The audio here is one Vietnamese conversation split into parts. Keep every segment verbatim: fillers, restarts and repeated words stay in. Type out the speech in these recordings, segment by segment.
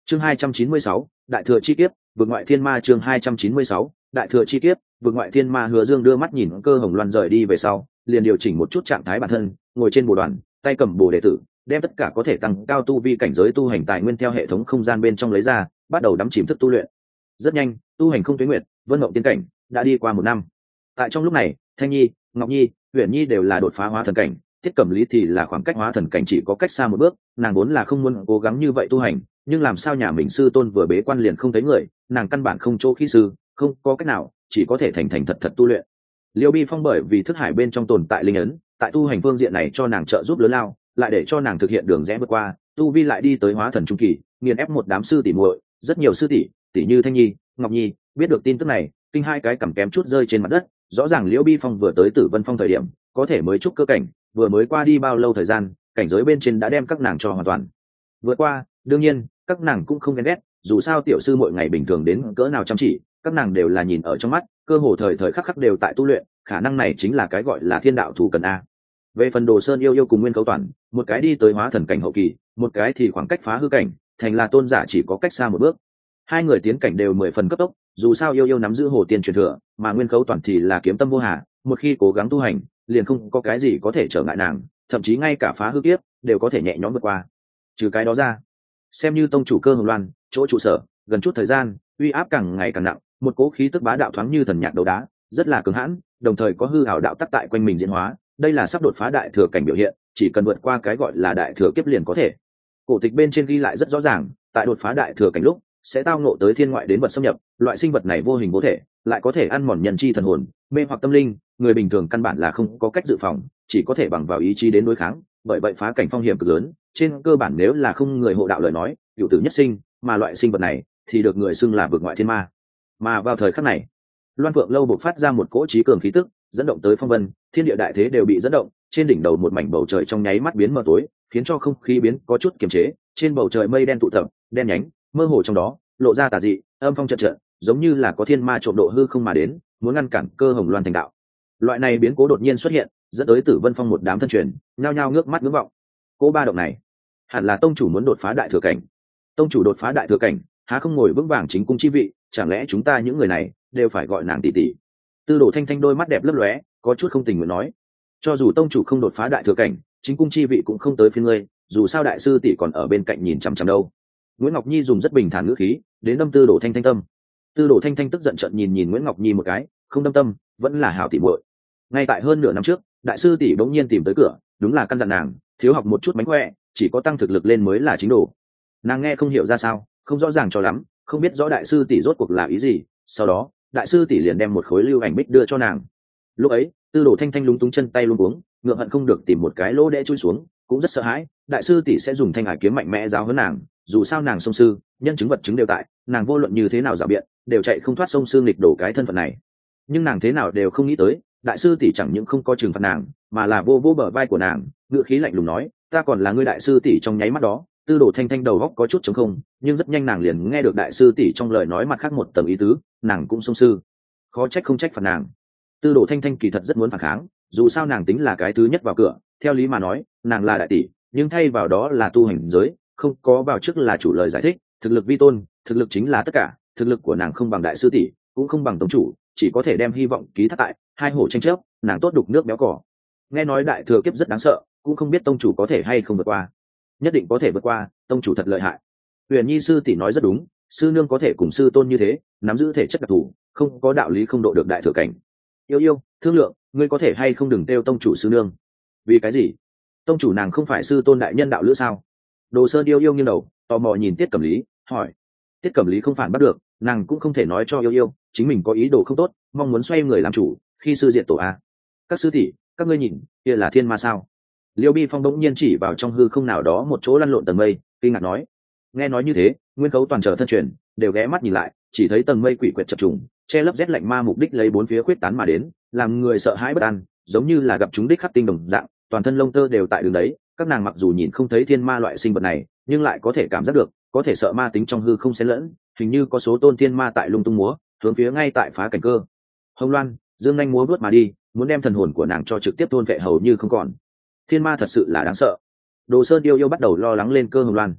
chương hai trăm chín mươi sáu, đại thừa chi kiếp vượt ngoại thiên ma. Chương hai trăm chín mươi sáu, đại thừa chi kiếp vượt ngoại thiên ma. Hứa Dương đưa mắt nhìn Cơ Hồng Loan rời đi về sau, liền điều chỉnh một chút trạng thái bản thân, ngồi trên bồ đoàn, tay cầm bồ đệ tử, đem tất cả có thể tăng cao tu vi cảnh giới tu hành tài nguyên theo hệ thống không gian bên trong lấy ra, bắt đầu đắm chìm thức tu luyện. Rất nhanh, tu hành không tuyến nguyệt, vân mộng tiên cảnh đã đi qua một năm. Tại trong lúc này, Thanh Nhi, Ngọc Nhi, Uyển Nhi đều là đột phá hóa thần cảnh, Tiết Cẩm Lý thì là khoảng cách hóa thần cảnh chỉ có cách xa một bước, nàng vốn là không muốn cố gắng như vậy tu hành, nhưng làm sao nhà mình sư tôn vừa bế quan liền không thấy người, nàng căn bản không chỗ khí sư, không có cách nào, chỉ có thể thành thành thật thật tu luyện. Liêu Bi Phong bởi vì thức hải bên trong tồn tại linh ấn, tại tu hành phương diện này cho nàng trợ giúp lớn lao, lại để cho nàng thực hiện đường rẽ vượt qua, tu vi lại đi tới hóa thần trung kỳ, nghiền ép một đám sư tỷ muội, rất nhiều sư tỷ, tỷ như Thanh Nhi, Ngọc Nhi, biết được tin tức này, kinh hai cái cằm kém chút rơi trên mặt đất, rõ ràng Liễu Bi Phong vừa tới Tử Vân Phong thời điểm, có thể mới trúc cơ cảnh, vừa mới qua đi bao lâu thời gian, cảnh giới bên trên đã đem các nàng cho hoàn toàn vượt qua. Đương nhiên, các nàng cũng không ghen ghét, dù sao tiểu sư mỗi ngày bình thường đến cỡ nào chăm chỉ, các nàng đều là nhìn ở trong mắt, cơ hồ thời thời khắc khắc đều tại tu luyện, khả năng này chính là cái gọi là thiên đạo thủ cần a. Về phần Đồ Sơn yêu yêu cùng Nguyên Cấu Toàn, một cái đi tới hóa thần cảnh hậu kỳ, một cái thì khoảng cách phá hư cảnh, thành là tôn giả chỉ có cách xa một bước. Hai người tiến cảnh đều mười phần cấp tốc, dù sao yêu yêu nắm giữ hồ tiên truyền thừa, mà Nguyên Cấu Toàn thì là kiếm tâm vô hà, một khi cố gắng tu hành, liền không có cái gì có thể trở ngại nàng, thậm chí ngay cả phá hư kiếp đều có thể nhẹ nhõm vượt qua. Trừ cái đó ra, xem như tông chủ Cơ Hồng Loan, chỗ trụ sở, gần chút thời gian, uy áp càng ngày càng nặng, một cỗ khí tức bá đạo thoáng như thần nhạc đấu đá, rất là cứng hãn, đồng thời có hư ảo đạo tắc tại quanh mình diễn hóa, đây là sắp đột phá đại thừa cảnh biểu hiện, chỉ cần vượt qua cái gọi là đại thừa kiếp liền có thể. Cổ tịch bên trên ghi lại rất rõ ràng, tại đột phá đại thừa cảnh lúc sẽ tao ngộ tới thiên ngoại đến vật xâm nhập, loại sinh vật này vô hình vô thể, lại có thể ăn mòn nhân chi thần hồn, mê hoặc tâm linh, người bình thường căn bản là không có cách dự phòng, chỉ có thể bằng vào ý chí đến đối kháng, bởi vậy phá cảnh phong hiểm cực lớn, trên cơ bản nếu là không người hộ đạo lời nói, cửu tử nhất sinh, mà loại sinh vật này thì được người xưng là vượt ngoại thiên ma. Mà vào thời khắc này, Loan Phượng lâu bộc phát ra một cỗ trí cường khí tức, dẫn động tới phong vân, thiên địa đại thế đều bị dẫn động, trên đỉnh đầu một mảnh bầu trời trong nháy mắt biến mờ tối, khiến cho không khí biến có chút kiềm chế, trên bầu trời mây đen tụ tập, đen nhánh, mơ hồ trong đó, lộ ra tà dị, âm phong trận trận, giống như là có thiên ma trộm độ hư không mà đến, muốn ngăn cản Cơ Hồng Loan thành đạo. Loại này biến cố đột nhiên xuất hiện, dẫn tới Tử Vân Phong một đám thân truyền, nhao nhao ngước mắt ngưỡng vọng. Cỗ ba động này, hẳn là tông chủ muốn đột phá đại thừa cảnh. Tông chủ đột phá đại thừa cảnh, há không ngồi vững vàng chính cung chi vị, chẳng lẽ chúng ta những người này đều phải gọi nàng tỷ tỷ? Tư Đồ Thanh Thanh đôi mắt đẹp lấp lóe, có chút không tình nguyện nói, cho dù tông chủ không đột phá đại thừa cảnh, chính cung chi vị cũng không tới phiên ngươi, dù sao đại sư tỷ còn ở bên cạnh nhìn chằm chằm đâu. Nguyễn Ngọc Nhi dùng rất bình thản ngữ khí đến đâm Tư Đồ Thanh Thanh tâm. Tư Đồ Thanh Thanh tức giận trợn nhìn nhìn Nguyễn Ngọc Nhi một cái, không đâm tâm, vẫn là hảo tỷ muội. Ngay tại hơn nửa năm trước, đại sư tỷ bỗng nhiên tìm tới cửa, đúng là căn dặn nàng thiếu học một chút mánh khỏe, chỉ có tăng thực lực lên mới là chính đồ. Nàng nghe không hiểu ra sao, không rõ ràng cho lắm, không biết rõ đại sư tỷ rốt cuộc là ý gì. Sau đó, đại sư tỷ liền đem một khối lưu ảnh bích đưa cho nàng. Lúc ấy, Tư Đồ Thanh Thanh lúng túng chân tay luống cuống, ngượng hận không được tìm một cái lỗ để chui xuống, cũng rất sợ hãi, đại sư tỷ sẽ dùng thanh hải kiếm mạnh mẽ giáo huấn nàng, dù sao nàng song sư, nhân chứng vật chứng đều tại, nàng vô luận như thế nào dạo biện, đều chạy không thoát song sư nghịch đổ cái thân phận này. Nhưng nàng thế nào đều không nghĩ tới, đại sư tỷ chẳng những không có trừng phạt nàng, mà là vô vô bờ vai của nàng, ngựa khí lạnh lùng nói, ta còn là ngươi đại sư tỷ. Trong nháy mắt đó, Tư Đồ Thanh Thanh đầu óc có chút trống không, nhưng rất nhanh nàng liền nghe được đại sư tỷ trong lời nói mặt khác một tầng ý tứ, nàng cũng song sư, khó trách không trách phạt nàng. Tư Đồ Thanh Thanh kỳ thật rất muốn phản kháng, dù sao nàng tính là cái thứ nhất vào cửa, theo lý mà nói, nàng là đại tỷ, nhưng thay vào đó là tu hành giới, không có vào trước là chủ lời giải thích, thực lực vi tôn, thực lực chính là tất cả, thực lực của nàng không bằng đại sư tỷ, cũng không bằng tông chủ, chỉ có thể đem hy vọng ký thác tại hai hổ tranh chấp, nàng tốt đục nước béo cỏ. Nghe nói đại thừa kiếp rất đáng sợ, cũng không biết tông chủ có thể hay không vượt qua. Nhất định có thể vượt qua, tông chủ thật lợi hại. Huyền Nhi sư tỷ nói rất đúng, sư nương có thể cùng sư tôn như thế, nắm giữ thể chất đặc thù, không có đạo lý không độ được đại thừa cảnh. Yêu yêu, thương lượng, ngươi có thể hay không đừng kêu tông chủ sư nương? Vì cái gì? Tông chủ nàng không phải sư tôn đại nhân đạo lữ sao? Đồ Sơn yêu yêu nghiêng đầu, tò mò nhìn Tiết Cẩm Lý, hỏi. Tiết Cẩm Lý không phản bắt được, nàng cũng không thể nói cho yêu yêu, chính mình có ý đồ không tốt, mong muốn xoay người làm chủ, khi sư diện tổ a. Các sư tỷ, các ngươi nhìn, kia là thiên ma sao? Liêu Bi Phong đống nhiên chỉ vào trong hư không nào đó một chỗ lăn lộn tầng mây, kinh ngạc nói. Nghe nói như thế, Nguyên Cấu toàn trở thân truyền, đều ghé mắt nhìn lại, chỉ thấy tầng mây quỷ quyệt chập trùng, che lấp rét lạnh ma mục đích lấy bốn phía khuyết tán mà đến, làm người sợ hãi bất an, giống như là gặp chúng đích khắc tinh đồng dạng, toàn thân lông tơ đều tại đường đấy. Các nàng mặc dù nhìn không thấy thiên ma loại sinh vật này, nhưng lại có thể cảm giác được, có thể sợ ma tính trong hư không xen lẫn, hình như có số tôn thiên ma tại lung tung múa, hướng phía ngay tại phá cảnh Cơ Hồng Loan, dương nhanh múa vuốt mà đi, muốn đem thần hồn của nàng cho trực tiếp thôn vệ hầu như không còn. Thiên ma thật sự là đáng sợ. Đồ Sơn yêu yêu bắt đầu lo lắng lên Cơ Hồng Loan.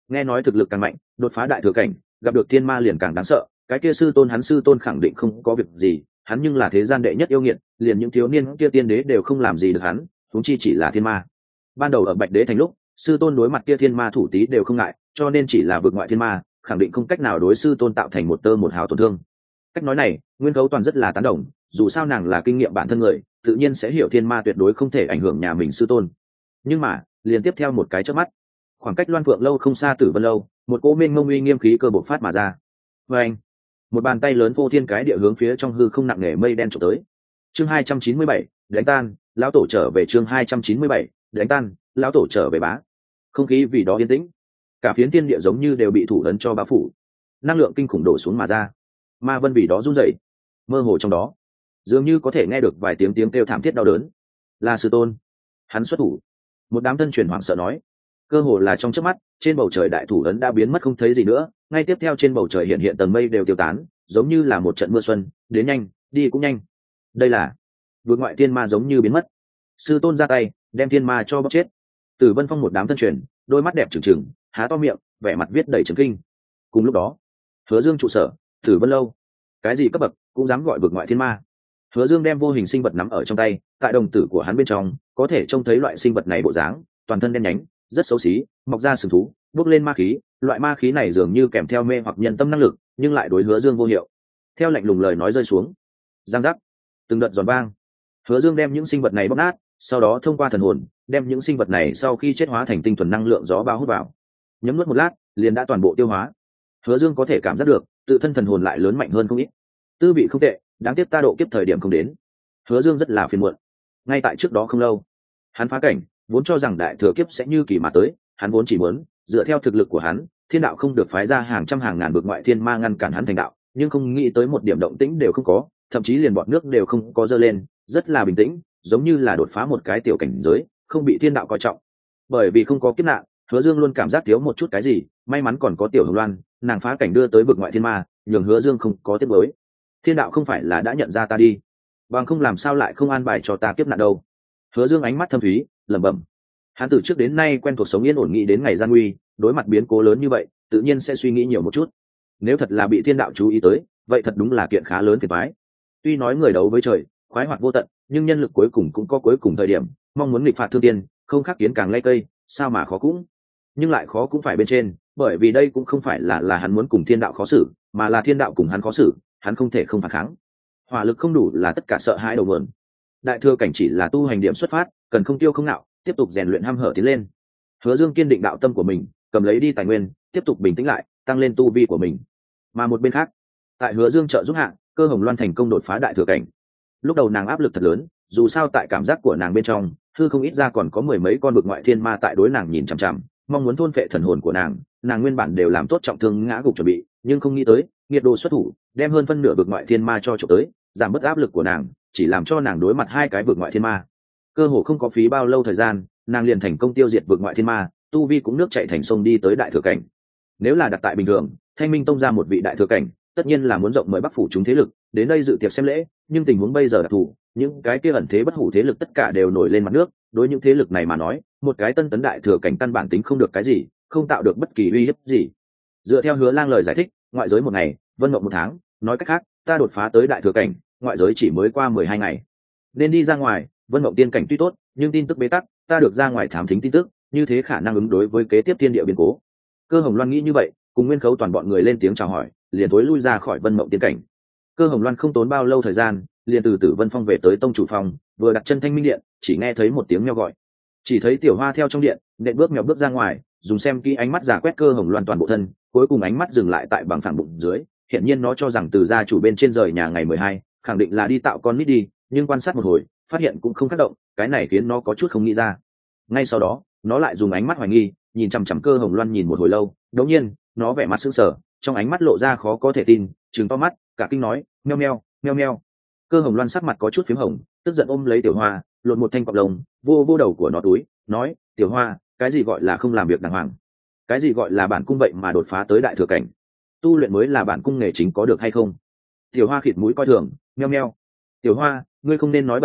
nghe nói thực lực càng mạnh đột phá đại thừa cảnh gặp được thiên ma liền càng đáng sợ. Cái kia sư tôn hắn sư tôn khẳng định không có việc gì, hắn nhưng là thế gian đệ nhất yêu nghiệt, liền những thiếu niên kia tiên đế đều không làm gì được hắn, huống chi chỉ là thiên ma. Ban đầu ở Bạch Đế thành lúc sư tôn đối mặt kia thiên ma thủ tí đều không ngại, cho nên chỉ là vượt ngoại thiên ma khẳng định không cách nào đối sư tôn tạo thành một tơ một hào tổn thương. Cách nói này Nguyên Khấu Toàn rất là tán đồng, dù sao nàng là kinh nghiệm bản thân người, tự nhiên sẽ hiểu thiên ma tuyệt đối không thể ảnh hưởng nhà mình sư tôn. Nhưng mà liền tiếp theo một cái chớp mắt, khoảng cách Loan Phượng lâu không xa Tử Vân lâu, một cỗ mênh mông uy nghiêm khí cơ bộc phát mà ra. Và anh, một bàn tay lớn vô thiên cái địa hướng phía trong hư không nặng nề mây đen trộm tới. Chương hai trăm chín mươi bảy, đánh tan, lão tổ trở về. Chương hai trăm chín mươi bảy, đánh tan, lão tổ trở về bá. Không khí vì đó yên tĩnh, cả phiến thiên địa giống như đều bị thủ ấn cho bao phủ, năng lượng kinh khủng đổ xuống mà ra. Ma vân vì đó run rẩy, mơ hồ trong đó dường như có thể nghe được vài tiếng tiếng kêu thảm thiết đau đớn. Là sư tôn, hắn xuất thủ. Một đám thân truyền hoảng sợ nói. Cơ hồ là trong chớp mắt, trên bầu trời đại thủ ấn đã biến mất không thấy gì nữa, ngay tiếp theo trên bầu trời hiện hiện tầng mây đều tiêu tán, giống như là một trận mưa xuân, đến nhanh, đi cũng nhanh. Đây là vượt ngoại thiên ma giống như biến mất. Sư tôn ra tay, đem thiên ma cho bóc chết. Tử Vân Phong một đám thân truyền, đôi mắt đẹp trừng trừng, há to miệng, vẻ mặt viết đầy trấn kinh. Cùng lúc đó, Hứa Dương trụ sở, Tử Vân lâu. Cái gì cấp bậc cũng dám gọi vượt ngoại thiên ma. Hứa Dương đem vô hình sinh vật nắm ở trong tay, tại đồng tử của hắn bên trong, có thể trông thấy loại sinh vật này bộ dáng, toàn thân đen nhánh, rất xấu xí, mọc ra sừng thú, bốc lên ma khí, loại ma khí này dường như kèm theo mê hoặc nhân tâm năng lực, nhưng lại đối Hứa Dương vô hiệu. Theo lạnh lùng lời nói rơi xuống, giang giác, từng đợt giòn vang. Hứa Dương đem những sinh vật này bóp nát, sau đó thông qua thần hồn, đem những sinh vật này sau khi chết hóa thành tinh thuần năng lượng gió bao hút vào. Nhấm nuốt một lát, liền đã toàn bộ tiêu hóa. Hứa Dương có thể cảm giác được, tự thân thần hồn lại lớn mạnh hơn không ít. Tư vị không tệ, đáng tiếc ta độ kiếp thời điểm không đến. Hứa Dương rất là phiền muộn. Ngay tại trước đó không lâu, hắn phá cảnh, vốn cho rằng đại thừa kiếp sẽ như kỳ mà tới, hắn vốn chỉ muốn dựa theo thực lực của hắn, thiên đạo không được phái ra hàng trăm hàng ngàn vực ngoại thiên ma ngăn cản hắn thành đạo, nhưng không nghĩ tới một điểm động tĩnh đều không có, thậm chí liền bọt nước đều không có dơ lên, rất là bình tĩnh, giống như là đột phá một cái tiểu cảnh giới, không bị thiên đạo coi trọng. Bởi vì không có kiếp nạn, Hứa Dương luôn cảm giác thiếu một chút cái gì, may mắn còn có tiểu Hồng Loan, nàng phá cảnh đưa tới vực ngoại thiên ma, nhường Hứa Dương không có tiếc nuối. Thiên đạo không phải là đã nhận ra ta đi, bằng không làm sao lại không an bài cho ta kiếp nạn đâu. Hứa Dương ánh mắt thâm thúy, lẩm bẩm. Hắn từ trước đến nay quen thuộc sống yên ổn, nghĩ đến ngày gian nguy, đối mặt biến cố lớn như vậy, tự nhiên sẽ suy nghĩ nhiều một chút. Nếu thật là bị thiên đạo chú ý tới, vậy thật đúng là kiện khá lớn phiền toái. Tuy nói người đấu với trời, khoái hoạt vô tận, nhưng nhân lực cuối cùng cũng có cuối cùng thời điểm, mong muốn nghịch phạt thương tiên, không khác kiến càng lay cây, sao mà khó cũng. Nhưng lại khó cũng phải bên trên, bởi vì đây cũng không phải là là hắn muốn cùng thiên đạo khó xử, mà là thiên đạo cùng hắn khó xử, hắn không thể không phản kháng. Hỏa lực không đủ là tất cả sợ hãi đầu nguồn. Đại thừa cảnh chỉ là tu hành điểm xuất phát, cần không tiêu không nạo, tiếp tục rèn luyện hăm hở tiến lên. Hứa Dương kiên định đạo tâm của mình, cầm lấy đi tài nguyên, tiếp tục bình tĩnh lại, tăng lên tu vi của mình. Mà một bên khác, tại Hứa Dương trợ giúp hạ, Cơ Hồng Loan thành công đột phá đại thừa cảnh. Lúc đầu nàng áp lực thật lớn, dù sao tại cảm giác của nàng bên trong, hư không ít ra còn có mười mấy con vực ngoại thiên ma tại đối nàng nhìn chằm chằm, mong muốn thôn phệ thần hồn của nàng, nàng nguyên bản đều làm tốt trọng thương ngã gục chuẩn bị, nhưng không nghĩ tới, nghiệt đồ xuất thủ, đem hơn phân nửa vực ngoại thiên ma cho chụp tới, giảm bớt áp lực của nàng, chỉ làm cho nàng đối mặt hai cái vực ngoại thiên ma. Cơ hồ không có phí bao lâu thời gian, nàng liền thành công tiêu diệt vực ngoại thiên ma, tu vi cũng nước chảy thành sông đi tới đại thừa cảnh. Nếu là đặt tại bình thường, Thanh Minh tông ra một vị đại thừa cảnh, tất nhiên là muốn rộng mời bắc phủ chúng thế lực đến đây dự tiệc xem lễ, nhưng tình huống bây giờ đặc thù, những cái kia ẩn thế bất hủ thế lực tất cả đều nổi lên mặt nước, đối những thế lực này mà nói, một cái tân tấn đại thừa cảnh căn bản tính không được cái gì, không tạo được bất kỳ uy hiếp gì. Dựa theo Hứa Lang lời giải thích, ngoại giới một ngày, vân mộng một tháng, nói cách khác, ta đột phá tới đại thừa cảnh, ngoại giới chỉ mới qua mười hai ngày. Nên đi ra ngoài, vân mộng tiên cảnh tuy tốt, nhưng tin tức bế tắc, ta được ra ngoài thám thính tin tức, như thế khả năng ứng đối với kế tiếp thiên địa biến cố. Cơ Hồng Loan nghĩ như vậy, cùng Nguyên Khấu toàn bọn người lên tiếng chào hỏi, liền tối lui ra khỏi vân mộng tiên cảnh. Cơ Hồng Loan không tốn bao lâu thời gian, liền từ Tử Vân Phong về tới tông chủ phòng, vừa đặt chân Thanh Minh điện, chỉ nghe thấy một tiếng meo gọi. Chỉ thấy Tiểu Hoa theo trong điện, nện bước mèo bước ra ngoài, dùng xem kỹ ánh mắt giả quét Cơ Hồng Loan toàn bộ thân, cuối cùng ánh mắt dừng lại tại bằng phẳng bụng dưới, hiện nhiên nó cho rằng từ gia chủ bên trên rời nhà ngày mười hai, khẳng định là đi tạo con nít đi, nhưng quan sát một hồi, phát hiện cũng không tác động, cái này khiến nó có chút không nghĩ ra. Ngay sau đó, nó lại dùng ánh mắt hoài nghi, nhìn chằm chằm Cơ Hồng Loan nhìn một hồi lâu, đột nhiên, nó vẻ mặt sững sờ, trong ánh mắt lộ ra khó có thể tin, trừng to mắt, cả kinh nói, meo meo, meo meo. Cơ Hồng Loan sắc mặt có chút phím hồng, tức giận ôm lấy Tiểu Hoa, lột một thanh cọp lông, vô vô đầu của nó túi, nói, Tiểu Hoa, cái gì gọi là không làm việc đàng hoàng? Cái gì gọi là bản cung vậy mà đột phá tới đại thừa cảnh? Tu luyện mới là bản cung nghề chính có được hay không? Tiểu Hoa khịt mũi coi thường, meo meo. Tiểu Hoa, ngươi không nên nói vậy à,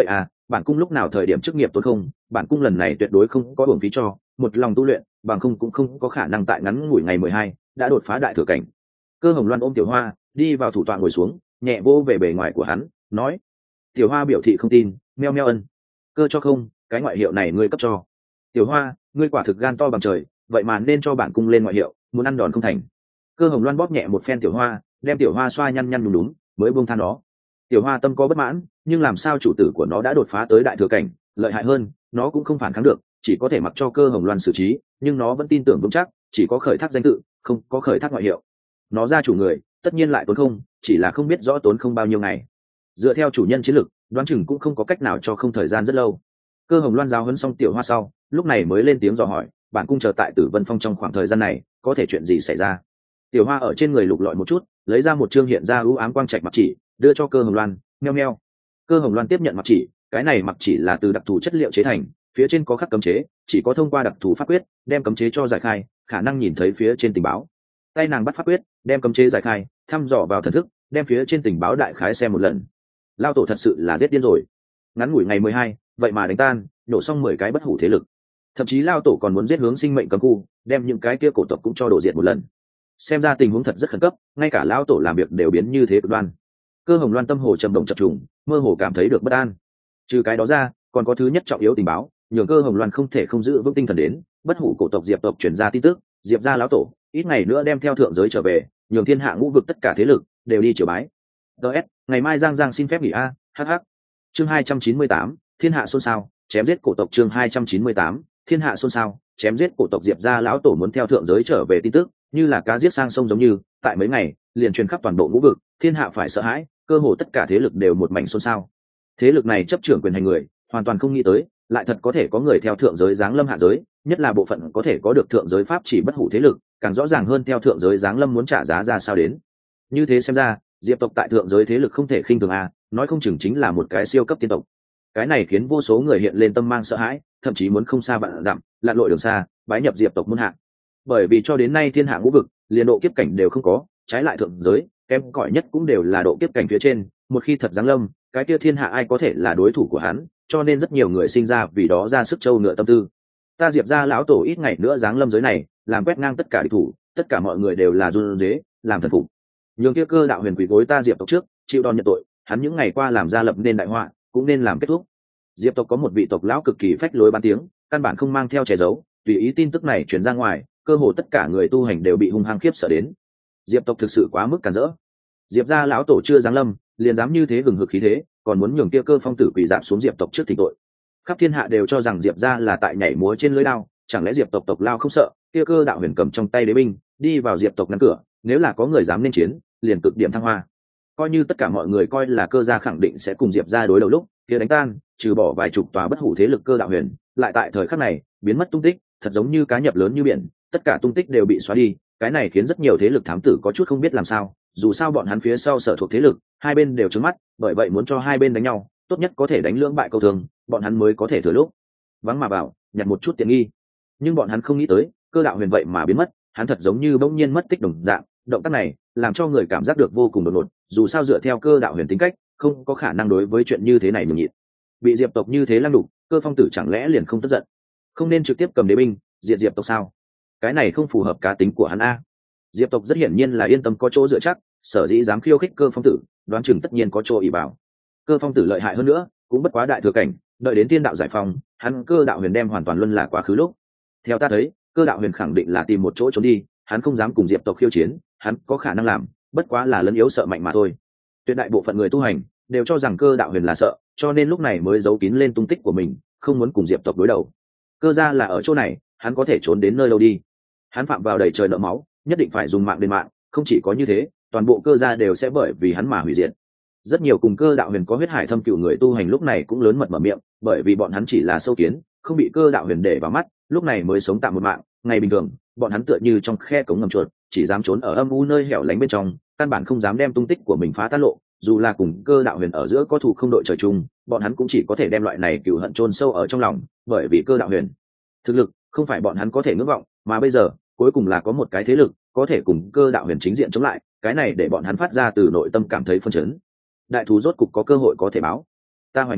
bản cung lúc nào thời điểm chức nghiệp tốt không, bản cung lần này tuyệt đối không có uổng phí cho, một lòng tu luyện, bằng không cũng không có khả năng tại ngắn ngủi ngày mười hai đã đột phá đại thừa cảnh. Cơ Hồng Loan ôm Tiểu Hoa đi vào thủ tọa ngồi xuống, nhẹ vô về bề ngoài của hắn, nói. Tiểu Hoa biểu thị không tin, meo meo ân. Cơ cho không, cái ngoại hiệu này ngươi cấp cho. Tiểu Hoa, ngươi quả thực gan to bằng trời, vậy mà nên cho bản cung lên ngoại hiệu, muốn ăn đòn không thành. Cơ Hồng Loan bóp nhẹ một phen Tiểu Hoa, đem Tiểu Hoa xoa nhăn nhăn đúng đúng, mới buông than nó. Tiểu Hoa tâm có bất mãn, nhưng làm sao chủ tử của nó đã đột phá tới đại thừa cảnh, lợi hại hơn, nó cũng không phản kháng được, chỉ có thể mặc cho Cơ Hồng Loan xử trí, nhưng nó vẫn tin tưởng vững chắc, chỉ có khởi thác danh tự, không có khởi thác ngoại hiệu. Nó ra chủ người, tất nhiên lại tốn không, chỉ là không biết rõ tốn không bao nhiêu ngày. Dựa theo chủ nhân chiến lược, đoán chừng cũng không có cách nào cho không thời gian rất lâu. Cơ Hồng Loan giáo huấn xong Tiểu Hoa sau, lúc này mới lên tiếng dò hỏi, bản cung chờ tại Tử Vân Phong trong khoảng thời gian này, có thể chuyện gì xảy ra? Tiểu Hoa ở trên người lục lọi một chút, lấy ra một chương hiện ra ưu ám quang trạch mặc chỉ, đưa cho Cơ Hồng Loan, meo meo. Cơ Hồng Loan tiếp nhận mặc chỉ, cái này mặc chỉ là từ đặc thù chất liệu chế thành, phía trên có khắc cấm chế, chỉ có thông qua đặc thù pháp quyết, đem cấm chế cho giải khai, khả năng nhìn thấy phía trên tình báo. Tay nàng bắt pháp quyết, đem cấm chế giải khai, thăm dò vào thần thức, đem phía trên tình báo đại khái xem một lần. Lao tổ thật sự là giết điên rồi. Ngắn ngủi ngày mười hai, vậy mà đánh tan, nổ xong mười cái bất hủ thế lực. Thậm chí Lao tổ còn muốn giết hướng sinh mệnh cấm khu, đem những cái kia cổ tộc cũng cho đổ diệt một lần. Xem ra tình huống thật rất khẩn cấp, ngay cả Lao tổ làm việc đều biến như thế cực đoan. Cơ Hồng Loan tâm hồ trầm động chập trùng, mơ hồ cảm thấy được bất an. Trừ cái đó ra, còn có thứ nhất trọng yếu tình báo, nhường Cơ Hồng Loan không thể không giữ vững tinh thần đến, bất hủ cổ tộc Diệp tộc truyền ra tin tức, Diệp gia lão tổ ít ngày nữa đem theo thượng giới trở về, nhường thiên hạ ngũ vực tất cả thế lực đều đi triều bái. ds ngày mai Giang Giang xin phép nghỉ a. Hh. Chương hai trăm chín mươi tám, thiên hạ xôn xao, chém giết cổ tộc. Chương hai trăm chín mươi tám, thiên hạ xôn xao, chém giết cổ tộc Diệp gia lão tổ muốn theo thượng giới trở về tin tức, như là cá giết sang sông giống như, tại mấy ngày liền truyền khắp toàn bộ ngũ vực, thiên hạ phải sợ hãi, cơ hồ tất cả thế lực đều một mảnh xôn xao. Thế lực này chấp trưởng quyền hành người, hoàn toàn không nghĩ tới, lại thật có thể có người theo thượng giới giáng lâm hạ giới, nhất là bộ phận có thể có được thượng giới pháp chỉ bất hủ thế lực, càng rõ ràng hơn theo thượng giới giáng lâm muốn trả giá ra sao đến. Như thế xem ra, Diệp tộc tại thượng giới thế lực không thể khinh thường a, nói không chừng chính là một cái siêu cấp tiên tộc. Cái này khiến vô số người hiện lên tâm mang sợ hãi, thậm chí muốn không xa vạn dặm, lặn lội đường xa, bái nhập Diệp tộc môn hạ. Bởi vì cho đến nay thiên hạ ngũ vực, liền độ kiếp cảnh đều không có, trái lại thượng giới, kém cỏi nhất cũng đều là độ kiếp cảnh phía trên, một khi thật giáng lâm, cái kia thiên hạ ai có thể là đối thủ của hắn, cho nên rất nhiều người sinh ra vì đó ra sức trâu ngựa tâm tư. Ta Diệp gia lão tổ ít ngày nữa giáng lâm giới này, làm quét ngang tất cả địch thủ, tất cả mọi người đều là run rế, làm thần phục. Nhường kia Cơ đạo huyền quỳ gối ta Diệp tộc trước, chịu đòn nhận tội, hắn những ngày qua làm ra lập nên đại họa, cũng nên làm kết thúc. Diệp tộc có một vị tộc lão cực kỳ phách lối bán tiếng, căn bản không mang theo che giấu, tùy ý tin tức này truyền ra ngoài, cơ hồ tất cả người tu hành đều bị hung hăng khiếp sợ đến. Diệp tộc thực sự quá mức cản rỡ. Diệp gia lão tổ chưa giáng lâm, liền dám như thế hừng hực khí thế, còn muốn nhường kia Cơ phong tử quỳ dạp xuống Diệp tộc trước thỉnh tội. Khắp thiên hạ đều cho rằng Diệp gia là tại nhảy múa trên lưỡi đao, chẳng lẽ Diệp tộc tộc lao không sợ? Kia Cơ đạo huyền cầm trong tay đế binh, đi vào Diệp tộc ngăn cửa, nếu là có người dám nên chiến, liền cực điểm thăng hoa. Coi như tất cả mọi người coi là Cơ gia khẳng định sẽ cùng Diệp gia đối đầu lúc, kia đánh tan, trừ bỏ vài chục tòa bất hủ thế lực Cơ đạo huyền, lại tại thời khắc này biến mất tung tích, thật giống như cá nhập lớn như biển, tất cả tung tích đều bị xóa đi. Cái này khiến rất nhiều thế lực thám tử có chút không biết làm sao, dù sao bọn hắn phía sau sở thuộc thế lực, hai bên đều trướng mắt, bởi vậy muốn cho hai bên đánh nhau, tốt nhất có thể đánh lưỡng bại câu thường, bọn hắn mới có thể thừa lúc vắng mà vào, nhặt một chút tiện nghi. Nhưng bọn hắn không nghĩ tới, Cơ đạo huyền vậy mà biến mất, hắn thật giống như bỗng nhiên mất tích đồng dạng, động tác này làm cho người cảm giác được vô cùng đột ngột, dù sao dựa theo Cơ đạo huyền tính cách, không có khả năng đối với chuyện như thế này nhường nhịn. Bị Diệp tộc như thế lăng đục, Cơ phong tử chẳng lẽ liền không tức giận, không nên trực tiếp cầm đế binh diệt Diệp tộc sao? Cái này không phù hợp cá tính của hắn a. Diệp tộc rất hiển nhiên là yên tâm có chỗ dựa chắc, sở dĩ dám khiêu khích Cơ phong tử, đoán chừng tất nhiên có chỗ ỷ bảo. Cơ phong tử lợi hại hơn nữa, cũng bất quá đại thừa cảnh, đợi đến thiên đạo giải phóng, hắn Cơ đạo huyền đem hoàn toàn luân là quá khứ lúc. Theo ta thấy, Cơ đạo huyền khẳng định là tìm một chỗ trốn đi, hắn không dám cùng Diệp tộc khiêu chiến, hắn có khả năng làm, bất quá là lấn yếu sợ mạnh mà thôi. Tuyệt đại bộ phận người tu hành đều cho rằng Cơ đạo huyền là sợ, cho nên lúc này mới giấu kín lên tung tích của mình, không muốn cùng Diệp tộc đối đầu. Cơ gia là ở chỗ này, hắn có thể trốn đến nơi đâu đi? Hắn phạm vào đầy trời nợ máu, nhất định phải dùng mạng đền mạng, không chỉ có như thế, toàn bộ Cơ gia đều sẽ bởi vì hắn mà hủy diệt. Rất nhiều cùng Cơ đạo huyền có huyết hải thâm cửu người tu hành lúc này cũng lớn mật mở miệng, bởi vì bọn hắn chỉ là sâu kiến, không bị Cơ đạo huyền để vào mắt, lúc này mới sống tạm một mạng. Ngày bình thường, bọn hắn tựa như trong khe cống ngầm chuột, chỉ dám trốn ở âm u nơi hẻo lánh bên trong, căn bản không dám đem tung tích của mình phá tan lộ. Dù là cùng Cơ đạo huyền ở giữa có thù không đội trời chung, bọn hắn cũng chỉ có thể đem loại này cừu hận chôn sâu ở trong lòng, bởi vì Cơ đạo huyền thực lực không phải bọn hắn có thể ngưỡng vọng, mà bây giờ cuối cùng là có một cái thế lực có thể cùng Cơ đạo huyền chính diện chống lại, cái này để bọn hắn phát ra từ nội tâm cảm thấy phân chấn. Đại thú rốt cục có cơ hội có thể báo. Ta hoài nghi,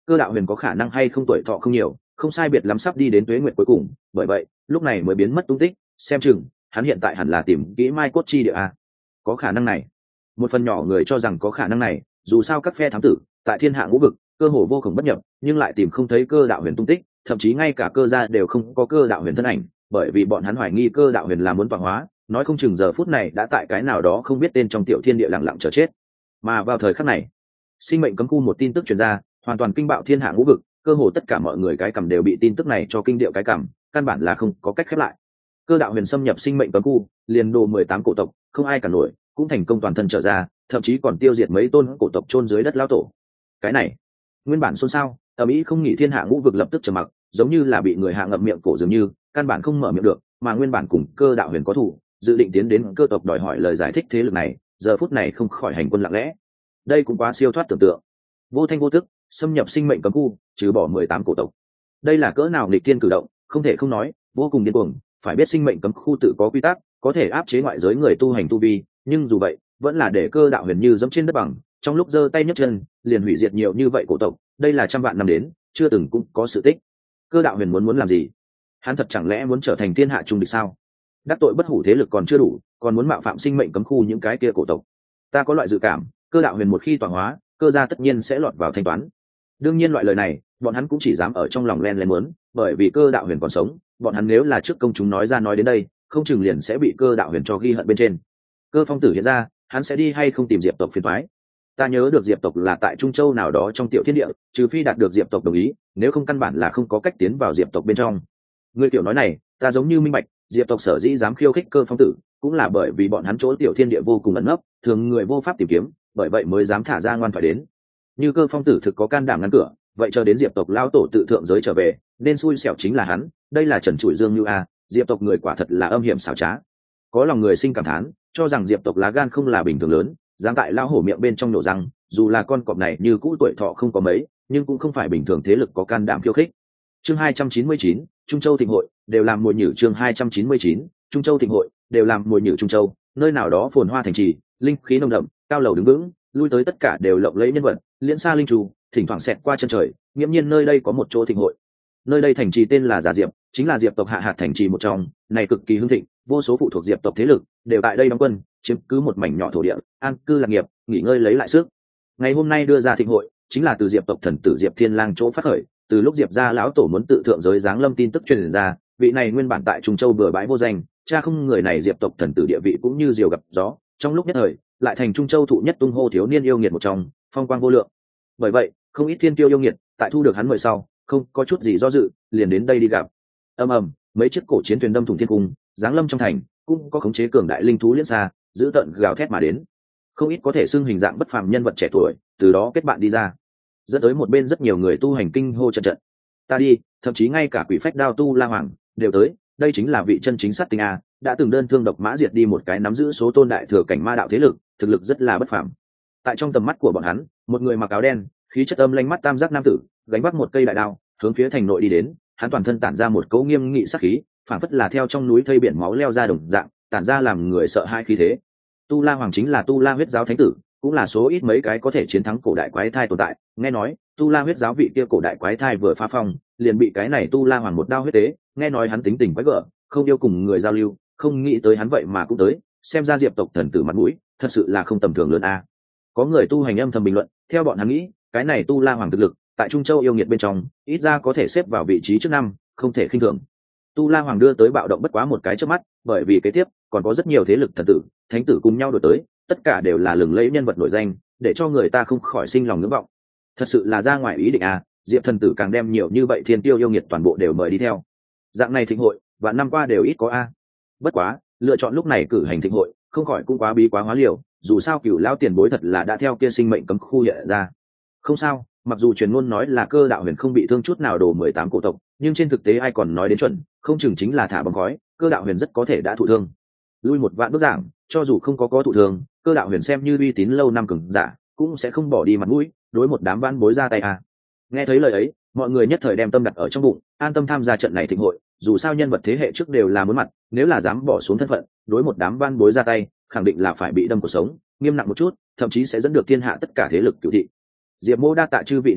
cơ đạo huyền có khả năng hay không tuổi thọ không nhiều, không sai biệt lắm sắp đi đến tuế nguyệt cuối cùng, bởi vậy lúc này mới biến mất tung tích. Xem chừng hắn hiện tại hẳn là tìm kỹ mai cốt chi địa a. Có khả năng này, một phần nhỏ người cho rằng có khả năng này, dù sao các phe thám tử tại thiên hạ ngũ vực cơ hồ vô cùng bất nhập, nhưng lại tìm không thấy cơ đạo huyền tung tích, thậm chí ngay cả cơ gia đều không có cơ đạo huyền thân ảnh, bởi vì bọn hắn hoài nghi cơ đạo huyền là muốn tọa hóa, nói không chừng giờ phút này đã tại cái nào đó không biết tên trong tiểu thiên địa lặng lặng chờ chết. Mà vào thời khắc này, sinh mệnh cấm khu một tin tức truyền ra, hoàn toàn kinh bạo thiên hạ ngũ vực, cơ hồ tất cả mọi người cái cằm đều bị tin tức này cho kinh điệu cái cằm, căn bản là không có cách khép lại. Cơ đạo huyền xâm nhập sinh mệnh cấm khu, liền đồ mười tám cổ tộc, không ai cả nổi, cũng thành công toàn thân trở ra, thậm chí còn tiêu diệt mấy tôn cổ tộc chôn dưới đất lão tổ. Cái này, nguyên bản xôn xao, ầm ĩ không nghỉ thiên hạ ngũ vực lập tức trầm mặc, giống như là bị người hạ ngậm miệng cổ dường như, căn bản không mở miệng được, mà nguyên bản cùng cơ đạo huyền có thủ, dự định tiến đến cơ tộc đòi hỏi lời giải thích thế lực này, giờ phút này không khỏi hành quân lặng lẽ. Đây cũng quá siêu thoát tưởng tượng. Vô thanh vô tức xâm nhập sinh mệnh cấm khu, trừ bỏ mười tám cổ tộc. Đây là cỡ nào nghịch thiên cử động, không thể không nói, vô cùng điên cuồng. Phải biết sinh mệnh cấm khu tự có quy tắc, có thể áp chế ngoại giới người tu hành tu vi, nhưng dù vậy, vẫn là để cơ đạo huyền như dẫm trên đất bằng, trong lúc giơ tay nhấc chân, liền hủy diệt nhiều như vậy cổ tộc, đây là trăm vạn năm đến, chưa từng cũng có sự tích. Cơ đạo huyền muốn muốn làm gì? Hắn thật chẳng lẽ muốn trở thành thiên hạ trung địch sao? Đắc tội bất hủ thế lực còn chưa đủ, còn muốn mạo phạm sinh mệnh cấm khu những cái kia cổ tộc. Ta có loại dự cảm, cơ đạo huyền một khi tọa hóa, cơ gia tất nhiên sẽ lọt vào thanh toán. Đương nhiên loại lời này, bọn hắn cũng chỉ dám ở trong lòng len lén muốn, bởi vì cơ đạo huyền còn sống, bọn hắn nếu là trước công chúng nói ra nói đến đây, không chừng liền sẽ bị cơ đạo huyền cho ghi hận bên trên. Cơ phong tử hiện ra, hắn sẽ đi hay không tìm diệp tộc phiền toái? Ta nhớ được diệp tộc là tại Trung Châu nào đó trong tiểu thiên địa, trừ phi đạt được diệp tộc đồng ý, nếu không căn bản là không có cách tiến vào diệp tộc bên trong. Ngươi tiểu nói này, ta giống như minh bạch, diệp tộc sở dĩ dám khiêu khích cơ phong tử, cũng là bởi vì bọn hắn chỗ tiểu thiên địa vô cùng ẩn nấp, thường người vô pháp tìm kiếm, bởi vậy mới dám thả ra ngoan thoại đến. Như cơ phong tử thực có can đảm ngăn cửa, vậy chờ đến diệp tộc lao tổ tự thượng giới trở về, nên xui xẻo chính là hắn. Đây là trần trụi dương như a, diệp tộc người quả thật là âm hiểm xảo trá. Có lòng người sinh cảm thán, cho rằng diệp tộc lá gan không là bình thường lớn, dám tại lao hổ miệng bên trong nổ răng, dù là con cọp này như cũ tuổi thọ không có mấy, nhưng cũng không phải bình thường thế lực có can đảm khiêu khích. Chương hai trăm chín mươi chín, Trung Châu thịnh hội, đều làm mùi nhử. Chương hai trăm chín mươi chín, Trung Châu thịnh hội, đều làm mùi nhử. Trung Châu, nơi nào đó phồn hoa thành trì, linh khí nồng đậm, cao lầu đứng vững, lui tới tất cả đều lộng lẫy nhân vật, liễn xa linh trù, thỉnh thoảng xẹt qua chân trời, nghiễm nhiên nơi đây có một chỗ thịnh hội. Nơi đây thành trì tên là Giả Diệp, chính là diệp tộc hạ hạt thành trì một trong, này cực kỳ hưng thịnh, vô số phụ thuộc diệp tộc thế lực đều tại đây đóng quân, chiếm cứ một mảnh nhỏ thổ địa, an cư lạc nghiệp, nghỉ ngơi lấy lại sức. Ngày hôm nay đưa ra thịnh hội, chính là từ diệp tộc thần tử Diệp Thiên Lang chỗ phát khởi. Từ lúc diệp gia lão tổ muốn tự thượng giới giáng lâm tin tức truyền ra, vị này nguyên bản tại Trung Châu bừa bãi vô danh, cha không người này diệp tộc thần tử địa vị cũng như diều gặp gió, trong lúc nhất thời lại thành Trung Châu thụ nhất tung hô thiếu niên yêu nghiệt một trong, phong quang vô lượng. Bởi vậy, không ít thiên tiêu yêu nghiệt tại thu được hắn mời sau, không có chút gì do dự, liền đến đây đi gặp. Ầm ầm, mấy chiếc cổ chiến thuyền đâm thủng thiên cung, giáng lâm trong thành, cũng có khống chế cường đại linh thú liễn xa, giữ tận gào thét mà đến. Không ít có thể xưng hình dạng bất phàm nhân vật trẻ tuổi, từ đó kết bạn đi ra, dẫn tới một bên rất nhiều người tu hành kinh hô trận trận. Ta đi, thậm chí ngay cả quỷ phách đao tu la hoàng đều tới, đây chính là vị chân chính sát tinh a, đã từng đơn thương độc mã diệt đi một cái nắm giữ số tôn đại thừa cảnh ma đạo thế lực, thực lực rất là bất phàm. Tại trong tầm mắt của bọn hắn, một người mặc áo đen, khí chất âm lanh mắt tam giác nam tử, gánh vác một cây đại đao, hướng phía thành nội đi đến. Hắn toàn thân tản ra một cấu nghiêm nghị sát khí, phản phất là theo trong núi thây biển máu leo ra đồng dạng, tản ra làm người sợ hai khí thế. Tu La Hoàng chính là Tu La huyết giáo thánh tử, cũng là số ít mấy cái có thể chiến thắng cổ đại quái thai tồn tại. Nghe nói Tu La huyết giáo vị kia cổ đại quái thai vừa phá phong, liền bị cái này Tu La Hoàng một đao huyết tế. Nghe nói hắn tính tình quái gở, không yêu cùng người giao lưu, không nghĩ tới hắn vậy mà cũng tới. Xem ra diệp tộc thần tử mặt mũi thật sự là không tầm thường lớn a. Có người tu hành âm thầm bình luận, theo bọn hắn nghĩ, cái này Tu La Hoàng thực lực tại Trung Châu yêu nghiệt bên trong, ít ra có thể xếp vào vị trí trước năm, không thể khinh thường. Tu La Hoàng đưa tới bạo động bất quá một cái trước mắt, bởi vì kế tiếp còn có rất nhiều thế lực thần tử, thánh tử cùng nhau đuổi tới, tất cả đều là lừng lẫy nhân vật nổi danh, để cho người ta không khỏi sinh lòng ngưỡng vọng. Thật sự là ra ngoài ý định à, Diệp thần tử càng đem nhiều như vậy thiên tiêu yêu nghiệt toàn bộ đều mời đi theo. Dạng này thịnh hội, và năm qua đều ít có a. Bất quá, lựa chọn lúc này cử hành thịnh hội, không khỏi cũng quá bí quá hóa liều, dù sao cửu lão tiền bối thật là đã theo kia sinh mệnh cấm khu hiện ra. Không sao, mặc dù truyền ngôn nói là cơ đạo huyền không bị thương chút nào đổ mười tám cổ tộc, nhưng trên thực tế ai còn nói đến chuẩn, không chừng chính là thả bóng khói, cơ đạo huyền rất có thể đã thụ thương. Lui một vạn bước giảng, cho dù không có có thụ thương, cơ đạo huyền xem như uy tín lâu năm cường giả, cũng sẽ không bỏ đi mặt mũi, đối một đám van bối ra tay à. Nghe thấy lời ấy, mọi người nhất thời đem tâm đặt ở trong bụng, an tâm tham gia trận này thịnh hội, dù sao nhân vật thế hệ trước đều là muốn mặt, nếu là dám bỏ xuống thân phận, đối một đám van bối ra tay, khẳng định là phải bị đâm cuộc sống, nghiêm nặng một chút, thậm chí sẽ dẫn được thiên hạ tất cả thế lực cửu thị. Diệp Mô đa tạ chư vị nể mặt,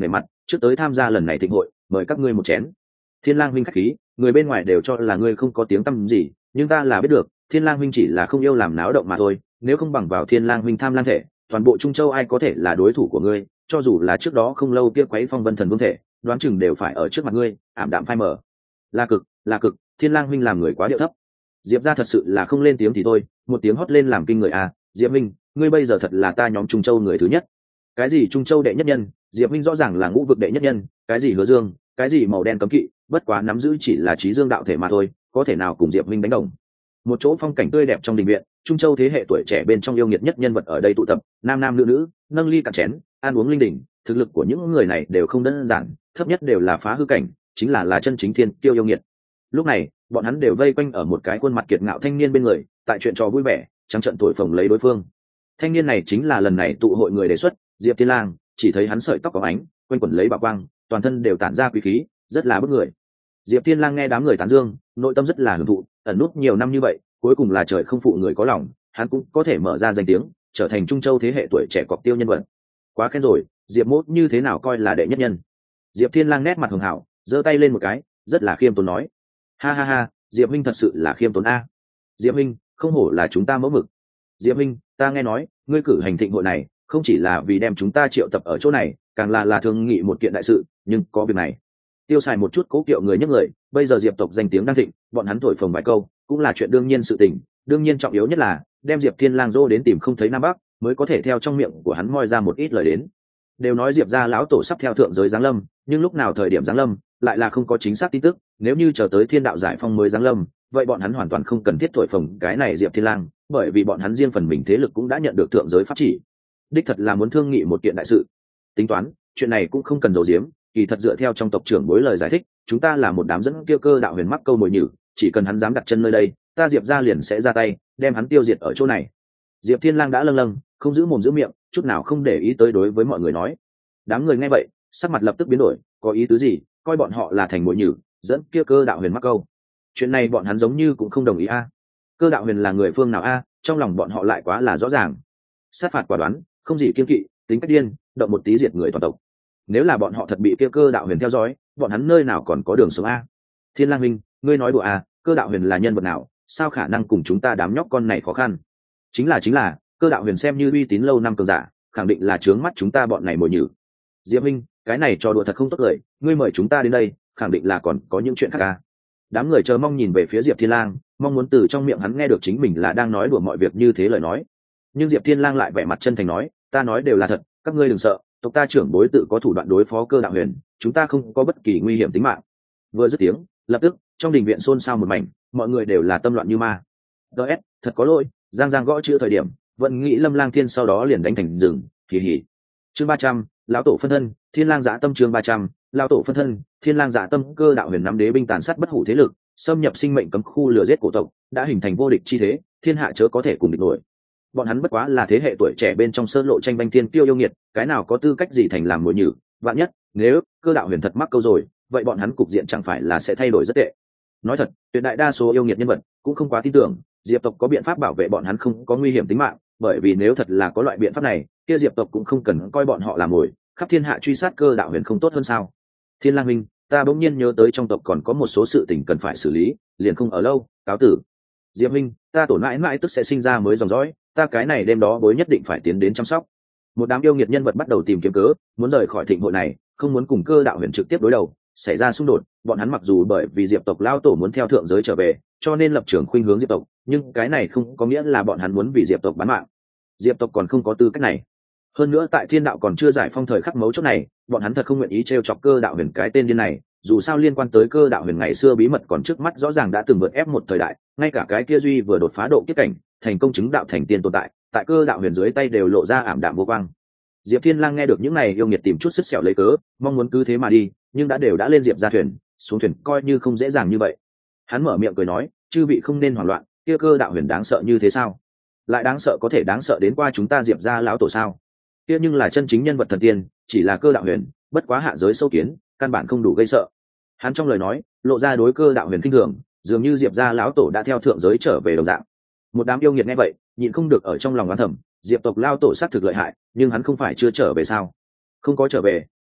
trước tới tham gia lần này thịnh hội, mời các ngươi một chén. Thiên Lang huynh khách khí, người bên ngoài đều cho là ngươi không có tiếng tăm gì, nhưng ta là biết được, Thiên Lang huynh chỉ là không yêu làm náo động mà thôi, nếu không bằng vào Thiên Lang huynh tham lang thể, toàn bộ Trung Châu ai có thể là đối thủ của ngươi, cho dù là trước đó không lâu kia quấy phong vân thần vương thể, đoán chừng đều phải ở trước mặt ngươi, ảm đạm phai mờ. Là cực, là cực, Thiên Lang huynh làm người quá điệu thấp. Diệp gia thật sự là không lên tiếng thì thôi, một tiếng hót lên làm kinh người à, Diệp huynh, ngươi bây giờ thật là ta nhóm Trung Châu người thứ nhất. Cái gì Trung Châu đệ nhất nhân, Diệp huynh rõ ràng là ngũ vực đệ nhất nhân, cái gì Hứa Dương, cái gì màu đen cấm kỵ, bất quá nắm giữ chỉ là trí dương đạo thể mà thôi, có thể nào cùng Diệp huynh đánh đồng. Một chỗ phong cảnh tươi đẹp trong đình viện, Trung Châu thế hệ tuổi trẻ bên trong yêu nghiệt nhất nhân vật ở đây tụ tập, nam nam nữ nữ, nâng ly cạn chén, ăn uống linh đình, thực lực của những người này đều không đơn giản, thấp nhất đều là phá hư cảnh, chính là là chân chính thiên kiêu yêu nghiệt. Lúc này, bọn hắn đều vây quanh ở một cái khuôn mặt kiệt ngạo thanh niên bên người, tại chuyện trò vui vẻ, trắng trận thổi phồng lấy đối phương. Thanh niên này chính là lần này tụ hội người đề xuất, Diệp Thiên Lang, chỉ thấy hắn sợi tóc có ánh, quanh quẩn lấy bảo quang, toàn thân đều tản ra quý khí, rất là bức người. Diệp Thiên Lang nghe đám người tán dương, nội tâm rất là hưởng thụ, ẩn nút nhiều năm như vậy, cuối cùng là trời không phụ người có lòng, hắn cũng có thể mở ra danh tiếng, trở thành Trung Châu thế hệ tuổi trẻ cọc tiêu nhân vật. Quá khen rồi, Diệp Mốt như thế nào coi là đệ nhất nhân. Diệp Thiên Lang nét mặt hường hảo, giơ tay lên một cái, rất là khiêm tốn nói: ha ha ha, Diệp huynh thật sự là khiêm tốn a. Diệp huynh, không hổ là chúng ta mẫu mực. Diệp huynh, ta nghe nói ngươi cử hành thịnh hội này không chỉ là vì đem chúng ta triệu tập ở chỗ này, càng là là thương nghị một kiện đại sự, nhưng có việc này tiêu xài một chút cố kiệu người nhấc người, bây giờ Diệp tộc danh tiếng đang thịnh, bọn hắn thổi phồng vài câu cũng là chuyện đương nhiên sự tình, đương nhiên trọng yếu nhất là đem Diệp Thiên Lang dô đến tìm không thấy nam bắc, mới có thể theo trong miệng của hắn moi ra một ít lời đến. Đều nói Diệp gia lão tổ sắp theo thượng giới giáng lâm, nhưng lúc nào thời điểm giáng lâm lại là không có chính xác tin tức, nếu như chờ tới thiên đạo giải phong mới giáng lâm, vậy bọn hắn hoàn toàn không cần thiết thổi phồng cái này Diệp Thiên Lang, bởi vì bọn hắn riêng phần mình thế lực cũng đã nhận được thượng giới pháp chỉ. Đích thật là muốn thương nghị một kiện đại sự. Tính toán, chuyện này cũng không cần giấu giếm, kỳ thật dựa theo trong tộc trưởng bối lời giải thích, chúng ta là một đám dẫn kia cơ đạo huyền mắc câu mồi nhử, chỉ cần hắn dám đặt chân nơi đây, ta Diệp gia liền sẽ ra tay, đem hắn tiêu diệt ở chỗ này. Diệp Thiên Lang đã lâng lâng, không giữ mồm giữ miệng, chút nào không để ý tới đối với mọi người nói. Đám người nghe vậy, sắc mặt lập tức biến đổi, có ý tứ gì, coi bọn họ là thành mồi nhử, dẫn kia cơ đạo huyền mắc câu. Chuyện này bọn hắn giống như cũng không đồng ý a. Cơ đạo huyền là người phương nào a, trong lòng bọn họ lại quá là rõ ràng. Sát phạt quả đoán, không gì kiêng kỵ, tính cách điên, động một tí diệt người toàn tộc. Nếu là bọn họ thật bị kia cơ đạo huyền theo dõi, bọn hắn nơi nào còn có đường sống a. Thiên Lang huynh, ngươi nói đùa a, cơ đạo huyền là nhân vật nào, sao khả năng cùng chúng ta đám nhóc con này khó khăn. Chính là chính là, cơ đạo huyền xem như uy tín lâu năm cường giả, khẳng định là trướng mắt chúng ta bọn này mồi nhử. Diệp huynh, cái này trò đùa thật không tốt lời, ngươi mời chúng ta đến đây, khẳng định là còn có những chuyện khác a. Đám người chờ mong nhìn về phía Diệp Thiên Lang, mong muốn từ trong miệng hắn nghe được chính mình là đang nói đùa mọi việc như thế lời nói. Nhưng Diệp Thiên Lang lại vẻ mặt chân thành nói, ta nói đều là thật, các ngươi đừng sợ, tộc ta trưởng bối tự có thủ đoạn đối phó cơ đạo huyền, chúng ta không có bất kỳ nguy hiểm tính mạng. Vừa dứt tiếng, lập tức trong đình viện xôn xao một mảnh, mọi người đều là tâm loạn như ma. ds thật có lỗi, giang giang gõ chữ thời điểm vẫn nghĩ Lâm Lang Thiên sau đó liền đánh thành rừng, kỳ hỉ. Chương ba trăm, lão tổ phân thân, Thiên Lang Dạ Tâm. Chương ba trăm, lão tổ phân thân, Thiên Lang Dạ Tâm. Cơ đạo huyền nắm đế binh tàn sát bất hủ thế lực, xâm nhập sinh mệnh cấm khu lừa giết cổ tộc, đã hình thành vô địch chi thế, thiên hạ chớ có thể cùng địch nổi. Bọn hắn bất quá là thế hệ tuổi trẻ bên trong sơn lộ tranh banh thiên tiêu yêu nghiệt, cái nào có tư cách gì thành làm mồi nhử, vạn nhất nếu cơ đạo huyền thật mắc câu rồi, vậy bọn hắn cục diện chẳng phải là sẽ thay đổi rất tệ. Nói thật, tuyệt đại đa số yêu nghiệt nhân vật cũng không quá tin tưởng Diệp tộc có biện pháp bảo vệ bọn hắn không có nguy hiểm tính mạng, bởi vì nếu thật là có loại biện pháp này, kia Diệp tộc cũng không cần coi bọn họ là mồi, khắp thiên hạ truy sát cơ đạo huyền không tốt hơn sao? Thiên Lang huynh, ta bỗng nhiên nhớ tới trong tộc còn có một số sự tình cần phải xử lý, liền không ở lâu, cáo tử. Diệp huynh, ta tổn mãi mãi tức sẽ sinh ra mới dòng dõi, ta cái này đêm đó bối nhất định phải tiến đến chăm sóc. Một đám yêu nghiệt nhân vật bắt đầu tìm kiếm cớ, muốn rời khỏi thịnh hội này, không muốn cùng cơ đạo huyền trực tiếp đối đầu, xảy ra xung đột. Bọn hắn mặc dù bởi vì Diệp tộc lao tổ muốn theo thượng giới trở về, cho nên lập trường khuynh hướng Diệp tộc, nhưng cái này không có nghĩa là bọn hắn muốn vì Diệp tộc bán mạng. Diệp tộc còn không có tư cách này. Hơn nữa tại thiên đạo còn chưa giải phong thời khắc mấu chốt này, bọn hắn thật không nguyện ý trêu chọc cơ đạo huyền cái tên điên này. Dù sao liên quan tới cơ đạo huyền ngày xưa bí mật còn trước mắt rõ ràng đã từng vượt ép một thời đại, ngay cả cái kia duy vừa đột phá độ kiếp cảnh, thành công chứng đạo thành tiên tồn tại, tại cơ đạo huyền dưới tay đều lộ ra ảm đạm vô quang. Diệp Thiên Lang nghe được những này yêu nghiệt tìm chút sức sẹo lấy cớ, mong muốn cứ thế mà đi, nhưng đã đều đã lên Diệp ra thuyền, xuống thuyền coi như không dễ dàng như vậy. Hắn mở miệng cười nói, chư vị không nên hoảng loạn, kia cơ đạo huyền đáng sợ như thế sao? Lại đáng sợ có thể đáng sợ đến qua chúng ta Diệp gia lão tổ sao? Kia nhưng là chân chính nhân vật thần tiên, chỉ là cơ đạo huyền, bất quá hạ giới sâu kiến, căn bản không đủ gây sợ. Hắn trong lời nói lộ ra đối cơ đạo huyền kinh thường, dường như Diệp gia lão tổ đã theo thượng giới trở về đồng dạng. Một đám yêu nghiệt nghe vậy, nhịn không được ở trong lòng oán thầm, Diệp tộc lao tổ sát thực lợi hại, nhưng hắn không phải chưa trở về sao? Không có trở về,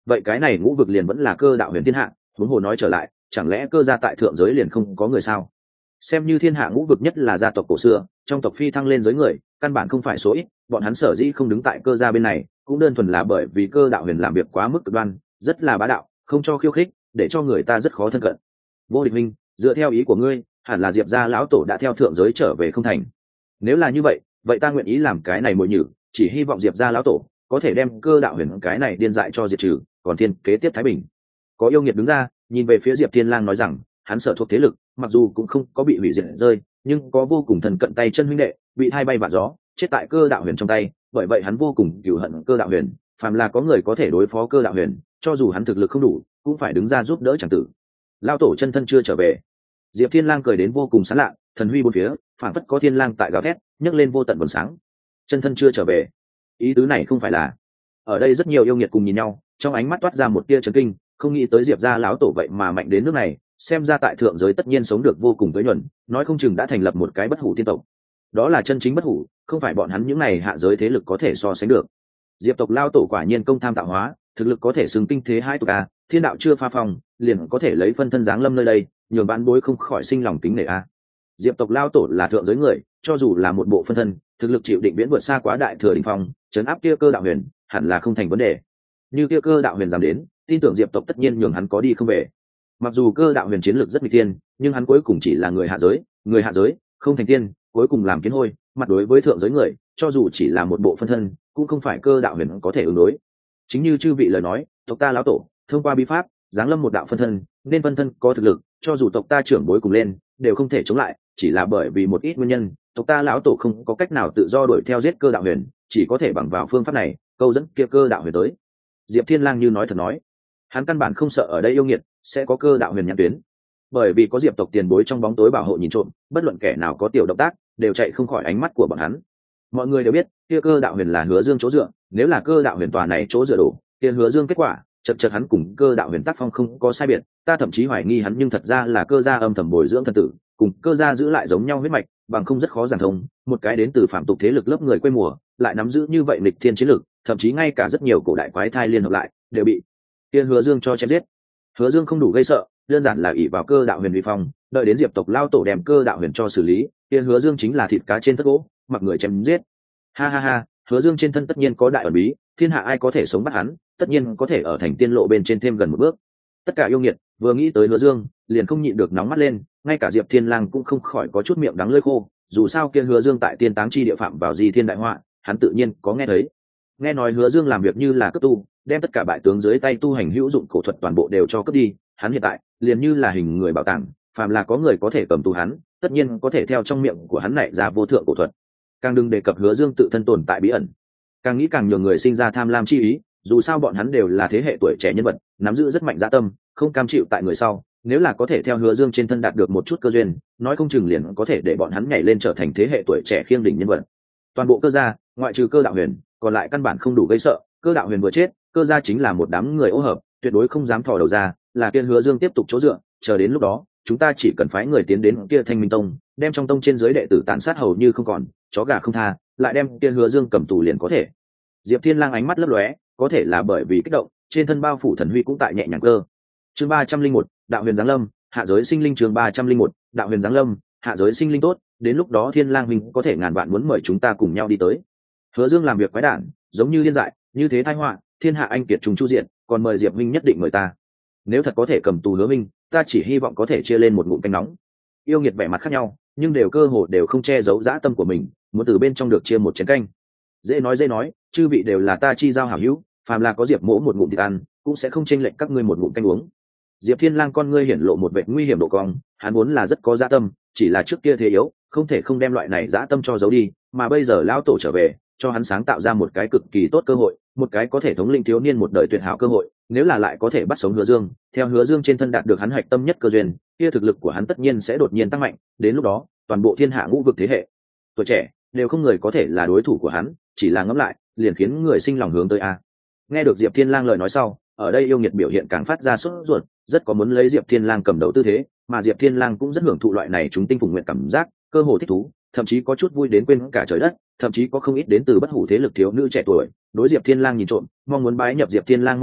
vậy cái này ngũ vực liền vẫn là cơ đạo huyền thiên hạ. huống hồ nói trở lại, chẳng lẽ cơ gia tại thượng giới liền không có người sao? Xem như thiên hạ ngũ vực nhất là gia tộc cổ xưa, trong tộc phi thăng lên giới người căn bản không phải số ít, bọn hắn sở dĩ không đứng tại cơ gia bên này cũng đơn thuần là bởi vì cơ đạo huyền làm việc quá mức cực đoan, rất là bá đạo, không cho khiêu khích, để cho người ta rất khó thân cận. Vô Địch minh, dựa theo ý của ngươi, hẳn là Diệp gia lão tổ đã theo thượng giới trở về không thành? Nếu là như vậy, vậy ta nguyện ý làm cái này mồi nhử, chỉ hy vọng Diệp gia lão tổ có thể đem cơ đạo huyền cái này điên dại cho diệt trừ, còn thiên kế tiếp thái bình. Có yêu nghiệt đứng ra, nhìn về phía Diệp Thiên Lang nói rằng, hắn sở thuộc thế lực mặc dù cũng không có bị hủy diệt rơi, nhưng có vô cùng thần cận tay chân huynh đệ bị thay bay vạ gió, chết tại cơ đạo huyền trong tay, bởi vậy hắn vô cùng cừu hận cơ đạo huyền. Phàm là có người có thể đối phó cơ đạo huyền, cho dù hắn thực lực không đủ, cũng phải đứng ra giúp đỡ chẳng tử. Lão tổ chân thân chưa trở về. Diệp Thiên Lang cười đến vô cùng sán lạ, thần huy bốn phía, phảng phất có thiên lang tại gào thét, nhấc lên vô tận vầng sáng. Chân thân chưa trở về, ý tứ này không phải là? Ở đây rất nhiều yêu nghiệt cùng nhìn nhau, trong ánh mắt toát ra một tia chấn kinh, không nghĩ tới Diệp gia lão tổ vậy mà mạnh đến nước này, xem ra tại thượng giới tất nhiên sống được vô cùng tới nhuần, nói không chừng đã thành lập một cái bất hủ tiên tộc. Đó là chân chính bất hủ, không phải bọn hắn những này hạ giới thế lực có thể so sánh được. Diệp tộc lão tổ quả nhiên công tham tạo hóa, thực lực có thể xứng kinh thế hai tộc a, thiên đạo chưa pha phòng, liền có thể lấy phân thân dáng lâm nơi đây, nhường bạn bối không khỏi sinh lòng kính nể a. Diệp tộc lão tổ là thượng giới người, cho dù là một bộ phân thân, thực lực chịu định viễn vượt xa quá đại thừa đỉnh phong, trấn áp kia cơ đạo huyền, hẳn là không thành vấn đề. Như kia cơ đạo huyền dám đến, tin tưởng Diệp tộc tất nhiên nhường hắn có đi không về. Mặc dù cơ đạo huyền chiến lược rất nguy tiên, nhưng hắn cuối cùng chỉ là người hạ giới, người hạ giới không thành tiên, cuối cùng làm kiến hôi, mặt đối với thượng giới người, cho dù chỉ là một bộ phân thân, cũng không phải cơ đạo huyền có thể ứng đối. Chính như chư vị lời nói, tộc ta lão tổ thông qua bí pháp giáng lâm một đạo phân thân, nên phân thân có thực lực, cho dù tộc ta trưởng bối cùng lên, đều không thể chống lại, chỉ là bởi vì một ít nguyên nhân, tộc ta lão tổ không có cách nào tự do đuổi theo giết cơ đạo huyền, chỉ có thể bằng vào phương pháp này câu dẫn kia cơ đạo huyền tới. Diệp Thiên Lang như nói thật nói, hắn căn bản không sợ ở đây yêu nghiệt sẽ có cơ đạo huyền nhãn tuyến, bởi vì có Diệp tộc tiền bối trong bóng tối bảo hộ nhìn trộm, bất luận kẻ nào có tiểu động tác đều chạy không khỏi ánh mắt của bọn hắn. Mọi người đều biết kia cơ đạo huyền là Hứa Dương chỗ dựa, nếu là cơ đạo huyền tòa này chỗ dựa đổ, kia Hứa Dương kết quả chật chật hắn cùng cơ đạo huyền tác phong không có sai biệt, ta thậm chí hoài nghi hắn nhưng thật ra là cơ gia âm thầm bồi dưỡng thần tử, cùng cơ gia giữ lại giống nhau huyết mạch, bằng không rất khó giảng thông. Một cái đến từ phạm tục thế lực lớp người quê mùa, lại nắm giữ như vậy nghịch thiên chiến lực, thậm chí ngay cả rất nhiều cổ đại quái thai liên hợp lại đều bị kia Hứa Dương cho chém giết. Hứa Dương không đủ gây sợ, đơn giản là ỷ vào cơ đạo huyền uy phong, đợi đến Diệp tộc lao tổ đem cơ đạo huyền cho xử lý, kia Hứa Dương chính là thịt cá trên tất gỗ, mặc người chém giết. Ha ha ha, Hứa Dương trên thân tất nhiên có đại ẩn bí, thiên hạ ai có thể sống bắt hắn, tất nhiên có thể ở thành tiên lộ bên trên thêm gần một bước. Tất cả yêu nghiệt vừa nghĩ tới Hứa Dương, liền không nhịn được nóng mắt lên, ngay cả Diệp Thiên Lang cũng không khỏi có chút miệng đắng lưỡi khô, dù sao kia Hứa Dương tại tiên táng chi địa phạm vào di thiên đại họa, hắn tự nhiên có nghe thấy. Nghe nói Hứa Dương làm việc như là cấp tu, đem tất cả bại tướng dưới tay tu hành hữu dụng cổ thuật toàn bộ đều cho cướp đi, hắn hiện tại liền như là hình người bảo tàng, phàm là có người có thể cầm tù hắn, tất nhiên có thể theo trong miệng của hắn nảy ra vô thượng cổ thuật. Càng đừng đề cập Hứa Dương tự thân tồn tại bí ẩn, càng nghĩ càng nhiều người sinh ra tham lam chi ý, dù sao bọn hắn đều là thế hệ tuổi trẻ nhân vật, nắm giữ rất mạnh dạ tâm, không cam chịu tại người sau, nếu là có thể theo Hứa Dương trên thân đạt được một chút cơ duyên, nói không chừng liền có thể để bọn hắn nhảy lên trở thành thế hệ tuổi trẻ khiêng đỉnh nhân vật. Toàn bộ cơ gia, ngoại trừ cơ đạo huyền, còn lại căn bản không đủ gây sợ, cơ đạo huyền vừa chết, cơ gia chính là một đám người ô hợp, tuyệt đối không dám thò đầu ra, là kia Hứa Dương tiếp tục chỗ dựa, chờ đến lúc đó, chúng ta chỉ cần phái người tiến đến kia Thanh Minh Tông, đem trong tông trên dưới đệ tử tàn sát hầu như không còn, chó gà không tha, lại đem kia Hứa Dương cầm tù liền có thể. Diệp Thiên Lang ánh mắt lấp lóe, có thể là bởi vì kích động, trên thân bao phủ thần huy cũng tại nhẹ nhàng cơ. Chương ba trăm linh một, đạo huyền giáng lâm, hạ giới sinh linh. Chương ba trăm linh một, đạo huyền giáng lâm, hạ giới sinh linh tốt, đến lúc đó Thiên Lang huynh có thể ngàn vạn muốn mời chúng ta cùng nhau đi tới. Hứa Dương làm việc quái đản, giống như điên dại, như thế tai họa, thiên hạ anh kiệt trùng chu diện, còn mời Diệp huynh nhất định mời ta. Nếu thật có thể cầm tù Hứa huynh, ta chỉ hy vọng có thể chia lên một ngụm canh nóng. Yêu nghiệt vẻ mặt khác nhau, nhưng đều cơ hồ đều không che giấu dã tâm của mình, muốn từ bên trong được chia một chén canh. Dễ nói dễ nói, chư vị đều là ta chi giao hảo hữu, phàm là có Diệp mỗ một ngụm thịt ăn, cũng sẽ không chênh lệch các ngươi một ngụm canh uống. Diệp Thiên Lang con ngươi hiển lộ một vẻ nguy hiểm độ cong, hắn vốn là rất có dã tâm, chỉ là trước kia thế yếu, không thể không đem loại này dã tâm cho giấu đi, mà bây giờ lão tổ trở về, cho hắn sáng tạo ra một cái cực kỳ tốt cơ hội, một cái có thể thống lĩnh thiếu niên một đời tuyệt hảo cơ hội, nếu là lại có thể bắt sống Hứa Dương, theo Hứa Dương trên thân đạt được hắn hạch tâm nhất cơ duyên, kia thực lực của hắn tất nhiên sẽ đột nhiên tăng mạnh, đến lúc đó, toàn bộ thiên hạ ngũ vực thế hệ, tuổi trẻ đều không người có thể là đối thủ của hắn, chỉ là ngẫm lại, liền khiến người sinh lòng hướng tới a. Nghe được Diệp Thiên Lang lời nói sau, ở đây yêu nghiệt biểu hiện càng phát ra sốt ruột, rất có muốn lấy Diệp Thiên Lang cầm đầu tư thế, mà Diệp Thiên Lang cũng rất hưởng thụ loại này chúng tinh phùng nguyện cảm giác, cơ hồ thích thú, thậm chí có chút vui đến quên cả trời đất, thậm chí có không ít đến từ bất hủ thế lực thiếu nữ trẻ tuổi, đối Diệp Thiên Lang nhìn trộm, mong muốn bái nhập Diệp Thiên Lang môn hạ,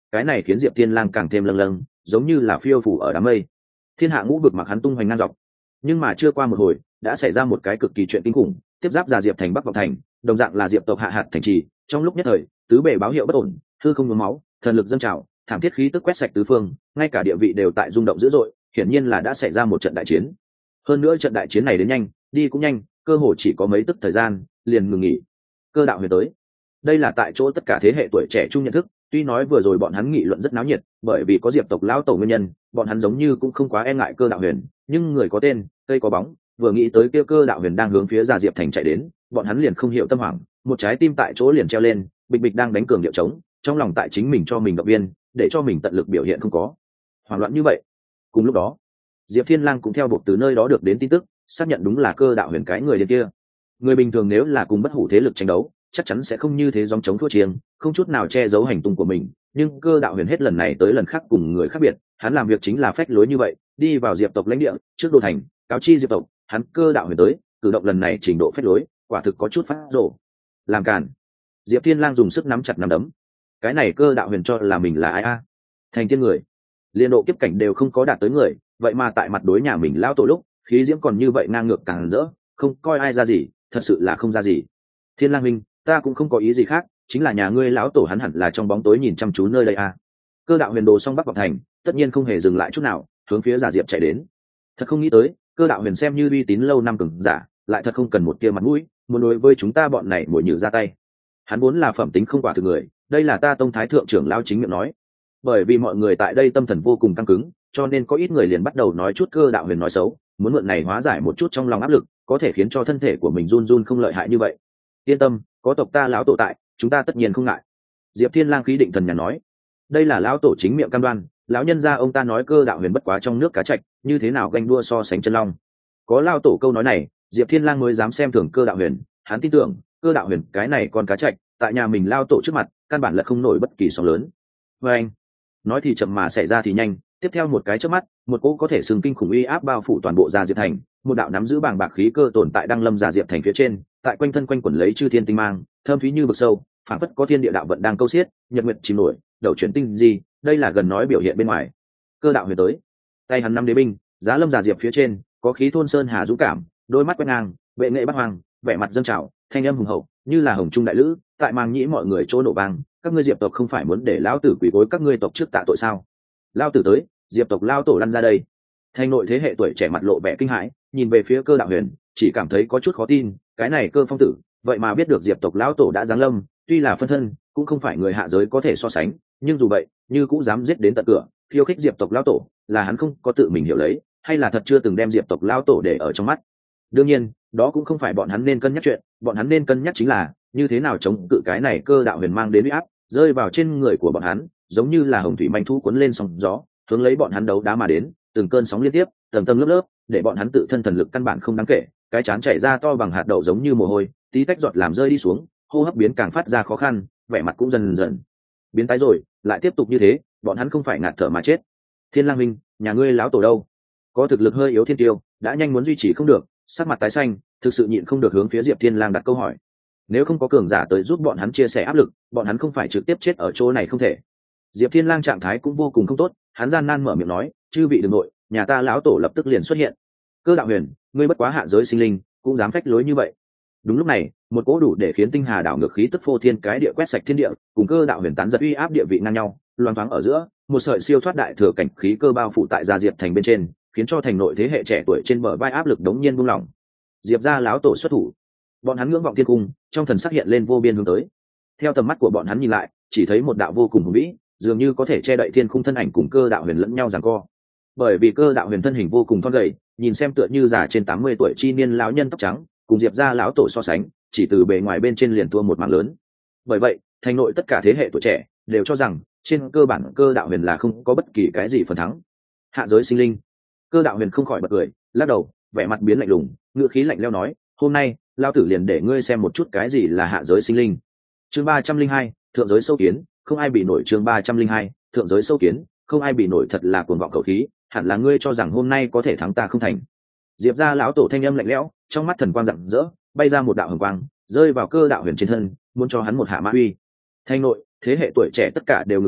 cái này khiến Diệp Thiên Lang càng thêm lâng lâng, giống như là phiêu phù ở đám mây. Thiên hạ ngũ vực mặc hắn tung hoành ngang dọc, nhưng mà chưa qua một hồi đã xảy ra một cái cực kỳ chuyện kinh khủng. Tiếp giáp ra Diệp thành Bắc vọng thành, đồng dạng là Diệp tộc hạ hạt thành trì, trong lúc nhất thời tứ bề báo hiệu bất ổn, hư không nhuốm máu, thần lực dâng trào, thảm thiết khí tức quét sạch tứ phương, ngay cả địa vị đều tại rung động dữ dội, hiển nhiên là đã xảy ra một trận đại chiến. Hơn nữa trận đại chiến này đến nhanh đi cũng nhanh, cơ hồ chỉ có mấy tức thời gian liền ngừng nghỉ. Cơ đạo huyền tới, đây là tại chỗ tất cả thế hệ tuổi trẻ chung nhận thức. Tuy nói vừa rồi bọn hắn nghị luận rất náo nhiệt, bởi vì có Diệp tộc lão tổ nguyên nhân, bọn hắn giống như cũng không quá e ngại cơ đạo huyền, nhưng người có tên cây có bóng, vừa nghĩ tới kia cơ đạo huyền đang hướng phía Già Diệp thành chạy đến, bọn hắn liền không hiểu tâm hoảng, một trái tim tại chỗ liền treo lên, bịch bịch đang đánh cường điệu trống, trong lòng tại chính mình cho mình động viên, để cho mình tận lực biểu hiện không có hoảng loạn như vậy. Cùng lúc đó, Diệp Thiên Lang cũng theo buộc từ nơi đó được đến tin tức, xác nhận đúng là cơ đạo huyền cái người điên kia. Người bình thường nếu là cùng bất hủ thế lực tranh đấu, chắc chắn sẽ không như thế gióng chống thua chiêng, không chút nào che giấu hành tung của mình, nhưng cơ đạo huyền hết lần này tới lần khác cùng người khác biệt, hắn làm việc chính là phách lối như vậy, đi vào Diệp tộc lãnh địa, trước đô thành, cáo chi Diệp tộc, hắn cơ đạo huyền tới, cử động lần này trình độ phách lối, quả thực có chút phát rồ. Làm cản. Diệp Thiên Lang dùng sức nắm chặt nắm đấm. Cái này cơ đạo huyền cho là mình là ai a? Thành tiên người, liên độ kiếp cảnh đều không có đạt tới người, vậy mà tại mặt đối nhà mình lão tổ lúc, khí diễm còn như vậy ngang ngược càng rỡ, không coi ai ra gì, thật sự là không ra gì. Thiên Lang huynh, ta cũng không có ý gì khác, chính là nhà ngươi lão tổ hắn hẳn là trong bóng tối nhìn chăm chú nơi đây a. Cơ đạo huyền đồ xong Bắc vọng thành, tất nhiên không hề dừng lại chút nào, hướng phía Giả Diệp chạy đến. Thật không nghĩ tới, cơ đạo huyền xem như uy tín lâu năm cường giả, lại thật không cần một tia mặt mũi, muốn đối với chúng ta bọn này muội nhử ra tay. Hắn vốn là phẩm tính không quả thực người, đây là ta tông thái thượng trưởng lão chính miệng nói. Bởi vì mọi người tại đây tâm thần vô cùng căng cứng, cho nên có ít người liền bắt đầu nói chút cơ đạo huyền nói xấu, muốn mượn này hóa giải một chút trong lòng áp lực, có thể khiến cho thân thể của mình run run không lợi hại như vậy. Yên tâm, có tộc ta lão tổ tại, chúng ta tất nhiên không ngại. Diệp Thiên Lang khí định thần nhàn nói, đây là lão tổ chính miệng cam đoan, lão nhân gia ông ta nói cơ đạo huyền bất quá trong nước cá trạch, như thế nào ganh đua so sánh chân long. Có lão tổ câu nói này, Diệp Thiên Lang mới dám xem thường cơ đạo huyền, hắn tin tưởng cơ đạo huyền cái này còn cá trạch, tại nhà mình lão tổ trước mặt, căn bản là không nổi bất kỳ sóng lớn. Với anh, nói thì chậm mà xảy ra thì nhanh, tiếp theo một cái chớp mắt, một cỗ có thể sừng kinh khủng uy áp bao phủ toàn bộ Già Diệp thành, một đạo nắm giữ bàng bạc khí cơ tồn tại đang lâm Già Diệp thành phía trên, tại quanh thân quanh quẩn lấy chư thiên tinh mang, thơm thúy như vực sâu, phản phất có thiên địa đạo vận đang câu xiết, nhật nguyệt chìm nổi, đầu chuyển tinh gì, đây là gần nói biểu hiện bên ngoài. Cơ đạo huyền tới, tay hắn năm đế binh, giá lâm Già Diệp phía trên, có khí thôn sơn hà dũng cảm, đôi mắt quét ngang, vệ nghệ bắt hoàng, vẻ mặt dâng trào, thanh âm hùng hậu, như là hồng trung đại lữ, tại mang nhĩ mọi người chỗ nổ vang. Các ngươi Diệp tộc không phải muốn để lão tử quỳ gối các ngươi tộc trước tạ tội sao? Lão tử tới, Diệp tộc lao tổ lăn ra đây. Thành nội thế hệ tuổi trẻ mặt lộ vẻ kinh hãi, nhìn về phía cơ đạo huyền, chỉ cảm thấy có chút khó tin, cái này cơ phong tử, vậy mà biết được Diệp tộc lão tổ đã giáng lâm, tuy là phân thân, cũng không phải người hạ giới có thể so sánh, nhưng dù vậy, như cũng dám giết đến tận cửa, khiêu khích Diệp tộc lão tổ, là hắn không có tự mình hiểu lấy, hay là thật chưa từng đem Diệp tộc lão tổ để ở trong mắt. Đương nhiên, đó cũng không phải bọn hắn nên cân nhắc chuyện, bọn hắn nên cân nhắc chính là như thế nào chống cự cái này cơ đạo huyền mang đến uy áp, rơi vào trên người của bọn hắn, giống như là hồng thủy manh thu cuốn lên sóng gió, hướng lấy bọn hắn đấu đá mà đến, từng cơn sóng liên tiếp, tầng tầng lớp lớp, để bọn hắn tự thân thần lực căn bản không đáng kể, cái chán chảy ra to bằng hạt đậu giống như mồ hôi, tí tách giọt làm rơi đi xuống, hô hấp biến càng phát ra khó khăn, vẻ mặt cũng dần dần biến tái rồi, lại tiếp tục như thế, bọn hắn không phải ngạt thở mà chết. Thiên Lang Minh, nhà ngươi láo tổ đâu? Có thực lực hơi yếu thiên tiêu, đã nhanh muốn duy trì không được, sắc mặt tái xanh, thực sự nhịn không được hướng phía Diệp Thiên Lang đặt câu hỏi. Nếu không có cường giả tới giúp bọn hắn chia sẻ áp lực, bọn hắn không phải trực tiếp chết ở chỗ này không thể. Diệp Thiên Lang trạng thái cũng vô cùng không tốt, hắn gian nan mở miệng nói, chư vị đừng nội, nhà ta lão tổ lập tức liền xuất hiện. Cơ đạo huyền, ngươi bất quá hạ giới sinh linh, cũng dám phách lối như vậy. Đúng lúc này, một cỗ đủ để khiến tinh hà đảo ngược khí tức phô thiên cái địa quét sạch thiên địa, cùng cơ đạo huyền tán giật uy áp địa vị ngang nhau, loan thoáng ở giữa, một sợi siêu thoát đại thừa cảnh khí cơ bao phủ tại Gia Diệp thành bên trên, khiến cho thành nội thế hệ trẻ tuổi trên bờ vai áp lực đống nhiên buông lỏng. Diệp gia lão tổ xuất thủ, bọn hắn ngưỡng vọng thiên cung, trong thần sắc hiện lên vô biên hướng tới. Theo tầm mắt của bọn hắn nhìn lại, chỉ thấy một đạo vô cùng hùng vĩ, dường như có thể che đậy thiên khung thân ảnh cùng cơ đạo huyền lẫn nhau giằng co. Bởi vì cơ đạo huyền thân hình vô cùng thon gầy, nhìn xem tựa như già trên tám mươi tuổi chi niên lão nhân tóc trắng, cùng Diệp gia lão tổ so sánh, chỉ từ bề ngoài bên trên liền thua một mảng lớn. Bởi vậy, thành nội tất cả thế hệ tuổi trẻ đều cho rằng, trên cơ bản cơ đạo huyền là không có bất kỳ cái gì phần thắng. Hạ giới sinh linh, cơ đạo huyền không khỏi bật cười, lắc đầu, vẻ mặt biến lạnh lùng, ngữ khí lạnh lẽo nói, hôm nay lão tử liền để ngươi xem một chút cái gì là hạ giới sinh linh. Chương ba trăm linh hai, thượng giới sâu kiến, không ai bị nổi. Chương ba trăm linh hai, thượng giới sâu kiến, không ai bị nổi. Thật là cuồng vọng khẩu khí, hẳn là ngươi cho rằng hôm nay có thể thắng ta không thành. Diệp gia lão tổ thanh âm lạnh lẽo, trong mắt thần quang rạng rỡ, bay ra một đạo hồng quang, rơi vào cơ đạo huyền trên thân, muốn cho hắn một hạ mã uy. Thanh nội, thế hệ tuổi trẻ tất cả đều ngừng thở,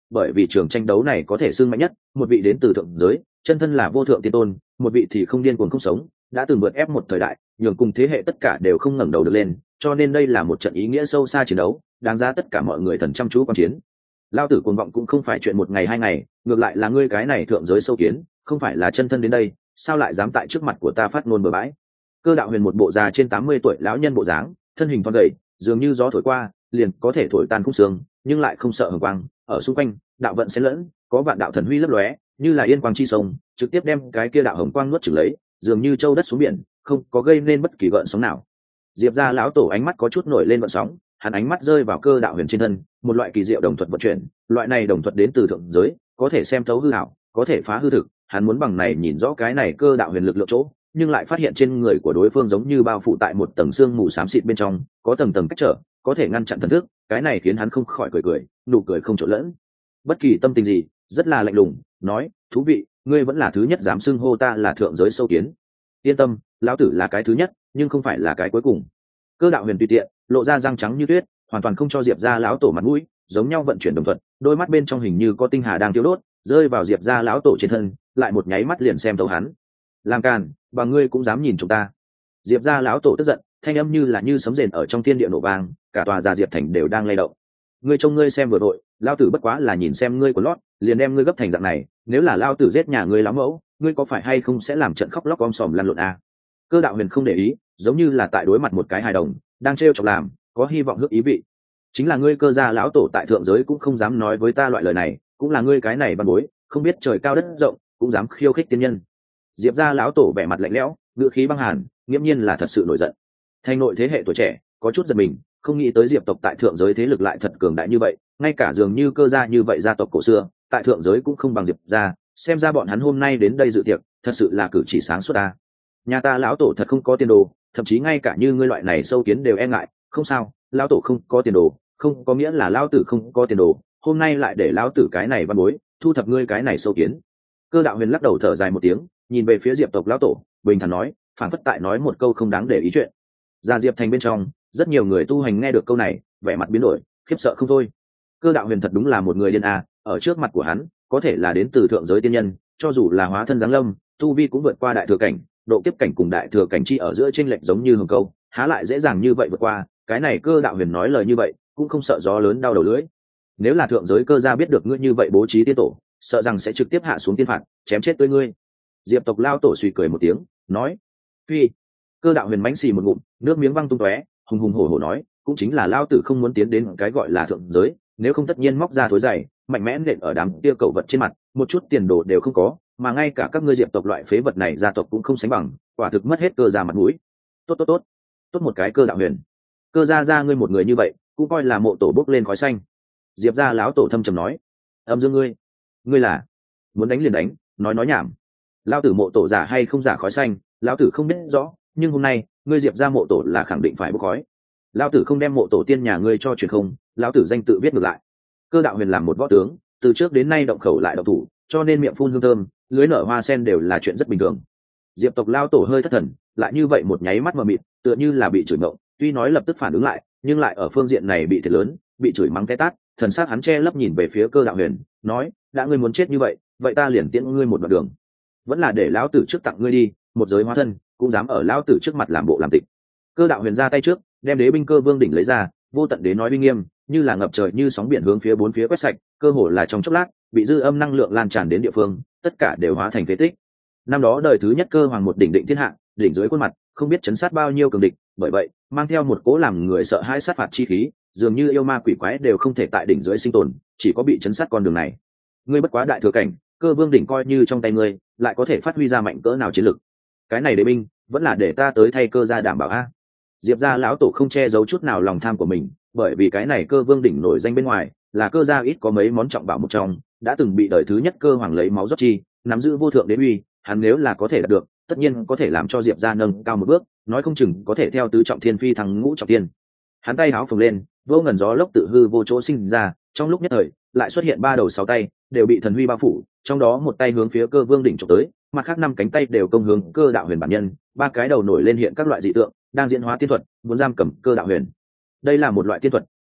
bởi vì trường tranh đấu này có thể xưng mạnh nhất, một vị đến từ thượng giới, chân thân là vô thượng tiên tôn, một vị thì không điên cuồng không sống, đã từng vượt ép một thời đại, nhường cùng thế hệ tất cả đều không ngẩng đầu được lên, cho nên đây là một trận ý nghĩa sâu xa chiến đấu, đáng giá tất cả mọi người thần chăm chú quan chiến. Lao tử cuồng vọng cũng không phải chuyện một ngày hai ngày, ngược lại là ngươi cái này thượng giới sâu kiến, không phải là chân thân đến đây, sao lại dám tại trước mặt của ta phát ngôn bừa bãi? Cơ Đạo Huyền một bộ già trên tám mươi tuổi lão nhân bộ dáng, thân hình thon gầy, dường như gió thổi qua liền có thể thổi tan khung xương, nhưng lại không sợ hừng quang, ở xung quanh đạo vận xen lẫn, có vạn đạo thần huy lấp lóe, như là yên quang chi sông, trực tiếp đem cái kia đạo hồng quang nuốt chửng lấy, dường như châu đất xuống biển, không có gây nên bất kỳ gợn sóng nào. Diệp gia lão tổ ánh mắt có chút nổi lên gợn sóng, hắn ánh mắt rơi vào Cơ Đạo Huyền trên thân, một loại kỳ diệu đồng thuật vận chuyển, loại này đồng thuật đến từ thượng giới, có thể xem thấu hư ảo, có thể phá hư thực, hắn muốn bằng này nhìn rõ cái này Cơ Đạo Huyền lực lượng chỗ, nhưng lại phát hiện trên người của đối phương giống như bao phủ tại một tầng xương mù xám xịt bên trong, có tầng tầng cách trở, có thể ngăn chặn thần thức, cái này khiến hắn không khỏi cười cười, nụ cười không trộn lẫn bất kỳ tâm tình gì, rất là lạnh lùng, nói: "Thú vị, ngươi vẫn là thứ nhất dám xưng hô ta là thượng giới sâu kiến. Yên tâm, lão tử là cái thứ nhất, nhưng không phải là cái cuối cùng." Cơ Đạo Huyền tùy tiện, lộ ra răng trắng như tuyết, hoàn toàn không cho Diệp gia lão tổ mặt mũi, giống nhau vận chuyển đồng thuận, đôi mắt bên trong hình như có tinh hà đang tiêu đốt, rơi vào Diệp gia lão tổ trên thân, lại một nháy mắt liền xem thấu hắn. "Làm càn, bà ngươi cũng dám nhìn chúng ta?" Diệp gia lão tổ tức giận, thanh âm như là như sấm rền ở trong thiên địa nổ vang, cả tòa gia Diệp thành đều đang lay động. "Ngươi trông ngươi xem vừa đội, lão tử bất quá là nhìn xem ngươi của lót, liền đem ngươi gấp thành dạng này, nếu là lão tử giết nhà ngươi lão mẫu, ngươi có phải hay không sẽ làm trận khóc lóc om sòm lăn lộn à?" Cơ Đạo Huyền không để ý, giống như là tại đối mặt một cái hài đồng, đang trêu chọc làm, có hy vọng hước ý vị. "Chính là ngươi Cơ gia lão tổ tại thượng giới cũng không dám nói với ta loại lời này, cũng là ngươi cái này văn bối, không biết trời cao đất rộng, cũng dám khiêu khích tiên nhân." Diệp gia lão tổ vẻ mặt lạnh lẽo, ngữ khí băng hàn, nghiễm nhiên là thật sự nổi giận. Thành nội thế hệ tuổi trẻ có chút giật mình, không nghĩ tới Diệp tộc tại thượng giới thế lực lại thật cường đại như vậy, ngay cả dường như Cơ gia như vậy gia tộc cổ xưa, tại thượng giới cũng không bằng Diệp gia, xem ra bọn hắn hôm nay đến đây dự tiệc, thật sự là cử chỉ sáng suốt ta. Nhà ta lão tổ thật không có tiền đồ, thậm chí ngay cả như ngươi loại này sâu kiến đều e ngại, không sao, lão tổ không có tiền đồ, không có nghĩa là lão tử không có tiền đồ, hôm nay lại để lão tử cái này văn bối thu thập ngươi cái này sâu kiến. Cơ Đạo Huyền lắc đầu thở dài một tiếng, nhìn về phía Diệp tộc lão tổ, bình thản nói, phản phất tại nói một câu không đáng để ý chuyện. Ra Diệp thành bên trong, rất nhiều người tu hành nghe được câu này, vẻ mặt biến đổi, khiếp sợ không thôi. Cơ Đạo Huyền thật đúng là một người điên à, ở trước mặt của hắn, có thể là đến từ thượng giới tiên nhân, cho dù là hóa thân giáng lâm, tu vi cũng vượt qua đại thừa cảnh, độ kiếp cảnh cùng đại thừa cảnh chi ở giữa chênh lệch giống như hồng câu, há lại dễ dàng như vậy vượt qua, cái này Cơ Đạo Huyền nói lời như vậy, cũng không sợ gió lớn đau đầu lưỡi. Nếu là thượng giới Cơ gia biết được ngươi như vậy bố trí tiên tổ, sợ rằng sẽ trực tiếp hạ xuống tiên phạt, chém chết tới ngươi. Diệp tộc lao tổ suy cười một tiếng, nói: "Phi." Cơ Đạo Huyền mánh xì một ngụm, nước miếng văng tung tóe, hùng hùng hổ hổ nói: "Cũng chính là lao tử không muốn tiến đến cái gọi là thượng giới, nếu không tất nhiên móc ra thối giày, mạnh mẽ nện ở đám kia cẩu vật trên mặt, một chút tiền đồ đều không có, mà ngay cả các ngươi Diệp tộc loại phế vật này gia tộc cũng không sánh bằng, quả thực mất hết Cơ gia mặt mũi." "Tốt tốt tốt, tốt một cái Cơ Đạo Huyền. Cơ gia gia ngươi một người như vậy, cũng coi là mộ tổ bốc lên khói xanh." Diệp gia lão tổ thâm trầm nói: "Âm dương ngươi, ngươi là muốn đánh liền đánh, nói nói nhảm. Lão tử mộ tổ giả hay không giả khói xanh, lão tử không biết rõ, nhưng hôm nay ngươi Diệp gia mộ tổ là khẳng định phải bốc khói. Lão tử không đem mộ tổ tiên nhà ngươi cho truyền không, lão tử danh tự viết ngược lại." Cơ Đạo Huyền làm một võ tướng, từ trước đến nay động khẩu lại động thủ, cho nên miệng phun hương thơm, lưới nở hoa sen đều là chuyện rất bình thường. Diệp tộc lão tổ hơi thất thần, lại như vậy một nháy mắt mờ mịt, tựa như là bị chửi mộng, tuy nói lập tức phản ứng lại, nhưng lại ở phương diện này bị thiệt lớn, bị chửi mắng té tát, thần sắc hắn che lấp nhìn về phía Cơ Đạo Huyền, nói: "Đã ngươi muốn chết như vậy, vậy ta liền tiễn ngươi một đoạn đường. Vẫn là để lão tử trước tặng ngươi đi, một giới hóa thân, cũng dám ở lão tử trước mặt làm bộ làm tịch." Cơ Đạo Huyền ra tay trước, đem Đế binh Cơ Vương đỉnh lấy ra, vô tận đế nói uy nghiêm, như là ngập trời như sóng biển hướng phía bốn phía quét sạch, cơ hồ là trong chốc lát, bị dư âm năng lượng lan tràn đến địa phương, tất cả đều hóa thành phế tích. Năm đó đời thứ nhất Cơ Hoàng một đỉnh định thiên hạ, đỉnh dưới khuôn mặt, không biết chấn sát bao nhiêu cường địch, bởi vậy, mang theo một cố làm người sợ hãi sát phạt chi khí, dường như yêu ma quỷ quái đều không thể tại đỉnh dưới sinh tồn, chỉ có bị chấn sát con đường này. Ngươi bất quá đại thừa cảnh, Cơ Vương đỉnh coi như trong tay ngươi, lại có thể phát huy ra mạnh cỡ nào chiến lực. Cái này đế binh, vẫn là để ta tới thay Cơ gia đảm bảo a. Diệp gia lão tổ không che giấu chút nào lòng tham của mình, bởi vì cái này Cơ Vương đỉnh nổi danh bên ngoài, là Cơ gia ít có mấy món trọng bảo một trong, đã từng bị đời thứ nhất Cơ Hoàng lấy máu rót chi, nắm giữ vô thượng đế uy, hắn nếu là có thể đạt được, tất nhiên có thể làm cho Diệp gia nâng cao một bước, nói không chừng có thể theo tứ trọng thiên phi thăng ngũ trọng thiên. Hắn tay háo phồng lên, vô ngần gió lốc tự hư vô chỗ sinh ra, trong lúc nhất thời, lại xuất hiện ba đầu sáu tay, đều bị thần huy bao phủ, trong đó một tay hướng phía Cơ Vương đỉnh chụp tới, mặt khác năm cánh tay đều công hướng Cơ Đạo Huyền bản nhân, ba cái đầu nổi lên hiện các loại dị tượng, đang diễn hóa tiên thuật, muốn giam cầm Cơ Đạo Huyền. Đây là một loại tiên thuật,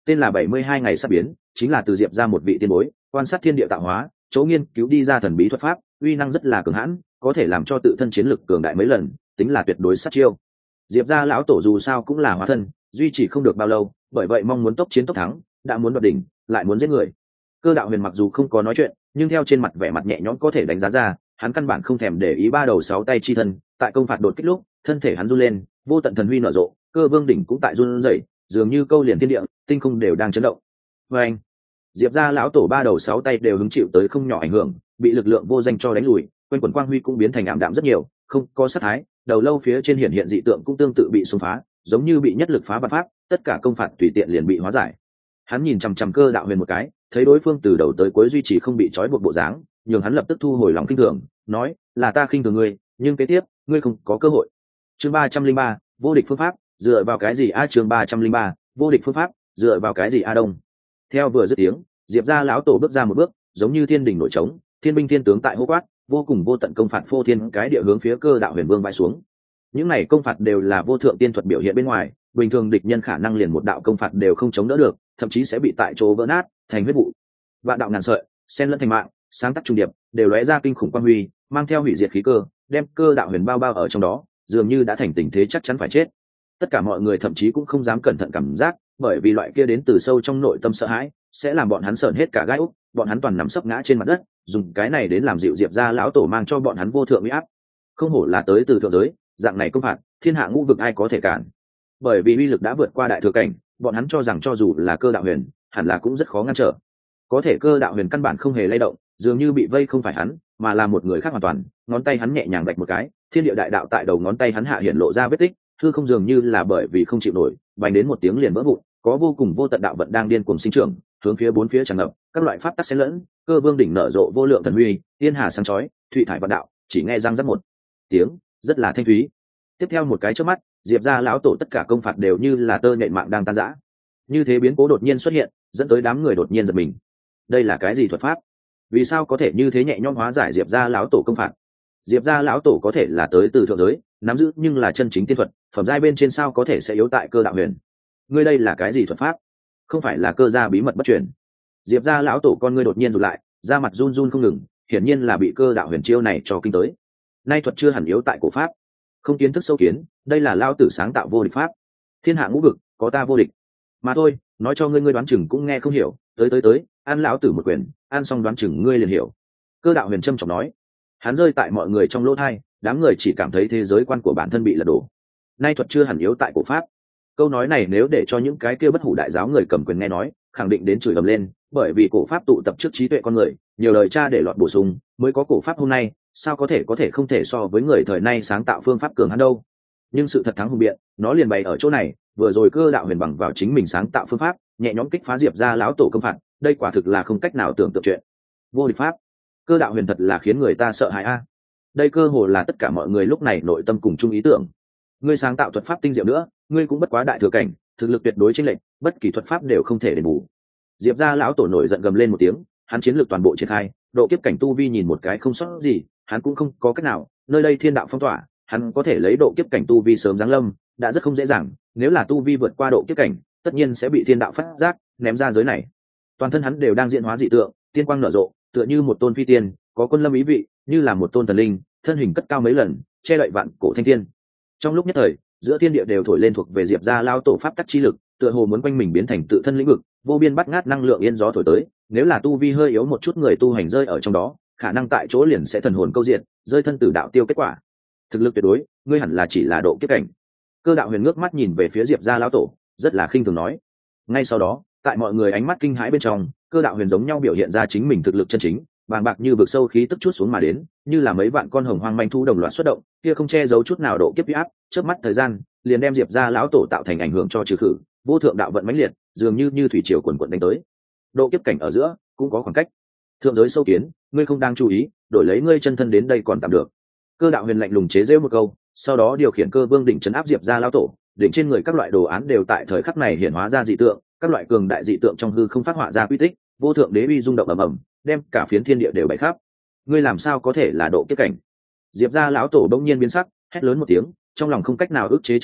tên là bảy mươi hai ngày sắp biến, chính là từ diệp ra một vị tiên bối quan sát thiên địa tạo hóa chỗ nghiên cứu đi ra thần bí thuật pháp, uy năng rất là cường hãn, có thể làm cho tự thân chiến lực cường đại mấy lần, tính là tuyệt đối sát chiêu. Diệp gia lão tổ dù sao cũng là hóa thân, duy trì không được bao lâu, bởi vậy mong muốn tốc chiến tốc thắng, đã muốn đoạt đỉnh lại muốn giết người. Cơ Đạo Huyền mặc dù không có nói chuyện, nhưng theo trên mặt vẻ mặt nhẹ nhõm có thể đánh giá ra, hắn căn bản không thèm để ý ba đầu sáu tay chi thân, tại công phạt đột kích lúc, thân thể hắn run lên, vô tận thần huy nở rộ, Cơ Vương đỉnh cũng tại run rẩy, dường như câu liền thiên địa, tinh không đều đang chấn động. Và anh, Diệp gia lão tổ ba đầu sáu tay đều hứng chịu tới không nhỏ ảnh hưởng, bị lực lượng vô danh cho đánh lùi, quanh quần quang huy cũng biến thành ảm đạm rất nhiều, không có sát thái, đầu lâu phía trên hiện hiện dị tượng cũng tương tự bị xung phá, giống như bị nhất lực phá vạn pháp, tất cả công phạt tùy tiện liền bị hóa giải. Hắn nhìn chằm chằm Cơ Đạo Huyền một cái, thấy đối phương từ đầu tới cuối duy trì không bị trói buộc bộ dáng, nhường hắn lập tức thu hồi lòng khinh thường, nói, là ta khinh thường ngươi, nhưng kế tiếp, ngươi không có cơ hội. Chương ba trăm linh ba, vô địch phương pháp, dựa vào cái gì a? Chương ba trăm linh ba, vô địch phương pháp, dựa vào cái gì a Đông? Theo vừa dứt tiếng, Diệp gia lão tổ bước ra một bước, giống như thiên đỉnh nổi trống, thiên binh thiên tướng tại hô quát, vô cùng vô tận công phạt phô thiên cái địa hướng phía Cơ Đạo Huyền vương vãi xuống. Những này công phạt đều là vô thượng tiên thuật biểu hiện bên ngoài, bình thường địch nhân khả năng liền một đạo công phạt đều không chống đỡ được, thậm chí sẽ bị tại chỗ vỡ nát thành huyết vụ. Vạn đạo ngàn sợi, xen lẫn thành mạng, sáng tác trung điệp, đều lóe ra kinh khủng quang huy, mang theo hủy diệt khí cơ, đem Cơ Đạo Huyền bao bao ở trong đó, dường như đã thành tình thế chắc chắn phải chết. Tất cả mọi người thậm chí cũng không dám cẩn thận cảm giác, bởi vì loại kia đến từ sâu trong nội tâm sợ hãi, sẽ làm bọn hắn sởn hết cả gai úc, bọn hắn toàn nằm sấp ngã trên mặt đất, dùng cái này đến làm dịu Diệp gia lão tổ mang cho bọn hắn vô thượng uy áp. Không hổ là tới từ thượng giới, dạng này công phạt, thiên hạ ngũ vực ai có thể cản. Bởi vì uy lực đã vượt qua đại thừa cảnh, bọn hắn cho rằng cho dù là Cơ Đạo Huyền, hẳn là cũng rất khó ngăn trở. Có thể Cơ Đạo Huyền căn bản không hề lay động, dường như bị vây không phải hắn, mà là một người khác hoàn toàn. Ngón tay hắn nhẹ nhàng vạch một cái, thiên địa đại đạo tại đầu ngón tay hắn hạ hiện lộ ra vết tích, hư không dường như là bởi vì không chịu nổi, bành đến một tiếng liền vỡ vụn, có vô cùng vô tận đạo vận đang điên cuồng sinh trưởng, hướng phía bốn phía tràn ngập, các loại pháp tắc xen lẫn, Cơ Vương đỉnh nở rộ vô lượng thần huy, thiên hà sáng chói, thủy thải vạn đạo, chỉ nghe răng rắc một tiếng, rất là thanh thúy. Tiếp theo một cái chớp mắt, Diệp gia lão tổ tất cả công phạt đều như là tơ nhện mạng đang tan rã. Như thế biến cố đột nhiên xuất hiện, dẫn tới đám người đột nhiên giật mình. Đây là cái gì thuật pháp? Vì sao có thể như thế nhẹ nhõm hóa giải Diệp gia lão tổ công phạt? Diệp gia lão tổ có thể là tới từ thượng giới, nắm giữ nhưng là chân chính tiên thuật, phẩm giai bên trên sao có thể sẽ yếu tại Cơ Đạo Huyền? Ngươi đây là cái gì thuật pháp? Không phải là Cơ gia bí mật bất truyền? Diệp gia lão tổ con ngươi đột nhiên rụt lại, da mặt run run không ngừng, hiển nhiên là bị Cơ Đạo Huyền chiêu này cho kinh tới. Nay thuật chưa hẳn yếu tại cổ pháp, không kiến thức sâu kiến, đây là lao tử sáng tạo vô địch pháp. Thiên hạ ngũ vực, có ta vô địch. Mà thôi, nói cho ngươi ngươi đoán chừng cũng nghe không hiểu, tới tới tới, ăn lão tử một quyền, ăn xong đoán chừng ngươi liền hiểu. Cơ Đạo Huyền trâm trọng nói. Hắn rơi tại mọi người trong lỗ thai, đám người chỉ cảm thấy thế giới quan của bản thân bị lật đổ. Nay thuật chưa hẳn yếu tại cổ pháp. Câu nói này nếu để cho những cái kia bất hủ đại giáo người cầm quyền nghe nói, khẳng định đến chửi ầm lên, bởi vì cổ pháp tụ tập trước trí tuệ con người, nhiều lời cha để lọt bổ sung, mới có cổ pháp hôm nay, sao có thể có thể không thể so với người thời nay sáng tạo phương pháp cường hắn đâu. Nhưng sự thật thắng hùng biện, nó liền bày ở chỗ này, vừa rồi Cơ Đạo Huyền bằng vào chính mình sáng tạo phương pháp, nhẹ nhõm kích phá Diệp gia lão tổ công phạt, đây quả thực là không cách nào tưởng tượng chuyện. Vô địch pháp, Cơ Đạo Huyền thật là khiến người ta sợ hãi a. Đây cơ hồ là tất cả mọi người lúc này nội tâm cùng chung ý tưởng. Ngươi sáng tạo thuật pháp tinh diệu nữa, ngươi cũng bất quá đại thừa cảnh, thực lực tuyệt đối chênh lệch, bất kỳ thuật pháp đều không thể đền bù. Diệp gia lão tổ nổi giận gầm lên một tiếng, hắn chiến lược toàn bộ triển khai, độ kiếp cảnh tu vi nhìn một cái không sót gì, hắn cũng không có cách nào, nơi đây thiên đạo phong tỏa, hắn có thể lấy độ kiếp cảnh tu vi sớm giáng lâm, đã rất không dễ dàng, nếu là tu vi vượt qua độ kiếp cảnh, tất nhiên sẽ bị thiên đạo phát giác, ném ra giới này. Toàn thân hắn đều đang diễn hóa dị tượng, tiên quang nở rộ, tựa như một tôn phi tiên, có quân lâm ý vị, như là một tôn thần linh, thân hình cất cao mấy lần, che đậy vạn cổ thanh thiên. Trong lúc nhất thời, giữa thiên địa đều thổi lên thuộc về Diệp gia lao tổ pháp tắc chi lực, tựa hồ muốn quanh mình biến thành tự thân lĩnh vực, vô biên bắt ngát năng lượng yên gió thổi tới, nếu là tu vi hơi yếu một chút người tu hành rơi ở trong đó, khả năng tại chỗ liền sẽ thần hồn câu diện, rơi thân tử đạo tiêu kết quả. Thực lực tuyệt đối, ngươi hẳn là chỉ là độ kiếp cảnh. Cơ Đạo Huyền ngước mắt nhìn về phía Diệp gia lão tổ, rất là khinh thường nói. Ngay sau đó, tại mọi người ánh mắt kinh hãi bên trong, Cơ Đạo Huyền giống nhau biểu hiện ra chính mình thực lực chân chính, bàng bạc như vực sâu khí tức chút xuống mà đến, như là mấy vạn con hồng hoang manh thu đồng loạt xuất động, kia không che giấu chút nào độ kiếp uy áp, chớp mắt thời gian, liền đem Diệp gia lão tổ tạo thành ảnh hưởng cho trừ khử, vô thượng đạo vận mãnh liệt, dường như như thủy triều cuồn cuộn đánh tới. Độ kiếp cảnh ở giữa cũng có khoảng cách. Thượng giới sâu kiến, ngươi không đang chú ý, đổi lấy ngươi chân thân đến đây còn tạm được. Cơ Đạo Huyền lạnh lùng chế giễu một câu, sau đó điều khiển Cơ Vương đỉnh trấn áp Diệp gia lão tổ, đỉnh trên người các loại đồ án đều tại thời khắc này hiển hóa ra dị tượng, các loại cường đại dị tượng trong hư không phát họa ra quy tích, vô thượng đế uy rung động ầm ầm, đem cả phiến thiên địa đều bày khắp. Ngươi làm sao có thể là độ kiếp cảnh? Diệp gia lão tổ bỗng nhiên biến sắc, hét lớn một tiếng, trong lòng không cách nào ức chế chấn kinh,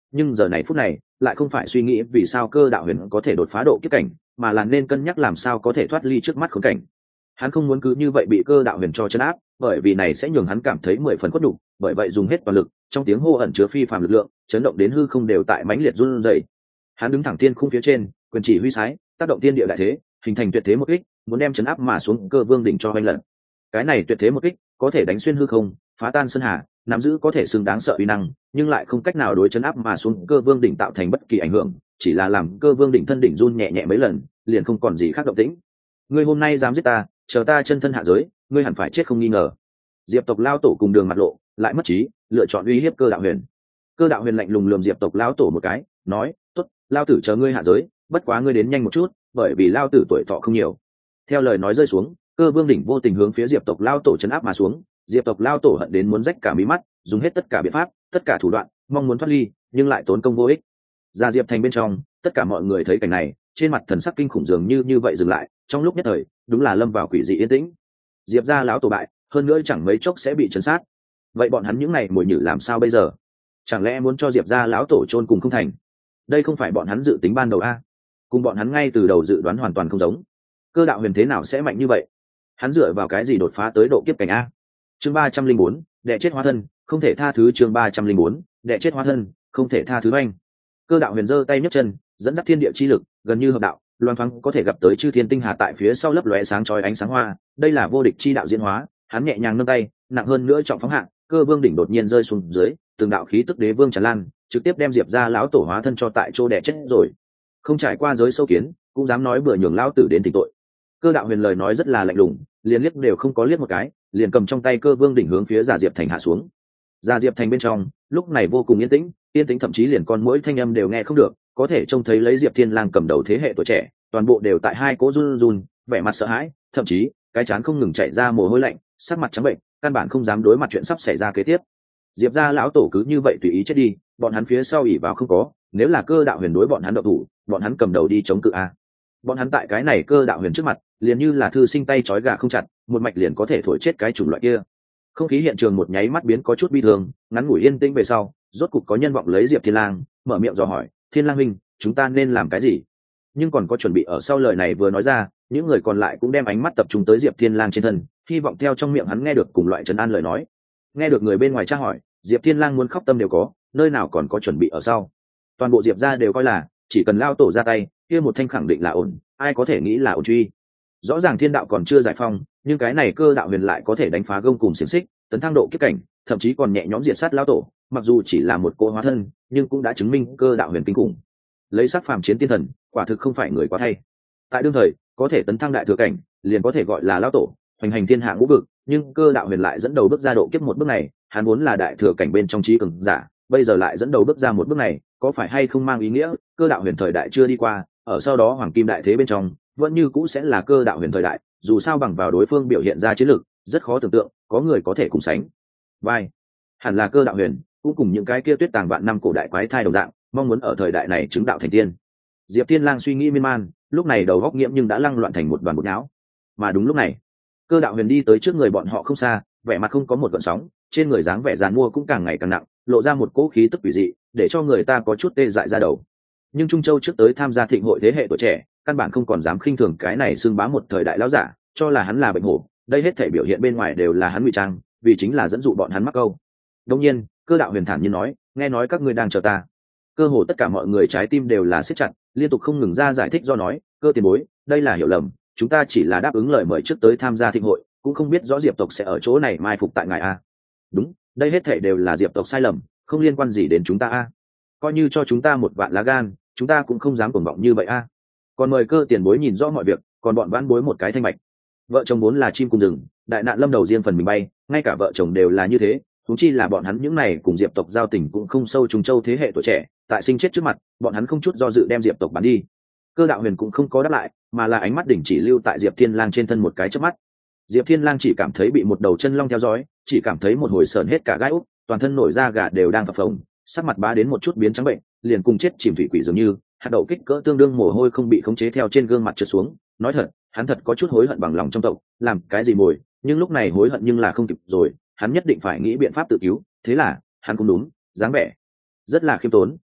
nhưng giờ này phút này lại không phải suy nghĩ vì sao cơ đạo huyền có thể đột phá độ kiếp cảnh, mà là nên cân nhắc làm sao có thể thoát ly trước mắt khốn cảnh. Hắn không muốn cứ như vậy bị cơ đạo huyền cho chấn áp, bởi vì này sẽ nhường hắn cảm thấy mười phần khuất nhục, bởi vậy dùng hết toàn lực, trong tiếng hô ẩn chứa phi phàm lực lượng, chấn động đến hư không đều tại mãnh liệt run rẩy. Hắn đứng thẳng thiên khung phía trên, quyền chỉ huy sái, tác động thiên địa đại thế, hình thành tuyệt thế một kích, muốn đem chấn áp mà xuống cơ vương đỉnh cho hoành lật. Cái này tuyệt thế một kích, có thể đánh xuyên hư không, phá tan sơn hà, nắm giữ có thể xứng đáng sợ uy năng, nhưng lại không cách nào đối chấn áp mà xuống cơ vương đỉnh tạo thành bất kỳ ảnh hưởng, chỉ là làm cơ vương đỉnh thân đỉnh run nhẹ nhẹ mấy lần, liền không còn gì khác động tĩnh. Ngươi hôm nay dám giết ta, chờ ta chân thân hạ giới, ngươi hẳn phải chết không nghi ngờ. Diệp tộc lao tổ cùng đường mặt lộ, lại mất trí, lựa chọn uy hiếp cơ đạo huyền. Cơ đạo huyền lạnh lùng lườm diệp tộc lao tổ một cái, nói: tốt, lao tử chờ ngươi hạ giới, bất quá ngươi đến nhanh một chút, bởi vì lao tử tuổi thọ không nhiều. Theo lời nói rơi xuống, cơ vương đỉnh vô tình hướng phía diệp tộc lao tổ chấn áp mà xuống. Diệp tộc lao tổ hận đến muốn rách cả mí mắt, dùng hết tất cả biện pháp, tất cả thủ đoạn, mong muốn thoát ly, nhưng lại tốn công vô ích. Ra diệp thành bên trong, tất cả mọi người thấy cảnh này, trên mặt thần sắc kinh khủng dường như như vậy dừng lại, trong lúc nhất thời, đúng là lâm vào quỷ dị yên tĩnh. Diệp gia lão tổ bại, hơn nữa chẳng mấy chốc sẽ bị trấn sát. Vậy bọn hắn những này mồi nhử làm sao bây giờ? Chẳng lẽ muốn cho Diệp gia lão tổ chôn cùng không thành? Đây không phải bọn hắn dự tính ban đầu a? Cùng bọn hắn ngay từ đầu dự đoán hoàn toàn không giống. Cơ đạo huyền thế nào sẽ mạnh như vậy? Hắn dựa vào cái gì đột phá tới độ kiếp cảnh a? Chương ba trăm linh bốn, đệ chết hóa thân, không thể tha thứ. Chương ba trăm linh bốn, đệ chết hóa thân, không thể tha thứ anh. Cơ đạo huyền giơ tay nhấc chân, dẫn dắt thiên địa chi lực, gần như hợp đạo, loan thoáng có thể gặp tới chư thiên tinh hà tại phía sau lấp lóe sáng chói ánh sáng hoa. Đây là vô địch chi đạo diễn hóa. Hắn nhẹ nhàng nâng tay, nặng hơn nữa trọng phóng hạng, cơ vương đỉnh đột nhiên rơi xuống dưới, từng đạo khí tức đế vương tràn lan, trực tiếp đem Diệp gia lão tổ hóa thân cho tại chỗ đè chết rồi. Không trải qua giới sâu kiến, cũng dám nói bừa nhường lão tử đến tỉnh tội. Cơ đạo huyền lời nói rất là lạnh lùng, liền liếc đều không có liếc một cái, liền cầm trong tay cơ vương đỉnh hướng phía Già Diệp Thành hạ xuống. Già Diệp Thành bên trong, lúc này vô cùng yên tĩnh, yên tĩnh thậm chí liền con muỗi thanh âm đều nghe không được, có thể trông thấy lấy Diệp Thiên Lang cầm đầu thế hệ tuổi trẻ, toàn bộ đều tại hai cỗ run run, vẻ mặt sợ hãi, thậm chí cái trán không ngừng chảy ra mồ hôi lạnh, sắc mặt trắng bệnh, căn bản không dám đối mặt chuyện sắp xảy ra kế tiếp. Diệp gia lão tổ cứ như vậy tùy ý chết đi, bọn hắn phía sau ỉ vào không có, nếu là cơ đạo huyền đối bọn hắn động thủ, bọn hắn cầm đầu đi chống cự a. Bọn hắn tại cái này cơ đạo huyền trước mặt, liền như là thư sinh tay trói gà không chặt, một mạch liền có thể thổi chết cái chủng loại kia. Không khí hiện trường một nháy mắt biến có chút bi thương, ngắn ngủi yên tĩnh về sau, rốt cục có nhân vọng lấy Diệp Thiên Lang, mở miệng dò hỏi: "Thiên Lang huynh, chúng ta nên làm cái gì?" Nhưng còn có chuẩn bị ở sau lời này vừa nói ra, những người còn lại cũng đem ánh mắt tập trung tới Diệp Thiên Lang trên thân, hy vọng theo trong miệng hắn nghe được cùng loại trấn an lời nói. Nghe được người bên ngoài tra hỏi, Diệp Thiên Lang muốn khóc tâm đều có, nơi nào còn có chuẩn bị ở sau. Toàn bộ Diệp gia đều coi là chỉ cần lao tổ ra tay, kia một thanh khẳng định là ổn, ai có thể nghĩ là ổn truy. Rõ ràng thiên đạo còn chưa giải phong, nhưng cái này cơ đạo huyền lại có thể đánh phá gông cùng xiềng xích, tấn thăng độ kiếp cảnh, thậm chí còn nhẹ nhõm diệt sát lao tổ, mặc dù chỉ là một cô hóa thân, nhưng cũng đã chứng minh cơ đạo huyền kinh khủng. Lấy sắc phàm chiến tiên thần, quả thực không phải người quá thay. Tại đương thời, có thể tấn thăng đại thừa cảnh, liền có thể gọi là lao tổ, hoành hành thiên hạ ngũ vực, nhưng cơ đạo huyền lại dẫn đầu bước ra độ kiếp một bước này, hắn vốn là đại thừa cảnh bên trong trí cường giả, bây giờ lại dẫn đầu bước ra một bước này, có phải hay không mang ý nghĩa cơ đạo huyền thời đại chưa đi qua, ở sau đó hoàng kim đại thế bên trong vẫn như cũ sẽ là cơ đạo huyền thời đại, dù sao bằng vào đối phương biểu hiện ra chiến lược, rất khó tưởng tượng có người có thể cùng sánh vai. Hẳn là cơ đạo huyền cũng cùng những cái kia tuyết tàng vạn năm cổ đại quái thai đồng dạng, mong muốn ở thời đại này chứng đạo thành tiên. Diệp Thiên Lang suy nghĩ miên man, lúc này đầu góc nghiễm nhưng đã lăng loạn thành một đoàn bột não. Mà đúng lúc này, cơ đạo huyền đi tới trước người bọn họ không xa, vẻ mặt không có một gợn sóng, trên người dáng vẻ giàn mua cũng càng ngày càng nặng, lộ ra một cỗ khí tức quỷ dị, để cho người ta có chút tê dại ra đầu. Nhưng Trung Châu trước tới tham gia thịnh hội thế hệ tuổi trẻ, căn bản không còn dám khinh thường cái này xưng bá một thời đại lão giả, cho là hắn là bệnh hổ, đây hết thể biểu hiện bên ngoài đều là hắn ngụy trang, vì chính là dẫn dụ bọn hắn mắc câu. Đương nhiên, cơ đạo huyền thản nhiên nói: "Nghe nói các ngươi đang chờ ta." Cơ hồ tất cả mọi người trái tim đều là siết chặt, liên tục không ngừng ra giải thích do nói: "Cơ tiền bối, đây là hiểu lầm, chúng ta chỉ là đáp ứng lời mời trước tới tham gia thịnh hội, cũng không biết rõ Diệp tộc sẽ ở chỗ này mai phục tại ngài a." "Đúng, đây hết thể đều là Diệp tộc sai lầm, không liên quan gì đến chúng ta a. Coi như cho chúng ta một vạn lá gan, chúng ta cũng không dám cuồng vọng như vậy a. Còn mời cơ tiền bối nhìn rõ mọi việc, còn bọn vãn bối một cái thanh mạch." Vợ chồng vốn là chim cùng rừng, đại nạn lâm đầu riêng phần mình bay, ngay cả vợ chồng đều là như thế, huống chi là bọn hắn những này cùng Diệp tộc giao tình cũng không sâu Trung Châu thế hệ tuổi trẻ, tại sinh chết trước mặt, bọn hắn không chút do dự đem Diệp tộc bán đi. Cơ đạo huyền cũng không có đáp lại, mà là ánh mắt đỉnh chỉ lưu tại Diệp Thiên Lang trên thân một cái chớp mắt. Diệp Thiên Lang chỉ cảm thấy bị một đầu chân long theo dõi, chỉ cảm thấy một hồi sờn hết cả gai ốc, toàn thân nổi da gà đều đang phập phồng, sắc mặt bá đến một chút biến trắng bệnh, liền cùng chết chìm thủy quỷ dường như, hạt đậu kích cỡ tương đương mồ hôi không bị khống chế theo trên gương mặt trượt xuống. Nói thật, hắn thật có chút hối hận bằng lòng trong tộc, làm cái gì mồi, nhưng lúc này hối hận nhưng là không kịp rồi, hắn nhất định phải nghĩ biện pháp tự cứu, thế là, hắn cũng đúng, dáng vẻ rất là khiêm tốn,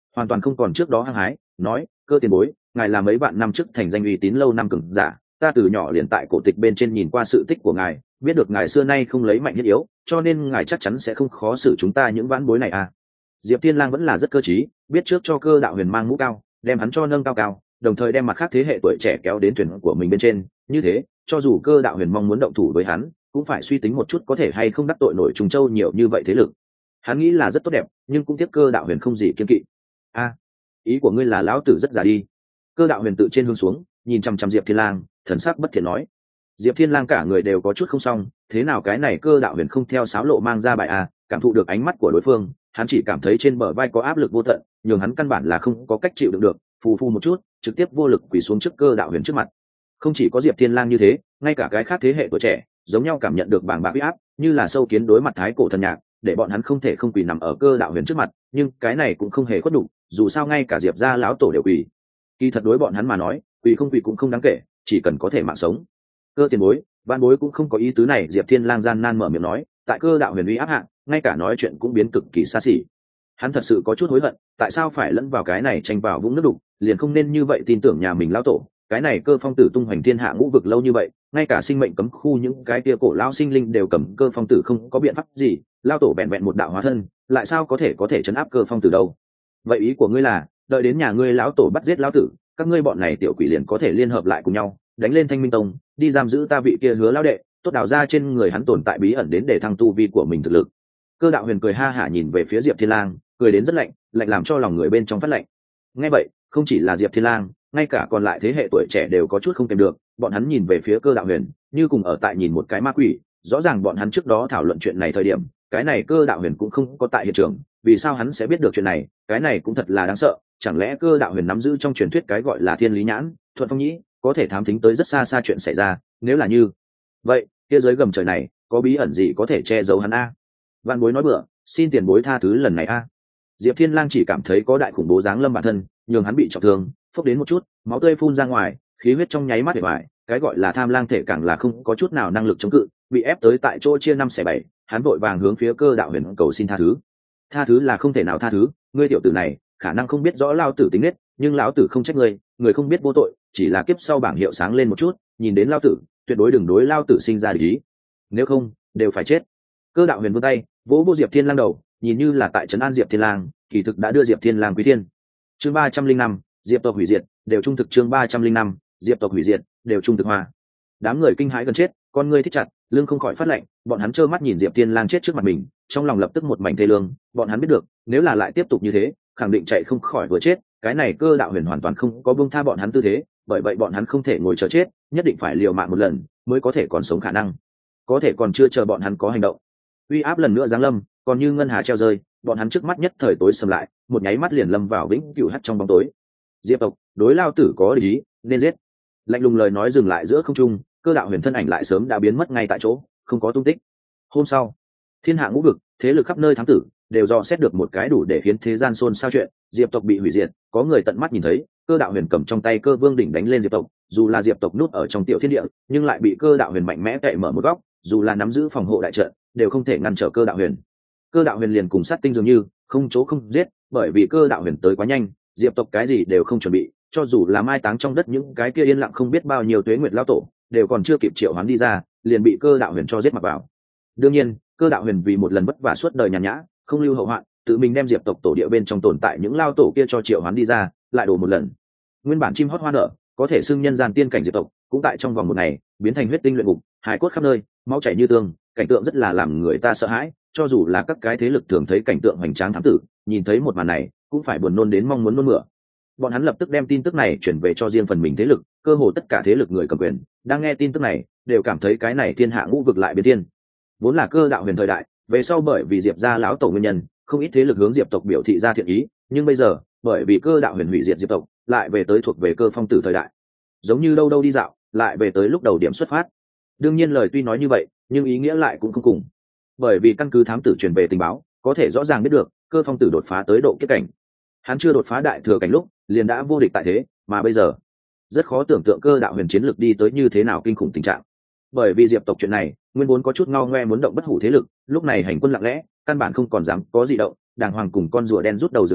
hoàn toàn không còn trước đó hăng hái, nói: Cơ tiền bối, ngài là mấy vạn năm trước thành danh uy tín lâu năm cường giả, ta từ nhỏ liền tại cổ tịch bên trên nhìn qua sự tích của ngài, biết được ngài xưa nay không lấy mạnh thiết yếu, cho nên ngài chắc chắn sẽ không khó xử chúng ta những vãn bối này à. Diệp Thiên Lang vẫn là rất cơ trí, biết trước cho Cơ đạo huyền mang mũ cao, đem hắn cho nâng cao cao, đồng thời đem mặt khác thế hệ tuổi trẻ kéo đến thuyền của mình bên trên, như thế cho dù Cơ đạo huyền mong muốn động thủ với hắn cũng phải suy tính một chút có thể hay không đắc tội nổi Trùng Châu nhiều như vậy thế lực. Hắn nghĩ là rất tốt đẹp, nhưng cũng tiếc Cơ đạo huyền không gì kiên kỵ. A, ý của ngươi là lão tử rất già đi? Cơ đạo huyền tự trên hướng xuống nhìn chăm chăm Diệp Thiên Lang, thần sắc bất thiện nói. Diệp Thiên Lang cả người đều có chút không xong, thế nào cái này Cơ đạo huyền không theo sáo lộ mang ra bài a? Cảm thụ được ánh mắt của đối phương, hắn chỉ cảm thấy trên bờ vai có áp lực vô tận, nhường hắn căn bản là không có cách chịu đựng được, phù phù một chút trực tiếp vô lực quỳ xuống trước Cơ đạo huyền trước mặt. Không chỉ có Diệp Thiên Lang như thế, ngay cả cái khác thế hệ tuổi trẻ giống nhau cảm nhận được bàng bạc uy áp, như là sâu kiến đối mặt thái cổ thần nhạc, để bọn hắn không thể không quỳ nằm ở Cơ đạo huyền trước mặt, nhưng cái này cũng không hề khuất đủ, dù sao ngay cả Diệp gia lão tổ đều quỳ. Kỳ thật đối bọn hắn mà nói, quỳ không quỳ cũng không đáng kể, chỉ cần có thể mạng sống. Cơ tiền bối, ban bối cũng không có ý tứ này. Diệp Thiên Lang gian nan mở miệng nói, tại Cơ đạo huyền uy áp hạ, ngay cả nói chuyện cũng biến cực kỳ xa xỉ. Hắn thật sự có chút hối hận, tại sao phải lẫn vào cái này tranh vào vũng nước đục, liền không nên như vậy tin tưởng nhà mình lão tổ. Cái này Cơ phong tử tung hoành thiên hạ ngũ vực lâu như vậy, ngay cả sinh mệnh cấm khu những cái kia cổ lão sinh linh đều cầm Cơ phong tử không có biện pháp gì, lão tổ bèn vẹn một đạo hóa thân, lại sao có thể có thể chấn áp Cơ phong tử đâu? Vậy ý của ngươi là, đợi đến nhà ngươi lão tổ bắt giết lão tử, các ngươi bọn này tiểu quỷ liền có thể liên hợp lại cùng nhau, đánh lên Thanh Minh Tông, đi giam giữ ta vị kia Hứa lão đệ, tốt đào ra trên người hắn tồn tại bí ẩn đến để thăng tu vi của mình thực lực. Cơ đạo huyền cười ha hả nhìn về phía Diệp Thiên Lang, cười đến rất lạnh, lạnh làm cho lòng người bên trong phát lạnh. Nghe vậy, không chỉ là Diệp Thiên Lang, ngay cả còn lại thế hệ tuổi trẻ đều có chút không kèm được, bọn hắn nhìn về phía Cơ đạo huyền, như cùng ở tại nhìn một cái ma quỷ. Rõ ràng bọn hắn trước đó thảo luận chuyện này thời điểm, cái này Cơ đạo huyền cũng không có tại hiện trường, vì sao hắn sẽ biết được chuyện này? Cái này cũng thật là đáng sợ, chẳng lẽ Cơ đạo huyền nắm giữ trong truyền thuyết cái gọi là Thiên Lý Nhãn, Thuận Phong Nhĩ, có thể thám thính tới rất xa xa chuyện xảy ra? Nếu là như vậy, kia dưới gầm trời này có bí ẩn gì có thể che giấu hắn a? Vạn bối nói bừa, xin tiền bối tha thứ lần này a. Diệp Thiên Lang chỉ cảm thấy có đại khủng bố giáng lâm bản thân, nhường hắn bị trọng thương, phốc đến một chút, máu tươi phun ra ngoài, khí huyết trong nháy mắt bể bại, cái gọi là tham lang thể càng là không có chút nào năng lực chống cự, bị ép tới tại chỗ chia năm xẻ bảy. Hắn vội vàng hướng phía Cơ đạo huyền cầu xin tha thứ. Tha thứ là không thể nào tha thứ, ngươi tiểu tử này khả năng không biết rõ lão tử tính nết, nhưng lão tử không trách ngươi, người không biết vô tội, chỉ là kiếp sau bảng hiệu sáng lên một chút, nhìn đến lão tử, tuyệt đối đừng đối lão tử sinh ra địch ý, nếu không đều phải chết. Cơ đạo huyền vươn tay vỗ vô Diệp Thiên Lang đầu, nhìn như là tại trấn an Diệp Thiên Lang, kỳ thực đã đưa Diệp Thiên Lang quý thiên. Chương ba trăm linh năm, Diệp tộc hủy diệt, đều trung thực. Chương ba trăm linh năm, Diệp tộc hủy diệt, đều trung thực hoa. Đám người kinh hãi gần chết, con ngươi thích chặt, lưng không khỏi phát lạnh, bọn hắn trơ mắt nhìn Diệp Thiên Lang chết trước mặt mình, trong lòng lập tức một mảnh thê lương. Bọn hắn biết được, nếu là lại tiếp tục như thế, khẳng định chạy không khỏi vừa chết. Cái này Cơ đạo huyền hoàn toàn không có buông tha bọn hắn tư thế, bởi vậy bọn hắn không thể ngồi chờ chết, nhất định phải liều mạng một lần mới có thể còn sống khả năng. Có thể còn chưa chờ bọn hắn có hành động, uy áp lần nữa giáng lâm, còn như ngân hà treo rơi, bọn hắn trước mắt nhất thời tối sầm lại, một nháy mắt liền lâm vào vĩnh cửu hắt trong bóng tối. Diệp tộc đối lao tử có địch ý, nên giết. Lạnh lùng lời nói dừng lại giữa không trung, Cơ đạo huyền thân ảnh lại sớm đã biến mất ngay tại chỗ, không có tung tích. Hôm sau, thiên hạ ngũ vực, thế lực khắp nơi thám tử đều dò xét được một cái đủ để khiến thế gian xôn xao chuyện, Diệp tộc bị hủy diệt. Có người tận mắt nhìn thấy Cơ đạo huyền cầm trong tay Cơ vương đỉnh đánh lên Diệp tộc, dù là Diệp tộc nút ở trong tiểu thiên địa, nhưng lại bị Cơ đạo huyền mạnh mẽ cậy mở một góc, dù là nắm giữ phòng hộ đại trận đều không thể ngăn trở Cơ đạo huyền. Cơ đạo huyền liền cùng sát tinh dường như không chỗ không giết, bởi vì Cơ đạo huyền tới quá nhanh, Diệp tộc cái gì đều không chuẩn bị, cho dù là mai táng trong đất những cái kia yên lặng không biết bao nhiêu tuế nguyệt lao tổ đều còn chưa kịp triệu hoán đi ra, liền bị Cơ đạo huyền cho giết mặc vào. Đương nhiên, Cơ đạo huyền vì một lần vất vả suốt đời nhàn nhã, không lưu hậu hoạn, tự mình đem Diệp tộc tổ địa bên trong tồn tại những lao tổ kia cho triệu hoán đi ra, lại đổ một lần. Nguyên bản chim hót hoa nở, có thể xưng nhân gian tiên cảnh Diệp tộc, cũng tại trong vòng một ngày biến thành huyết tinh luyện ngục, hài cốt khắp nơi, máu chảy như tương, cảnh tượng rất là làm người ta sợ hãi. Cho dù là các cái thế lực thường thấy cảnh tượng hoành tráng thám tử, nhìn thấy một màn này cũng phải buồn nôn đến mong muốn nôn mửa. Bọn hắn lập tức đem tin tức này chuyển về cho riêng phần mình thế lực, cơ hồ tất cả thế lực người cầm quyền đang nghe tin tức này đều cảm thấy cái này thiên hạ ngũ vực lại biến thiên. Vốn là Cơ đạo huyền thời đại, về sau bởi vì Diệp gia lão tổ nguyên nhân, không ít thế lực hướng Diệp tộc biểu thị ra thiện ý, nhưng bây giờ bởi vì Cơ đạo huyền hủy diệt Diệp tộc, lại về tới thuộc về Cơ phong tử thời đại, giống như đâu đâu đi dạo, lại về tới lúc đầu điểm xuất phát. Đương nhiên lời tuy nói như vậy, nhưng ý nghĩa lại cũng không cùng, bởi vì căn cứ thám tử truyền về tình báo, có thể rõ ràng biết được Cơ phong tử đột phá tới độ kiếp cảnh. Hắn chưa đột phá đại thừa cảnh lúc liền đã vô địch tại thế, mà bây giờ rất khó tưởng tượng Cơ đạo huyền chiến lực đi tới như thế nào kinh khủng tình trạng. Bởi vì Diệp tộc chuyện này, nguyên vốn có chút ngao ngoe muốn động bất hủ thế lực, lúc này hành quân lặng lẽ, căn bản không còn dám có gì động, đàng hoàng cùng con rùa đen rút đầu dường như,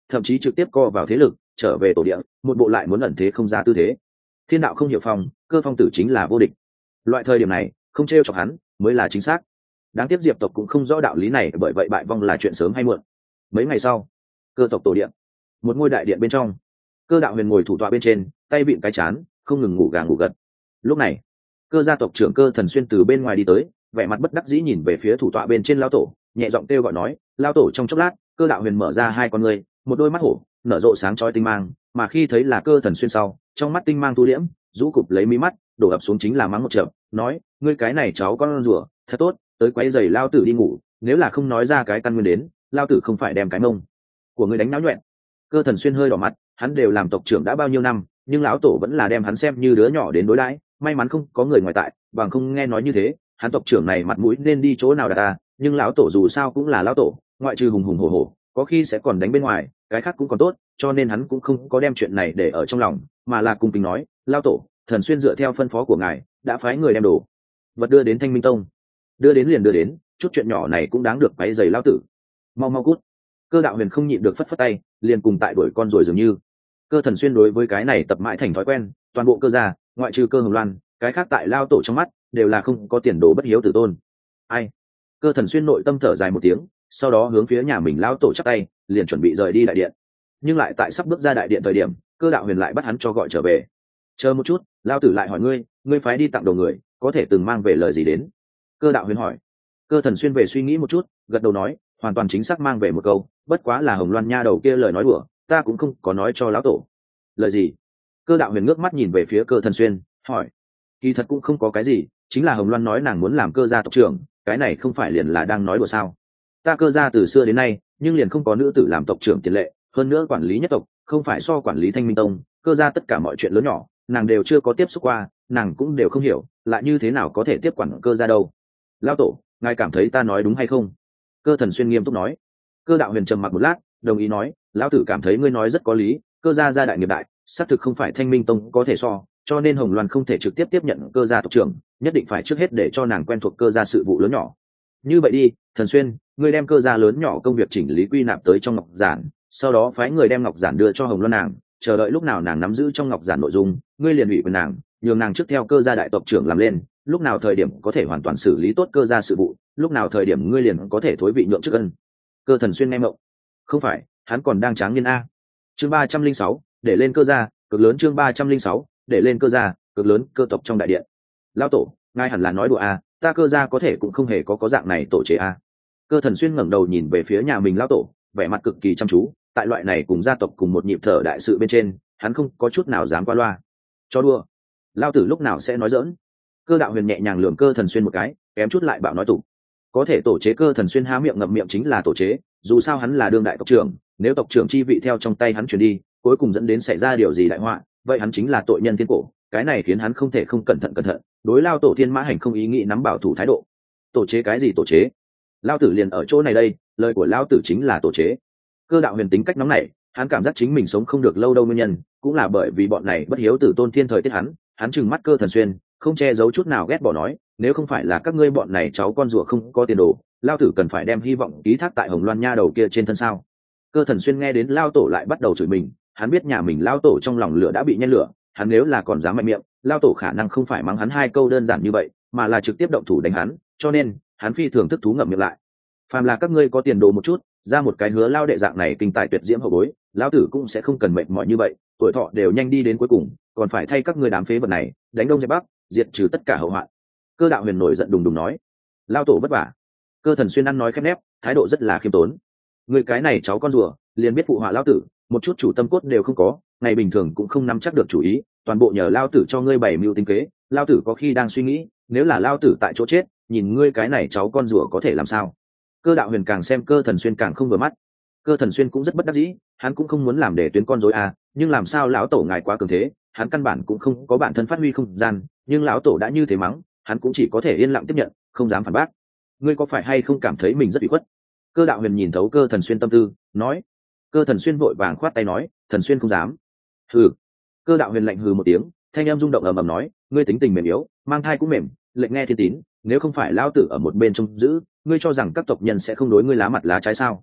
thậm chí trực tiếp co vào thế lực trở về tổ địa, một bộ lại muốn ẩn thế không ra tư thế. Thiên đạo không hiểu phong, cơ phong tử chính là vô địch. Loại thời điểm này không t chọc hắn mới là chính xác. Đáng tiếc diệp tộc cũng không rõ đạo lý này, bởi vậy bại vong là chuyện sớm hay muộn. Mấy ngày sau, cơ tộc tổ điện, một ngôi đại điện bên trong, cơ đạo huyền ngồi thủ tọa bên trên, tay vịn cái chán, không ngừng ngủ gà ngủ gật. Lúc này, cơ gia tộc trưởng Cơ Thần Xuyên từ bên ngoài đi tới, vẻ mặt bất đắc dĩ nhìn về phía thủ tọa bên trên lão tổ, nhẹ giọng kêu gọi nói: "Lão tổ." Trong chốc lát, cơ đạo huyền mở ra hai con ngươi, một đôi mắt hổ nở rộ sáng chói tinh mang, mà khi thấy là Cơ Thần Xuyên sau, trong mắt tinh mang thu liễm, rũ cụp lấy mí mắt, đổ ập xuống chính là mắng một trận, nói: "Ngươi cái này cháu con rùa, thật tốt, tới quấy giày lao tử đi ngủ, nếu là không nói ra cái căn nguyên đến, lao tử không phải đem cái mông của ngươi đánh náo nhuẹn." Cơ Thần Xuyên hơi đỏ mặt, hắn đều làm tộc trưởng đã bao nhiêu năm, nhưng lão tổ vẫn là đem hắn xem như đứa nhỏ đến đối đãi, may mắn không có người ngoài tại, bằng không nghe nói như thế, hắn tộc trưởng này mặt mũi nên đi chỗ nào đặt ta, nhưng lão tổ dù sao cũng là lão tổ, ngoại trừ hùng hùng hổ hổ, có khi sẽ còn đánh bên ngoài, cái khác cũng còn tốt, cho nên hắn cũng không có đem chuyện này để ở trong lòng, mà là cung kính nói: "Lão tổ, Thần Xuyên dựa theo phân phó của ngài, đã phái người đem đồ vật đưa đến Thanh Minh Tông." "Đưa đến liền đưa đến, chút chuyện nhỏ này cũng đáng được váy giày lão tử. Mau mau cút." Cơ đạo huyền không nhịn được phất phất tay, liền cùng tại đuổi con rồi dường như. Cơ Thần Xuyên đối với cái này tập mãi thành thói quen, toàn bộ cơ gia, ngoại trừ Cơ Hồng Loan, cái khác tại lao tổ trong mắt đều là không có tiền đồ bất hiếu tử tôn. Ai? Cơ Thần Xuyên nội tâm thở dài một tiếng, sau đó hướng phía nhà mình lao tổ chắp tay, liền chuẩn bị rời đi đại điện. Nhưng lại tại sắp bước ra đại điện thời điểm, Cơ đạo huyền lại bắt hắn cho gọi trở về. "Chờ một chút, lao tử lại hỏi ngươi, ngươi phái đi tặng đồ người, có thể từng mang về lời gì đến?" Cơ đạo huyền hỏi. Cơ Thần Xuyên về suy nghĩ một chút, gật đầu nói: "Hoàn toàn chính xác mang về một câu, bất quá là Hồng Loan nha đầu kia lời nói đùa, ta cũng không có nói cho lão tổ." "Lời gì?" Cơ đạo huyền ngước mắt nhìn về phía Cơ Thần Xuyên, hỏi. "Kỳ thật cũng không có cái gì, chính là Hồng Loan nói nàng muốn làm cơ gia tộc trưởng, cái này không phải liền là đang nói đùa sao? Ta cơ gia từ xưa đến nay, nhưng liền không có nữ tử làm tộc trưởng tiền lệ, hơn nữa quản lý nhất tộc, không phải so quản lý Thanh Minh Tông, cơ gia tất cả mọi chuyện lớn nhỏ, nàng đều chưa có tiếp xúc qua, nàng cũng đều không hiểu, lại như thế nào có thể tiếp quản cơ gia đâu? Lão tổ, ngài cảm thấy ta nói đúng hay không?" Cơ Thần Xuyên nghiêm túc nói. Cơ đạo huyền trầm mặc một lát, đồng ý nói: "Lão tử cảm thấy ngươi nói rất có lý, cơ gia gia đại nghiệp đại, xác thực không phải Thanh Minh Tông có thể so, cho nên Hồng Loan không thể trực tiếp tiếp nhận cơ gia tộc trưởng, nhất định phải trước hết để cho nàng quen thuộc cơ gia sự vụ lớn nhỏ. Như vậy đi, Thần Xuyên, ngươi đem cơ gia lớn nhỏ công việc chỉnh lý quy nạp tới trong ngọc giản, sau đó phái người đem ngọc giản đưa cho Hồng Loan nàng, chờ đợi lúc nào nàng nắm giữ trong ngọc giản nội dung, ngươi liền ủy quyền nàng, nhường nàng trước theo cơ gia đại tộc trưởng làm lên, lúc nào thời điểm có thể hoàn toàn xử lý tốt cơ gia sự vụ, lúc nào thời điểm ngươi liền có thể thối vị nhượng chức ân." Cơ Thần Xuyên nghe mộng. Không phải, hắn còn đang tráng niên a. Chương ba trăm linh sáu, để lên cơ gia, cực lớn. Chương ba trăm linh sáu, để lên cơ gia, cực lớn. Cơ tộc trong đại điện. "Lão tổ, ngài hẳn là nói đùa a, ta cơ gia có thể cũng không hề có có dạng này tổ chế a." Cơ Thần Xuyên ngẩng đầu nhìn về phía nhà mình lão tổ, vẻ mặt cực kỳ chăm chú, tại loại này cùng gia tộc cùng một nhịp thở đại sự bên trên, hắn không có chút nào dám qua loa. "Cho đùa, lão tử lúc nào sẽ nói giỡn?" Cơ đạo huyền nhẹ nhàng lườm Cơ Thần Xuyên một cái, kém chút lại bạo nói tục. Có thể tổ chế Cơ Thần Xuyên há miệng ngậm miệng chính là tổ chế, dù sao hắn là đương đại tộc trưởng, nếu tộc trưởng chi vị theo trong tay hắn truyền đi, cuối cùng dẫn đến xảy ra điều gì đại họa, vậy hắn chính là tội nhân thiên cổ, cái này khiến hắn không thể không cẩn thận cẩn thận, đối lao tổ thiên mã hành không ý nghĩ nắm bảo thủ thái độ. Tổ chế cái gì tổ chế? Lao tử liền ở chỗ này đây, lời của lao tử chính là tổ chế. Cơ đạo huyền tính cách nóng nảy, hắn cảm giác chính mình sống không được lâu đâu, nguyên nhân cũng là bởi vì bọn này bất hiếu tử tôn thiên thời tiết hắn, hắn trừng mắt Cơ Thần Xuyên, không che giấu chút nào ghét bỏ nói: "Nếu không phải là các ngươi bọn này cháu con rùa không có tiền đồ, lao tử cần phải đem hy vọng ký thác tại Hồng Loan nha đầu kia trên thân sao?" Cơ Thần Xuyên nghe đến lao tổ lại bắt đầu chửi mình, hắn biết nhà mình lao tổ trong lòng lửa đã bị nhen lửa, hắn nếu là còn dám mạnh miệng, lao tổ khả năng không phải mắng hắn hai câu đơn giản như vậy, mà là trực tiếp động thủ đánh hắn, cho nên hắn phi thường thức thú ngậm miệng lại. "Phàm là các ngươi có tiền đồ một chút, ra một cái hứa lao đệ dạng này kinh tài tuyệt diễm hậu bối, lao tử cũng sẽ không cần mệt mỏi như vậy, tuổi thọ đều nhanh đi đến cuối cùng, còn phải thay các ngươi đám phế vật này đánh đông dẹp bắc, diệt trừ tất cả hậu hoạn." Cơ đạo huyền nổi giận đùng đùng nói. "Lao tổ vất vả." Cơ Thần Xuyên ăn nói khép nép, thái độ rất là khiêm tốn. "Người cái này cháu con rùa, liền biết phụ họa lao tử, một chút chủ tâm cốt đều không có, ngày bình thường cũng không nắm chắc được chủ ý, toàn bộ nhờ lao tử cho ngươi bày mưu tính kế. Lao tử có khi đang suy nghĩ, nếu là lao tử tại chỗ chết, nhìn ngươi cái này cháu con rùa có thể làm sao?" Cơ đạo huyền càng xem Cơ Thần Xuyên càng không vừa mắt. Cơ Thần Xuyên cũng rất bất đắc dĩ, hắn cũng không muốn làm để tuyến con rối à, nhưng làm sao lão tổ ngài quá cường thế, hắn căn bản cũng không có bản thân phát huy không gian, nhưng lão tổ đã như thế mắng, hắn cũng chỉ có thể yên lặng tiếp nhận, không dám phản bác. "Ngươi có phải hay không cảm thấy mình rất bị khuất?" Cơ đạo huyền nhìn thấu Cơ Thần Xuyên tâm tư, nói. Cơ Thần Xuyên vội vàng khoát tay nói: "Thần Xuyên không dám." "Hừ." Cơ đạo huyền lạnh hừ một tiếng, thanh em rung động ầm ầm nói: "Ngươi tính tình mềm yếu, mang thai cũng mềm, lệnh nghe thiên tín, nếu không phải lão tử ở một bên trông giữ, ngươi cho rằng các tộc nhân sẽ không đối ngươi lá mặt lá trái sao?"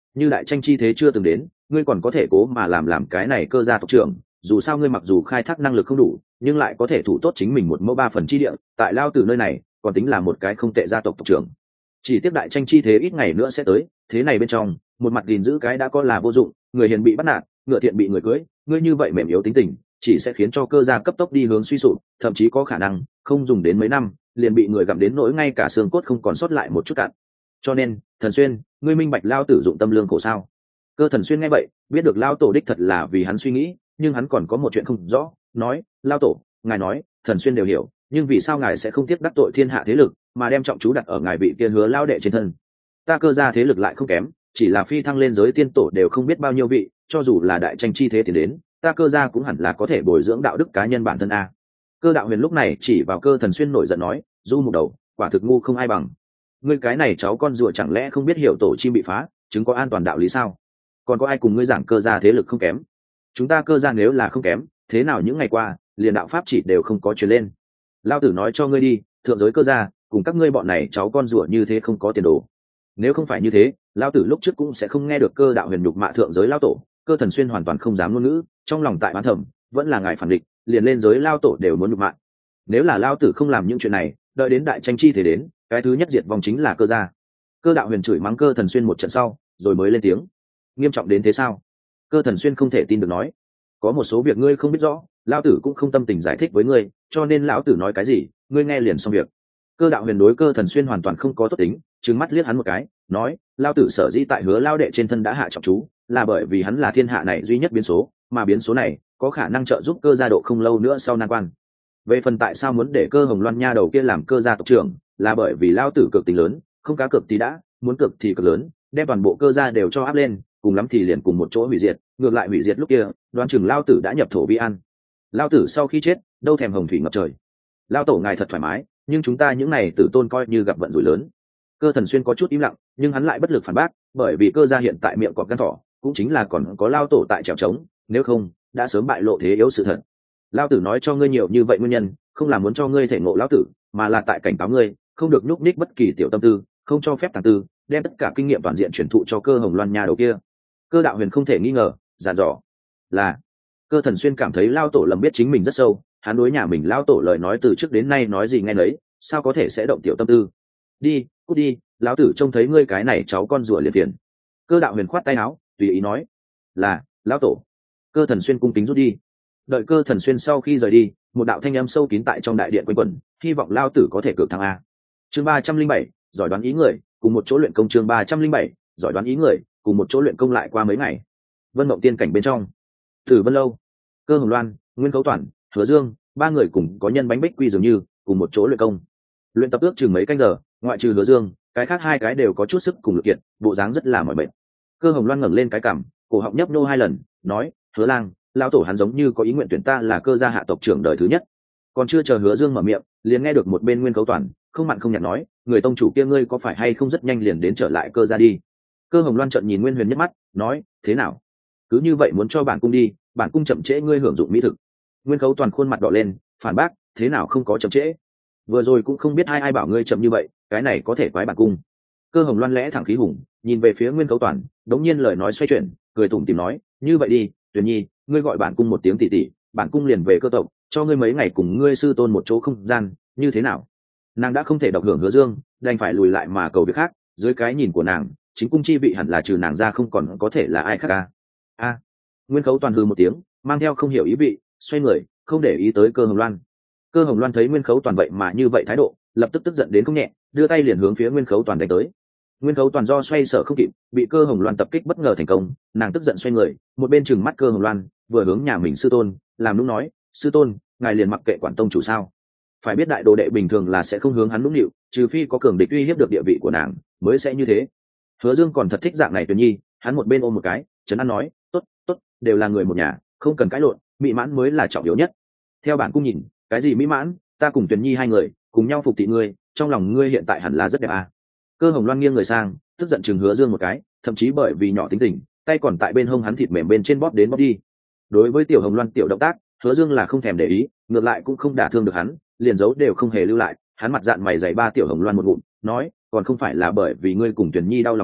như đại tranh chi thế chưa từng đến, ngươi còn có thể cố mà làm làm cái này cơ gia tộc trưởng, dù sao ngươi mặc dù khai thác năng lực không đủ, nhưng lại có thể thủ tốt chính mình một mẫu ba phần chi địa, tại lao tử nơi này còn tính là một cái không tệ gia tộc tộc trưởng. Chỉ tiếp đại tranh chi thế ít ngày nữa sẽ tới, thế này bên trong một mặt gìn giữ cái đã có là vô dụng, người hiền bị bắt nạt, ngựa thiện bị người cưới, ngươi như vậy mềm yếu tính tình chỉ sẽ khiến cho cơ gia cấp tốc đi hướng suy sụp, thậm chí có khả năng không dùng đến mấy năm liền bị người gặm đến nỗi ngay cả xương cốt không còn sót lại một chút cạn. Cho nên Thần Xuyên, ngươi minh bạch lao tử dụng tâm lương khổ sao? Cơ Thần Xuyên nghe vậy biết được lao tổ đích thật là vì hắn suy nghĩ, nhưng hắn còn có một chuyện không rõ, nói: lao tổ, ngài nói Thần Xuyên đều hiểu, nhưng vì sao ngài sẽ không tiếc đắc tội thiên hạ thế lực mà đem trọng chú đặt ở ngài vị kia Hứa lao đệ trên thân? Ta cơ gia thế lực lại không kém, chỉ là phi thăng lên giới tiên tổ đều không biết bao nhiêu vị, cho dù là đại tranh chi thế thì đến, ta cơ gia cũng hẳn là có thể bồi dưỡng đạo đức cá nhân bản thân a. Cơ Đạo Huyền lúc này chỉ vào Cơ Thần Xuyên nổi giận nói: du một đầu, quả thực ngu không ai bằng. Ngươi cái này cháu con rùa chẳng lẽ không biết hiểu tổ chim bị phá, chứng có an toàn đạo lý sao? Còn có ai cùng ngươi giảng cơ gia thế lực không kém? Chúng ta cơ gia nếu là không kém, thế nào những ngày qua liền đạo pháp chỉ đều không có truyền lên? Lao tử nói cho ngươi đi, thượng giới cơ gia cùng các ngươi bọn này cháu con rùa như thế không có tiền đồ. Nếu không phải như thế, Lao tử lúc trước cũng sẽ không nghe được Cơ Đạo Huyền nhục mạ thượng giới lao tổ. Cơ Thần Xuyên hoàn toàn không dám ngôn ngữ, trong lòng tại bán thầm vẫn là ngài phản địch, liền lên giới lao tổ đều muốn nhục mạ. Nếu là lao tử không làm những chuyện này, đợi đến đại tranh chi thể đến, cái thứ nhất diệt vong chính là cơ gia. Cơ Đạo Huyền chửi mắng Cơ Thần Xuyên một trận sau, rồi mới lên tiếng: nghiêm trọng đến thế sao? Cơ Thần Xuyên không thể tin được nói: có một số việc ngươi không biết rõ, lão tử cũng không tâm tình giải thích với ngươi, cho nên lão tử nói cái gì ngươi nghe liền xong việc. Cơ Đạo Huyền đối Cơ Thần Xuyên hoàn toàn không có tốt tính, trừng mắt liếc hắn một cái, nói: lão tử sở dĩ tại Hứa lao đệ trên thân đã hạ trọng chú, là bởi vì hắn là thiên hạ này duy nhất biến số, mà biến số này có khả năng trợ giúp cơ gia độ không lâu nữa sau nan quan. Về phần tại sao muốn để Cơ Hồng Loan nha đầu kia làm cơ gia tộc trưởng, là bởi vì lao tử cực tính lớn, không cá cược thì đã, muốn cực thì cực lớn, đem toàn bộ cơ gia đều cho áp lên, cùng lắm thì liền cùng một chỗ hủy diệt, ngược lại hủy diệt lúc kia, đoán chừng lao tử đã nhập thổ vi an. Lao tử sau khi chết, đâu thèm hồng thủy ngập trời. Lao tổ ngài thật thoải mái, nhưng chúng ta những này tử tôn coi như gặp vận rủi lớn. Cơ Thần Xuyên có chút im lặng, nhưng hắn lại bất lực phản bác, bởi vì cơ gia hiện tại miệng cọp gan thỏ, cũng chính là còn có lao tổ tại trèo trống, nếu không đã sớm bại lộ thế yếu sự thật. Lao tử nói cho ngươi nhiều như vậy nguyên nhân, không là muốn cho ngươi thể ngộ lão tử, mà là tại cảnh cáo ngươi không được nhúc nhích bất kỳ tiểu tâm tư, không cho phép tàng tư, đem tất cả kinh nghiệm toàn diện truyền thụ cho Cơ Hồng Loan nhà đầu kia. Cơ Đạo Huyền không thể nghi ngờ, giàn dò là. Cơ Thần Xuyên cảm thấy lao tổ lầm biết chính mình rất sâu, hắn đối nhà mình lao tổ lời nói từ trước đến nay nói gì nghe nấy, sao có thể sẽ động tiểu tâm tư. Đi, cút đi, lão tử trông thấy ngươi cái này cháu con rùa liền phiền. Cơ Đạo Huyền khoát tay áo, tùy ý nói: là lão tổ. Cơ Thần Xuyên cung kính rút đi. Đợi Cơ Thần Xuyên sau khi rời đi, một đạo thanh âm sâu kín tại trong đại điện quanh quẩn, hy vọng lao tử có thể cược thắng a. Chương ba trăm linh bảy, giỏi đoán ý người, cùng một chỗ luyện công. Chương ba trăm linh bảy, giỏi đoán ý người, cùng một chỗ luyện công. Lại qua mấy ngày, Vân Mộng tiên cảnh bên trong, Tử Vân lâu, Cơ Hồng Loan, Nguyên Cấu Toản, Hứa Dương, ba người cùng có nhân bánh bích quy dường như cùng một chỗ luyện công. Luyện tập ước chừng mấy canh giờ, ngoại trừ Hứa Dương, cái khác hai cái đều có chút sức cùng lực kiện, bộ dáng rất là mỏi mệt. Cơ Hồng Loan ngẩng lên cái cằm, cổ họng nhấp nô hai lần, nói: Hứa Lang, lão tổ hắn giống như có ý nguyện tuyển ta là cơ gia hạ tộc trưởng đời thứ nhất. Còn chưa chờ Hứa Dương mở miệng, liền nghe được một bên Nguyên Cấu Toản không mặn không nhạt nói: người tông chủ kia ngươi có phải hay không rất nhanh liền đến trở lại cơ gia đi. Cơ Hồng Loan trợn nhìn Nguyên Huyền nhất mắt, nói: thế nào, cứ như vậy muốn cho bản cung đi, bản cung chậm trễ ngươi hưởng dụng mỹ thực. Nguyên Cấu Toản khuôn mặt đỏ lên, phản bác: thế nào không có chậm trễ, vừa rồi cũng không biết ai ai bảo ngươi chậm như vậy, cái này có thể quái bản cung. Cơ Hồng Loan lẽ thẳng khí hùng, nhìn về phía Nguyên Cấu Toản, đống nhiên lời nói xoay chuyển, cười tủm tỉm nói: như vậy đi, Tuyền Nhi, ngươi gọi bản cung một tiếng tỷ tỷ, bản cung liền về cơ tộc, cho ngươi mấy ngày cùng ngươi sư tôn một chỗ không gian, như thế nào? Nàng đã không thể độc hưởng Hứa Dương, đành phải lùi lại mà cầu việc khác, dưới cái nhìn của nàng, chính cung chi vị hẳn là trừ nàng ra không còn có thể là ai khác a. A. Nguyên Cấu Toàn hừ một tiếng, mang theo không hiểu ý vị, xoay người, không để ý tới Cơ Hồng Loan. Cơ Hồng Loan thấy Nguyên Khấu Toàn vậy mà như vậy thái độ, lập tức tức giận đến không nhẹ, đưa tay liền hướng phía Nguyên Khấu Toàn đánh tới. Nguyên Khấu Toàn do xoay sở không kịp, bị Cơ Hồng Loan tập kích bất ngờ thành công, nàng tức giận xoay người, một bên trừng mắt Cơ Hồng Loan, vừa hướng nhà mình sư tôn, làm nũng nói: sư tôn, ngài liền mặc kệ quản tông chủ sao? Phải biết đại đồ đệ bình thường là sẽ không hướng hắn nũng nịu, trừ phi có cường địch uy hiếp được địa vị của nàng, mới sẽ như thế. Hứa Dương còn thật thích dạng này Tuyền Nhi, hắn một bên ôm một cái, trấn an nói: tốt, tốt, đều là người một nhà, không cần cãi lộn, mỹ mãn mới là trọng yếu nhất. Theo bản cung nhìn, cái gì mỹ mãn, ta cùng Tuyền Nhi hai người cùng nhau phục thị ngươi, trong lòng ngươi hiện tại hẳn là rất đẹp à. Cơ Hồng Loan nghiêng người sang, tức giận chừng Hứa Dương một cái, thậm chí bởi vì nhỏ tính tình, tay còn tại bên hông hắn thịt mềm bên trên bóp đến bóp đi. Đối với Tiểu Hồng Loan tiểu động tác, Hứa Dương là không thèm để ý, ngược lại cũng không đả thương được hắn, liền dấu đều không hề lưu lại. Hắn mặt dạn mày dày ba Tiểu Hồng Loan một ngụm, nói: còn không phải là bởi vì ngươi cùng Tuyền Nhi đau lòng ta,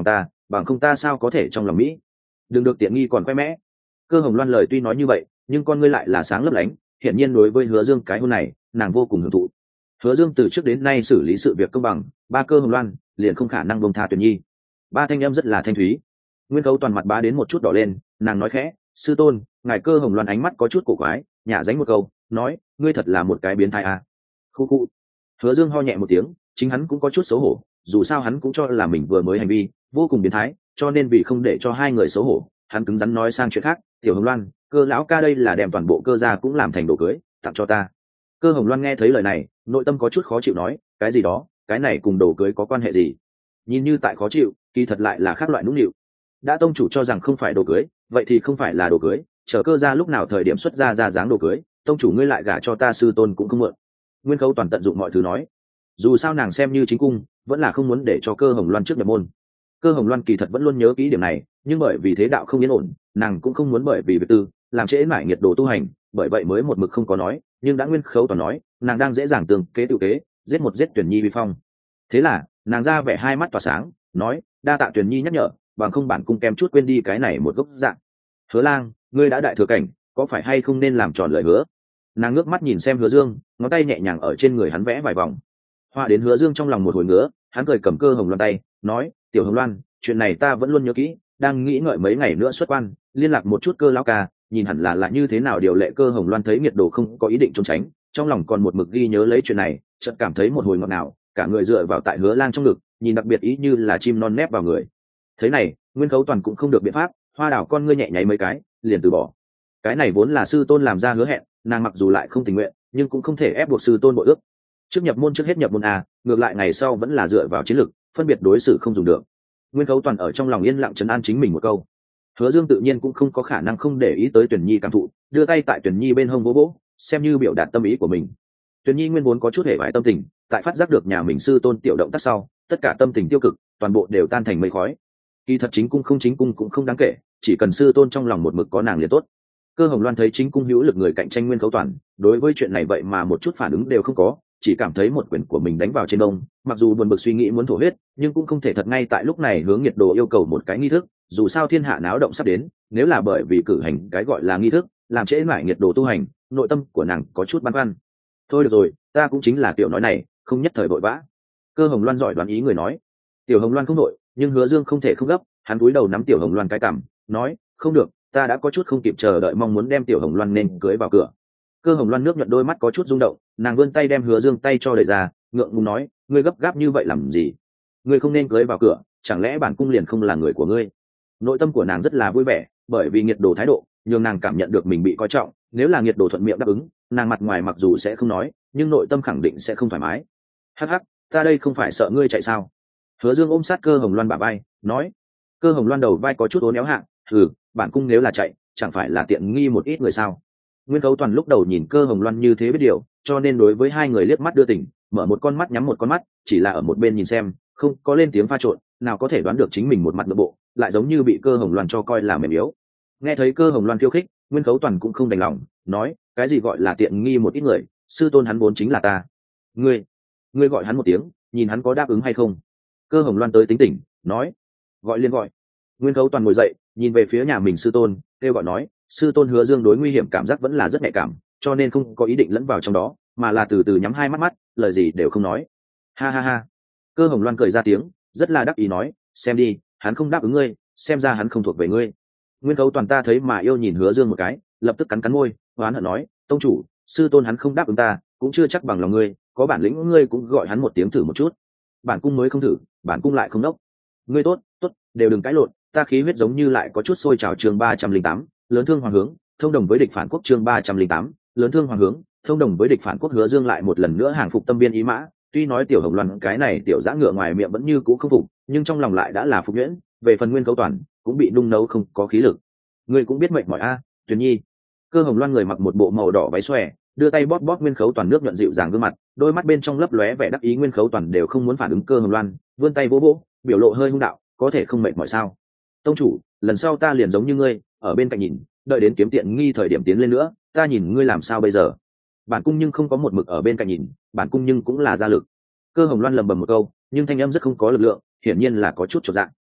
bằng không ta sao có thể trong lòng mỹ đừng được tiện nghi còn khoe mẽ. Cơ hồng loan lời tuy nói như vậy nhưng con ngươi lại là sáng lấp lánh, hiển nhiên đối với hứa dương cái hôn này nàng vô cùng hưởng thụ. Hứa dương từ trước đến nay xử lý sự việc công bằng, ba cơ hồng loan liền không khả năng bông tha Tuyền Nhi. Ba thanh âm rất là thanh thúy. Nguyên Khấu toàn mặt bá đến một chút đỏ lên, nàng nói khẽ, sư tôn, ngài cơ hồng loan ánh mắt có chút cổ quái, nhả dánh một câu nói, ngươi thật là một cái biến thái à. Khu khu. Hứa Dương ho nhẹ một tiếng, chính hắn cũng có chút xấu hổ, dù sao hắn cũng cho là mình vừa mới hành vi vô cùng biến thái, cho nên vì không để cho hai người xấu hổ, hắn cứng rắn nói sang chuyện khác, tiểu hồng loan, cơ lão ca đây là đem toàn bộ cơ gia cũng làm thành đồ cưới tặng cho ta. Cơ hồng loan nghe thấy lời này nội tâm có chút khó chịu, nói cái gì đó, cái này cùng đồ cưới có quan hệ gì? Nhìn như tại khó chịu, kỳ thật lại là khác loại nũng nịu. Đã tông chủ cho rằng không phải đồ cưới, vậy thì không phải là đồ cưới, chờ cơ gia lúc nào thời điểm xuất ra ra dáng đồ cưới, tông chủ ngươi lại gả cho ta sư tôn cũng không mượn. Nguyên Khấu toàn tận dụng mọi thứ nói, dù sao nàng xem như chính cung vẫn là không muốn để cho cơ hồng loan trước nhập môn. Cơ hồng loan kỳ thật vẫn luôn nhớ kỹ điểm này, nhưng bởi vì thế đạo không yên ổn, nàng cũng không muốn bởi vì việc tư làm trễ mãi nhiệt độ tu hành, bởi vậy mới một mực không có nói. Nhưng đã Nguyên Khấu toàn nói, nàng đang dễ dàng tường kế tự kế giết một giết Tuyển Nhi vi phong. Thế là nàng ra vẻ hai mắt tỏa sáng, nói đa tạ Tuyển Nhi nhắc nhở, bằng không bản cung kém chút quên đi cái này một gốc dạng. Hứa lang, ngươi đã đại thừa cảnh, có phải hay không nên làm tròn lời hứa? Nàng ngước mắt nhìn xem Hứa Dương, ngón tay nhẹ nhàng ở trên người hắn vẽ vài vòng. Hoa đến Hứa Dương trong lòng một hồi ngứa, hắn cười cầm cơ hồng loan tay, nói tiểu hồng loan, chuyện này ta vẫn luôn nhớ kỹ, đang nghĩ ngợi mấy ngày nữa xuất quan liên lạc một chút cơ lão ca, nhìn hẳn là là như thế nào điều lệ. Cơ hồng loan thấy nhiệt độ không có ý định trốn tránh, trong lòng còn một mực ghi nhớ lấy chuyện này, chợt cảm thấy một hồi ngọt ngào, cả người dựa vào tại Hứa lang trong ngực, nhìn đặc biệt ý như là chim non nép vào người. Thế này Nguyên Khấu toàn cũng không được biện pháp, hoa đảo con ngươi nhẹ nháy mấy cái liền từ bỏ. Cái này vốn là sư tôn làm ra hứa hẹn, nàng mặc dù lại không tình nguyện nhưng cũng không thể ép buộc sư tôn bội ước. Trước nhập môn trước hết nhập môn a, ngược lại ngày sau vẫn là dựa vào chiến lược phân biệt đối xử không dùng được. Nguyên Khấu toàn ở trong lòng yên lặng trấn an chính mình một câu. Hứa Dương tự nhiên cũng không có khả năng không để ý tới Tuyển Nhi cảm thụ, đưa tay tại Tuyển Nhi bên hông vỗ vỗ, xem như biểu đạt tâm ý của mình. Tuyển Nhi nguyên vốn có chút hề bại tâm tình, tại phát giác được nhà mình sư tôn tiểu động tác sau, tất cả tâm tình tiêu cực toàn bộ đều tan thành mây khói. Kỳ thật chính cung không chính cung cũng không đáng kể, chỉ cần sư tôn trong lòng một mực có nàng liền tốt. Cơ hồng loan thấy chính cung hữu lực người cạnh tranh Nguyên Khấu toàn, đối với chuyện này vậy mà một chút phản ứng đều không có, chỉ cảm thấy một quyền của mình đánh vào trên đông, mặc dù buồn bực suy nghĩ muốn thổ huyết nhưng cũng không thể thật ngay tại lúc này hướng nhiệt đồ yêu cầu một cái nghi thức, dù sao thiên hạ náo động sắp đến, nếu là bởi vì cử hành cái gọi là nghi thức làm trễ mãi nhiệt đồ tu hành, nội tâm của nàng có chút băn khoăn. Thôi được rồi, ta cũng chính là kiểu nói này, không nhất thời vội vã. Cơ hồng loan giỏi đoán ý người nói. Tiểu hồng loan không nội, nhưng Hứa Dương không thể không gấp, hắn cúi đầu nắm tiểu hồng loan cái cằm, nói không được, ta đã có chút không kịp chờ đợi mong muốn đem tiểu hồng loan nên cưới vào cửa. Cơ hồng loan nước nhuận đôi mắt có chút rung động, nàng vươn tay đem Hứa Dương tay cho đẩy ra, ngượng ngùng nói, ngươi gấp gáp như vậy làm gì? Ngươi không nên cưới vào cửa, chẳng lẽ bản cung liền không là người của ngươi? Nội tâm của nàng rất là vui vẻ, bởi vì Nghiệt Đồ thái độ nhưng nàng cảm nhận được mình bị coi trọng, nếu là Nghiệt Đồ thuận miệng đáp ứng, nàng mặt ngoài mặc dù sẽ không nói nhưng nội tâm khẳng định sẽ không thoải mái. Hắc hắc, ta đây không phải sợ ngươi chạy sao? Hứa Dương ôm sát Cơ hồng loan bả vai, nói. Cơ hồng loan đầu vai có chút uốn éo hạ, thử, bản cung nếu là chạy chẳng phải là tiện nghi một ít người sao? Nguyên Khấu toàn lúc đầu nhìn Cơ hồng loan như thế biết điều, cho nên đối với hai người liếc mắt đưa tình, mở một con mắt nhắm một con mắt, chỉ là ở một bên nhìn xem, không có lên tiếng pha trộn, nào có thể đoán được chính mình một mặt nội bộ lại giống như bị Cơ hồng loan cho coi là mềm yếu. Nghe thấy Cơ hồng loan khiêu khích, Nguyên Khấu toàn cũng không đành lòng, nói, cái gì gọi là tiện nghi một ít người, sư tôn hắn vốn chính là ta. Ngươi, ngươi gọi hắn một tiếng, nhìn hắn có đáp ứng hay không. Cơ hồng loan tới tính tỉnh, nói, gọi liên gọi. Nguyên Khấu toàn ngồi dậy, nhìn về phía nhà mình sư tôn, kêu gọi nói, sư tôn Hứa Dương đối nguy hiểm cảm giác vẫn là rất nhạy cảm, cho nên không có ý định lẫn vào trong đó, mà là từ từ nhắm hai mắt mắt, lời gì đều không nói. Ha ha ha. Cơ hồng loan cười ra tiếng, rất là đắc ý nói, xem đi, hắn không đáp ứng ngươi, xem ra hắn không thuộc về ngươi. Nguyên Khấu toàn ta thấy mà yêu nhìn Hứa Dương một cái, lập tức cắn cắn môi, oán hận nói, tông chủ, sư tôn hắn không đáp ứng ta, cũng chưa chắc bằng lòng ngươi, có bản lĩnh ngươi cũng gọi hắn một tiếng thử một chút. Bản cung mới không thử, bản cung lại không đốc. Ngươi tốt, tốt, đều đừng cãi lộn, ta khí huyết giống như lại có chút sôi trào. Chương ba trăm linh tám, lớn thương hoàng hướng, thông đồng với địch phản quốc. Chương ba trăm linh tám, lớn thương hoàng hướng, thông đồng với địch phản quốc. Hứa Dương lại một lần nữa hàng phục tâm biên ý mã, tuy nói tiểu hồng loan cái này tiểu dã ngựa ngoài miệng vẫn như cũ không phục, nhưng trong lòng lại đã là phục nhuyễn. Về phần Nguyên Khấu toàn cũng bị nung nấu không có khí lực. Ngươi cũng biết mệnh mỏi a, Tuyền Nhi. Cơ hồng loan người mặc một bộ màu đỏ váy xòe, đưa tay bóp bóp Nguyên Khấu toàn nước nhuận dịu dàng gương mặt, đôi mắt bên trong lấp lóe vẻ đắc ý. Nguyên Khấu toàn đều không muốn phản ứng Cơ hồng loan, vươn tay vỗ vỗ, biểu lộ hơi hung đạo, có thể không mệt mỏi sao? Tông chủ, lần sau ta liền giống như ngươi, ở bên cạnh nhìn, đợi đến kiếm tiện nghi thời điểm tiến lên nữa, ta nhìn ngươi làm sao bây giờ? Bản cung nhưng không có một mực ở bên cạnh nhìn, bản cung nhưng cũng là gia lực. Cơ hồng loan lầm bầm một câu, nhưng thanh âm rất không có lực lượng, hiển nhiên là có chút chột dạ.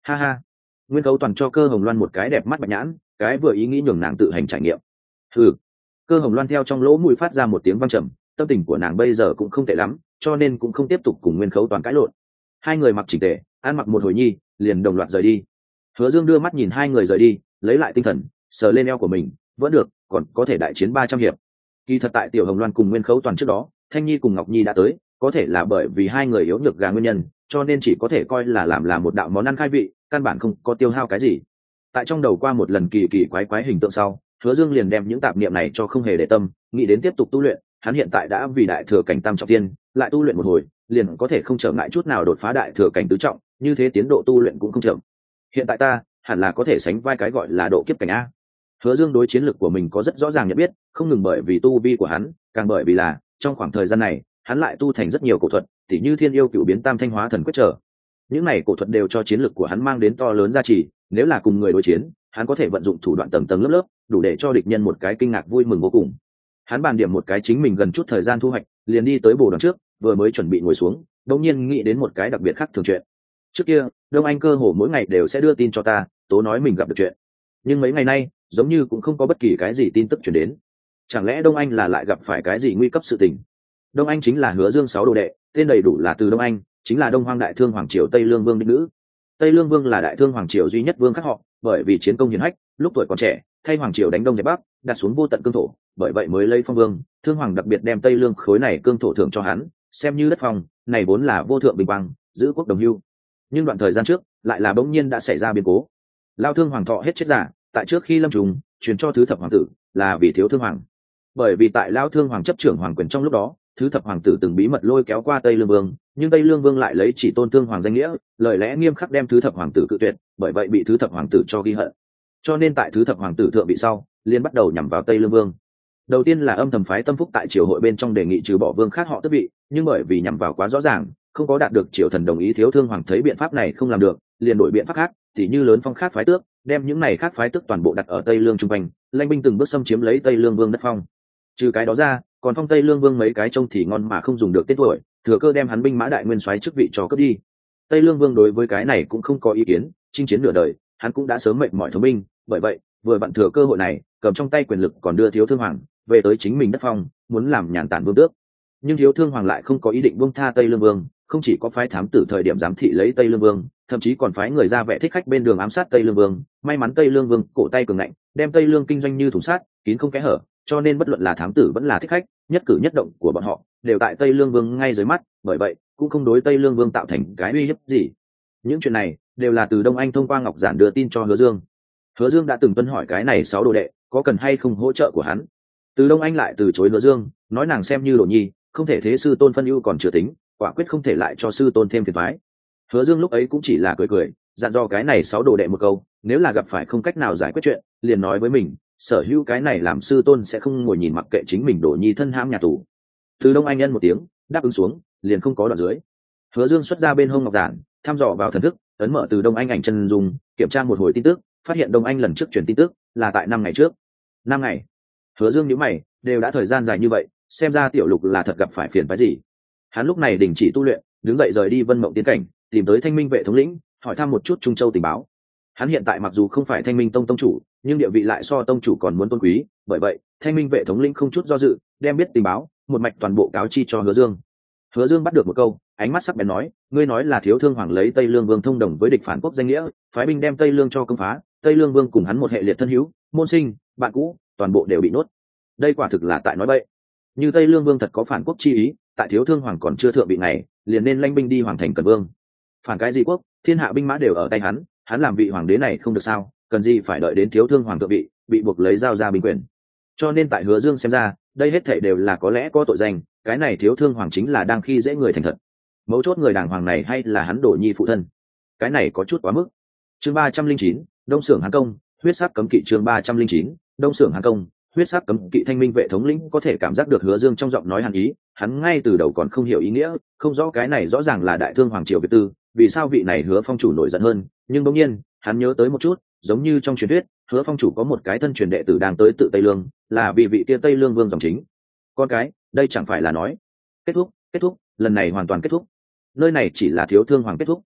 Ha ha. Nguyên Khấu Toàn cho Cơ Hồng Loan một cái đẹp mắt bạch nhãn, cái vừa ý nghĩ nhường nàng tự hành trải nghiệm. Ừ. Cơ Hồng Loan theo trong lỗ mũi phát ra một tiếng vang trầm, tâm tình của nàng bây giờ cũng không tệ lắm, cho nên cũng không tiếp tục cùng Nguyên Khấu Toàn cãi lộn. Hai người mặc chỉnh tề, ăn mặc một hồi nhi, liền đồng loạt rời đi. Hứa Dương đưa mắt nhìn hai người rời đi, lấy lại tinh thần, sờ lên eo của mình, vẫn được, còn có thể đại chiến ba trăm hiệp. Kỳ thật tại Tiểu Hồng Loan cùng Nguyên Khấu Toàn trước đó, Thanh Nhi cùng Ngọc Nhi đã tới, có thể là bởi vì hai người yếu nhược gà nguyên nhân, cho nên chỉ có thể coi là làm là một đạo món ăn khai vị, căn bản không có tiêu hao cái gì. Tại trong đầu qua một lần kỳ kỳ quái quái hình tượng sau, Hứa Dương liền đem những tạp niệm này cho không hề để tâm, nghĩ đến tiếp tục tu luyện. Hắn hiện tại đã vì đại thừa cảnh tam trọng tiên, lại tu luyện một hồi, liền có thể không trở ngại chút nào đột phá đại thừa cảnh tứ trọng, như thế tiến độ tu luyện cũng không chậm. Hiện tại ta, hẳn là có thể sánh vai cái gọi là độ kiếp cảnh a. Hứa Dương đối chiến lược của mình có rất rõ ràng nhận biết, không ngừng bởi vì tu vi của hắn, càng bởi vì là trong khoảng thời gian này, hắn lại tu thành rất nhiều cổ thuật, tỉ như Thiên Yêu Cựu Biến Tam Thanh Hóa Thần Quyết trở. Những này cổ thuật đều cho chiến lược của hắn mang đến to lớn giá trị, nếu là cùng người đối chiến, hắn có thể vận dụng thủ đoạn tầng tầng lớp lớp, đủ để cho địch nhân một cái kinh ngạc vui mừng vô cùng. Hắn bàn điểm một cái chính mình gần chút thời gian thu hoạch, liền đi tới bồ đoàn trước, vừa mới chuẩn bị ngồi xuống, đột nhiên nghĩ đến một cái đặc biệt khác thường chuyện. Trước kia, Đông Anh cơ hồ mỗi ngày đều sẽ đưa tin cho ta, tố nói mình gặp được chuyện. Nhưng mấy ngày nay, giống như cũng không có bất kỳ cái gì tin tức truyền đến. Chẳng lẽ Đông Anh là lại gặp phải cái gì nguy cấp sự tình? Đông Anh chính là Hứa Dương sáu đồ đệ, tên đầy đủ là Từ Đông Anh, chính là Đông Hoang Đại Thương Hoàng Triều Tây Lương Vương đích nữ. Tây Lương Vương là Đại Thương Hoàng Triều duy nhất vương khác họ, bởi vì chiến công hiển hách, lúc tuổi còn trẻ, thay Hoàng Triều đánh đông dẹp bắc, đặt xuống vô tận cương thổ, bởi vậy mới lấy phong vương. Thương Hoàng đặc biệt đem Tây Lương khối này cương thổ thưởng cho hắn, xem như đất phong, này vốn là vô thượng bình quang, giữ quốc đồng hưu. Nhưng đoạn thời gian trước, lại là bỗng nhiên đã xảy ra biến cố. Lao Thương Hoàng thọ hết chết giả, tại trước khi lâm trùng, truyền cho thứ thập hoàng tử, là vì thiếu Thương Hoàng. Bởi vì tại Lao Thương Hoàng chấp trưởng hoàng quyền trong lúc đó, thứ thập hoàng tử từng bí mật lôi kéo qua Tây Lương Vương, nhưng Tây Lương Vương lại lấy chỉ tôn Thương Hoàng danh nghĩa, lời lẽ nghiêm khắc đem thứ thập hoàng tử cự tuyệt, bởi vậy bị thứ thập hoàng tử cho ghi hận. Cho nên tại thứ thập hoàng tử thượng vị sau, liên bắt đầu nhằm vào Tây Lương Vương. Đầu tiên là âm thầm phái Tâm Phúc tại triều hội bên trong đề nghị trừ bỏ vương khác họ tước vị, nhưng bởi vì nhằm vào quá rõ ràng, không có đạt được triều thần đồng ý, thiếu Thương Hoàng thấy biện pháp này không làm được, liền đổi biện pháp khác, tỉ như lớn phong khác phái tước, đem những này khác phái tước toàn bộ đặt ở Tây Lương trung quanh, lãnh binh từng bước xâm chiếm lấy Tây Lương Vương đất phong. Trừ cái đó ra, còn phong Tây Lương Vương mấy cái trông thì ngon mà không dùng được tên tuổi, thừa cơ đem hắn binh mã đại nguyên soái chức vị cho cướp đi. Tây Lương Vương đối với cái này cũng không có ý kiến, chinh chiến nửa đời, hắn cũng đã sớm mệt mỏi thống binh, bởi vậy, vừa vặn thừa cơ hội này, cầm trong tay quyền lực còn đưa thiếu Thương Hoàng về tới chính mình đất phong, muốn làm nhàn tản vương tước. Nhưng thiếu Thương Hoàng lại không có ý định buông tha Tây Lương Vương, không chỉ có phái thám tử thời điểm giám thị lấy Tây Lương Vương, thậm chí còn phái người ra vẻ thích khách bên đường ám sát Tây Lương Vương. May mắn Tây Lương Vương cổ tay cường ngạnh, đem Tây Lương kinh doanh như thùng sắt, kín không kẽ hở, cho nên bất luận là thám tử vẫn là thích khách, nhất cử nhất động của bọn họ đều tại Tây Lương Vương ngay dưới mắt, bởi vậy cũng không đối Tây Lương Vương tạo thành cái uy hiếp gì. Những chuyện này đều là từ Đông Anh thông qua Ngọc Giản đưa tin cho Hứa Dương. Hứa Dương đã từng tuân hỏi cái này sáu đồ đệ có cần hay không hỗ trợ của hắn. Từ Đông Anh lại từ chối Hứa Dương, nói nàng xem như đồ nhi, không thể thế sư tôn phân ưu còn chưa tính, quả quyết không thể lại cho sư tôn thêm phiền toái. Hứa Dương lúc ấy cũng chỉ là cười cười, dặn dò cái này sáu đồ đệ một câu, nếu là gặp phải không cách nào giải quyết chuyện, liền nói với mình, sở hữu cái này làm sư tôn sẽ không ngồi nhìn mặc kệ chính mình đồ nhi thân hãm nhà tù. Từ Đông Anh nhân một tiếng đáp ứng xuống, liền không có đoạn dưới. Hứa Dương xuất ra bên hông ngọc giản, thăm dò vào thần thức, ấn mở từ Đông Anh ảnh chân dung, kiểm tra một hồi tin tức, phát hiện Đông Anh lần trước truyền tin tức là tại năm ngày trước. Năm ngày? Hứa Dương nhíu mày, đều đã thời gian dài như vậy, xem ra Tiểu Lục là thật gặp phải phiền phức gì. Hắn lúc này đình chỉ tu luyện, đứng dậy rời đi Vân Mộng Tiên cảnh, tìm tới Thanh Minh vệ thống lĩnh, hỏi thăm một chút Trung Châu tình báo. Hắn hiện tại mặc dù không phải Thanh Minh tông tông chủ, nhưng địa vị lại so tông chủ còn muốn tôn quý, bởi vậy, Thanh Minh vệ thống lĩnh không chút do dự, đem biết tình báo, một mạch toàn bộ cáo chi cho Hứa Dương. Hứa Dương bắt được một câu, ánh mắt sắc bén nói, ngươi nói là thiếu Thương Hoàng lấy Tây Lương Vương thông đồng với địch phản quốc danh nghĩa, phái binh đem Tây Lương cho công phá, Tây Lương Vương cùng hắn một hệ liệt thân hữu, môn sinh, bạn cũ, toàn bộ đều bị nuốt. Đây quả thực là tại nói bậy. Như Tây Lương Vương thật có phản quốc chi ý, tại thiếu Thương Hoàng còn chưa thượng vị này, liền nên lãnh binh đi hoàng thành Cẩn Vương. Phản cái gì quốc, thiên hạ binh mã đều ở tay hắn, hắn làm vị hoàng đế này không được sao, cần gì phải đợi đến thiếu Thương Hoàng thượng vị, bị buộc lấy giao ra binh quyền. Cho nên tại Hứa Dương xem ra, đây hết thảy đều là có lẽ có tội danh, cái này thiếu Thương Hoàng chính là đang khi dễ người thành thật. Mấu chốt người đàng hoàng này hay là hắn đổ nhi phụ thân, cái này có chút quá mức. Chương ba trăm linh chín, Đông Sưởng Hán Công, huyết sắc cấm kỵ. Chương ba trăm linh chín, Đông Sưởng Hán Công, huyết sắc cấm kỵ. Thanh Minh vệ thống lĩnh có thể cảm giác được Hứa Dương trong giọng nói hàn ý, hắn ngay từ đầu còn không hiểu ý nghĩa, không rõ cái này rõ ràng là Đại Thương Hoàng triều Việt tư, vì sao vị này Hứa phong chủ nổi giận hơn, nhưng đột nhiên, hắn nhớ tới một chút, giống như trong truyền thuyết, Hứa phong chủ có một cái thân truyền đệ tử đang tới tự Tây Lương, là vì vị kia Tây Lương Vương dòng chính. Con cái, đây chẳng phải là nói kết thúc, kết thúc, lần này hoàn toàn kết thúc. Nơi này chỉ là thiếu Thương Hoàng kết thúc.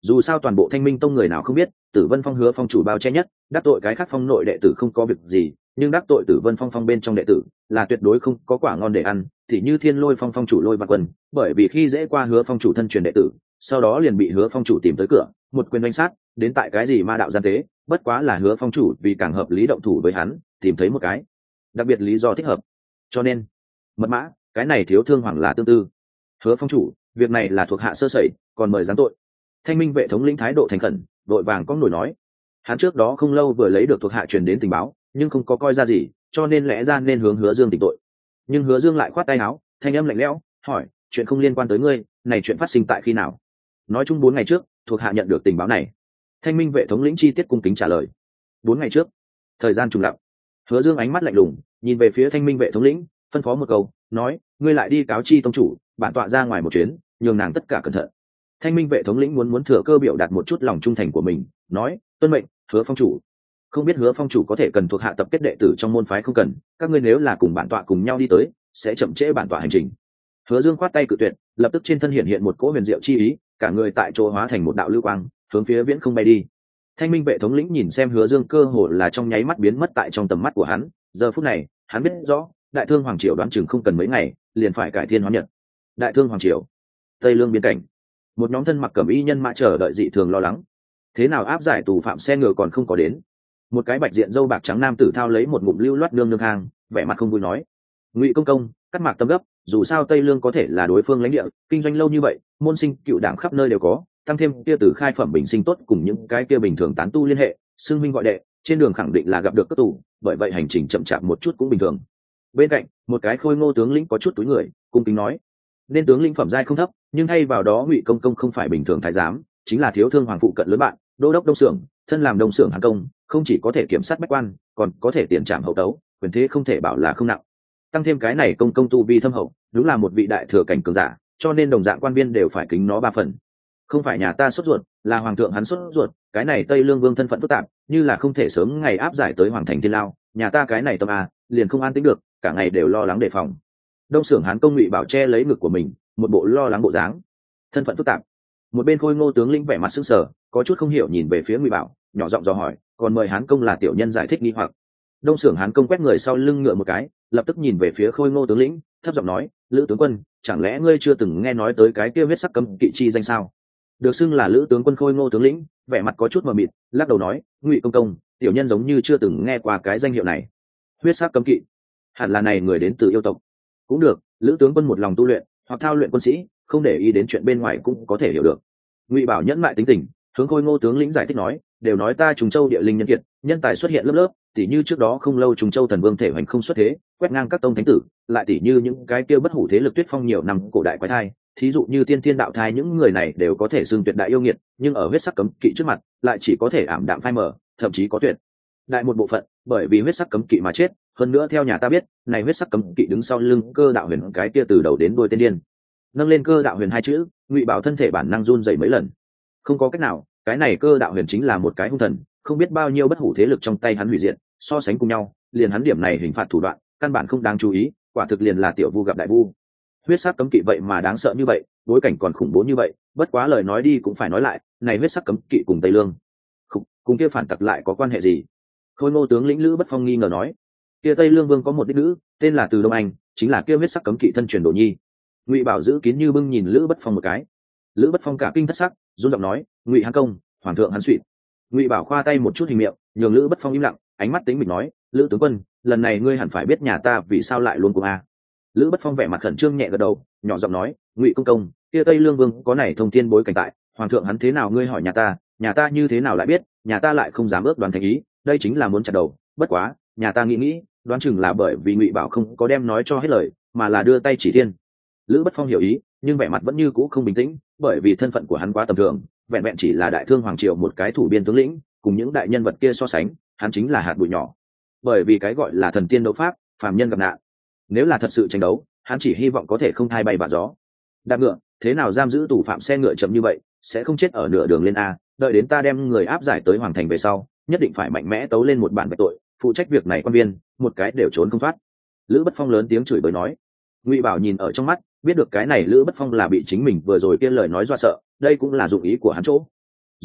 dù sao toàn bộ Thanh Minh Tông người nào không biết Tử Vân Phong Hứa Phong chủ bao che nhất, đắc tội cái khác phong nội đệ tử không có việc gì, nhưng đắc tội Tử Vân Phong phong bên trong đệ tử là tuyệt đối không có quả ngon để ăn. Thì như Thiên Lôi Phong phong chủ Lôi Văn Quân, bởi vì khi dễ qua Hứa Phong chủ thân truyền đệ tử, sau đó liền bị Hứa Phong chủ tìm tới cửa, một quyền đánh sát, đến tại cái gì ma đạo gian tế, bất quá là Hứa Phong chủ vì càng hợp lý động thủ với hắn, tìm thấy một cái đặc biệt lý do thích hợp. Cho nên, mật mã, cái này Thiếu Thương Hoàng là tương tư. Hứa Phong chủ, việc này là thuộc hạ sơ sẩy, còn mời giáng tội. Thanh Minh vệ thống lĩnh thái độ thành khẩn, đội vàng có nổi nói. Hắn trước đó không lâu vừa lấy được thuộc hạ truyền đến tình báo, nhưng không có coi ra gì, cho nên lẽ ra nên hướng Hứa Dương tỉnh tội. Nhưng Hứa Dương lại khoát tay áo, thanh âm lạnh lẽo, hỏi, chuyện không liên quan tới ngươi, này chuyện phát sinh tại khi nào? Nói chung bốn ngày trước, thuộc hạ nhận được tình báo này. Thanh Minh vệ thống lĩnh chi tiết cung kính trả lời. Bốn ngày trước. Thời gian trùng lặp. Hứa Dương ánh mắt lạnh lùng, nhìn về phía Thanh Minh vệ thống lĩnh, phân phó một câu, nói, ngươi lại đi cáo chi tông chủ, bản tọa ra ngoài một chuyến, nhường nàng tất cả cẩn thận. Thanh Minh vệ thống lĩnh muốn muốn thừa cơ biểu đạt một chút lòng trung thành của mình, nói, tuân mệnh, Hứa Phong chủ. Không biết Hứa Phong chủ có thể cần thuộc hạ tập kết đệ tử trong môn phái không cần, các ngươi nếu là cùng bản tọa cùng nhau đi tới, sẽ chậm trễ bản tọa hành trình. Hứa Dương khoát tay cự tuyệt, lập tức trên thân hiện hiện một cỗ huyền diệu chi ý, cả người tại chỗ hóa thành một đạo lưu quang, hướng phía viễn không bay đi. Thanh Minh vệ thống lĩnh nhìn xem Hứa Dương cơ hồ là trong nháy mắt biến mất tại trong tầm mắt của hắn, giờ phút này, hắn biết rõ, Đại Thương Hoàng triều đoán chừng không cần mấy ngày, liền phải cải thiên hóa nhật. Đại Thương Hoàng triều, Tây Lương biên cảnh, một nhóm thân mặc cẩm y nhân mã chờ đợi dị thường lo lắng. Thế nào áp giải tù phạm xe ngựa còn không có đến? Một cái bạch diện râu bạc trắng nam tử thao lấy một ngụm lưu loát nương nương hang, vẻ mặt không vui nói: Ngụy công công, cắt mạc tâm gấp, dù sao Tây Lương có thể là đối phương lãnh địa, kinh doanh lâu như vậy, môn sinh cựu đảng khắp nơi đều có, tăng thêm kia từ khai phẩm bình sinh tốt cùng những cái kia bình thường tán tu liên hệ, xưng minh gọi đệ, trên đường khẳng định là gặp được các tù, bởi vậy hành trình chậm chạp một chút cũng bình thường. Bên cạnh, một cái khôi ngô tướng lĩnh có chút túi người, cung kính nói: nên tướng lĩnh phẩm giai không thấp, nhưng thay vào đó Ngụy công công không phải bình thường thái giám, chính là Thiếu Thương Hoàng phụ cận lớn bạn, đô đốc đông xưởng, thân làm đông xưởng hàng công, không chỉ có thể kiểm sát bách quan, còn có thể tiền trảm hậu tấu, quyền thế không thể bảo là không nặng. Tăng thêm cái này công công tu vi thâm hậu, đúng là một vị đại thừa cảnh cường giả, cho nên đồng dạng quan viên đều phải kính nó ba phần. Không phải nhà ta sốt ruột, là hoàng thượng hắn sốt ruột, cái này Tây Lương vương thân phận phức tạp, như là không thể sớm ngày áp giải tới hoàng thành thiên lao, nhà ta cái này tâm a, liền không an tĩnh được, cả ngày đều lo lắng đề phòng. Đông xưởng hán công Ngụy Bảo che lấy ngực của mình, một bộ lo lắng bộ dáng. Thân phận phức tạp. Một bên khôi ngô tướng lĩnh vẻ mặt sững sờ, có chút không hiểu nhìn về phía Ngụy Bảo, nhỏ giọng dò hỏi, còn mời hán công là tiểu nhân giải thích nghi hoặc. Đông xưởng hán công quét người sau lưng ngựa một cái, lập tức nhìn về phía khôi ngô tướng lĩnh, thấp giọng nói, lữ tướng quân, chẳng lẽ ngươi chưa từng nghe nói tới cái kia huyết sắc cấm kỵ chi danh sao? Được xưng là lữ tướng quân khôi ngô tướng lĩnh, vẻ mặt có chút mờ mịt, lắc đầu nói, Ngụy công công, tiểu nhân giống như chưa từng nghe qua cái danh hiệu này. Huyết sắc cấm kỵ, hẳn là này người đến từ yêu tộc. Cũng được, lữ tướng quân một lòng tu luyện, hoặc thao luyện quân sĩ, không để ý đến chuyện bên ngoài cũng có thể hiểu được. Ngụy Bảo nhẫn mại tính tình, hướng khôi ngô tướng lĩnh giải thích nói, đều nói ta Trùng Châu địa linh nhân kiệt, nhân tài xuất hiện lớp lớp, tỉ như trước đó không lâu Trùng Châu thần vương thể hoành không xuất thế, quét ngang các tông thánh tử, lại tỉ như những cái kia bất hủ thế lực tuyết phong nhiều năm cổ đại quái thai, thí dụ như tiên thiên đạo thai, những người này đều có thể xưng tuyệt đại yêu nghiệt, nhưng ở huyết sắc cấm kỵ trước mặt, lại chỉ có thể ảm đạm phai mờ, thậm chí có tuyệt đại một bộ phận, bởi vì huyết sắc cấm kỵ mà chết. Hơn nữa theo nhà ta biết, này huyết sắc cấm kỵ đứng sau lưng Cơ Đạo Huyền cái kia từ đầu đến đuôi tên điên. Nâng lên Cơ Đạo Huyền hai chữ, Ngụy Bảo thân thể bản năng run rẩy mấy lần. Không có cách nào, cái này Cơ Đạo Huyền chính là một cái hung thần, không biết bao nhiêu bất hủ thế lực trong tay hắn hủy diệt, so sánh cùng nhau, liền hắn điểm này hình phạt thủ đoạn, căn bản không đáng chú ý, quả thực liền là tiểu vu gặp đại vu. Huyết sắc cấm kỵ vậy mà đáng sợ như vậy, bối cảnh còn khủng bố như vậy, bất quá lời nói đi cũng phải nói lại, này huyết sắc cấm kỵ cùng Tây Lương, không, cùng kia phản tặc lại có quan hệ gì? Khôi ngô tướng lĩnh Lữ Bất Phong nghi ngờ nói, kia Tây Lương vương có một đích nữ, tên là Từ Đông Anh, chính là kia huyết sắc cấm kỵ thân truyền Đồ Nhi. Ngụy Bảo giữ kín như bưng nhìn Lữ Bất Phong một cái. Lữ Bất Phong cả kinh thất sắc, run giọng nói, Ngụy hán công, hoàng thượng hắn suỵt. Ngụy Bảo khoa tay một chút hình miệng, nhường Lữ Bất Phong im lặng, ánh mắt tính mịch nói, Lữ tướng quân, lần này ngươi hẳn phải biết nhà ta vì sao lại luôn cùng a. Lữ Bất Phong vẻ mặt khẩn trương nhẹ gật đầu, nhỏ giọng nói, Ngụy công công, kia Tây Lương vương có này thông thiên bối cảnh tại, hoàng thượng hắn thế nào ngươi hỏi nhà ta, nhà ta như thế nào lại biết, nhà ta lại không dám ước đoán thành ý, đây chính là muốn chặt đầu. Bất quá, nhà ta nghĩ nghĩ, đoán chừng là bởi vì Ngụy Bảo không có đem nói cho hết lời, mà là đưa tay chỉ thiên. Lữ Bất Phong hiểu ý, nhưng vẻ mặt vẫn như cũ không bình tĩnh, bởi vì thân phận của hắn quá tầm thường, vẹn vẹn chỉ là Đại Thương hoàng triều một cái thủ biên tướng lĩnh, cùng những đại nhân vật kia so sánh, hắn chính là hạt bụi nhỏ. Bởi vì cái gọi là thần tiên đấu pháp, phàm nhân gặp nạn. Nếu là thật sự tranh đấu, hắn chỉ hy vọng có thể không thay bay vạ gió. Đạp ngựa, thế nào giam giữ tù phạm xe ngựa chậm như vậy, sẽ không chết ở nửa đường lên a, đợi đến ta đem người áp giải tới hoàng thành về sau, nhất định phải mạnh mẽ tấu lên một bản bạch tội, phụ trách việc này quan viên, một cái đều trốn không thoát. Lữ Bất Phong lớn tiếng chửi bới nói. Ngụy Bảo nhìn ở trong mắt, biết được cái này Lữ Bất Phong là bị chính mình vừa rồi kia lời nói dọa sợ, đây cũng là dụng ý của hắn chỗ.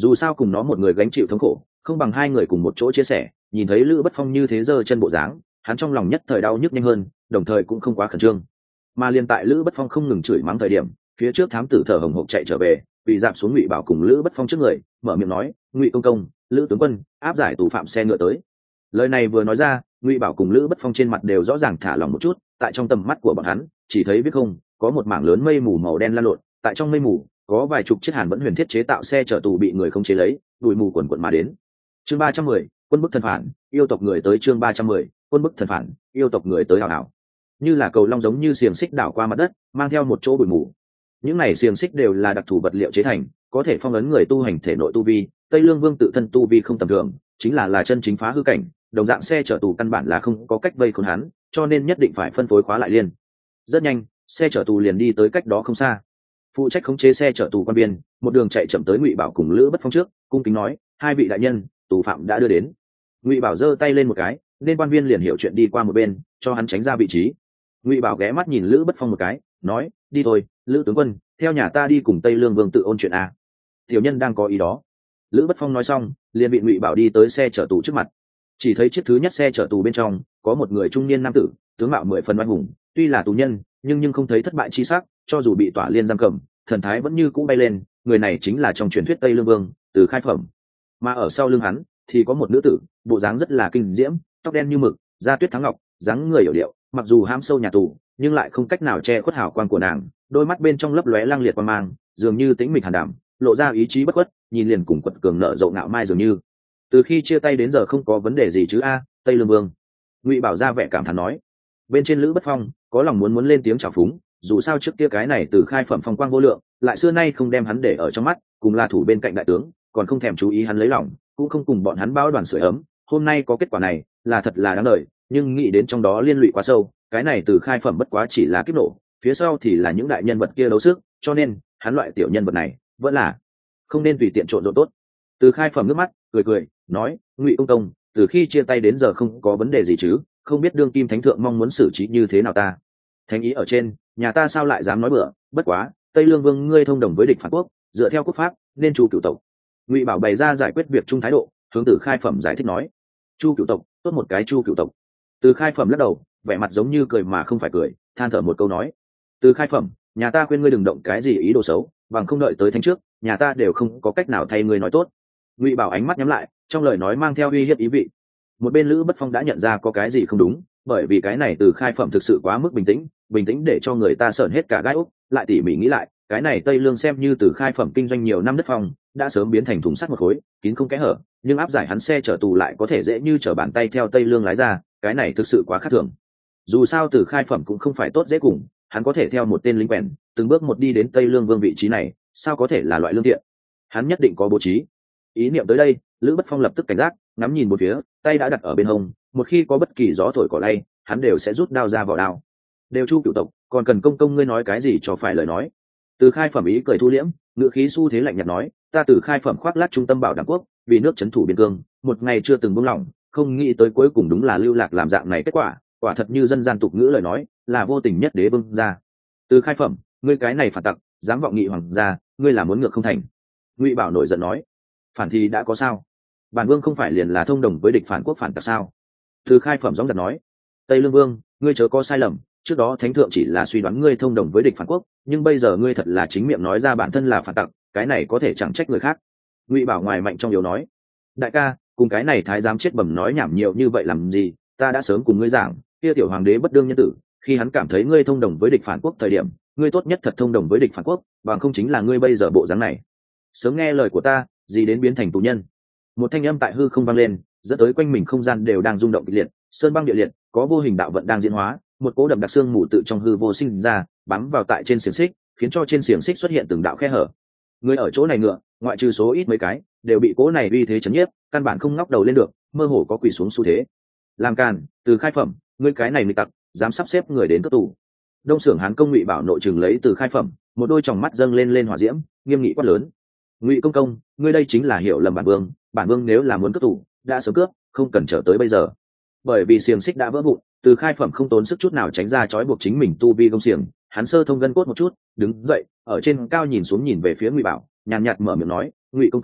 dù sao cùng nó một người gánh chịu thống khổ không bằng hai người cùng một chỗ chia sẻ. Nhìn thấy Lữ Bất Phong như thế giơ chân bộ dáng, hắn trong lòng nhất thời đau nhức nhanh hơn, đồng thời cũng không quá khẩn trương. Mà liền tại Lữ Bất Phong không ngừng chửi mắng thời điểm, phía trước thám tử thở hồng hộc chạy trở về, bị dạp xuống Ngụy Bảo cùng Lữ Bất Phong trước người, mở miệng nói: "Ngụy công công, Lữ tướng quân, áp giải tù phạm xe ngựa tới." Lời này vừa nói ra, Ngụy Bảo cùng Lữ Bất Phong trên mặt đều rõ ràng thả lỏng một chút, tại trong tầm mắt của bọn hắn, chỉ thấy biết không, có một mảng lớn mây mù màu đen lan lộn, tại trong mây mù, có vài chục chiếc Hàn vẫn huyền thiết chế tạo xe chở tù bị người không chế lấy, bụi mù quần quần mà đến. Chương ba trăm mười, quân bức thần phản, yêu tộc người tới. Chương ba trăm mười, quân bức thần phản, yêu tộc người tới hào hào. Như là cầu long giống như xiềng xích đảo qua mặt đất, mang theo một chỗ bụi mù. Những này xiềng xích đều là đặc thù vật liệu chế thành, có thể phong ấn người tu hành thể nội tu vi. Tây Lương Vương tự thân tu vi không tầm thường, chính là là chân chính phá hư cảnh, đồng dạng xe chở tù căn bản là không có cách vây khốn hắn, cho nên nhất định phải phân phối khóa lại liên. Rất nhanh, xe chở tù liền đi tới cách đó không xa. Phụ trách khống chế xe chở tù quan biên, một đường chạy chậm tới Ngụy Bảo cùng Lữ Bất Phong trước, cung kính nói: "Hai vị đại nhân, tù phạm đã đưa đến." Ngụy Bảo giơ tay lên một cái, nên quan viên liền hiểu chuyện đi qua một bên, cho hắn tránh ra vị trí. Ngụy Bảo ghé mắt nhìn Lữ Bất Phong một cái, nói: "Đi thôi, Lữ tướng quân, theo nhà ta đi cùng Tây Lương Vương tự ôn chuyện a." Tiểu nhân đang có ý đó. Lữ Bất Phong nói xong, liền bị Ngụy Bảo đi tới xe chở tù trước mặt. Chỉ thấy chiếc thứ nhất xe chở tù bên trong có một người trung niên nam tử, tướng mạo mười phần oai hùng, tuy là tù nhân, nhưng nhưng không thấy thất bại chi sắc, cho dù bị tỏa liên giam cầm, thần thái vẫn như cũ bay lên. Người này chính là trong truyền thuyết Tây Lương Vương, Từ Khai Phẩm. Mà ở sau lưng hắn thì có một nữ tử, bộ dáng rất là kinh diễm, tóc đen như mực, da tuyết thắng ngọc, dáng người hiểu điệu, mặc dù hãm sâu nhà tù, nhưng lại không cách nào che khuất hào quang của nàng, đôi mắt bên trong lấp lóe lang liệt quang mang, dường như tĩnh mịch hàn đảm, lộ ra ý chí bất khuất, nhìn liền cùng quật cường nợ rộ ngạo mai dường như. Từ khi chia tay đến giờ không có vấn đề gì chứ a, Tây Lương Vương. Ngụy Bảo ra vẻ cảm thán nói. Bên trên Lữ Bất Phong có lòng muốn muốn lên tiếng chào phúng, dù sao trước kia cái này Từ Khai Phẩm phong quang vô lượng, lại xưa nay không đem hắn để ở trong mắt, cùng là thủ bên cạnh đại tướng, còn không thèm chú ý hắn lấy lòng, cũng không cùng bọn hắn bao đoàn sưởi ấm. Hôm nay có kết quả này, là thật là đáng đời, nhưng nghĩ đến trong đó liên lụy quá sâu, cái này Từ Khai Phẩm bất quá chỉ là kiếp nổ, phía sau thì là những đại nhân vật kia đấu sức, cho nên hắn loại tiểu nhân vật này vẫn là không nên tùy tiện trộn rộn tốt. Từ Khai Phẩm nước mắt cười cười nói: "Ngụy công công, từ khi chia tay đến giờ không có vấn đề gì chứ, không biết đương kim thánh thượng mong muốn xử trí như thế nào ta?" "Thánh ý ở trên, nhà ta sao lại dám nói bừa, bất quá Tây Lương Vương ngươi thông đồng với địch phản quốc, dựa theo quốc pháp nên chu cửu tộc." Ngụy Bảo bày ra giải quyết việc chung thái độ, hướng Từ Khai Phẩm giải thích nói. "Chu cửu tộc, tốt một cái chu cửu tộc." Từ Khai Phẩm lắc đầu, vẻ mặt giống như cười mà không phải cười, than thở một câu nói: "Từ Khai Phẩm, nhà ta khuyên ngươi đừng động cái gì ý đồ xấu, bằng không đợi tới thánh trước, nhà ta đều không có cách nào thay ngươi nói tốt." Ngụy Bảo ánh mắt nhắm lại, trong lời nói mang theo uy hiếp ý vị. Một bên Lữ Bất Phong đã nhận ra có cái gì không đúng, bởi vì cái này Từ Khai Phẩm thực sự quá mức bình tĩnh, bình tĩnh để cho người ta sởn hết cả gai ốc. Lại tỉ mỉ nghĩ lại, cái này Tây Lương xem như Từ Khai Phẩm kinh doanh nhiều năm đất phong, đã sớm biến thành thùng sắt một khối, kín không kẽ hở, nhưng áp giải hắn xe chở tù lại có thể dễ như trở bàn tay theo Tây Lương lái ra, cái này thực sự quá khác thường. Dù sao Từ Khai Phẩm cũng không phải tốt dễ cùng, hắn có thể theo một tên lính quèn, từng bước một đi đến Tây Lương Vương vị trí này, sao có thể là loại lương thiện? Hắn nhất định có bố trí. Ý niệm tới đây, Lữ Bất Phong lập tức cảnh giác, ngắm nhìn một phía, tay đã đặt ở bên hông, một khi có bất kỳ gió thổi cỏ lay, hắn đều sẽ rút đao ra vỏ đao. "Đều chu cửu tộc, còn cần công công ngươi nói cái gì cho phải lời nói." Từ Khai Phẩm ý cười thu liễm, ngữ khí xu thế lạnh nhạt nói: "Ta Từ Khai Phẩm khoác lác trung tâm bảo đảm quốc, vì nước trấn thủ biên cương, một ngày chưa từng buông lỏng, không nghĩ tới cuối cùng đúng là lưu lạc làm dạng này kết quả, quả thật như dân gian tục ngữ lời nói, là vô tình nhất đế bưng ra. Từ Khai Phẩm, ngươi cái này phản tặc, dám vọng nghị hoàng gia, ngươi là muốn ngược không thành." Ngụy Bảo nổi giận nói: "Phản thì đã có sao? Bản vương không phải liền là thông đồng với địch phản quốc phản tặc sao?" Từ Khai Phẩm gióng giật nói: "Tây Lương Vương, ngươi chớ có sai lầm, trước đó thánh thượng chỉ là suy đoán ngươi thông đồng với địch phản quốc, nhưng bây giờ ngươi thật là chính miệng nói ra bản thân là phản tặc, cái này có thể chẳng trách người khác." Ngụy Bảo ngoài mạnh trong yếu nói: "Đại ca, cùng cái này thái giám chết bẩm nói nhảm nhiều như vậy làm gì, ta đã sớm cùng ngươi giảng, kia tiểu hoàng đế bất đương nhân tử, khi hắn cảm thấy ngươi thông đồng với địch phản quốc thời điểm, ngươi tốt nhất thật thông đồng với địch phản quốc, bằng không chính là ngươi bây giờ bộ dáng này. Sớm nghe lời của ta, gì đến biến thành tù nhân." Một thanh âm tại hư không vang lên, dẫn tới quanh mình không gian đều đang rung động kịch liệt, sơn băng địa liệt, có vô hình đạo vận đang diễn hóa, một cỗ đậm đặc xương mù tự trong hư vô sinh ra, bám vào tại trên xiềng xích, khiến cho trên xiềng xích xuất hiện từng đạo khe hở. Người ở chỗ này ngựa, ngoại trừ số ít mấy cái, đều bị cỗ này uy thế chấn nhiếp, căn bản không ngóc đầu lên được, mơ hồ có quỳ xuống xu thế. "Làm càn, Từ Khai Phẩm, ngươi cái này nghịch tặc, dám sắp xếp người đến cướp tù." Đông Xưởng Hán công Ngụy Bảo nội trừng lấy Từ Khai Phẩm, một đôi tròng mắt dâng lên lên hỏa diễm, nghiêm nghị quát lớn: "Ngụy công công, ngươi đây chính là hiểu lầm bản vương, bản vương nếu là muốn cướp tù, đã sớm cướp, không cần chờ tới bây giờ." Bởi vì xiềng xích đã vỡ vụn, Từ Khai Phẩm không tốn sức chút nào tránh ra trói buộc chính mình tu vi công xiềng, hắn sơ thông gân cốt một chút, đứng dậy, ở trên cao nhìn xuống nhìn về phía Ngụy Bảo, nhàn nhạt mở miệng nói: "Ngụy công công,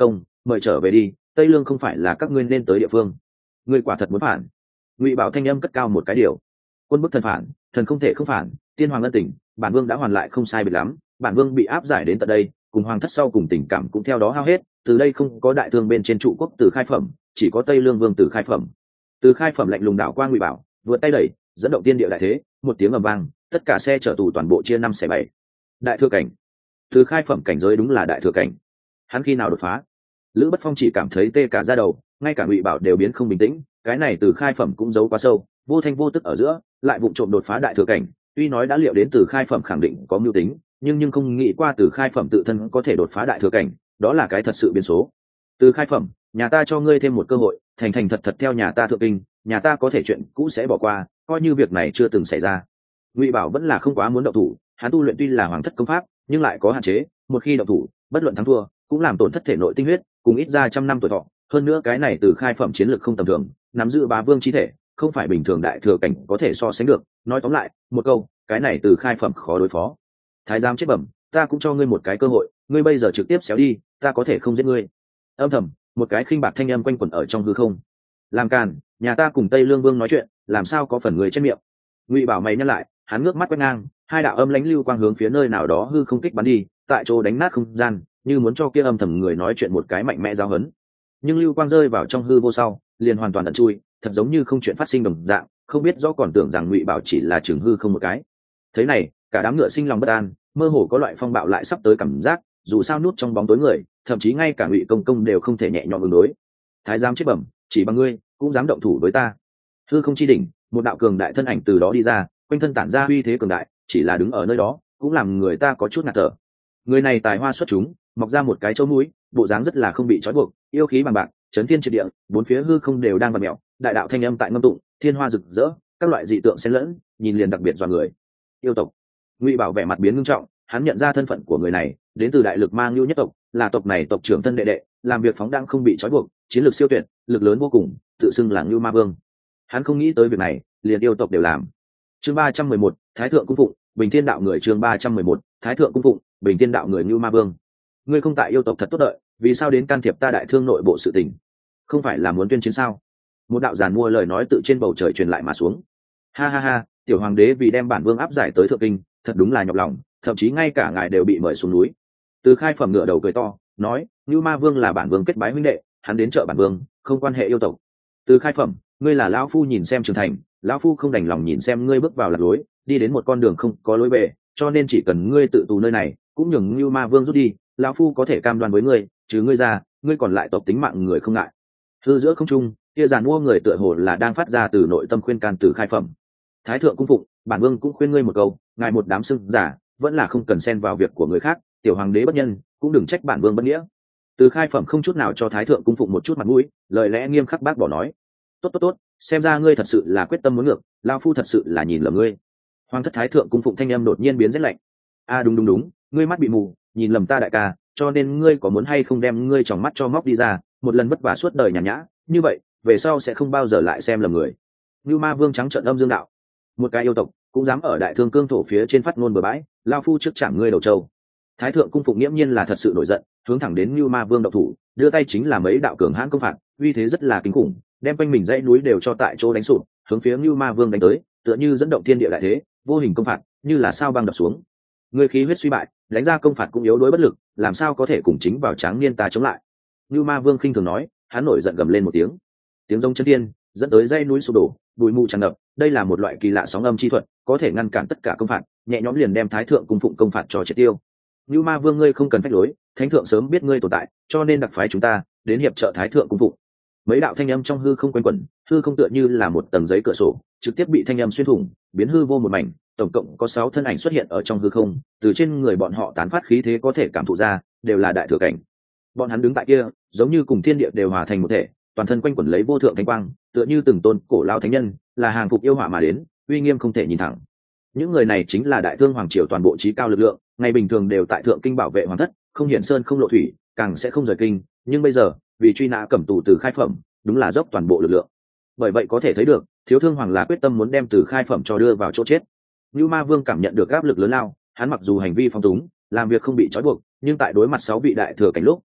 mời trở về đi, tây lương không phải là các ngươi nên tới địa phương. Ngươi quả thật muốn phản? Ngụy Bảo thanh âm cất cao một cái điều. Quân bức thần phản, thần không thể không phản, tiên hoàng ân tình, bản vương đã hoàn lại không sai biệt lắm, bản vương bị áp giải đến tận đây, cùng hoàng thất sau cùng tình cảm cũng theo đó hao hết, từ đây không có đại thương bên trên trụ quốc Từ Khai Phẩm, chỉ có tây lương vương Từ Khai Phẩm. Từ Khai Phẩm lạnh lùng đảo qua Ngụy Bảo, vượt tay đẩy, dẫn động tiên địa đại thế, một tiếng ầm vang, tất cả xe chở tù toàn bộ chia năm xẻ bảy. Đại thừa cảnh. Từ Khai Phẩm cảnh giới đúng là đại thừa cảnh. Hắn khi nào đột phá? Lữ Bất Phong chỉ cảm thấy tê cả da đầu, ngay cả Ngụy Bảo đều biến không bình tĩnh, cái này Từ Khai Phẩm cũng giấu quá sâu, vô thanh vô tức ở giữa, lại vụng trộm đột phá đại thừa cảnh, tuy nói đã liệu đến Từ Khai Phẩm khẳng định có mưu tính, nhưng nhưng không nghĩ qua Từ Khai Phẩm tự thân có thể đột phá đại thừa cảnh, đó là cái thật sự biến số. Từ Khai Phẩm, nhà ta cho ngươi thêm một cơ hội, thành thành thật thật theo nhà ta thượng kinh, nhà ta có thể chuyện cũ sẽ bỏ qua, coi như việc này chưa từng xảy ra. Ngụy Bảo vẫn là không quá muốn động thủ, hắn tu luyện tuy là hoàng thất công pháp, nhưng lại có hạn chế, một khi động thủ, bất luận thắng thua, cũng làm tổn thất thể nội tinh huyết, cùng ít ra trăm năm tuổi thọ. Hơn nữa cái này Từ Khai Phẩm chiến lược không tầm thường, nắm giữ bá vương chi thể, không phải bình thường đại thừa cảnh có thể so sánh được. Nói tóm lại, một câu, cái này Từ Khai Phẩm khó đối phó. Thái giám chết bẩm, ta cũng cho ngươi một cái cơ hội, ngươi bây giờ trực tiếp xéo đi, ta có thể không giết ngươi. Âm thầm, một cái khinh bạc thanh âm quanh quẩn ở trong hư không. Làm càn, nhà ta cùng Tây Lương Vương nói chuyện, làm sao có phần người trên miệng. Ngụy Bảo mày nhăn lại, hắn ngước mắt quét ngang, hai đạo âm lãnh lưu quang hướng phía nơi nào đó hư không kích bắn đi, tại chỗ đánh nát không gian, như muốn cho kia âm thầm người nói chuyện một cái mạnh mẽ giáo hấn. Nhưng lưu quang rơi vào trong hư vô sau, liền hoàn toàn ẩn chui, thật giống như không chuyện phát sinh đồng dạng, không biết rõ còn tưởng rằng Ngụy Bảo chỉ là trường hư không một cái. Thế này, cả đám ngựa sinh lòng bất an, mơ hồ có loại phong bạo lại sắp tới cảm giác, dù sao nút trong bóng tối người, thậm chí ngay cả Ngụy Công Công đều không thể nhẹ nhõm ứng đối. Thái giám chết bẩm, chỉ bằng ngươi cũng dám động thủ với ta? Hư không chi đỉnh, một đạo cường đại thân ảnh từ đó đi ra, quanh thân tản ra uy thế cường đại, chỉ là đứng ở nơi đó cũng làm người ta có chút ngạt thở. Người này tài hoa xuất chúng, mọc ra một cái chỗ mũi, bộ dáng rất là không bị trói buộc, yêu khí bằng bạc, chấn thiên triệt địa, bốn phía hư không đều đang vặn mèo, đại đạo thanh âm tại ngâm tụng, thiên hoa rực rỡ, các loại dị tượng xen lẫn, nhìn liền đặc biệt dọa người. Yêu tộc. Ngụy Bảo vẻ mặt biến nghiêm trọng, hắn nhận ra thân phận của người này, đến từ đại lực mang lưu nhất tộc, là tộc này tộc trưởng thân đệ đệ, làm việc phóng đãng không bị trói buộc, chiến lược siêu tuyệt, lực lớn vô cùng, tự xưng là Ngưu Ma Vương. Hắn không nghĩ tới việc này, liền yêu tộc đều làm. Chương ba trăm mười một, Thái thượng cung phụng, Bình Thiên đạo người. Chương ba trăm mười một, Thái thượng cung phụng, Bình Thiên đạo người. Ngưu Ma Vương, ngươi không tại yêu tộc thật tốt đợi, vì sao đến can thiệp ta đại thương nội bộ sự tình? Không phải là muốn tuyên chiến sao? Một đạo giàn mua lời nói tự trên bầu trời truyền lại mà xuống. Ha ha ha, tiểu hoàng đế vì đem bản vương áp giải tới thượng kinh, thật đúng là nhọc lòng, thậm chí ngay cả ngài đều bị mời xuống núi. Từ Khai Phẩm ngựa đầu cười to, nói, Ngưu Ma Vương là bản vương kết bái huynh đệ, hắn đến trợ bản vương, không quan hệ yêu tộc. Từ Khai Phẩm, ngươi là lão phu nhìn xem trưởng thành, lão phu không đành lòng nhìn xem ngươi bước vào lạc lối, đi đến một con đường không có lối về, cho nên chỉ cần ngươi tự tù nơi này, cũng nhường Ngưu Ma Vương rút đi, lão phu có thể cam đoan với ngươi, chứ ngươi ra, ngươi còn lại tộc tính mạng người không ngại. Hư giữa không trung, kia giàn mua người tựa hồ là đang phát ra từ nội tâm khuyên can Từ Khai Phẩm. Thái thượng cung phụng, bản vương cũng khuyên ngươi một câu, ngài một đám sưng giả, vẫn là không cần xen vào việc của người khác, tiểu hoàng đế bất nhân, cũng đừng trách bản vương bất nghĩa. Từ Khai Phẩm không chút nào cho Thái thượng cung phụng một chút mặt mũi, lời lẽ nghiêm khắc bác bỏ nói, tốt tốt tốt, xem ra ngươi thật sự là quyết tâm muốn ngược, lão phu thật sự là nhìn lầm ngươi. Hoàng thất Thái thượng cung phụng thanh âm đột nhiên biến rất lạnh. A à, đúng đúng đúng, ngươi mắt bị mù, nhìn lầm ta đại ca, cho nên ngươi có muốn hay không đem ngươi tròng mắt cho móc đi ra, một lần vất vả suốt đời nhàn nhã, như vậy về sau sẽ không bao giờ lại xem lầm người. Ngưu Ma Vương trắng trợn âm dương đạo, một cái yêu tộc cũng dám ở đại thương cương thổ phía trên phát ngôn bừa bãi, lao phu trước chạm ngươi đầu trâu. Thái thượng cung phụng nghiễm nhiên là thật sự nổi giận, hướng thẳng đến Ngưu Ma Vương độc thủ, đưa tay chính là mấy đạo cường hãn công phạt, uy thế rất là kinh khủng, đem quanh mình dãy núi đều cho tại chỗ đánh sụp, hướng phía Ngưu Ma Vương đánh tới, tựa như dẫn động thiên địa đại thế, vô hình công phạt, như là sao băng đập xuống. Ngươi khí huyết suy bại, đánh ra công phạt cũng yếu đuối bất lực, làm sao có thể cùng chính vào tráng niên ta chống lại? Ngưu Ma Vương khinh thường nói, hắn nổi giận gầm lên một tiếng, tiếng rống chấn thiên, dẫn tới dãy núi sụp đổ, bụi mù tràn ngập. Đây là một loại kỳ lạ sóng âm chi thuật, có thể ngăn cản tất cả công phạt, nhẹ nhõm liền đem Thái thượng cung phụng công phạt cho triệt tiêu. Ngưu Ma Vương, ngươi không cần phách lối, thánh thượng sớm biết ngươi tồn tại, cho nên đặc phái chúng ta đến hiệp trợ Thái thượng cung phụng. Mấy đạo thanh âm trong hư không quanh quẩn, hư không tựa như là một tầng giấy cửa sổ, trực tiếp bị thanh âm xuyên thủng, biến hư vô một mảnh. Tổng cộng có sáu thân ảnh xuất hiện ở trong hư không, từ trên người bọn họ tán phát khí thế có thể cảm thụ ra, đều là đại thừa cảnh. Bọn hắn đứng tại kia, giống như cùng thiên địa đều hòa thành một thể, toàn thân quanh quẩn lấy vô thượng thánh quang, tựa như từng tôn cổ lao thánh nhân, là hàng phục yêu hỏa mà đến, uy nghiêm không thể nhìn thẳng. Những người này chính là đại thương hoàng triều toàn bộ trí cao lực lượng, ngày bình thường đều tại thượng kinh bảo vệ hoàng thất, không hiển sơn không lộ thủy, càng sẽ không rời kinh, nhưng bây giờ vì truy nã cẩm tù Từ Khai Phẩm, đúng là dốc toàn bộ lực lượng. Bởi vậy có thể thấy được, thiếu thương hoàng là quyết tâm muốn đem Từ Khai Phẩm cho đưa vào chỗ chết. Ngưu Ma Vương cảm nhận được áp lực lớn lao, hắn mặc dù hành vi phong túng, làm việc không bị trói buộc, nhưng tại đối mặt sáu vị đại thừa cảnh lúc,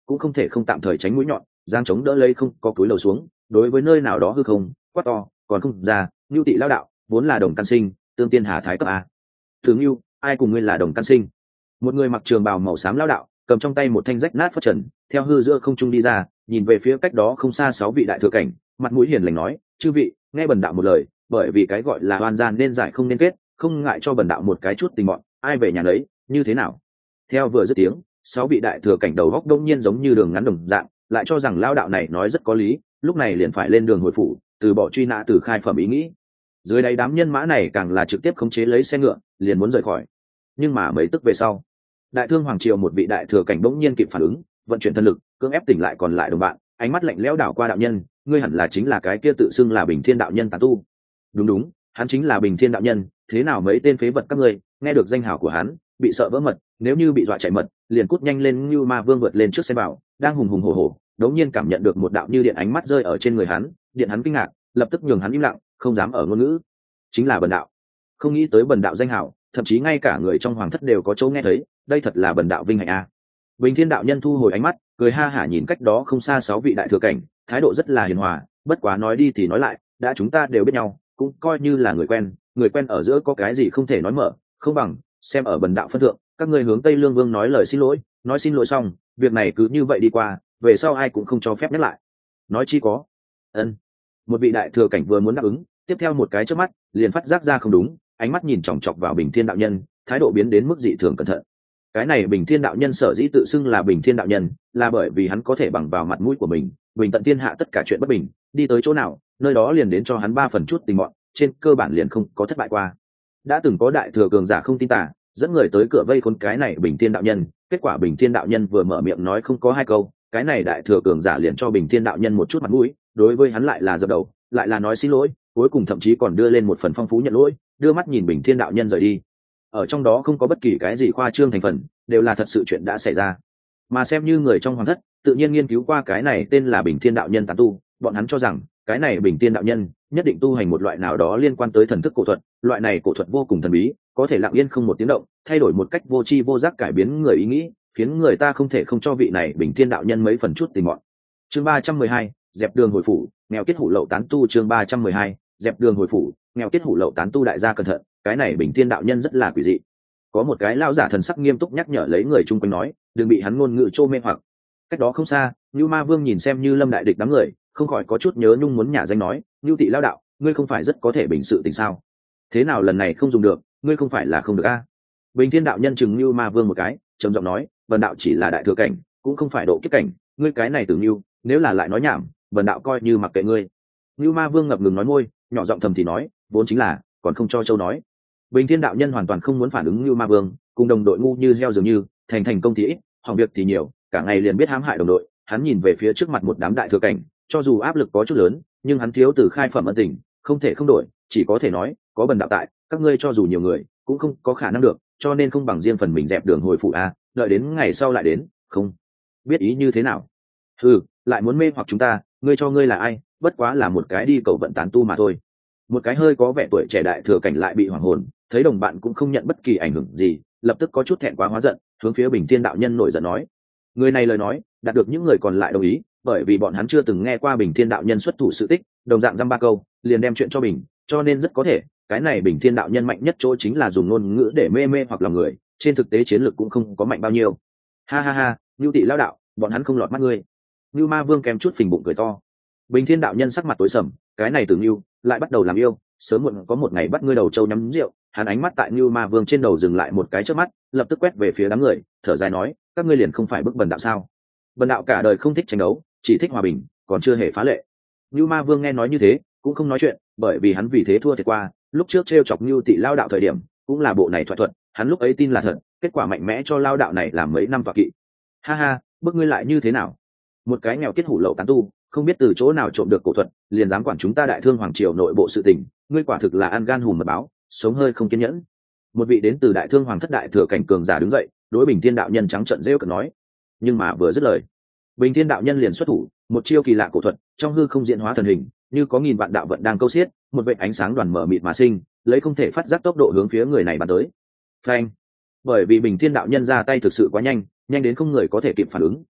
cũng không thể không tạm thời tránh mũi nhọn, giang chống đỡ lấy không có cúi đầu xuống, đối với nơi nào đó hư không quát to, còn không ra, Nưu Tị lao đạo vốn là đồng căn sinh, tương tiên hà thái cấp a. Thường Nưu, ai cùng ngươi là đồng căn sinh? Một người mặc trường bào màu xám lao đạo, cầm trong tay một thanh rách nát phất trần, theo hư giữa không trung đi ra, nhìn về phía cách đó không xa sáu vị đại thừa cảnh, mặt mũi hiền lành nói, chư vị, nghe bần đạo một lời, bởi vì cái gọi là oan gian nên giải không nên kết, không ngại cho bần đạo một cái chút tình bọn, ai về nhà lấy, như thế nào? Theo vừa dứt tiếng, sáu vị đại thừa cảnh đầu góc đông nhiên giống như đường ngắn đồng dạng, lại cho rằng lao đạo này nói rất có lý, lúc này liền phải lên đường hồi phủ, từ bỏ truy nã từ khai phẩm ý nghĩ. Dưới đáy đám nhân mã này càng là trực tiếp khống chế lấy xe ngựa, liền muốn rời khỏi. Nhưng mà mấy tức về sau, đại thương hoàng triều một vị đại thừa cảnh bỗng nhiên kịp phản ứng, vận chuyển thân lực, cưỡng ép tỉnh lại còn lại đồng bạn, ánh mắt lạnh lẽo đảo qua đạo nhân, ngươi hẳn là chính là cái kia tự xưng là Bình Thiên đạo nhân tán tu. Đúng đúng, hắn chính là Bình Thiên đạo nhân, thế nào mấy tên phế vật các ngươi, nghe được danh hào của hắn, bị sợ vỡ mật, nếu như bị dọa chạy mật, liền cút nhanh lên như ma vương vượt lên trước xe bảo, đang hùng hùng hổ hổ, đột nhiên cảm nhận được một đạo như điện ánh mắt rơi ở trên người hắn, điện hắn kinh ngạc, lập tức nhường hắn im lặng, không dám ở ngôn ngữ. Chính là bần đạo. Không nghĩ tới bần đạo danh hào, thậm chí ngay cả người trong hoàng thất đều có chỗ nghe thấy, đây thật là bần đạo vinh hạnh a. Bình Thiên đạo nhân thu hồi ánh mắt, cười ha hả nhìn cách đó không xa sáu vị đại thừa cảnh, thái độ rất là hiền hòa, bất quá nói đi thì nói lại, đã chúng ta đều biết nhau, cũng coi như là người quen, người quen ở giữa có cái gì không thể nói mở, không bằng xem ở bần đạo phân thượng, các ngươi hướng Tây Lương Vương nói lời xin lỗi, nói xin lỗi xong, việc này cứ như vậy đi qua, về sau ai cũng không cho phép nhắc lại. Nói chi có. Ân. Một vị đại thừa cảnh vừa muốn đáp ứng, tiếp theo một cái chớp mắt, liền phát giác ra không đúng, ánh mắt nhìn chòng chọc vào Bình Thiên đạo nhân, thái độ biến đến mức dị thường cẩn thận. Cái này Bình Thiên đạo nhân sở dĩ tự xưng là Bình Thiên đạo nhân, là bởi vì hắn có thể bằng vào mặt mũi của mình, bình tận thiên hạ tất cả chuyện bất bình, đi tới chỗ nào, nơi đó liền đến cho hắn ba phần chút tình mọn, trên cơ bản liền không có thất bại qua. Đã từng có đại thừa cường giả không tin tà, dẫn người tới cửa vây khốn cái này Bình Thiên đạo nhân, kết quả Bình Thiên đạo nhân vừa mở miệng nói không có hai câu, cái này đại thừa cường giả liền cho Bình Thiên đạo nhân một chút mặt mũi, đối với hắn lại là dập đầu, lại là nói xin lỗi, cuối cùng thậm chí còn đưa lên một phần phong phú nhận lỗi, đưa mắt nhìn Bình Thiên đạo nhân rời đi. Ở trong đó không có bất kỳ cái gì khoa trương thành phần, đều là thật sự chuyện đã xảy ra. Mà xem như người trong hoàng thất, tự nhiên nghiên cứu qua cái này tên là Bình Thiên đạo nhân tán tu, bọn hắn cho rằng cái này Bình Thiên đạo nhân nhất định tu hành một loại nào đó liên quan tới thần thức cổ thuật, loại này cổ thuật vô cùng thần bí, có thể lặng yên không một tiếng động, thay đổi một cách vô tri vô giác cải biến người ý nghĩ, khiến người ta không thể không cho vị này Bình Thiên đạo nhân mấy phần chút tình mọn. Chương ba trăm mười hai, dẹp đường hồi phủ, nghèo kết hủ lậu tán tu. Chương ba trăm mười hai, dẹp đường hồi phủ, nghèo kết hủ lậu tán tu. Đại gia cẩn thận, cái này Bình Thiên đạo nhân rất là quỷ dị. Có một cái lão giả thần sắc nghiêm túc nhắc nhở lấy người chung quanh nói, đừng bị hắn ngôn ngữ trô mê hoặc. Cách đó không xa, Nưu Ma Vương nhìn xem Như Lâm đại địch đám người, không khỏi có chút nhớ nhung muốn nhả danh nói, Nưu Tị lao đạo, ngươi không phải rất có thể bình sự tình sao? Thế nào lần này không dùng được, ngươi không phải là không được a? Bình Thiên đạo nhân chừng Nưu Ma Vương một cái, trầm giọng nói, vần đạo chỉ là đại thừa cảnh, cũng không phải độ kiếp cảnh, ngươi cái này tưởng Nưu, nếu là lại nói nhảm, vần đạo coi như mặc kệ ngươi. Nưu Ma Vương ngập ngừng nói môi, nhỏ giọng thầm thì nói, vốn chính là, còn không cho châu nói. Bình Thiên đạo nhân hoàn toàn không muốn phản ứng Nưu Ma Vương, cùng đồng đội ngu như heo dường như, thành thành công thì ít, hỏng việc thì nhiều, cả ngày liền biết hãm hại đồng đội. Hắn nhìn về phía trước mặt một đám đại thừa cảnh, cho dù áp lực có chút lớn, nhưng hắn thiếu từ khai phẩm ân tình, không thể không đổi, chỉ có thể nói, có bần đạo tại, các ngươi cho dù nhiều người, cũng không có khả năng được, cho nên không bằng riêng phần mình dẹp đường hồi phủ a, đợi đến ngày sau lại đến, không biết ý như thế nào. Ừ, lại muốn mê hoặc chúng ta, ngươi cho ngươi là ai, bất quá là một cái đi cầu vận tán tu mà thôi. Một cái hơi có vẻ tuổi trẻ đại thừa cảnh lại bị hoảng hồn, thấy đồng bạn cũng không nhận bất kỳ ảnh hưởng gì, lập tức có chút thẹn quá hóa giận, hướng phía Bình Thiên đạo nhân nổi giận nói. Người này lời nói đạt được những người còn lại đồng ý, bởi vì bọn hắn chưa từng nghe qua Bình Thiên đạo nhân xuất thủ sự tích, đồng dạng dăm ba câu liền đem chuyện cho Bình, cho nên rất có thể cái này Bình Thiên đạo nhân mạnh nhất chỗ chính là dùng ngôn ngữ để mê mê hoặc lòng người, trên thực tế chiến lược cũng không có mạnh bao nhiêu. Ha ha ha, Nưu Tị lao đạo, bọn hắn không lọt mắt ngươi. Nưu Ma Vương kèm chút phình bụng cười to. Bình Thiên đạo nhân sắc mặt tối sầm, cái này từ Nưu lại bắt đầu làm yêu, sớm muộn có một ngày bắt ngươi đầu trâu nhắm rượu. Hắn ánh mắt tại Nưu Ma Vương trên đầu dừng lại một cái chớp mắt, lập tức quét về phía đám người, thở dài nói, các ngươi liền không phải bức bần đạo sao? Bần đạo cả đời không thích tranh đấu, chỉ thích hòa bình, còn chưa hề phá lệ. Nưu Ma Vương nghe nói như thế, cũng không nói chuyện, bởi vì hắn vì thế thua thiệt qua, lúc trước trêu chọc Nưu Tị lao đạo thời điểm, cũng là bộ này thỏa thuận, hắn lúc ấy tin là thật, kết quả mạnh mẽ cho lao đạo này làm mấy năm tọa kỵ. Ha ha, bức ngươi lại như thế nào? Một cái nghèo kết hủ lậu tán tu, không biết từ chỗ nào trộm được cổ thuật, liền dám quản chúng ta đại thương hoàng triều nội bộ sự tình, ngươi quả thực là ăn gan hùm mật báo, sống hơi không kiên nhẫn. Một vị đến từ đại thương hoàng thất đại thừa cảnh cường giả đứng dậy, đối Bình Thiên đạo nhân trắng trợn rêu cợt nói. Nhưng mà vừa dứt lời, Bình Thiên đạo nhân liền xuất thủ, một chiêu kỳ lạ cổ thuật, trong hư không diễn hóa thần hình, như có nghìn vạn đạo vận đang câu xiết, một vệt ánh sáng đoàn mở mịt mà sinh, lấy không thể phát giác tốc độ hướng phía người này bắn tới. Phanh! Bởi vì Bình Thiên đạo nhân ra tay thực sự quá nhanh, nhanh đến không người có thể kịp phản ứng,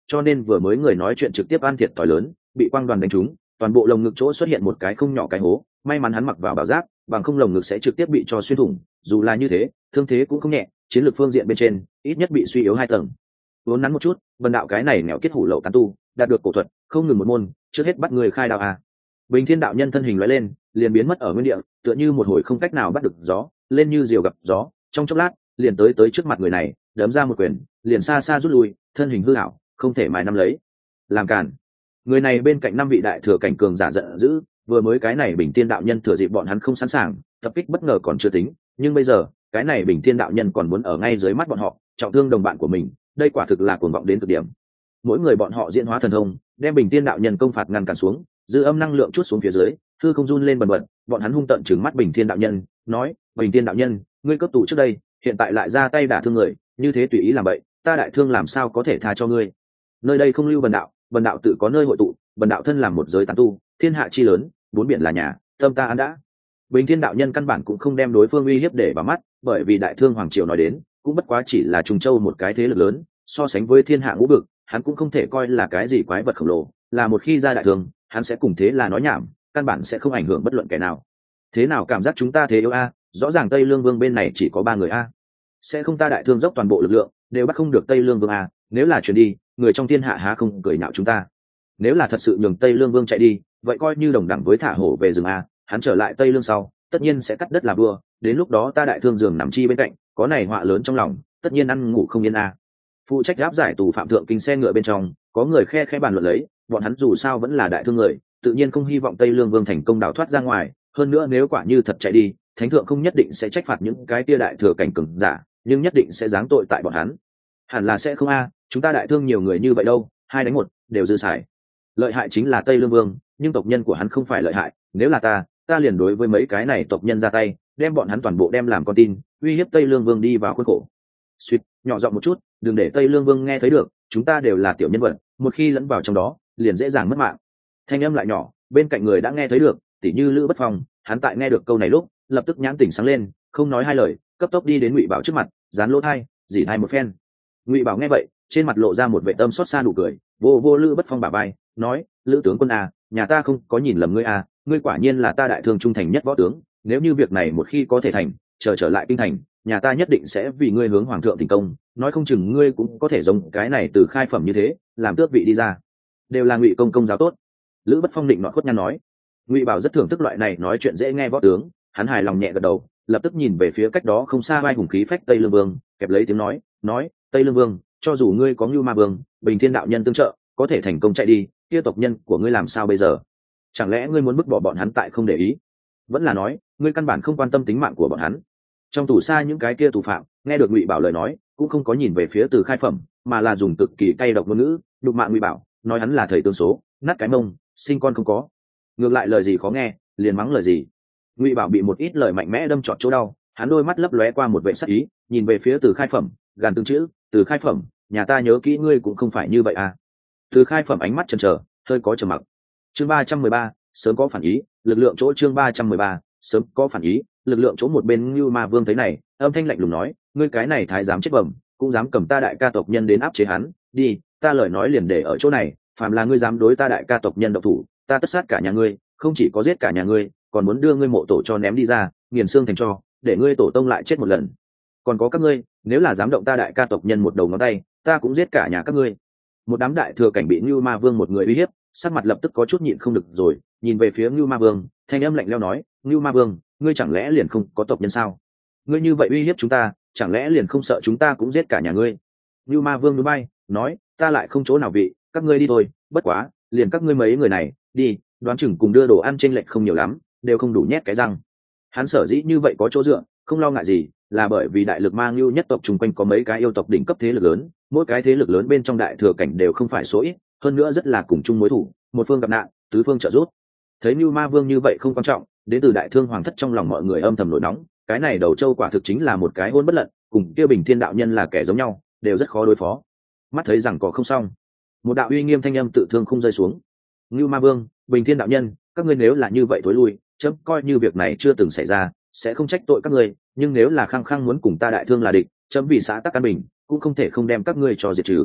cho nên vừa mới người nói chuyện trực tiếp ăn thiệt thòi lớn, bị quang đoàn đánh trúng, toàn bộ lồng ngực chỗ xuất hiện một cái không nhỏ cái hố, may mắn hắn mặc vào bảo giáp, bằng không lồng ngực sẽ trực tiếp bị cho xuyên thủng, dù là như thế thương thế cũng không nhẹ, chiến lược phương diện bên trên ít nhất bị suy yếu hai tầng. Vốn nắn một chút, Vân đạo cái này nghèo kết hủ lậu tán tu, đạt được cổ thuật không ngừng một môn, trước hết bắt người khai đạo à. Bình Thiên đạo nhân thân hình lóe lên, liền biến mất ở nguyên địa, tựa như một hồi không cách nào bắt được gió, lên như diều gặp gió, trong chốc lát liền tới tới trước mặt người này, đấm ra một quyền, liền xa xa rút lui, thân hình hư ảo, không thể mài nắm lấy. Làm cản. Người này bên cạnh năm vị đại thừa cảnh cường giả giận dữ, vừa mới cái này Bình Thiên đạo nhân thừa dịp bọn hắn không sẵn sàng, tập kích bất ngờ còn chưa tính, nhưng bây giờ, cái này Bình Thiên đạo nhân còn muốn ở ngay dưới mắt bọn họ, trọng thương đồng bạn của mình, đây quả thực là cuồng vọng đến cực điểm. Mỗi người bọn họ diễn hóa thần thông, đem Bình Thiên đạo nhân công phạt ngăn cản xuống, dư âm năng lượng chút xuống phía dưới, hư không run lên bần bật, bọn hắn hung tận trừng mắt Bình Thiên đạo nhân, nói: Bình Thiên đạo nhân, ngươi cấp tù trước đây, hiện tại lại ra tay đả thương người, như thế tùy ý làm vậy, ta đại thương làm sao có thể tha cho ngươi? Nơi đây không lưu bần đạo, bần đạo tự có nơi hội tụ, bần đạo thân làm một giới tán tu, thiên hạ chi lớn, bốn biển là nhà, tâm ta an đã. Bình Thiên đạo nhân căn bản cũng không đem đối phương uy hiếp để vào mắt, bởi vì đại thương hoàng triều nói đến, cũng bất quá chỉ là Trùng Châu một cái thế lực lớn, so sánh với thiên hạ ngũ vực, hắn cũng không thể coi là cái gì quái vật khổng lồ, là một khi ra đại thương, hắn sẽ cùng thế là nói nhảm, căn bản sẽ không ảnh hưởng bất luận kẻ nào. Thế nào cảm giác chúng ta thế yếu a? Rõ ràng Tây Lương Vương bên này chỉ có ba người a. Sẽ không ta đại thương dốc toàn bộ lực lượng, đều bắt không được Tây Lương Vương a, nếu là chuyển đi, người trong thiên hạ há không cười nhạo chúng ta. Nếu là thật sự nhường Tây Lương Vương chạy đi, vậy coi như đồng đẳng với thả hổ về rừng a, hắn trở lại Tây Lương sau, tất nhiên sẽ cắt đất làm vua, đến lúc đó ta đại thương giường nằm chi bên cạnh, có này họa lớn trong lòng, tất nhiên ăn ngủ không yên a. Phụ trách áp giải tù phạm thượng kinh xe ngựa bên trong, có người khe khẽ bàn luận lấy, bọn hắn dù sao vẫn là đại thương người, tự nhiên không hy vọng Tây Lương Vương thành công đào thoát ra ngoài, hơn nữa nếu quả như thật chạy đi, thánh thượng không nhất định sẽ trách phạt những cái tia đại thừa cảnh cường giả, nhưng nhất định sẽ giáng tội tại bọn hắn. Hẳn là sẽ không a, chúng ta đại thương nhiều người như vậy đâu, hai đánh một đều dư xài. Lợi hại chính là Tây Lương Vương, nhưng tộc nhân của hắn không phải lợi hại, nếu là ta, ta liền đối với mấy cái này tộc nhân ra tay, đem bọn hắn toàn bộ đem làm con tin, uy hiếp Tây Lương Vương đi vào khuôn khổ. Suýt, nhỏ giọng một chút, đừng để Tây Lương Vương nghe thấy được, chúng ta đều là tiểu nhân vật, một khi lẫn vào trong đó, liền dễ dàng mất mạng. Thanh âm lại nhỏ, bên cạnh người đã nghe thấy được, tỉ như Lữ Bất Phong, hắn tại nghe được câu này lúc, lập tức nhãn tỉnh sáng lên, không nói hai lời, cấp tốc đi đến Ngụy Bảo trước mặt, dán lỗ thai, dỉ thai một phen. Ngụy Bảo nghe vậy, trên mặt lộ ra một vẻ tâm xót xa nụ cười, vô vô Lữ Bất Phong bả vai, nói: Lữ tướng quân à, nhà ta không có nhìn lầm ngươi à, ngươi quả nhiên là ta đại thương trung thành nhất võ tướng, nếu như việc này một khi có thể thành, chờ trở lại kinh thành, nhà ta nhất định sẽ vì ngươi hướng hoàng thượng thành công, nói không chừng ngươi cũng có thể giống cái này từ khai phẩm như thế, làm tước vị đi ra, đều là Ngụy công công giáo tốt. Lữ Bất Phong định nọ khuất nhăn nói. Ngụy Bảo rất thưởng thức loại này nói chuyện dễ nghe võ tướng, hắn hài lòng nhẹ gật đầu, lập tức nhìn về phía cách đó không xa vai hùng khí phách Tây Lương Vương, kẹp lấy tiếng nói, nói: Tây Lương Vương, cho dù ngươi có Ngưu Ma Vương, Bình Thiên đạo nhân tương trợ, có thể thành công chạy đi, kia tộc nhân của ngươi làm sao bây giờ? Chẳng lẽ ngươi muốn bức bỏ bọn hắn tại không để ý? Vẫn là nói, ngươi căn bản không quan tâm tính mạng của bọn hắn? Trong tù xa những cái kia tù phạm, nghe được Ngụy Bảo lời nói, cũng không có nhìn về phía Từ Khai Phẩm, mà là dùng cực kỳ cay độc ngôn ngữ, đục mạ Ngụy Bảo, nói hắn là thầy tương số, nát cái mông, sinh con không có. Ngược lại lời gì khó nghe, liền mắng lời gì. Ngụy Bảo bị một ít lời mạnh mẽ đâm trọt chỗ đau, hắn đôi mắt lấp lóe qua một vẻ sắc ý, nhìn về phía Từ Khai Phẩm, gàn từng chữ: Từ Khai Phẩm, nhà ta nhớ kỹ ngươi cũng không phải như vậy à? Từ Khai Phẩm ánh mắt chần chờ, hơi có trầm mặc. Chương ba trăm mười ba, sớm có phản ý, lực lượng chỗ chương ba trăm mười ba, sớm có phản ý, lực lượng chỗ một bên Ngưu Ma Vương thấy này, âm thanh lạnh lùng nói: ngươi cái này thái giám chết bẩm, cũng dám cầm ta đại ca tộc nhân đến áp chế hắn, đi, ta lời nói liền để ở chỗ này, phàm là ngươi dám đối ta đại ca tộc nhân độc thủ, ta tất sát cả nhà ngươi, không chỉ có giết cả nhà ngươi, còn muốn đưa ngươi mộ tổ cho ném đi ra, nghiền xương thành tro, để ngươi tổ tông lại chết một lần. Còn có các ngươi, nếu là dám động ta đại ca tộc nhân một đầu ngón tay, ta cũng giết cả nhà các ngươi. Một đám đại thừa cảnh bị Ngưu Ma Vương một người uy hiếp, sắc mặt lập tức có chút nhịn không được rồi, nhìn về phía Ngưu Ma Vương, thanh âm lạnh lẽo nói: Ngưu Ma Vương, ngươi chẳng lẽ liền không có tộc nhân sao? Ngươi như vậy uy hiếp chúng ta, chẳng lẽ liền không sợ chúng ta cũng giết cả nhà ngươi? Ngưu Ma Vương núi bay, nói: ta lại không chỗ nào vị, các ngươi đi thôi, bất quá, liền các ngươi mấy người này, đi, đoán chừng cùng đưa đồ ăn chênh lệch không nhiều lắm, đều không đủ nhét cái răng. Hắn sở dĩ như vậy có chỗ dựa, không lo ngại gì, là bởi vì đại lực Ma Ngưu nhất tộc chung quanh có mấy cái yêu tộc đỉnh cấp thế lực lớn, mỗi cái thế lực lớn bên trong đại thừa cảnh đều không phải số ít, hơn nữa rất là cùng chung mối thủ, một phương gặp nạn, tứ phương trợ giúp. Thấy Ngưu Ma Vương như vậy không quan trọng, đến từ đại thương hoàng thất trong lòng mọi người âm thầm nổi nóng, cái này đầu châu quả thực chính là một cái hôn bất lận, cùng kia Bình Thiên đạo nhân là kẻ giống nhau, đều rất khó đối phó. Mắt thấy rằng có không xong, một đạo uy nghiêm thanh âm tự thương không rơi xuống. Ngưu Ma Vương, Bình Thiên đạo nhân, các ngươi nếu là như vậy thối lui, chấm coi như việc này chưa từng xảy ra, sẽ không trách tội các ngươi, nhưng nếu là khăng khăng muốn cùng ta đại thương là địch, chấm vì xã tắc an bình, cũng không thể không đem các ngươi cho diệt trừ.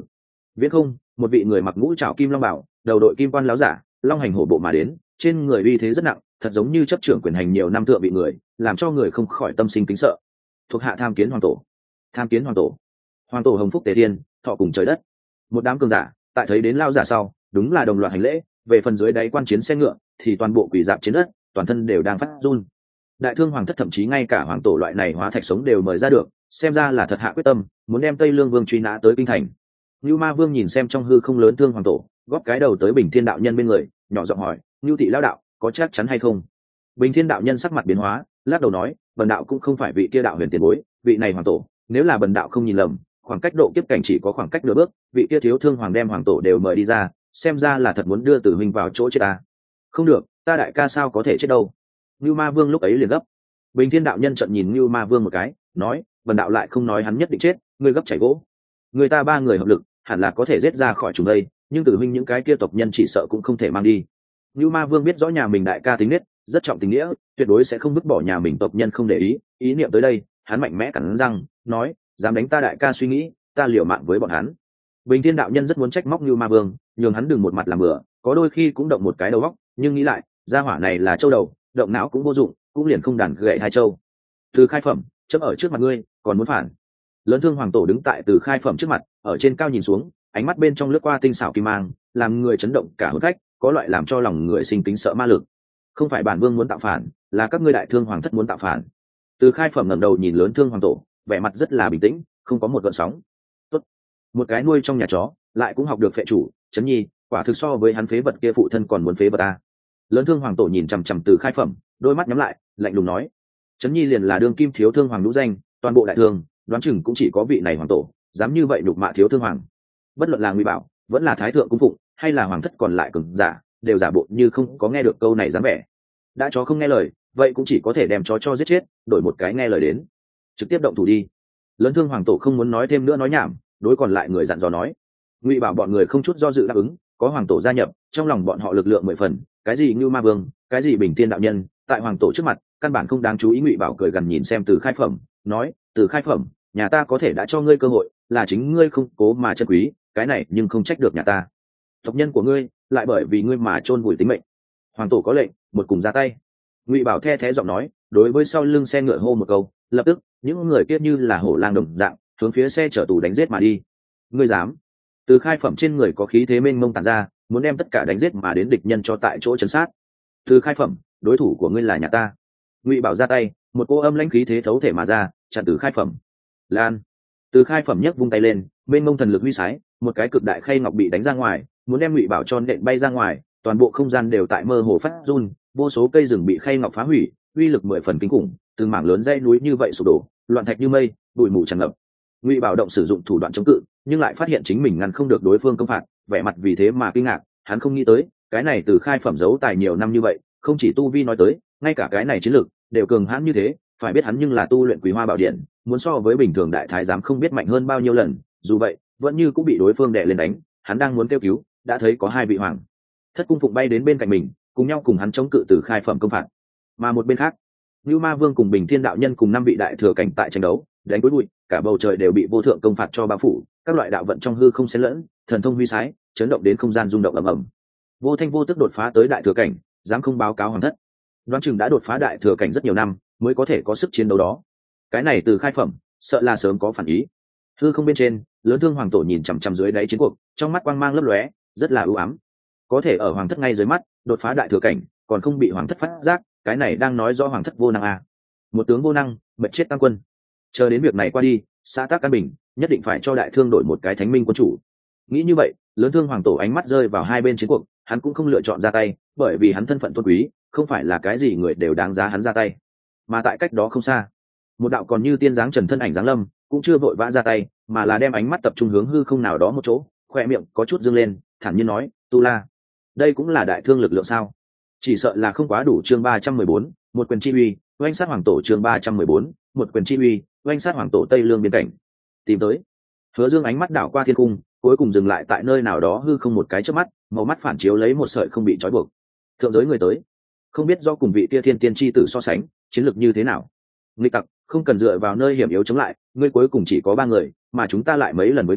Viễn không, một vị người mặc mũ trảo kim long bảo, đầu đội kim quan láo giả, long hành hổ bộ mà đến, trên người uy thế rất nặng, thật giống như chấp trưởng quyền hành nhiều năm thượng vị người, làm cho người không khỏi tâm sinh kính sợ. Thuộc hạ tham kiến hoàng tổ. Tham kiến hoàng tổ. Hoàng tổ hồng phúc tề thiên, thọ cùng trời đất. Một đám cường giả tại thấy đến lao giả sau, đúng là đồng loạt hành lễ. Về phần dưới đáy quan chiến xe ngựa thì toàn bộ quỷ dạp trên đất, toàn thân đều đang phát run. Đại thương hoàng thất thậm chí ngay cả hoàng tổ loại này hóa thạch sống đều mời ra được, xem ra là thật hạ quyết tâm muốn đem Tây Lương Vương truy nã tới kinh thành. Nưu Ma Vương nhìn xem trong hư không lớn thương hoàng tổ, góp cái đầu tới Bình Thiên đạo nhân bên người, nhỏ giọng hỏi: Nưu thị lão đạo, có chắc chắn hay không? Bình Thiên đạo nhân sắc mặt biến hóa, lắc đầu nói: bần đạo cũng không phải vị kia đạo huyền tiền bối, vị này hoàng tổ, nếu là bần đạo không nhìn lầm, khoảng cách độ kiếp cảnh chỉ có khoảng cách nửa bước, vị kia thiếu thương hoàng đem hoàng tổ đều mời đi ra, xem ra là thật muốn đưa tử huynh vào chỗ chết ta. Không được, ta đại ca sao có thể chết đâu? Nưu Ma Vương lúc ấy liền gấp. Bình Thiên đạo nhân trợn nhìn Nưu Ma Vương một cái, nói: bần đạo lại không nói hắn nhất định chết, ngươi gấp chảy gỗ. Người ta ba người hợp lực, hẳn là có thể giết ra khỏi chúng đây, nhưng tử huynh những cái kia tộc nhân chỉ sợ cũng không thể mang đi. Nưu Ma Vương biết rõ nhà mình đại ca tính nết, rất trọng tình nghĩa, tuyệt đối sẽ không vứt bỏ nhà mình tộc nhân không để ý. Ý niệm tới đây, hắn mạnh mẽ cắn răng, nói: dám đánh ta đại ca suy nghĩ, ta liều mạng với bọn hắn. Bình Thiên đạo nhân rất muốn trách móc Nưu Ma Vương, nhường hắn đừng một mặt làm bừa, có đôi khi cũng động một cái đầu óc, nhưng nghĩ lại, gia hỏa này là châu đầu, động não cũng vô dụng, cũng liền không đàn gậy hai châu. Từ khai phẩm, chấp ở trước mặt ngươi, còn muốn phản? Lớn thương hoàng tổ đứng tại Từ khai phẩm trước mặt, ở trên cao nhìn xuống, ánh mắt bên trong lướt qua tinh xảo kim mang, làm người chấn động cả hồn phách, có loại làm cho lòng người sinh kính sợ ma lực. Không phải bản vương muốn tạo phản, là các ngươi đại thương hoàng thất muốn tạo phản. Từ khai phẩm ngẩng đầu nhìn lớn thương hoàng tổ, vẻ mặt rất là bình tĩnh, không có một gợn sóng. Tốt, một cái nuôi trong nhà chó, lại cũng học được phệ chủ, chấn nhi, quả thực so với hắn phế vật kia phụ thân còn muốn phế vật ta. Lớn thương hoàng tổ nhìn chằm chằm Từ khai phẩm, đôi mắt nhắm lại, lạnh lùng nói: chấn nhi liền là đương kim thiếu thương hoàng lũ danh, toàn bộ đại thương, đoán chừng cũng chỉ có vị này hoàng tổ dám như vậy nhục mạ thiếu thương hoàng. Bất luận là Ngụy Bảo, vẫn là thái thượng cung phụng, hay là hoàng thất còn lại cường giả, đều giả bộ như không có nghe được câu này dám vẻ. Đã chó không nghe lời, vậy cũng chỉ có thể đem chó cho giết chết, đổi một cái nghe lời đến, trực tiếp động thủ đi. Lớn thương hoàng tổ không muốn nói thêm nữa nói nhảm, đối còn lại người dặn dò nói. Ngụy Bảo bọn người không chút do dự đáp ứng, có hoàng tổ gia nhập, trong lòng bọn họ lực lượng mười phần, cái gì Ngưu Ma Vương, cái gì Bình Thiên đạo nhân, tại hoàng tổ trước mặt căn bản không đáng chú ý. Ngụy Bảo cười gần nhìn xem Từ khai phẩm, nói: Từ khai phẩm, nhà ta có thể đã cho ngươi cơ hội, là chính ngươi không cố mà chân quý, cái này nhưng không trách được nhà ta. Tộc nhân của ngươi lại bởi vì ngươi mà chôn vùi tính mệnh. Hoàng tổ có lệnh, một cùng ra tay. Ngụy Bảo the thé giọng nói, đối với sau lưng xe ngựa hô một câu, lập tức những người kia như là hổ lang đồng dạng hướng phía xe chở tù đánh giết mà đi. Ngươi dám? Từ khai phẩm trên người có khí thế mênh mông tàn ra, muốn đem tất cả đánh giết mà đến địch nhân cho tại chỗ chấn sát. Từ khai phẩm, đối thủ của ngươi là nhà ta. Ngụy Bảo ra tay, một cô âm lãnh khí thế thấu thể mà ra, chặn Từ khai phẩm. Lan. Từ khai phẩm nhấc vung tay lên, mênh mông thần lực huy sái, một cái cực đại khay ngọc bị đánh ra ngoài, muốn đem Ngụy Bảo cho nện bay ra ngoài, toàn bộ không gian đều tại mơ hồ phát run, vô số cây rừng bị khay ngọc phá hủy, uy lực mười phần kinh khủng, từng mảng lớn dãy núi như vậy sụp đổ, loạn thạch như mây, bụi mù tràn ngập. Ngụy Bảo động sử dụng thủ đoạn chống cự, nhưng lại phát hiện chính mình ngăn không được đối phương công phạt, vẻ mặt vì thế mà kinh ngạc, hắn không nghĩ tới, cái này Từ khai phẩm giấu tài nhiều năm như vậy, không chỉ tu vi nói tới, ngay cả cái này chiến lực đều cường hãn như thế, phải biết hắn nhưng là tu luyện Quý Hoa Bảo Điện, muốn so với bình thường đại thái giám không biết mạnh hơn bao nhiêu lần, dù vậy, vẫn như cũng bị đối phương đè lên đánh, hắn đang muốn kêu cứu, đã thấy có hai vị hoàng thất cung phụng bay đến bên cạnh mình, cùng nhau cùng hắn chống cự Từ khai phẩm công phạt. Mà một bên khác, Nưu Ma Vương cùng Bình Thiên đạo nhân cùng năm vị đại thừa cảnh tại tranh đấu, đánh cuối bụi, cả bầu trời đều bị vô thượng công phạt cho bao phủ, các loại đạo vận trong hư không xen lẫn, thần thông huy sái, chấn động đến không gian rung động ầm ầm. Vô Thanh vô tức đột phá tới đại thừa cảnh, dám không báo cáo hoàng thất, đoán chừng đã đột phá đại thừa cảnh rất nhiều năm, mới có thể có sức chiến đấu đó. Cái này Từ khai phẩm, sợ là sớm có phản ý. Hư không bên trên, Lớn thương hoàng tổ nhìn chằm chằm dưới đáy chiến cuộc, trong mắt quang mang lấp lóe, rất là ưu ám. Có thể ở hoàng thất ngay dưới mắt đột phá đại thừa cảnh, còn không bị hoàng thất phát giác, cái này đang nói rõ hoàng thất vô năng à. Một tướng vô năng, mệt chết tam quân. Chờ đến việc này qua đi, xã tác an bình, nhất định phải cho đại thương đổi một cái thánh minh quân chủ. Nghĩ như vậy, Lớn thương hoàng tổ ánh mắt rơi vào hai bên chiến cuộc, hắn cũng không lựa chọn ra tay, bởi vì hắn thân phận tôn quý, không phải là cái gì người đều đáng giá hắn ra tay. Mà tại cách đó không xa, một đạo còn như tiên dáng trần thân ảnh dáng lâm, cũng chưa vội vã ra tay, mà là đem ánh mắt tập trung hướng hư không nào đó một chỗ, khoe miệng có chút dương lên, thản nhiên nói: Tu La, đây cũng là đại thương lực lượng sao? Chỉ sợ là không quá đủ. Chương ba trăm mười bốn, một quyền chi uy, oanh sát hoàng tổ. Chương ba trăm mười bốn, một quyền chi uy, oanh sát hoàng tổ. Tây Lương biên cảnh tìm tới. Hứa Dương ánh mắt đảo qua thiên cung, cuối cùng dừng lại tại nơi nào đó hư không một cái chớp mắt, màu mắt phản chiếu lấy một sợi không bị trói buộc. Thượng giới người tới, không biết do cùng vị kia thiên tiên chi tử so sánh, chiến lược như thế nào. Nghịch tặc, không cần dựa vào nơi hiểm yếu chống lại, ngươi cuối cùng chỉ có ba người, mà chúng ta lại mấy lần với ngươi,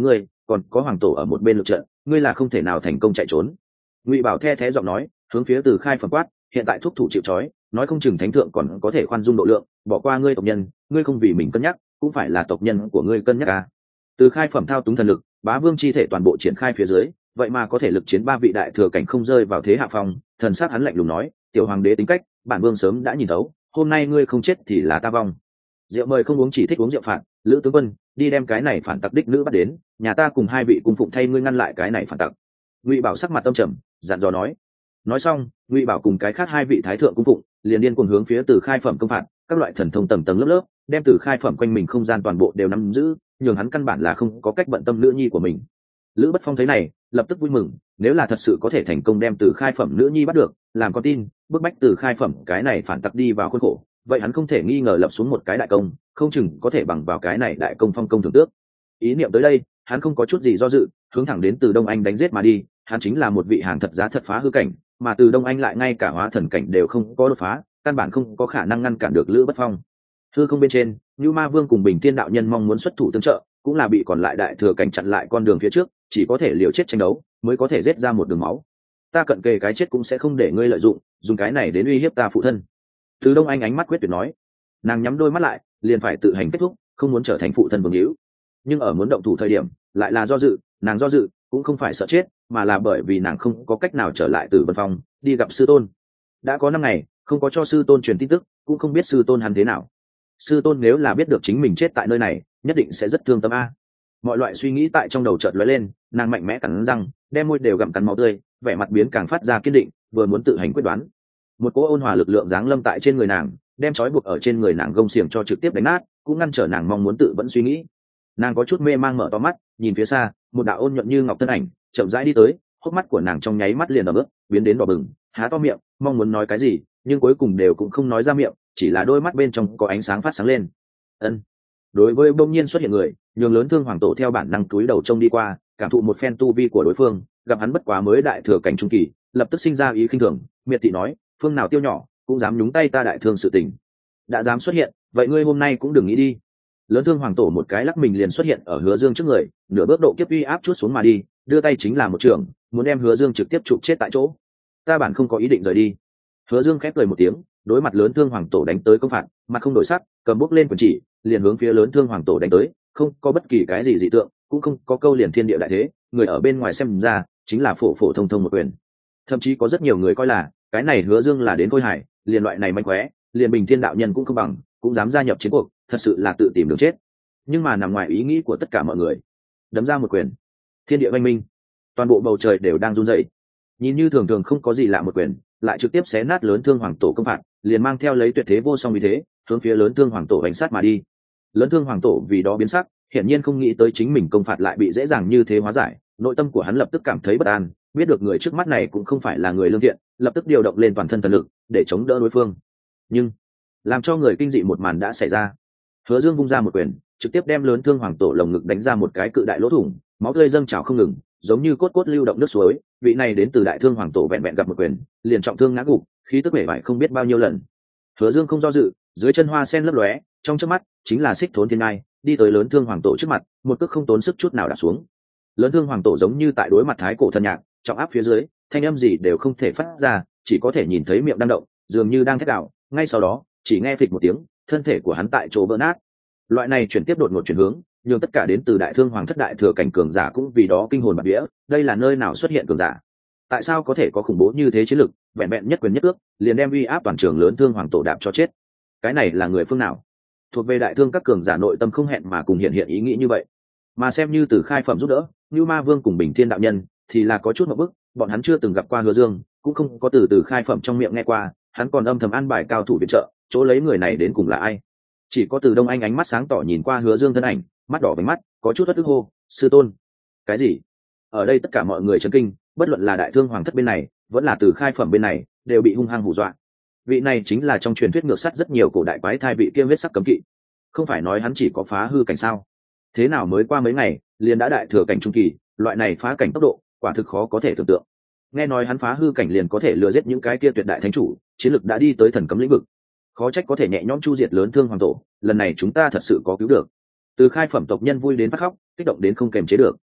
còn có hoàng tổ ở một bên lực trận, ngươi là không thể nào thành công chạy trốn. Ngụy Bảo the thé giọng nói, hướng phía Từ Khai Phẩm quát, hiện tại thúc thủ chịu trói, nói không chừng thánh thượng còn có thể khoan dung độ lượng, bỏ qua ngươi tộc nhân, ngươi không vì mình cân nhắc, cũng phải là tộc nhân của ngươi cân nhắc à. Từ Khai Phẩm thao túng thần lực, bá vương chi thể toàn bộ triển khai phía dưới, vậy mà có thể lực chiến ba vị đại thừa cảnh không rơi vào thế hạ phong. Thần sắc hắn lạnh lùng nói, tiểu hoàng đế tính cách, bản vương sớm đã nhìn thấu, hôm nay ngươi không chết thì là ta vong. Rượu mời không uống chỉ thích uống rượu phạt, Lữ tướng quân, đi đem cái này phản tặc đích nữ bắt đến, nhà ta cùng hai vị cung phụng thay ngươi ngăn lại cái này phản tặc. Ngụy Bảo sắc mặt tâm trầm, dặn dò nói. Nói xong, Ngụy Bảo cùng cái khác hai vị thái thượng cung phụng liền điên cuồng hướng phía Từ Khai Phẩm công phạt, các loại thần thông tầng tầng lớp lớp, đem Từ Khai Phẩm quanh mình không gian toàn bộ đều nắm giữ, nhường hắn căn bản là không có cách bận tâm nữ nhi của mình. Lữ Bất Phong thấy này, lập tức vui mừng, nếu là thật sự có thể thành công đem Từ Khai Phẩm nữ nhi bắt được, làm con tin, bức bách Từ Khai Phẩm cái này phản tặc đi vào khuôn khổ, vậy hắn không thể nghi ngờ lập xuống một cái đại công, không chừng có thể bằng vào cái này đại công phong công thưởng tước. Ý niệm tới đây, hắn không có chút gì do dự, hướng thẳng đến Từ Đông Anh đánh giết mà đi. Hắn chính là một vị hàng thật giá thật phá hư cảnh, mà Từ Đông Anh lại ngay cả hóa thần cảnh đều không có đột phá, căn bản không có khả năng ngăn cản được Lữ Bất Phong. Hư không bên trên, Nưu Ma Vương cùng Bình Thiên đạo nhân mong muốn xuất thủ tương trợ, cũng là bị còn lại đại thừa cảnh chặn lại con đường phía trước, chỉ có thể liều chết tranh đấu, mới có thể giết ra một đường máu. Ta cận kề cái chết cũng sẽ không để ngươi lợi dụng, dùng cái này đến uy hiếp ta phụ thân. Từ Đông Anh ánh mắt quyết tuyệt nói. Nàng nhắm đôi mắt lại, liền phải tự hành kết thúc, không muốn trở thành phụ thân vương hữu. Nhưng ở muốn động thủ thời điểm, lại là do dự, nàng do dự, cũng không phải sợ chết, mà là bởi vì nàng không có cách nào trở lại từ Vân Phong, đi gặp sư tôn. Đã có năm ngày, không có cho sư tôn truyền tin tức, cũng không biết sư tôn hắn thế nào. Sư tôn nếu là biết được chính mình chết tại nơi này, nhất định sẽ rất thương tâm a. Mọi loại suy nghĩ tại trong đầu chợt lóe lên, nàng mạnh mẽ cắn răng, đem môi đều gặm cắn máu tươi, vẻ mặt biến càng phát ra kiên định, vừa muốn tự hành quyết đoán. Một cỗ ôn hòa lực lượng giáng lâm tại trên người nàng, đem trói buộc ở trên người nàng gông xiềng cho trực tiếp đánh nát, cũng ngăn trở nàng mong muốn tự vẫn suy nghĩ. Nàng có chút mê mang mở to mắt, nhìn phía xa, một đạo ôn nhuận như ngọc thân ảnh chậm rãi đi tới, hốc mắt của nàng trong nháy mắt liền ẩm ướt, biến đến đỏ bừng, há to miệng, mong muốn nói cái gì, nhưng cuối cùng đều cũng không nói ra miệng, chỉ là đôi mắt bên trong có ánh sáng phát sáng lên. Ân. Đối với bỗng nhiên xuất hiện người, nhường lớn thương hoàng tổ theo bản năng cúi đầu trông đi qua, cảm thụ một phen tu vi của đối phương, gặp hắn bất quá mới đại thừa cảnh trung kỳ, lập tức sinh ra ý khinh thường, miệt thị nói, phương nào tiêu nhỏ, cũng dám nhúng tay ta đại thương sự tình. Đã dám xuất hiện, vậy ngươi hôm nay cũng đừng nghĩ đi. Lớn thương hoàng tổ một cái lắc mình liền xuất hiện ở Hứa Dương trước người, nửa bước độ kiếp uy áp chút xuống mà đi, đưa tay chính là một trường, muốn đem Hứa Dương trực tiếp chụp chết tại chỗ. Ta bản không có ý định rời đi. Hứa Dương khép cười một tiếng, đối mặt lớn thương hoàng tổ đánh tới công phạt, mặt không đổi sắc, cầm bút lên quyền chỉ, liền hướng phía lớn thương hoàng tổ đánh tới, không có bất kỳ cái gì dị tượng, cũng không có câu liền thiên địa đại thế, người ở bên ngoài xem ra chính là phổ phổ thông thông một quyền. Thậm chí có rất nhiều người coi là cái này Hứa Dương là đến khôi hài, liền loại này manh khóe, liền Bình Thiên đạo nhân cũng không bằng, cũng dám gia nhập chiến cuộc, thật sự là tự tìm đường chết. Nhưng mà nằm ngoài ý nghĩ của tất cả mọi người, đấm ra một quyền, thiên địa oanh minh, toàn bộ bầu trời đều đang run rẩy. Nhìn như thường thường không có gì lạ một quyền, lại trực tiếp xé nát lớn thương hoàng tổ công phạt, liền mang theo lấy tuyệt thế vô song vì thế, hướng phía lớn thương hoàng tổ đánh sát mà đi. Lớn thương hoàng tổ vì đó biến sắc, hiển nhiên không nghĩ tới chính mình công phạt lại bị dễ dàng như thế hóa giải, nội tâm của hắn lập tức cảm thấy bất an, biết được người trước mắt này cũng không phải là người lương thiện, lập tức điều động lên toàn thân thần lực để chống đỡ đối phương. Nhưng làm cho người kinh dị một màn đã xảy ra. Hứa Dương vung ra một quyền, trực tiếp đem lớn thương hoàng tổ lồng ngực đánh ra một cái cự đại lỗ thủng, máu tươi dâng trào không ngừng, giống như cốt cốt lưu động nước suối. Vị này đến từ đại thương hoàng tổ vẹn vẹn gặp một quyền, liền trọng thương ngã gục, khí tức bể bại không biết bao nhiêu lần. Hứa Dương không do dự, dưới chân hoa sen lấp lóe, trong chớp mắt chính là xích thốn thiên ngai, đi tới lớn thương hoàng tổ trước mặt, một cước không tốn sức chút nào đạp xuống. Lớn thương hoàng tổ giống như tại đối mặt thái cổ thần nhạc, trọng áp phía dưới, thanh âm gì đều không thể phát ra, chỉ có thể nhìn thấy miệng đang động, dường như đang thét gào. Ngay sau đó, chỉ nghe phịch một tiếng, thân thể của hắn tại chỗ vỡ nát. Loại này chuyển tiếp đột ngột chuyển hướng, nhưng tất cả đến từ đại thương hoàng thất đại thừa cảnh cường giả cũng vì đó kinh hồn bạt vía. Đây là nơi nào xuất hiện cường giả? Tại sao có thể có khủng bố như thế chiến lực, vẹn vẹn nhất quyền nhất ước, liền đem uy áp toàn trường lớn thương hoàng tổ đạp cho chết? Cái này là người phương nào? Thuộc về đại thương các cường giả nội tâm không hẹn mà cùng hiện hiện ý nghĩ như vậy, mà xem như từ khai phẩm giúp đỡ, Nưu Ma Vương cùng Bình Thiên đạo nhân thì là có chút một bức, bọn hắn chưa từng gặp qua Hứa Dương, cũng không có từ từ khai phẩm trong miệng nghe qua, hắn còn âm thầm an bài cao thủ viện trợ, chỗ lấy người này đến cùng là ai? Chỉ có Từ Đông Anh ánh mắt sáng tỏ nhìn qua Hứa Dương thân ảnh, mắt đỏ vành mắt, có chút bất tức hô, sư tôn. Cái gì? Ở đây tất cả mọi người chấn kinh, bất luận là đại thương hoàng thất bên này, vẫn là từ khai phẩm bên này, đều bị hung hăng hù dọa. Vị này chính là trong truyền thuyết ngược sắt rất nhiều cổ đại quái thai vị kia huyết sắc cấm kỵ. Không phải nói hắn chỉ có phá hư cảnh sao? Thế nào mới qua mấy ngày, liền đã đại thừa cảnh trung kỳ, loại này phá cảnh tốc độ, quả thực khó có thể tưởng tượng. Nghe nói hắn phá hư cảnh liền có thể lừa giết những cái kia tuyệt đại thánh chủ, chiến lực đã đi tới thần cấm lĩnh vực. Khó trách có thể nhẹ nhõm chu diệt lớn thương hoàng tổ, lần này chúng ta thật sự có cứu được. Từ khai phẩm tộc nhân vui đến phát khóc, kích động đến không kềm chế được.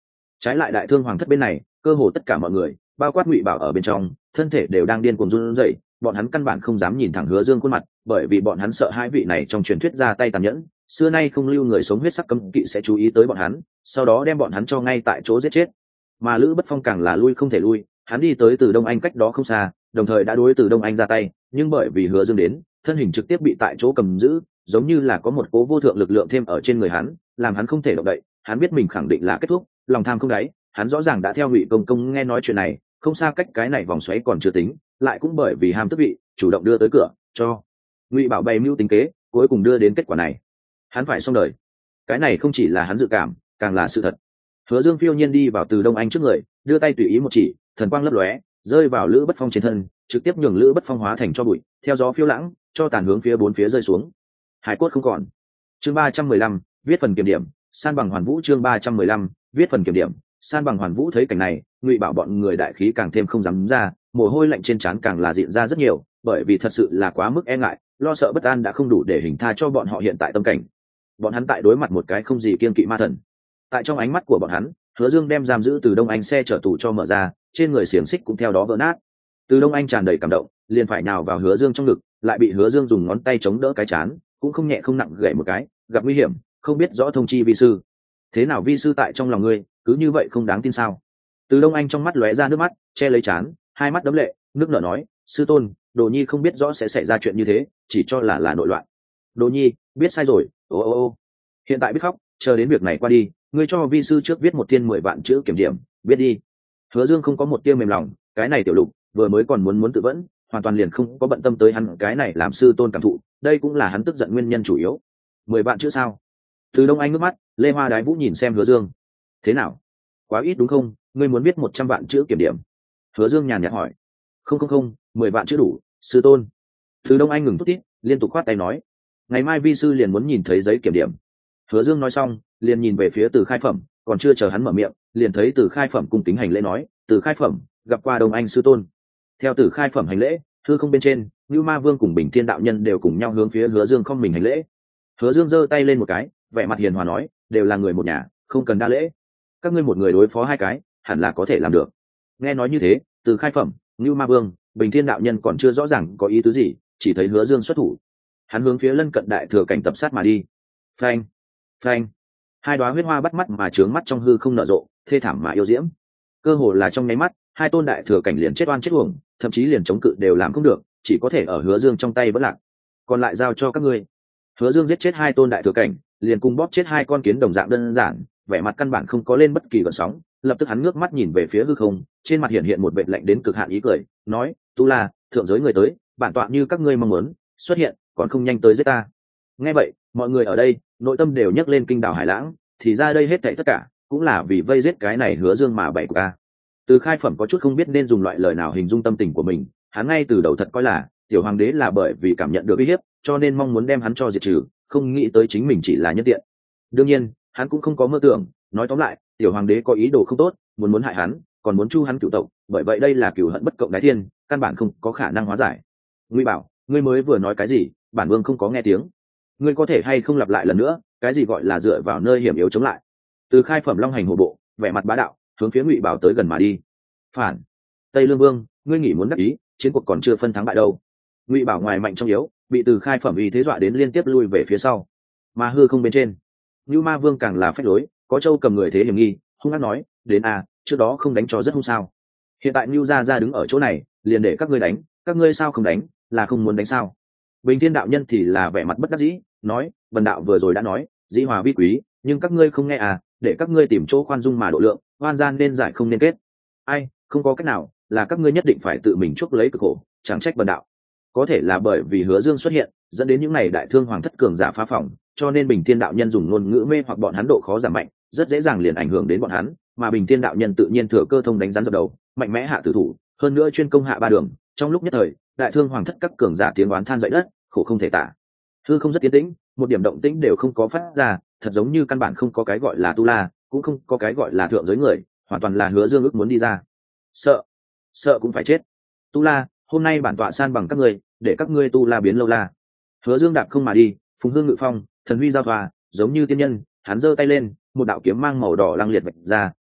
Trái lại đại thương hoàng thất bên này, cơ hồ tất cả mọi người, bao quát Ngụy Bảo ở bên trong, thân thể đều đang điên cuồng run rẩy, bọn hắn căn bản không dám nhìn thẳng Hứa Dương khuôn mặt, bởi vì bọn hắn sợ hai vị này trong truyền thuyết ra tay tàn nhẫn, xưa nay không lưu người sống huyết sắc cấm kỵ sẽ chú ý tới bọn hắn, sau đó đem bọn hắn cho ngay tại chỗ giết chết. Mà Lữ Bất Phong càng là lui không thể lui, hắn đi tới Từ Đông Anh cách đó không xa, đồng thời đã đối Từ Đông Anh ra tay, nhưng bởi vì Hứa Dương đến, thân hình trực tiếp bị tại chỗ cầm giữ, giống như là có một cố vô thượng lực lượng thêm ở trên người hắn, làm hắn không thể động đậy. Hắn biết mình khẳng định là kết thúc, lòng tham không đáy, hắn rõ ràng đã theo Ngụy Công Công nghe nói chuyện này, không xa cách cái này vòng xoáy còn chưa tính, lại cũng bởi vì ham tức vị, chủ động đưa tới cửa, cho Ngụy Bảo bày mưu tính kế, cuối cùng đưa đến kết quả này. Hắn phải xong đời. Cái này không chỉ là hắn dự cảm, càng là sự thật. Hứa Dương phiêu nhiên đi vào Từ Đông Anh trước người, đưa tay tùy ý một chỉ, thần quang lấp lóe, rơi vào Lữ Bất Phong trên thân, trực tiếp nhường Lữ Bất Phong hóa thành cho bụi, theo gió phiêu lãng, cho tàn hướng phía bốn phía rơi xuống. Hải cốt không còn. Chương ba trăm mười lăm, viết phần kiểm điểm, san bằng hoàn vũ. Chương ba trăm mười lăm, viết phần kiểm điểm, san bằng hoàn vũ. Thấy cảnh này, Ngụy Bảo bọn người đại khí càng thêm không dám ra, mồ hôi lạnh trên trán càng là diện ra rất nhiều, bởi vì thật sự là quá mức e ngại, lo sợ bất an đã không đủ để hình tha cho bọn họ hiện tại tâm cảnh. Bọn hắn tại đối mặt một cái không gì kiêng kỵ ma thần. Tại trong ánh mắt của bọn hắn, Hứa Dương đem giam giữ Từ Đông Anh xe chở tù cho mở ra, trên người xiềng xích cũng theo đó vỡ nát. Từ Đông Anh tràn đầy cảm động, liền phải nhào vào Hứa Dương trong ngực, lại bị Hứa Dương dùng ngón tay chống đỡ cái chán, cũng không nhẹ không nặng gãy một cái, gặp nguy hiểm, không biết rõ thông chi vi sư. Thế nào vi sư tại trong lòng ngươi, cứ như vậy không đáng tin sao? Từ Đông Anh trong mắt lóe ra nước mắt, che lấy chán, hai mắt đẫm lệ, nước nở nói, sư tôn, Đồ Nhi không biết rõ sẽ xảy ra chuyện như thế, chỉ cho là là nội loạn. Đồ Nhi, biết sai rồi, ô ô ô. Hiện tại biết khóc, chờ đến việc này qua đi, ngươi cho vi sư trước viết một thiên mười vạn chữ kiểm điểm, biết đi. Hứa Dương không có một tia mềm lòng, cái này tiểu Lục vừa mới còn muốn muốn tự vẫn, hoàn toàn liền không có bận tâm tới hắn cái này làm sư tôn cảm thụ, đây cũng là hắn tức giận nguyên nhân chủ yếu. Mười vạn chữ sao? Từ Đông Anh nước mắt, Lê Hoa Đái Vũ nhìn xem Hứa Dương. Thế nào? Quá ít đúng không? Ngươi muốn viết một trăm vạn chữ kiểm điểm? Hứa Dương nhàn nhạt hỏi. Không không không, mười vạn chữ đủ, sư tôn. Từ Đông Anh ngừng thút thít, liên tục khoát tay nói, ngày mai vi sư liền muốn nhìn thấy giấy kiểm điểm. Hứa Dương nói xong, liền nhìn về phía Từ Khai Phẩm, còn chưa chờ hắn mở miệng, liền thấy Từ Khai Phẩm cung kính hành lễ nói, Từ Khai Phẩm, gặp qua Đông Anh sư tôn. Theo Từ Khai Phẩm hành lễ, hư không bên trên, Nưu Ma Vương cùng Bình Thiên đạo nhân đều cùng nhau hướng phía Hứa Dương không mình hành lễ. Hứa Dương giơ tay lên một cái, vẻ mặt hiền hòa nói, đều là người một nhà, không cần đa lễ. Các ngươi một người đối phó hai cái, hẳn là có thể làm được. Nghe nói như thế, Từ Khai Phẩm, Nưu Ma Vương, Bình Thiên đạo nhân còn chưa rõ ràng có ý tứ gì, chỉ thấy Hứa Dương xuất thủ, hắn hướng phía lân cận đại thừa cảnh tập sát mà đi. Phanh, phanh, hai đóa huyết hoa bắt mắt mà trướng mắt trong hư không nở rộ, thê thảm mà yêu diễm. Cơ hồ là trong nháy mắt, hai tôn đại thừa cảnh liền chết oan chết uổng, thậm chí liền chống cự đều làm không được, chỉ có thể ở Hứa Dương trong tay vẫn lạc. Còn lại giao cho các ngươi. Hứa Dương giết chết hai tôn đại thừa cảnh, liền cùng bóp chết hai con kiến đồng dạng đơn giản, vẻ mặt căn bản không có lên bất kỳ gợn sóng. Lập tức hắn ngước mắt nhìn về phía hư không, trên mặt hiện hiện một vệt lạnh đến cực hạn ý cười, nói, Tu La, thượng giới người tới, bản tọa như các ngươi mong muốn, xuất hiện, còn không nhanh tới giết ta. Nghe vậy, mọi người ở đây, nội tâm đều nhấc lên kinh đảo hải lãng, thì ra đây hết thảy tất cả, cũng là vì vây giết cái này Hứa Dương mà bậy của ta. Từ Khai Phẩm có chút không biết nên dùng loại lời nào hình dung tâm tình của mình, hắn ngay từ đầu thật coi là tiểu hoàng đế là bởi vì cảm nhận được uy hiếp, cho nên mong muốn đem hắn cho diệt trừ, không nghĩ tới chính mình chỉ là nhân tiện. Đương nhiên, hắn cũng không có mơ tưởng, nói tóm lại, tiểu hoàng đế có ý đồ không tốt, muốn muốn hại hắn, còn muốn chu hắn cửu tộc, bởi vậy đây là cửu hận bất cộng đái thiên, căn bản không có khả năng hóa giải. Ngụy Bảo, ngươi mới vừa nói cái gì? Bản vương không có nghe tiếng. Ngươi có thể hay không lặp lại lần nữa, cái gì gọi là dựa vào nơi hiểm yếu chống lại? Từ Khai Phẩm long hành hổ bộ, vẻ mặt bá đạo, hướng phía Ngụy Bảo tới gần mà đi. Phản, Tây Lương Vương, ngươi nghĩ muốn đắc ý, chiến cuộc còn chưa phân thắng bại đâu. Ngụy Bảo ngoài mạnh trong yếu, bị Từ Khai Phẩm uy thế dọa đến liên tiếp lui về phía sau. Mà hư không bên trên, Nưu Ma Vương càng là phách lối, có châu cầm người thế hiểm nghi, hung hăng nói, đến à, trước đó không đánh cho rất hung sao? Hiện tại Nưu gia gia đứng ở chỗ này, liền để các ngươi đánh, các ngươi sao không đánh, là không muốn đánh sao? Bình Thiên đạo nhân thì là vẻ mặt bất đắc dĩ, nói, Vân đạo vừa rồi đã nói, dĩ hòa vi quý, nhưng các ngươi không nghe à, để các ngươi tìm chỗ khoan dung mà độ lượng, oan gian nên giải không nên kết. Ai, không có cách nào, là các ngươi nhất định phải tự mình chuốc lấy cực khổ, chẳng trách Vân đạo. Có thể là bởi vì Hứa Dương xuất hiện, dẫn đến những này đại thương hoàng thất cường giả phá phòng, cho nên Bình Thiên đạo nhân dùng ngôn ngữ mê hoặc bọn hắn độ khó giảm mạnh, rất dễ dàng liền ảnh hưởng đến bọn hắn, mà Bình Thiên đạo nhân tự nhiên thừa cơ thông đánh rắn dập đầu, mạnh mẽ hạ tử thủ, hơn nữa chuyên công hạ ba đường, trong lúc nhất thời, đại thương hoàng thất các cường giả tiếng oán than dậy đất, khổ không thể tả. Hư không rất yên tĩnh, một điểm động tĩnh đều không có phát ra, thật giống như căn bản không có cái gọi là Tu La, cũng không có cái gọi là thượng giới người, hoàn toàn là Hứa Dương ước muốn đi ra. Sợ, sợ cũng phải chết. Tu La, hôm nay bản tọa san bằng các ngươi, để các ngươi Tu La biến lâu la. Hứa Dương đạp không mà đi, phùng hương ngự phong, thần huy giao thoa, giống như tiên nhân, hắn giơ tay lên, một đạo kiếm mang màu đỏ lăng liệt vạch ra,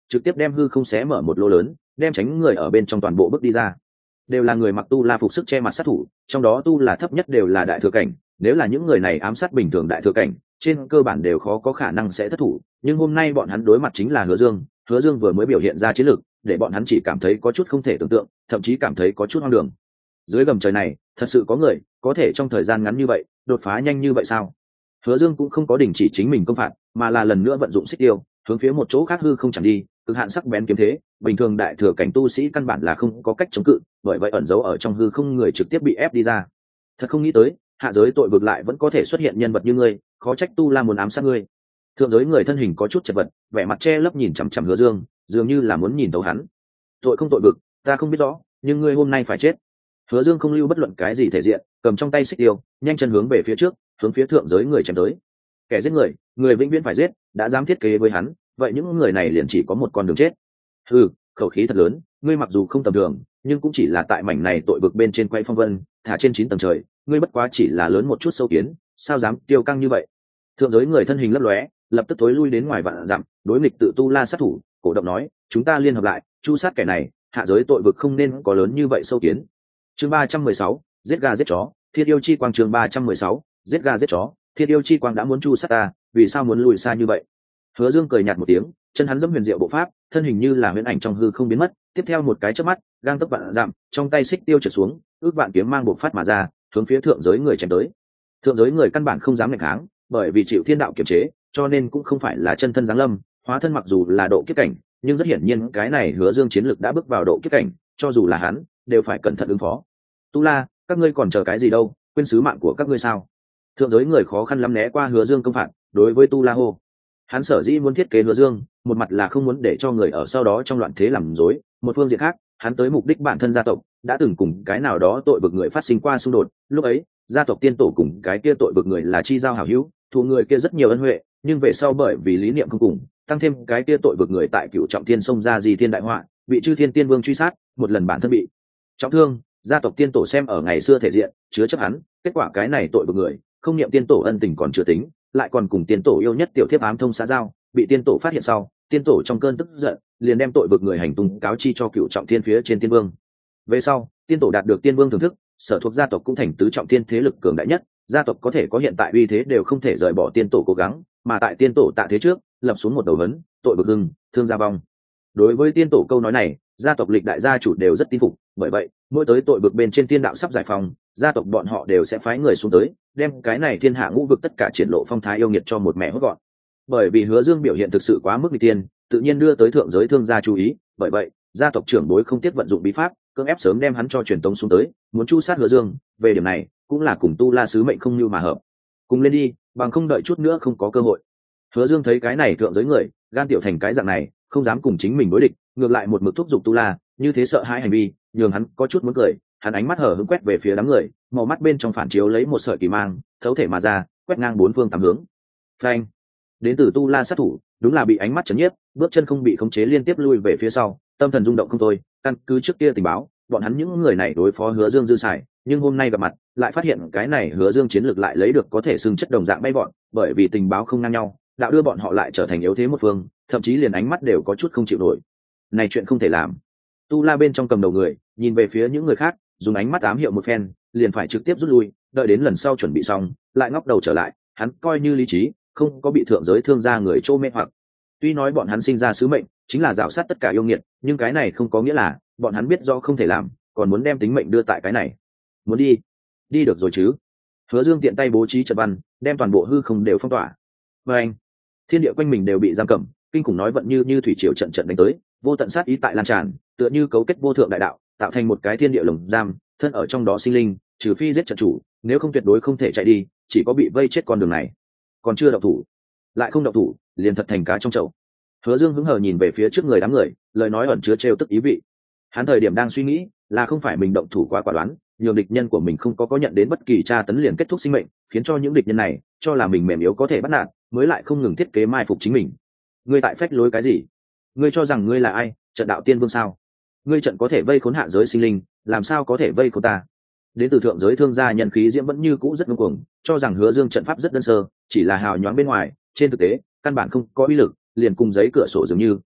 trực tiếp đem hư không xé mở một lỗ lớn, đem tránh người ở bên trong toàn bộ bước đi ra. Đều là người mặc tu la phục sức che mặt sát thủ, trong đó tu là thấp nhất đều là đại thừa cảnh, nếu là những người này ám sát bình thường đại thừa cảnh, trên cơ bản đều khó có khả năng sẽ thất thủ, nhưng hôm nay bọn hắn đối mặt chính là Hứa Dương, Hứa Dương vừa mới biểu hiện ra chiến lược, để bọn hắn chỉ cảm thấy có chút không thể tưởng tượng, thậm chí cảm thấy có chút hoang đường. Dưới gầm trời này, thật sự có người có thể trong thời gian ngắn như vậy đột phá nhanh như vậy sao? Hứa Dương cũng không có đình chỉ chính mình công phạt, mà là lần nữa vận dụng xích tiêu, hướng phía một chỗ khác hư không chẳng đi, cực hạn sắc bén kiếm thế, bình thường đại thừa cảnh tu sĩ căn bản là không có cách chống cự, bởi vậy ẩn giấu ở trong hư không người trực tiếp bị ép đi ra. Thật không nghĩ tới, hạ giới tội vực lại vẫn có thể xuất hiện nhân vật như ngươi, khó trách tu la muốn ám sát ngươi. Thượng giới người thân hình có chút chật vật, vẻ mặt che lấp nhìn chằm chằm Hứa Dương, dường như là muốn nhìn thấu hắn. Tội không tội vực, ta không biết rõ, nhưng ngươi hôm nay phải chết. Hứa Dương không lưu bất luận cái gì thể diện, cầm trong tay xích tiêu, nhanh chân hướng về phía trước, hướng phía thượng giới người chém tới. Kẻ giết người, người vĩnh viễn phải giết, đã dám thiết kế với hắn, vậy những người này liền chỉ có một con đường chết. Hừ, khẩu khí thật lớn, ngươi mặc dù không tầm thường, nhưng cũng chỉ là tại mảnh này tội vực bên trên quay phong vân, thả trên chín tầng trời, ngươi bất quá chỉ là lớn một chút sâu kiến, sao dám tiêu căng như vậy? Thượng giới người thân hình lấp lóe, lập tức tối lui đến ngoài vạn dặm, đối nghịch tự tu la sát thủ, cổ động nói, chúng ta liên hợp lại, chu sát kẻ này, hạ giới tội vực không nên có lớn như vậy sâu kiến. Chương ba trăm mười sáu, giết gà giết chó, Thiên yêu chi quang. Chương ba trăm mười sáu, giết gà giết chó, Thiên yêu chi quang đã muốn chu sát ta, vì sao muốn lùi xa như vậy? Hứa Dương cười nhạt một tiếng, chân hắn dẫm huyền diệu bộ pháp, thân hình như là huyễn ảnh trong hư không biến mất, tiếp theo một cái chớp mắt, gang tấc vạn dặm, trong tay xích tiêu trượt xuống, ước vạn kiếm mang bộc phát mà ra, hướng phía thượng giới người chém tới. Thượng giới người căn bản không dám nghịch kháng, bởi vì chịu thiên đạo kiềm chế, cho nên cũng không phải là chân thân giáng lâm, hóa thân mặc dù là độ kiếp cảnh, nhưng rất hiển nhiên cái này Hứa Dương chiến lực đã bước vào độ kiếp cảnh, cho dù là hắn, đều phải cẩn thận ứng phó. Tu La, các ngươi còn chờ cái gì đâu, quên sứ mạng của các ngươi sao? Thượng giới người khó khăn lắm né qua Hứa Dương công phạt, đối với Tu La hô. Hắn sở dĩ muốn thiết kế Hứa Dương, một mặt là không muốn để cho người ở sau đó trong loạn thế làm rối, một phương diện khác, hắn tới mục đích bản thân gia tộc, đã từng cùng cái nào đó tội vực người phát sinh qua xung đột, lúc ấy, gia tộc tiên tổ cùng cái kia tội vực người là chi giao hảo hữu, thù người kia rất nhiều ân huệ, nhưng về sau bởi vì lý niệm không cùng, tăng thêm cái kia tội vực người tại Cửu Trọng Thiên xông ra gì thiên đại họa, bị Chư Thiên Tiên Vương truy sát, một lần bản thân bị trọng thương, gia tộc tiên tổ xem ở ngày xưa thể diện, chứa chấp hắn, kết quả cái này tội vực người, không niệm tiên tổ ân tình còn chưa tính, lại còn cùng tiên tổ yêu nhất tiểu thiếp ám thông xã giao, bị tiên tổ phát hiện sau, tiên tổ trong cơn tức giận, liền đem tội vực người hành tung cáo chi cho Cửu Trọng Thiên phía trên tiên vương. Về sau, tiên tổ đạt được tiên vương thưởng thức, sở thuộc gia tộc cũng thành tứ trọng thiên thế lực cường đại nhất, gia tộc có thể có hiện tại uy thế đều không thể rời bỏ tiên tổ cố gắng, mà tại tiên tổ tạ thế trước, lập xuống một đầu vấn, tội vực hưng, thương gia vong. Đối với tiên tổ câu nói này, gia tộc lịch đại gia chủ đều rất tin phục, bởi vậy, mỗi tới tội vực bên trên tiên đạo sắp giải phóng, gia tộc bọn họ đều sẽ phái người xuống tới, đem cái này thiên hạ ngũ vực tất cả triển lộ phong thái yêu nghiệt cho một mẹ hốt gọn. Bởi vì Hứa Dương biểu hiện thực sự quá mức nghịch tiên, tự nhiên đưa tới thượng giới thương gia chú ý, bởi vậy, gia tộc trưởng bối không tiếc vận dụng bí pháp, cưỡng ép sớm đem hắn cho truyền tống xuống tới, muốn chu sát Hứa Dương, về điểm này, cũng là cùng tu la sứ mệnh không như mà hợp. Cùng lên đi, bằng không đợi chút nữa không có cơ hội. Hứa Dương thấy cái này thượng giới người, gan tiểu thành cái dạng này, không dám cùng chính mình đối địch, ngược lại một mực thúc giục tu la, như thế sợ hãi hành vi, nhường hắn có chút muốn cười, hắn ánh mắt hở hững quét về phía đám người, màu mắt bên trong phản chiếu lấy một sợi kỳ mang, thấu thể mà ra, quét ngang bốn phương tám hướng. Phanh! Đến từ tu la sát thủ, đúng là bị ánh mắt chấn nhiếp, bước chân không bị khống chế liên tiếp lui về phía sau, tâm thần rung động không thôi, căn cứ trước kia tình báo, bọn hắn những người này đối phó Hứa Dương dư xài, nhưng hôm nay gặp mặt, lại phát hiện cái này Hứa Dương chiến lược lại lấy được có thể xưng chất đồng dạng bay bọn, bởi vì tình báo không ngang nhau, đạo đưa bọn họ lại trở thành yếu thế một phương, thậm chí liền ánh mắt đều có chút không chịu nổi. Này chuyện không thể làm. Tu La bên trong cầm đầu người, nhìn về phía những người khác, dùng ánh mắt ám hiệu một phen, liền phải trực tiếp rút lui, đợi đến lần sau chuẩn bị xong, lại ngóc đầu trở lại, hắn coi như lý trí, không có bị thượng giới thương gia người trô mê hoặc. Tuy nói bọn hắn sinh ra sứ mệnh chính là rào sát tất cả yêu nghiệt, nhưng cái này không có nghĩa là bọn hắn biết do không thể làm, còn muốn đem tính mệnh đưa tại cái này. Muốn đi, đi được rồi chứ? Hứa Dương tiện tay bố trí trận văn, đem toàn bộ hư không đều phong tỏa. Và anh, thiên địa quanh mình đều bị giam cầm, kinh khủng nói vận như như thủy triều trận trận đánh tới, vô tận sát ý tại lan tràn, tựa như cấu kết vô thượng đại đạo, tạo thành một cái thiên địa lồng giam, thân ở trong đó sinh linh, trừ phi giết trận chủ, nếu không tuyệt đối không thể chạy đi, chỉ có bị vây chết con đường này. Còn chưa động thủ, lại không động thủ, liền thật thành cá trong chậu. Hứa Dương hứng hờ nhìn về phía trước người đám người, lời nói ẩn chứa trêu tức ý vị. Hắn thời điểm đang suy nghĩ, là không phải mình động thủ quá quả đoán, nhường địch nhân của mình không có có nhận đến bất kỳ tra tấn liền kết thúc sinh mệnh, khiến cho những địch nhân này cho là mình mềm yếu có thể bắt nạt, mới lại không ngừng thiết kế mai phục chính mình. Ngươi tại phách lối cái gì? Ngươi cho rằng ngươi là ai? Trận đạo tiên vương sao? Ngươi trận có thể vây khốn hạ giới sinh linh, làm sao có thể vây khốn ta? Đến từ thượng giới thương gia nhận khí diễm vẫn như cũ rất ngông cuồng, cho rằng Hứa Dương trận pháp rất đơn sơ, chỉ là hào nhoáng bên ngoài, trên thực tế căn bản không có uy lực, liền cùng giấy cửa sổ dường như,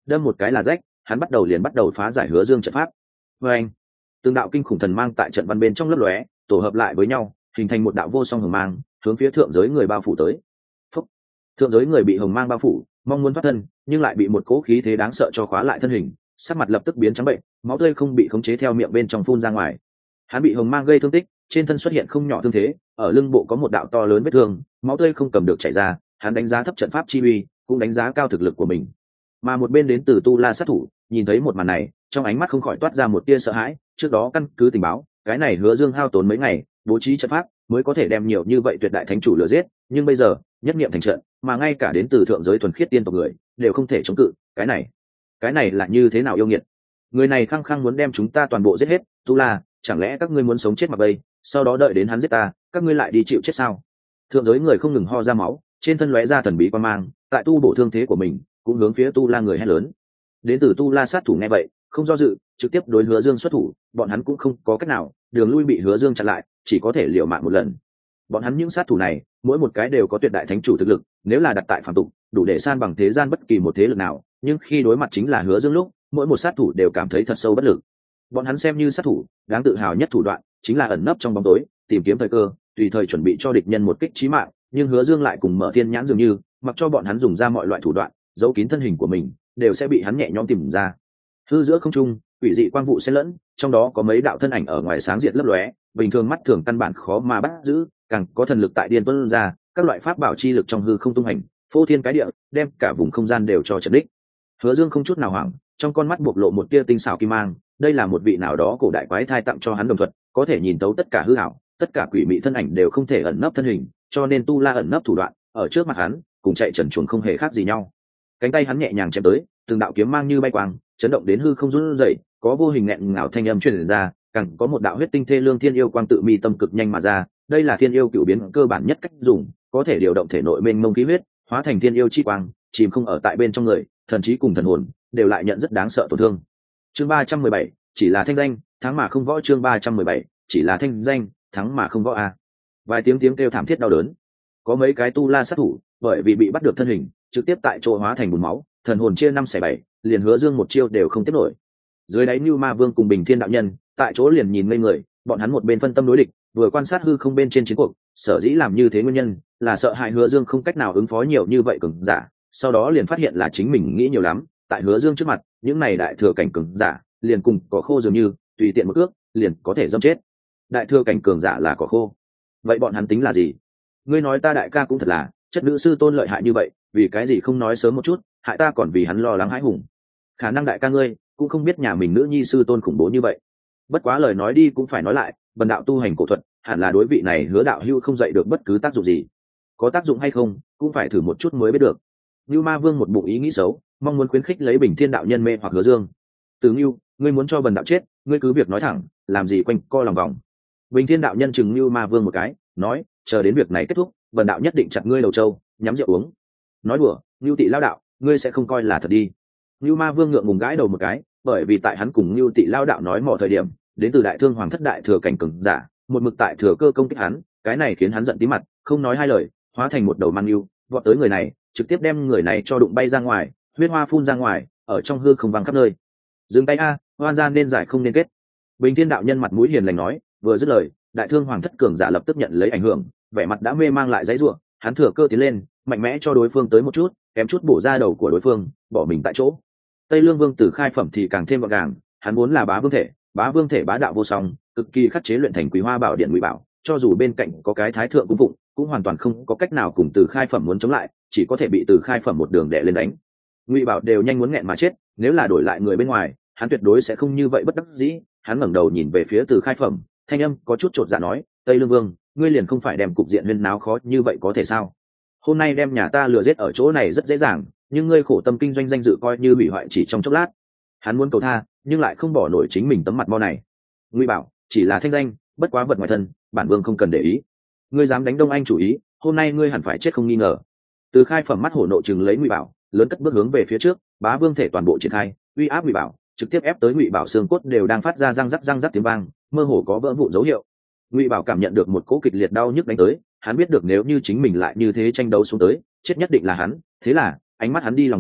đâm một cái là rách, hắn bắt đầu liền bắt đầu phá giải Hứa Dương trận pháp. Và anh, từng đạo kinh khủng thần mang tại trận văn bên trong lấp lóe, tổ hợp lại với nhau, hình thành một đạo vô song hồng mang, hướng phía thượng giới người bao phủ tới. Phúc. Thượng giới người bị hồng mang bao phủ, mong muốn thoát thân, nhưng lại bị một cỗ khí thế đáng sợ cho khóa lại thân hình, sắc mặt lập tức biến trắng bệnh, máu tươi không bị khống chế theo miệng bên trong phun ra ngoài. Hắn bị hồng mang gây thương tích, trên thân xuất hiện không nhỏ thương thế, ở lưng bộ có một đạo to lớn vết thương, máu tươi không cầm được chảy ra. Hắn đánh giá thấp trận pháp chi uy, cũng đánh giá cao thực lực của mình. Mà một bên đến từ Tu La sát thủ, nhìn thấy một màn này, trong ánh mắt không khỏi toát ra một tia sợ hãi. Trước đó căn cứ tình báo, cái này Hứa Dương hao tốn mấy ngày, bố trí trận pháp, mới có thể đem nhiều như vậy tuyệt đại thánh chủ lừa giết, nhưng bây giờ, nhất niệm thành trận, mà ngay cả đến từ thượng giới thuần khiết tiên tộc người, đều không thể chống cự, cái này, cái này là như thế nào yêu nghiệt? Người này khăng khăng muốn đem chúng ta toàn bộ giết hết, Tu La, chẳng lẽ các ngươi muốn sống chết mà bây, sau đó đợi đến hắn giết ta, các ngươi lại đi chịu chết sao? Thượng giới người không ngừng ho ra máu, trên thân lóe ra thần bí quan mang, tại tu bổ thương thế của mình, cũng hướng phía Tu La người hét lớn. Đến từ Tu La sát thủ nghe vậy, không do dự, trực tiếp đối Hứa Dương xuất thủ, bọn hắn cũng không có cách nào, đường lui bị Hứa Dương chặn lại, chỉ có thể liều mạng một lần. Bọn hắn những sát thủ này, mỗi một cái đều có tuyệt đại thánh chủ thực lực, nếu là đặt tại phàm tục, đủ để san bằng thế gian bất kỳ một thế lực nào, nhưng khi đối mặt chính là Hứa Dương lúc, mỗi một sát thủ đều cảm thấy thật sâu bất lực. Bọn hắn xem như sát thủ, đáng tự hào nhất thủ đoạn chính là ẩn nấp trong bóng tối, tìm kiếm thời cơ, tùy thời chuẩn bị cho địch nhân một kích chí mạng, nhưng Hứa Dương lại cùng Mở Thiên nhãn dường như, mặc cho bọn hắn dùng ra mọi loại thủ đoạn, giấu kín thân hình của mình, đều sẽ bị hắn nhẹ nhõm tìm ra. Hư giữa không trung, quỷ dị quang vụ xen lẫn, trong đó có mấy đạo thân ảnh ở ngoài sáng diệt lấp lóe, bình thường mắt thường căn bản khó mà bắt giữ, càng có thần lực tại điên tuôn ra, các loại pháp bảo chi lực trong hư không tung hành, phô thiên cái địa, đem cả vùng không gian đều cho chấn đích. Hứa Dương không chút nào hoảng, trong con mắt bộc lộ một tia tinh xảo kim mang, đây là một vị nào đó cổ đại quái thai tặng cho hắn đồng thuật, có thể nhìn tấu tất cả hư ảo, tất cả quỷ mị thân ảnh đều không thể ẩn nấp thân hình, cho nên Tu La ẩn nấp thủ đoạn, ở trước mặt hắn, cùng chạy trần truồng không hề khác gì nhau. Cánh tay hắn nhẹ nhàng chém tới, từng đạo kiếm mang như bay quang, chấn động đến hư không run rẩy, có vô hình nghẹn ngào thanh âm truyền ra, càng có một đạo huyết tinh thê lương thiên yêu quang tự mi tâm cực nhanh mà ra, đây là thiên yêu cựu biến cơ bản nhất cách dùng, có thể điều động thể nội mênh mông khí huyết, hóa thành thiên yêu chi quang, chìm không ở tại bên trong người, thần trí cùng thần hồn đều lại nhận rất đáng sợ tổn thương. Chương ba trăm mười bảy, chỉ là thanh danh, thắng mà không võ. Chương ba trăm mười bảy, chỉ là thanh danh, thắng mà không võ a. Vài tiếng tiếng kêu thảm thiết đau đớn. Có mấy cái Tu La sát thủ, bởi vì bị bắt được thân hình, trực tiếp tại chỗ hóa thành bùn máu, thần hồn chia năm xẻ bảy, liền Hứa Dương một chiêu đều không tiếp nổi. Dưới đáy Nưu Ma Vương cùng Bình Thiên đạo nhân, tại chỗ liền nhìn ngây người, bọn hắn một bên phân tâm đối địch, vừa quan sát hư không bên trên chiến cuộc, sở dĩ làm như thế nguyên nhân là sợ hại Hứa Dương không cách nào ứng phó nhiều như vậy cường giả, sau đó liền phát hiện là chính mình nghĩ nhiều lắm, tại Hứa Dương trước mặt, những này đại thừa cảnh cường giả, liền cùng cỏ khô dường như, tùy tiện một ước, liền có thể dâm chết. Đại thừa cảnh cường giả là cỏ khô, vậy bọn hắn tính là gì? Ngươi nói ta đại ca cũng thật là, chất nữ sư tôn lợi hại như vậy, vì cái gì không nói sớm một chút, hại ta còn vì hắn lo lắng hãi hùng. Khả năng đại ca ngươi cũng không biết nhà mình nữ nhi sư tôn khủng bố như vậy. Bất quá lời nói đi cũng phải nói lại, bần đạo tu hành cổ thuật, hẳn là đối vị này Hứa đạo hưu không dạy được bất cứ tác dụng gì. Có tác dụng hay không, cũng phải thử một chút mới biết được. Nưu Ma Vương một bụng ý nghĩ xấu, mong muốn khuyến khích lấy Bình Thiên đạo nhân mê hoặc Hứa Dương. Từ Nưu, ngươi muốn cho bần đạo chết, ngươi cứ việc nói thẳng, làm gì quanh co lòng vòng. Bình Thiên đạo nhân chừng Nưu Ma Vương một cái, nói, chờ đến việc này kết thúc, bần đạo nhất định chặt ngươi đầu trâu, nhắm rượu uống. Nói đùa, Nưu Tị lao đạo, ngươi sẽ không coi là thật đi. Nưu Ma Vương ngượng ngùng gãi đầu một cái, bởi vì tại hắn cùng Nưu Tị lao đạo nói mỏ thời điểm, đến từ Đại Thương Hoàng thất đại thừa cảnh cường giả, một mực tại thừa cơ công kích hắn, cái này khiến hắn giận tí mặt, không nói hai lời, hóa thành một đầu man nưu, vọt tới người này, trực tiếp đem người này cho đụng bay ra ngoài, huyết hoa phun ra ngoài, ở trong hư không vang khắp nơi. Dừng tay a, hoan gian nên giải không nên kết. Bình Thiên đạo nhân mặt mũi hiền lành nói, vừa dứt lời, Đại Thương Hoàng thất cường giả lập tức nhận lấy ảnh hưởng, vẻ mặt đã mê mang lại dãy rủa, hắn thừa cơ tiến lên, mạnh mẽ cho đối phương tới một chút, kém chút bổ ra đầu của đối phương, bỏ mình tại chỗ. Tây Lương Vương Tử khai phẩm thì càng thêm gọn gàng, hắn vốn là bá vương thể, bá vương thể bá đạo vô song, cực kỳ khắc chế luyện thành Quý Hoa Bảo Điện Ngụy Bảo, cho dù bên cạnh có cái thái thượng cung phụng, cũng hoàn toàn không có cách nào cùng Từ khai phẩm muốn chống lại, chỉ có thể bị Từ khai phẩm một đường đè lên đánh. Ngụy Bảo đều nhanh muốn nghẹn mà chết, nếu là đổi lại người bên ngoài, hắn tuyệt đối sẽ không như vậy bất đắc dĩ. Hắn ngẩng đầu nhìn về phía Từ khai phẩm, thanh âm có chút chột dạ nói, Tây Lương Vương, ngươi liền không phải đem cục diện huyên náo khó như vậy có thể sao? Hôm nay đem nhà ta lừa giết ở chỗ này rất dễ dàng, nhưng ngươi khổ tâm kinh doanh danh dự coi như hủy hoại chỉ trong chốc lát. Hắn muốn cầu tha, nhưng lại không bỏ nổi chính mình tấm mặt mo này. Ngụy Bảo, chỉ là thanh danh, bất quá vật ngoài thân, bản vương không cần để ý. Ngươi dám đánh Đông Anh chủ ý, hôm nay ngươi hẳn phải chết không nghi ngờ. Từ khai phẩm mắt hổ nộ chừng lấy Ngụy Bảo, lớn cất bước hướng về phía trước, bá vương thể toàn bộ triển khai, uy áp Ngụy Bảo, trực tiếp ép tới Ngụy Bảo xương cốt đều đang phát ra răng rắc răng rắc tiếng vang, mơ hồ có vỡ vụn dấu hiệu. Ngụy Bảo cảm nhận được một cỗ kịch liệt đau nhức đánh tới, hắn biết được nếu như chính mình lại như thế tranh đấu xuống tới, chết nhất định là hắn, thế là ánh mắt hắn đi lòng vòng,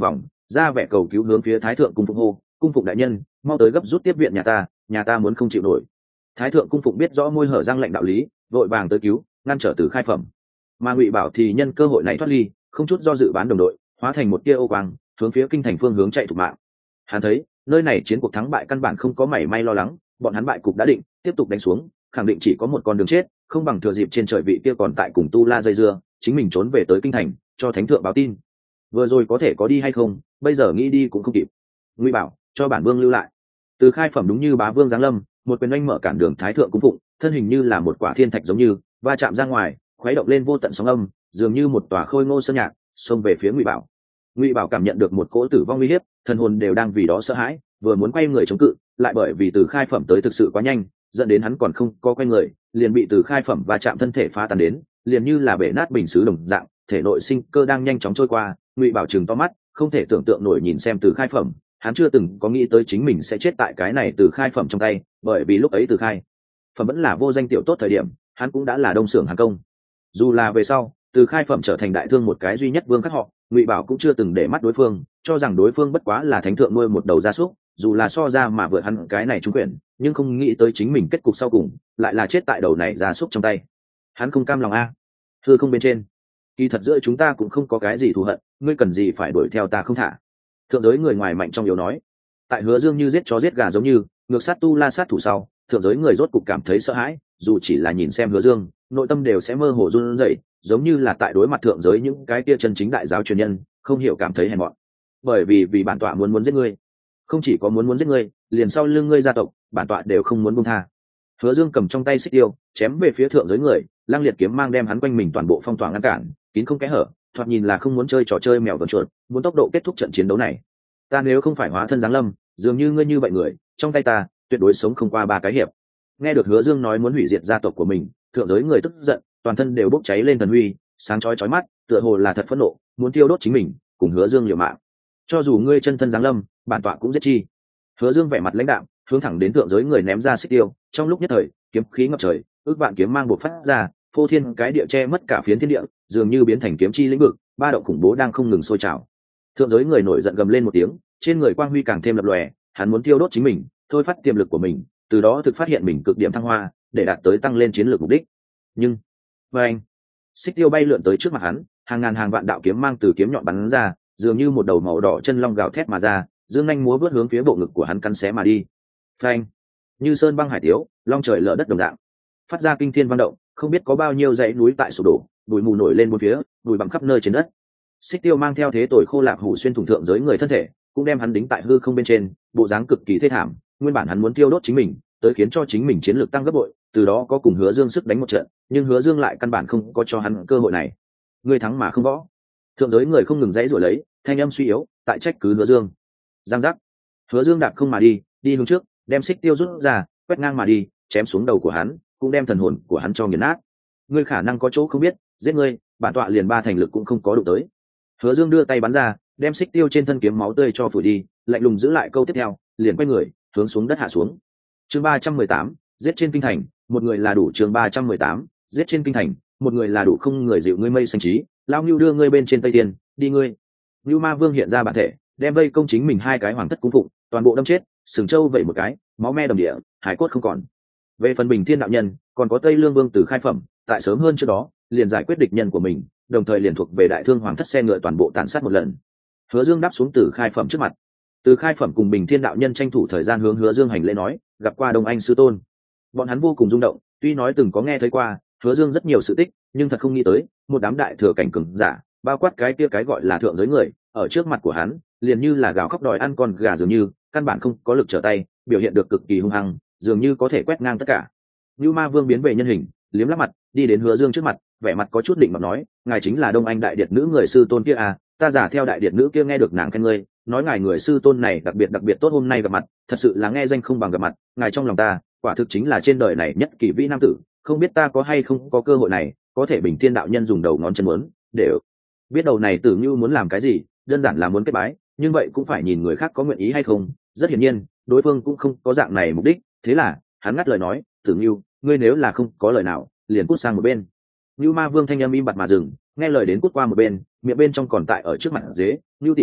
ra vẻ cầu cứu hướng phía thái thượng cung phụng hô: cung phụng đại nhân, mau tới gấp rút tiếp viện nhà ta, nhà ta muốn không chịu nổi. Thái thượng cung phụng biết rõ môi hở răng lệnh đạo lý, vội vàng tới cứu, ngăn trở Từ Khai Phẩm. Mà Ngụy Bảo thì nhân cơ hội này thoát ly, không chút do dự bán đồng đội, hóa thành một tia ô quang, hướng phía kinh thành phương hướng chạy thục mạng. Hắn thấy nơi này chiến cuộc thắng bại căn bản không có mảy may lo lắng, bọn hắn bại cục đã định, tiếp tục đánh xuống khẳng định chỉ có một con đường chết, không bằng thừa dịp trên trời vị kia còn tại cùng Tu La dây dưa, chính mình trốn về tới kinh thành cho thánh thượng báo tin. Vừa rồi có thể có đi hay không, bây giờ nghĩ đi cũng không kịp. Ngụy Bảo, cho bản vương lưu lại. Từ Khai Phẩm đúng như bá vương giáng lâm, một quyền oanh mở cản đường thái thượng cung phụng, thân hình như là một quả thiên thạch giống như va chạm ra ngoài, khuấy động lên vô tận sóng âm, dường như một tòa khôi ngô sơn nhạc xông về phía Ngụy Bảo. Ngụy Bảo cảm nhận được một cỗ tử vong uy hiếp, thần hồn đều đang vì đó sợ hãi, vừa muốn quay người chống cự, lại bởi vì Từ Khai Phẩm tới thực sự quá nhanh, dẫn đến hắn còn không có quay người, liền bị Từ Khai Phẩm va chạm thân thể phá tan đến, liền như là bể nát bình sứ đồng dạng, thể nội sinh cơ đang nhanh chóng trôi qua. Ngụy Bảo trừng to mắt, không thể tưởng tượng nổi nhìn xem Từ Khai Phẩm, hắn chưa từng có nghĩ tới chính mình sẽ chết tại cái này Từ Khai Phẩm trong tay, bởi vì lúc ấy Từ Khai Phẩm vẫn là vô danh tiểu tốt thời điểm, hắn cũng đã là đông xưởng hàng công. Dù là về sau, Từ Khai Phẩm trở thành đại thương một cái duy nhất vương các họ, Ngụy Bảo cũng chưa từng để mắt đối phương, cho rằng đối phương bất quá là thánh thượng nuôi một đầu gia súc, dù là so ra mà vượt hắn cái này trúng quyền, nhưng không nghĩ tới chính mình kết cục sau cùng lại là chết tại đầu này gia súc trong tay. Hắn không cam lòng a. Thưa không bên trên, kỳ thật giữa chúng ta cũng không có cái gì thù hận, ngươi cần gì phải đuổi theo ta không thả. Thượng giới người ngoài mạnh trong yếu nói, tại Hứa Dương như giết chó giết gà giống như ngược sát Tu La sát thủ sau, thượng giới người rốt cục cảm thấy sợ hãi, dù chỉ là nhìn xem Hứa Dương, nội tâm đều sẽ mơ hồ run rẩy, giống như là tại đối mặt thượng giới những cái kia chân chính đại giáo truyền nhân, không hiểu cảm thấy hèn mọn. Bởi vì vì bản tọa muốn muốn giết ngươi, không chỉ có muốn muốn giết ngươi, liền sau lưng ngươi gia tộc, bản tọa đều không muốn buông tha. Hứa Dương cầm trong tay xích tiêu, chém về phía thượng giới người, Lăng Liệt kiếm mang đem hắn quanh mình toàn bộ phong tỏa ngăn cản, kín không kẽ hở, thoạt nhìn là không muốn chơi trò chơi mèo vờn chuột, muốn tốc độ kết thúc trận chiến đấu này. Ta nếu không phải hóa thân giáng lâm, dường như ngươi như vậy người, trong tay ta tuyệt đối sống không qua ba cái hiệp. Nghe được Hứa Dương nói muốn hủy diệt gia tộc của mình, thượng giới người tức giận, toàn thân đều bốc cháy lên thần huy, sáng chói chói mắt, tựa hồ là thật phẫn nộ, muốn tiêu đốt chính mình, cùng Hứa Dương liều mạng. Cho dù ngươi chân thân giáng lâm, bản tọa cũng giết chi. Hứa Dương vẻ mặt lãnh đạm, hướng thẳng đến thượng giới người ném ra xích tiêu, trong lúc nhất thời, kiếm khí ngập trời, ước vạn kiếm mang bộc phát ra, phô thiên cái địa che mất cả phiến thiên địa, dường như biến thành kiếm chi lĩnh vực, ba động khủng bố đang không ngừng sôi trào. Thượng giới người nổi giận gầm lên một tiếng, trên người quang huy càng thêm lập lòe, hắn muốn tiêu đốt chính mình, thôi phát tiềm lực của mình, từ đó thực phát hiện mình cực điểm thăng hoa, để đạt tới tăng lên chiến lược mục đích. Nhưng, với anh, xích tiêu bay lượn tới trước mặt hắn, hàng ngàn hàng vạn đạo kiếm mang từ kiếm nhọn bắn ra, dường như một đầu màu đỏ chân long gào thét mà ra, dương nhanh múa vớt hướng phía bộ ngực của hắn cắn xé mà đi. Phanh, như sơn băng hải tiếu, long trời lở đất đồng dạng, phát ra kinh thiên vang động, không biết có bao nhiêu dãy núi tại sụp đổ, bụi mù nổi lên bốn phía, bụi bặm khắp nơi trên đất. Xích tiêu mang theo thế tội khô lạc hủ xuyên thủng thượng giới người thân thể, cũng đem hắn đính tại hư không bên trên, bộ dáng cực kỳ thê thảm. Nguyên bản hắn muốn tiêu đốt chính mình, tới khiến cho chính mình chiến lược tăng gấp bội, từ đó có cùng Hứa Dương sức đánh một trận, nhưng Hứa Dương lại căn bản không có cho hắn cơ hội này. Người thắng mà không võ. Thượng giới người không ngừng dãy rồi lấy, thanh âm suy yếu, tại trách cứ Hứa Dương. Giang giác. Hứa Dương đạp không mà đi, đi hướng trước, đem xích tiêu rút ra, quét ngang mà đi, chém xuống đầu của hắn, cũng đem thần hồn của hắn cho nghiền nát. Ngươi khả năng có chỗ không biết, giết ngươi, bản tọa liền ba thành lực cũng không có đụng tới. Hứa Dương đưa tay bắn ra, đem xích tiêu trên thân kiếm máu tươi cho phủi đi, lạnh lùng giữ lại câu tiếp theo, liền quay người, hướng xuống đất hạ xuống. Chương ba trăm mười tám, giết trên kinh thành, một người là đủ. Chương ba trăm mười tám, giết trên kinh thành, một người là đủ. Không người dịu ngươi mây xanh trí, lão Nưu đưa ngươi bên trên Tây Tiên, đi ngươi. Nưu Ma Vương hiện ra bản thể, đem vây công chính mình hai cái hoàng thất cung phụng, toàn bộ đâm chết, sừng trâu vậy một cái, máu me đầm địa, hải cốt không còn. Về phần Bình Thiên đạo nhân, còn có Tây Lương Vương Từ Khai Phẩm, tại sớm hơn trước đó, liền giải quyết địch nhân của mình, đồng thời liền thuộc về đại thương hoàng thất xe ngựa toàn bộ tàn sát một lần. Hứa Dương đáp xuống Từ Khai Phẩm trước mặt. Từ Khai Phẩm cùng Bình Thiên đạo nhân tranh thủ thời gian hướng Hứa Dương hành lễ nói, gặp qua Đông Anh sư tôn. Bọn hắn vô cùng rung động, tuy nói từng có nghe thấy qua Hứa Dương rất nhiều sự tích, nhưng thật không nghĩ tới, một đám đại thừa cảnh cường giả, bao quát cái kia cái gọi là thượng giới người, ở trước mặt của hắn, liền như là gào khóc đòi ăn con gà dường như, căn bản không có lực trở tay, biểu hiện được cực kỳ hung hăng, dường như có thể quét ngang tất cả. Nưu Ma Vương biến về nhân hình, liếm lắp mặt, đi đến Hứa Dương trước mặt, vẻ mặt có chút định mà nói, ngài chính là Đông Anh đại điệt nữ người sư tôn kia à? Ta giả theo đại điệt nữ kia nghe được nàng khen ngươi, nói ngài người sư tôn này đặc biệt đặc biệt tốt, hôm nay gặp mặt, thật sự là nghe danh không bằng gặp mặt, ngài trong lòng ta, quả thực chính là trên đời này nhất kỳ vĩ nam tử, không biết ta có hay không có cơ hội này, có thể Bình Thiên đạo nhân dùng đầu ngón chân muốn, để biết đầu này Tử Nưu muốn làm cái gì, đơn giản là muốn kết bái, nhưng vậy cũng phải nhìn người khác có nguyện ý hay không, rất hiển nhiên, đối phương cũng không có dạng này mục đích, thế là, hắn ngắt lời nói, Tử Nưu, ngươi nếu là không có lời nào, liền cút sang một bên. Nưu Ma Vương thanh âm im bặt mà dừng, nghe lời đến cút qua một bên, miệng bên trong còn tại ở trước mặt dế, Nưu Tị lão đạo,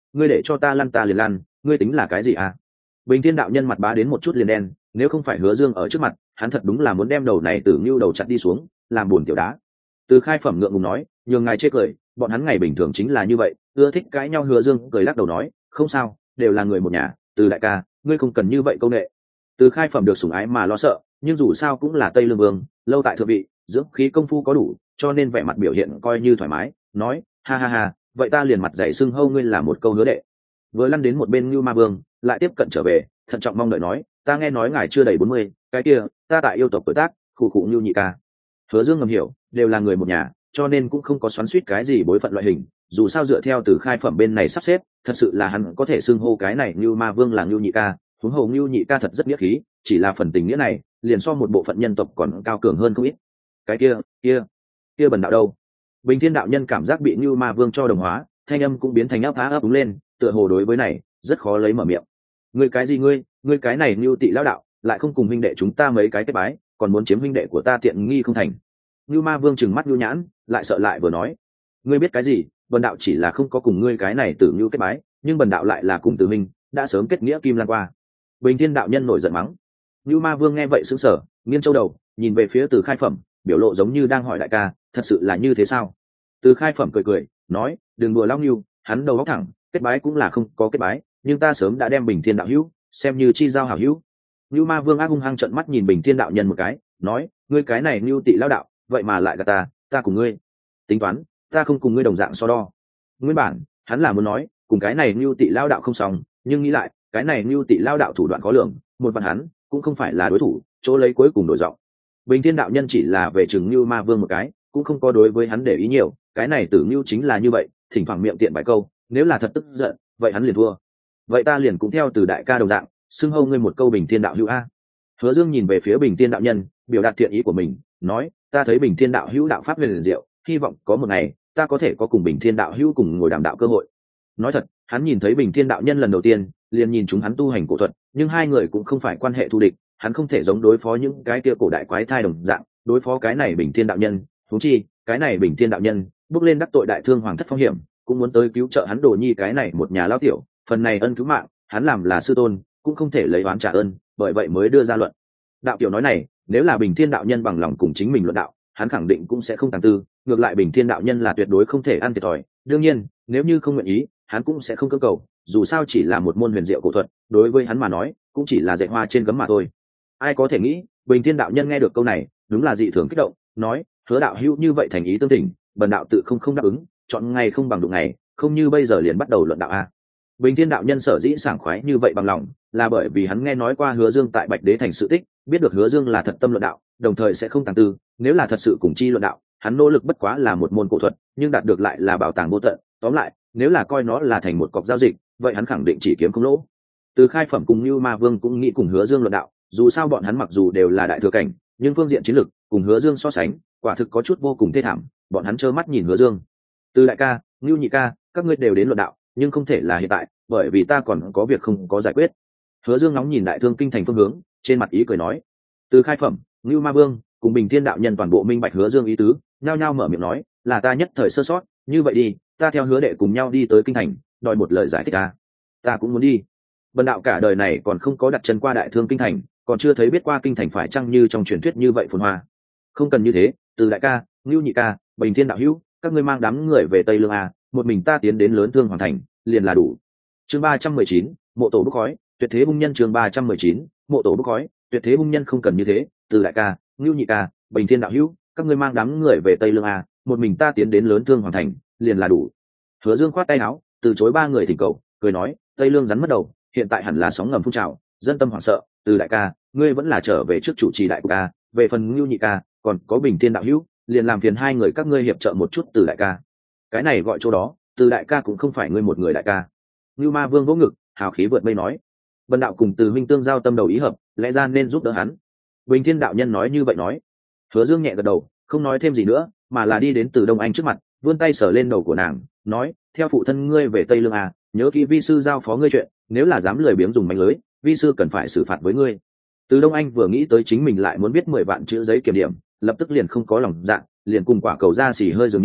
ngươi để cho ta lăn ta liền lăn, ngươi tính là cái gì à? Bình Thiên đạo nhân mặt bá đến một chút liền đen, nếu không phải Hứa Dương ở trước mặt, hắn thật đúng là muốn đem đầu này Tử Ngưu đầu chặt đi xuống, làm buồn tiểu đá. Từ Khai Phẩm ngượng ngùng nói, nhường ngài chê cười, bọn hắn ngày bình thường chính là như vậy, ưa thích cãi nhau. Hứa Dương cười lắc đầu nói, không sao, đều là người một nhà. Từ đại ca, ngươi không cần như vậy câu nệ. Từ Khai Phẩm được sủng ái mà lo sợ, nhưng dù sao cũng là Tây Lương Vương, lâu tại thượng vị, dưỡng khí công phu có đủ, cho nên vẻ mặt biểu hiện coi như thoải mái, nói, ha ha ha, vậy ta liền mặt dạy xưng hâu ngươi là một câu hứa đệ. Vừa lăn đến một bên Ngưu Ma Vương, lại tiếp cận trở về, thận trọng mong đợi nói, ta nghe nói ngài chưa đầy bốn mươi, cái kia, ta tại yêu tộc tuổi tác, khụ khụ Ngưu nhị ca. Hứa Dương ngầm hiểu, đều là người một nhà, cho nên cũng không có xoắn xuýt cái gì bối phận loại hình, dù sao dựa theo Từ Khai Phẩm bên này sắp xếp, thật sự là hắn có thể xưng hô cái này Ngưu Ma Vương là Ngưu nhị ca, huống hồ Ngưu nhị ca thật rất nghĩa khí, chỉ là phần tình nghĩa này, liền so một bộ phận nhân tộc còn cao cường hơn không ít. Cái kia, kia, kia bần đạo đâu? Bình Thiên đạo nhân cảm giác bị Ngưu Ma Vương cho đồng hóa, thanh âm cũng biến thành áp áp đúng lên, tựa hồ đối với này rất khó lấy mở miệng. Ngươi cái gì ngươi, ngươi cái này Ngưu Tị lão đạo, lại không cùng huynh đệ chúng ta mấy cái kết bái, còn muốn chiếm huynh đệ của ta tiện nghi không thành. Ngưu Ma Vương trừng mắt Ngưu Nhãn, lại sợ lại vừa nói, ngươi biết cái gì, bần đạo chỉ là không có cùng ngươi cái này Tử Ngưu kết bái, nhưng bần đạo lại là cùng Tử Minh, đã sớm kết nghĩa kim lan qua. Bình Thiên đạo nhân nổi giận mắng. Ngưu Ma Vương nghe vậy sững sờ, nghiêng châu đầu, nhìn về phía Từ Khai Phẩm, biểu lộ giống như đang hỏi đại ca, thật sự là như thế sao? Từ Khai Phẩm cười cười, nói, đừng đùa lão Ngưu, hắn đầu óc thẳng, kết bái cũng là không có kết bái, nhưng ta sớm đã đem Bình Thiên đạo hữu xem như chi giao hảo hữu. Ngưu Ma Vương ác hung hăng trợn mắt nhìn Bình Thiên đạo nhân một cái, nói, ngươi cái này Ngưu Tị lão đạo, vậy mà lại gạt ta, ta cùng ngươi tính toán, ta không cùng ngươi đồng dạng so đo. Nguyên bản hắn là muốn nói, cùng cái này Ngưu Tị lão đạo không xong, nhưng nghĩ lại, cái này Ngưu Tị lão đạo thủ đoạn khó lường, một phần hắn cũng không phải là đối thủ, chỗ lấy cuối cùng đổi giọng. Bình Thiên đạo nhân chỉ là về chừng Ngưu Ma Vương một cái, cũng không có đối với hắn để ý nhiều, cái này Tử Ngưu chính là như vậy, thỉnh thoảng miệng tiện vài câu, nếu là thật tức giận, vậy hắn liền thua. Vậy ta liền cũng theo Từ đại ca đồng dạng, xưng hô ngươi một câu Bình Thiên đạo hữu a. Hứa Dương nhìn về phía Bình Thiên đạo nhân, biểu đạt thiện ý của mình, nói, ta thấy Bình Thiên đạo hữu đạo pháp huyền diệu, hy vọng có một ngày ta có thể có cùng Bình Thiên đạo hữu cùng ngồi đàm đạo cơ hội. Nói thật, hắn nhìn thấy Bình Thiên đạo nhân lần đầu tiên, liền nhìn chúng hắn tu hành cổ thuật, nhưng hai người cũng không phải quan hệ thù địch, hắn không thể giống đối phó những cái kia cổ đại quái thai đồng dạng, đối phó cái này Bình Thiên đạo nhân, huống chi, cái này Bình Thiên đạo nhân bước lên đắc tội đại thương hoàng thất phong hiểm, cũng muốn tới cứu trợ hắn Đồ Nhi cái này một nhà lao tiểu, phần này ân cứu mạng, hắn làm là sư tôn, cũng không thể lấy oán trả ơn, bởi vậy mới đưa ra luận đạo tiểu nói này. Nếu là Bình Thiên đạo nhân bằng lòng cùng chính mình luận đạo, hắn khẳng định cũng sẽ không tàng tư, ngược lại Bình Thiên đạo nhân là tuyệt đối không thể ăn thiệt thòi. Đương nhiên, nếu như không nguyện ý, hắn cũng sẽ không cưỡng cầu, dù sao chỉ là một môn huyền diệu cổ thuật, đối với hắn mà nói, cũng chỉ là dạy hoa trên gấm mà thôi. Ai có thể nghĩ, Bình Thiên đạo nhân nghe được câu này, đúng là dị thường kích động, nói, hứa đạo hữu như vậy thành ý tương tình, bần đạo tự không không đáp ứng, chọn ngày không bằng đụng ngày, không như bây giờ liền bắt đầu luận đạo a. Bình Thiên đạo nhân sở dĩ sảng khoái như vậy bằng lòng, là bởi vì hắn nghe nói qua Hứa Dương tại Bạch Đế thành sự tích, biết được Hứa Dương là thật tâm luận đạo, đồng thời sẽ không tàng tư, nếu là thật sự cùng chi luận đạo, hắn nỗ lực bất quá là một môn cổ thuật, nhưng đạt được lại là bảo tàng vô tận. Tóm lại, nếu là coi nó là thành một cọc giao dịch, vậy hắn khẳng định chỉ kiếm không lỗ. Từ Khai Phẩm cùng Nưu Ma Vương cũng nghĩ cùng Hứa Dương luận đạo, dù sao bọn hắn mặc dù đều là đại thừa cảnh, nhưng phương diện chiến lực cùng Hứa Dương so sánh, quả thực có chút vô cùng thê thảm, bọn hắn trơ mắt nhìn Hứa Dương. Từ đại ca, Nưu nhị ca, các ngươi đều đến luận đạo, nhưng không thể là hiện tại, bởi vì ta còn có việc không có giải quyết. Hứa Dương ngóng nhìn đại thương kinh thành phương hướng, trên mặt ý cười nói. Từ Khai Phẩm, Nưu Ma Vương cùng Bình Thiên đạo nhân toàn bộ minh bạch Hứa Dương ý tứ, nhao nhao mở miệng nói, là ta nhất thời sơ sót, như vậy đi, ta theo Hứa đệ cùng nhau đi tới kinh thành, đòi một lời giải thích ta. Ta cũng muốn đi. Bần đạo cả đời này còn không có đặt chân qua đại thương kinh thành, còn chưa thấy biết qua kinh thành phải chăng như trong truyền thuyết như vậy phồn hoa. Không cần như thế, Từ đại ca, Nưu nhị ca, Bình Thiên đạo hữu, các ngươi mang đám người về Tây Lương a, một mình ta tiến đến lớn thương hoàng thành, liền là đủ. Chương ba trăm mười chín, mộ tổ bốc khói, tuyệt thế hung nhân. Chương ba trăm mười chín, mộ tổ bốc khói, tuyệt thế hung nhân. Không cần như thế, Từ đại ca, Nưu nhị ca, Bình Thiên đạo hữu, các ngươi mang đám người về Tây Lương a, một mình ta tiến đến lớn thương hoàng thành, liền là đủ. Hứa Dương khoát tay áo, từ chối ba người thỉnh cầu, cười nói, Tây Lương rắn mất đầu, hiện tại hẳn là sóng ngầm phun trào, dân tâm hoảng sợ. Từ đại ca, ngươi vẫn là trở về trước chủ trì đại của ca, về phần Nưu nhị ca, còn có Bình Thiên đạo hữu, liền làm phiền hai người các ngươi hiệp trợ một chút. Từ đại ca, cái này gọi chỗ đó, Từ đại ca cũng không phải ngươi một người đại ca. Nưu Ma Vương vỗ ngực, hào khí vượt mây nói, bần đạo cùng Từ huynh tương giao tâm đầu ý hợp, lẽ ra nên giúp đỡ hắn. Bình Thiên đạo nhân nói như vậy nói. Hứa Dương nhẹ gật đầu, không nói thêm gì nữa, mà là đi đến Từ Đông Anh trước mặt, vươn tay sờ lên đầu của nàng, nói, theo phụ thân ngươi về Tây Lương à, nhớ kỹ vi sư giao phó ngươi chuyện, nếu là dám lười biếng dùng mánh lưới, vi sư cần phải xử phạt với ngươi. Từ Đông Anh vừa nghĩ tới chính mình lại muốn biết mười vạn chữ giấy kiểm điểm, lập tức liền không có lòng dạ, liền cùng quả cầu da xì hơi dường như,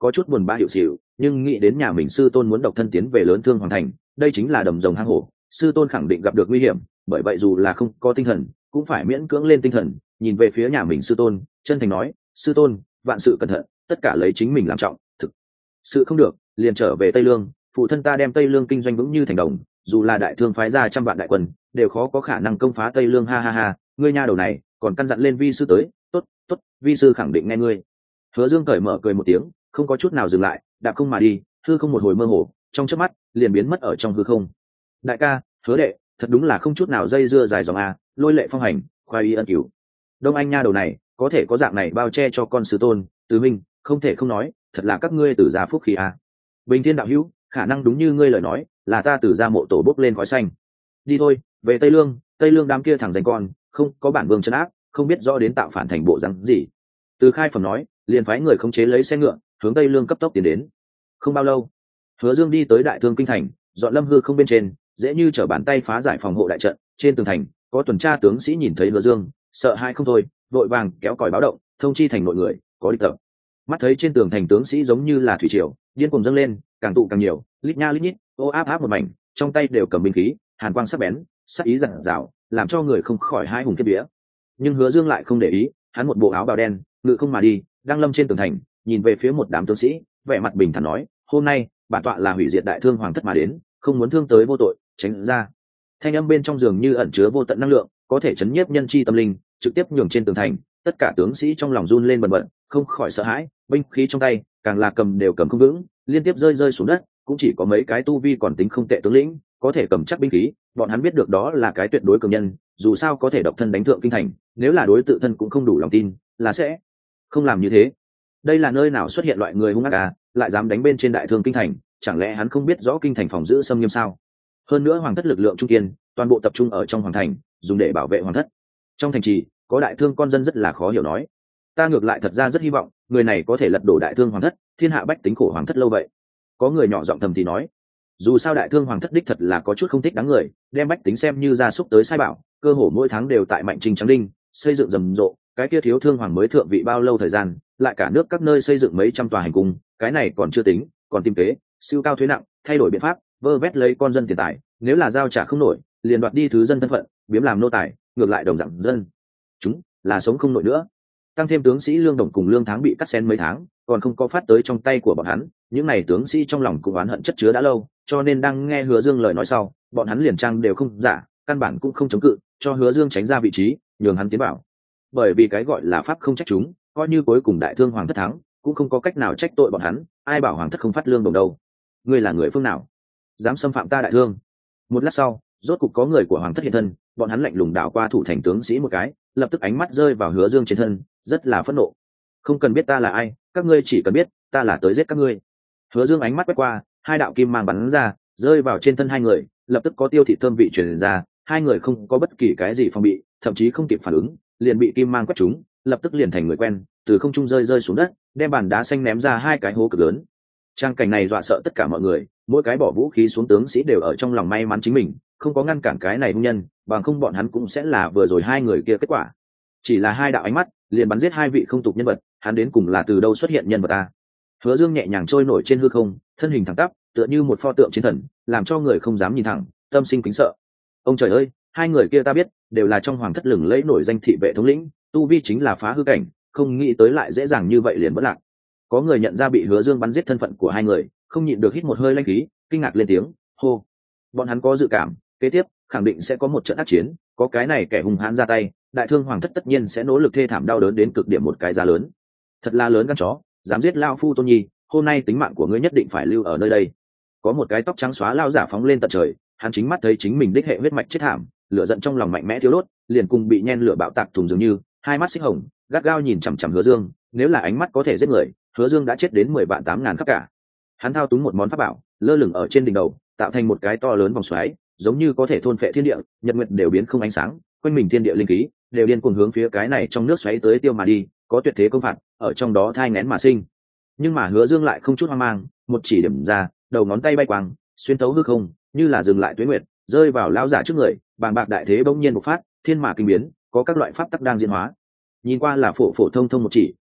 có chút buồn bã hiệu xịu, nhưng nghĩ đến nhà mình sư tôn muốn độc thân tiến về lớn thương hoàng thành, đây chính là đầm rồng hang hổ, sư tôn khẳng định gặp được nguy hiểm, bởi vậy dù là không có tinh thần cũng phải miễn cưỡng lên tinh thần, nhìn về phía nhà mình sư tôn, chân thành nói: sư tôn, vạn sự cẩn thận, tất cả lấy chính mình làm trọng, thực sự không được liền trở về Tây Lương, phụ thân ta đem Tây Lương kinh doanh vững như thành đồng, dù là đại thương phái ra trăm vạn đại quân đều khó có khả năng công phá Tây Lương. Ha ha ha, ngươi nha đầu này còn căn dặn lên vi sư tới, tốt tốt, vi sư khẳng định nghe ngươi. Hứa Dương cởi mở cười một tiếng, không có chút nào dừng lại, đạp không mà đi, hư không một hồi mơ hồ, trong chớp mắt liền biến mất ở trong hư không. Đại ca, Hứa đệ, thật đúng là không chút nào dây dưa dài dòng a, lôi lệ phong hành, khoai y ân cửu. Đông Anh nha đầu này có thể có dạng này bao che cho con sư tôn, tứ minh, không thể không nói, thật là các ngươi tử gia phúc khí a. Bình Thiên đạo hữu, khả năng đúng như ngươi lời nói, là ta tử gia mộ tổ bốc lên khói xanh. Đi thôi, về Tây Lương, Tây Lương đám kia thẳng danh con, không có bản vương trấn áp, không biết rõ đến tạo phản thành bộ rắn gì. Từ Khai phẩm nói, liền phái người khống chế lấy xe ngựa, hướng Tây Lương cấp tốc tiến đến. Không bao lâu, Hứa Dương đi tới Đại Thương kinh thành, dọn lâm hư không bên trên, dễ như trở bàn tay phá giải phòng hộ đại trận. Trên tường thành có tuần tra tướng sĩ nhìn thấy Hứa Dương, sợ hãi không thôi, vội vàng kéo còi báo động, thông chi thành nội người có địch tập. Mắt thấy trên tường thành tướng sĩ giống như là thủy triều, điên cuồng dâng lên, càng tụ càng nhiều, lít nha lít nhít, ô áp áp một mảnh, trong tay đều cầm binh khí, hàn quang sắc bén, sắc ý dặn dào, làm cho người không khỏi hai hùng kiếp vía. Nhưng Hứa Dương lại không để ý, hắn một bộ áo bào đen, ngự không mà đi, đang lâm trên tường thành, nhìn về phía một đám tướng sĩ, vẻ mặt bình thản nói: hôm nay bản tọa là hủy diệt đại thương hoàng thất mà đến, không muốn thương tới vô tội, tránh ra. Thanh âm bên trong giường như ẩn chứa vô tận năng lượng, có thể chấn nhiếp nhân chi tâm linh, trực tiếp nhường trên tường thành tất cả tướng sĩ trong lòng run lên bần bật, không khỏi sợ hãi, binh khí trong tay càng là cầm đều cầm không vững, liên tiếp rơi rơi xuống đất. Cũng chỉ có mấy cái tu vi còn tính không tệ tướng lĩnh có thể cầm chắc binh khí, bọn hắn biết được đó là cái tuyệt đối cường nhân, dù sao có thể độc thân đánh thượng kinh thành, nếu là đối tự thân cũng không đủ lòng tin, là sẽ không làm như thế. Đây là nơi nào xuất hiện loại người hung ác à, lại dám đánh bên trên đại thương kinh thành, chẳng lẽ hắn không biết rõ kinh thành phòng giữ xâm nghiêm sao? Hơn nữa hoàng thất lực lượng trung kiên, toàn bộ tập trung ở trong hoàng thành, dùng để bảo vệ hoàng thất. Trong thành trì có đại thương con dân rất là khó hiểu nói: ta ngược lại thật ra rất hy vọng người này có thể lật đổ đại thương hoàng thất, thiên hạ bách tính khổ hoàng thất lâu vậy. Có người nhỏ giọng thầm thì nói: dù sao đại thương hoàng thất đích thật là có chút không thích đáng người, đem bách tính xem như gia súc tới sai bảo, cơ hồ mỗi tháng đều tại mạnh trình trắng đinh xây dựng rầm rộ, cái kia thiếu thương hoàng mới thượng vị bao lâu thời gian, lại cả nước các nơi xây dựng mấy trăm tòa hành cung, cái này còn chưa tính, còn tìm kế siêu cao thuế nặng, thay đổi biện pháp vơ vét lấy con dân tiền tài, nếu là giao trả không nổi liền đoạt đi thứ dân thân phận, biếm làm nô tài, ngược lại đồng dạng dân chúng là sống không nổi nữa. Tăng thêm tướng sĩ lương đồng cùng lương tháng bị cắt xén mấy tháng, còn không có phát tới trong tay của bọn hắn, những này tướng sĩ trong lòng cũng oán hận chất chứa đã lâu, cho nên đang nghe Hứa Dương lời nói sau, bọn hắn liền trang đều không giả, căn bản cũng không chống cự, cho Hứa Dương tránh ra vị trí, nhường hắn tiến vào. Bởi vì cái gọi là pháp không trách chúng, coi như cuối cùng đại thương hoàng thất thắng, cũng không có cách nào trách tội bọn hắn, ai bảo hoàng thất không phát lương đồng đâu. Ngươi là người phương nào, dám xâm phạm ta đại thương? Một lát sau, rốt cục có người của hoàng thất hiện thân, bọn hắn lạnh lùng đảo qua thủ thành tướng sĩ một cái, lập tức ánh mắt rơi vào Hứa Dương trên thân, rất là phẫn nộ. Không cần biết ta là ai, các ngươi chỉ cần biết ta là tới giết các ngươi. Hứa Dương ánh mắt quét qua, hai đạo kim mang bắn ra, rơi vào trên thân hai người, lập tức có tiêu thị thơm vị truyền ra, hai người không có bất kỳ cái gì phòng bị, thậm chí không kịp phản ứng, liền bị kim mang quét trúng, lập tức liền thành người quen, từ không trung rơi rơi xuống đất, đem bàn đá xanh ném ra hai cái hố cực lớn. Trang cảnh này dọa sợ tất cả mọi người, mỗi cái bỏ vũ khí xuống tướng sĩ đều ở trong lòng may mắn chính mình không có ngăn cản cái này hung nhân, bằng không bọn hắn cũng sẽ là vừa rồi hai người kia kết quả. Chỉ là hai đạo ánh mắt liền bắn giết hai vị không tục nhân vật, hắn đến cùng là từ đâu xuất hiện nhân vật ta? Hứa Dương nhẹ nhàng trôi nổi trên hư không, thân hình thẳng tắp, tựa như một pho tượng chiến thần, làm cho người không dám nhìn thẳng, tâm sinh kính sợ. Ông trời ơi, hai người kia ta biết, đều là trong hoàng thất lừng lẫy nổi danh thị vệ thống lĩnh, tu vi chính là phá hư cảnh, không nghĩ tới lại dễ dàng như vậy liền vỡ lạc. Có người nhận ra bị Hứa Dương bắn giết thân phận của hai người, không nhịn được hít một hơi lãnh khí, kinh ngạc lên tiếng: hô! Bọn hắn có dự cảm, kế tiếp khẳng định sẽ có một trận ác chiến, có cái này kẻ hung hãn ra tay, đại thương hoàng thất tất nhiên sẽ nỗ lực thê thảm đau đớn đến cực điểm một cái giá lớn. Thật là lớn gan chó, dám giết lao phu tôn nhi, hôm nay tính mạng của ngươi nhất định phải lưu ở nơi đây. Có một cái tóc trắng xóa lao giả phóng lên tận trời, hắn chính mắt thấy chính mình đích hệ huyết mạch chết thảm, lửa giận trong lòng mạnh mẽ thiêu đốt, liền cùng bị nhen lửa bạo tạc thùng dường như, hai mắt xích hồng, gắt gao nhìn chằm chằm Hứa Dương, nếu là ánh mắt có thể giết người, Hứa Dương đã chết đến mười vạn tám ngàn khắp cả. Hắn thao túng một món pháp bảo, lơ lửng ở trên đỉnh đầu, tạo thành một cái to lớn vòng xoáy, giống như có thể thôn phệ thiên địa, nhật nguyệt đều biến không ánh sáng, quanh mình thiên địa linh khí đều điên cuồng hướng phía cái này trong nước xoáy tới tiêu mà đi, có tuyệt thế công phạt ở trong đó thai nghén mà sinh. Nhưng mà Hứa Dương lại không chút hoang mang, một chỉ điểm ra, đầu ngón tay bay quang, xuyên thấu hư không, như là dừng lại tuế nguyệt, rơi vào lão giả trước người, bàng bạc đại thế bỗng nhiên bộc phát, thiên mã kinh biến, có các loại pháp tắc đang diễn hóa. Nhìn qua là phổ phổ thông thông một chỉ,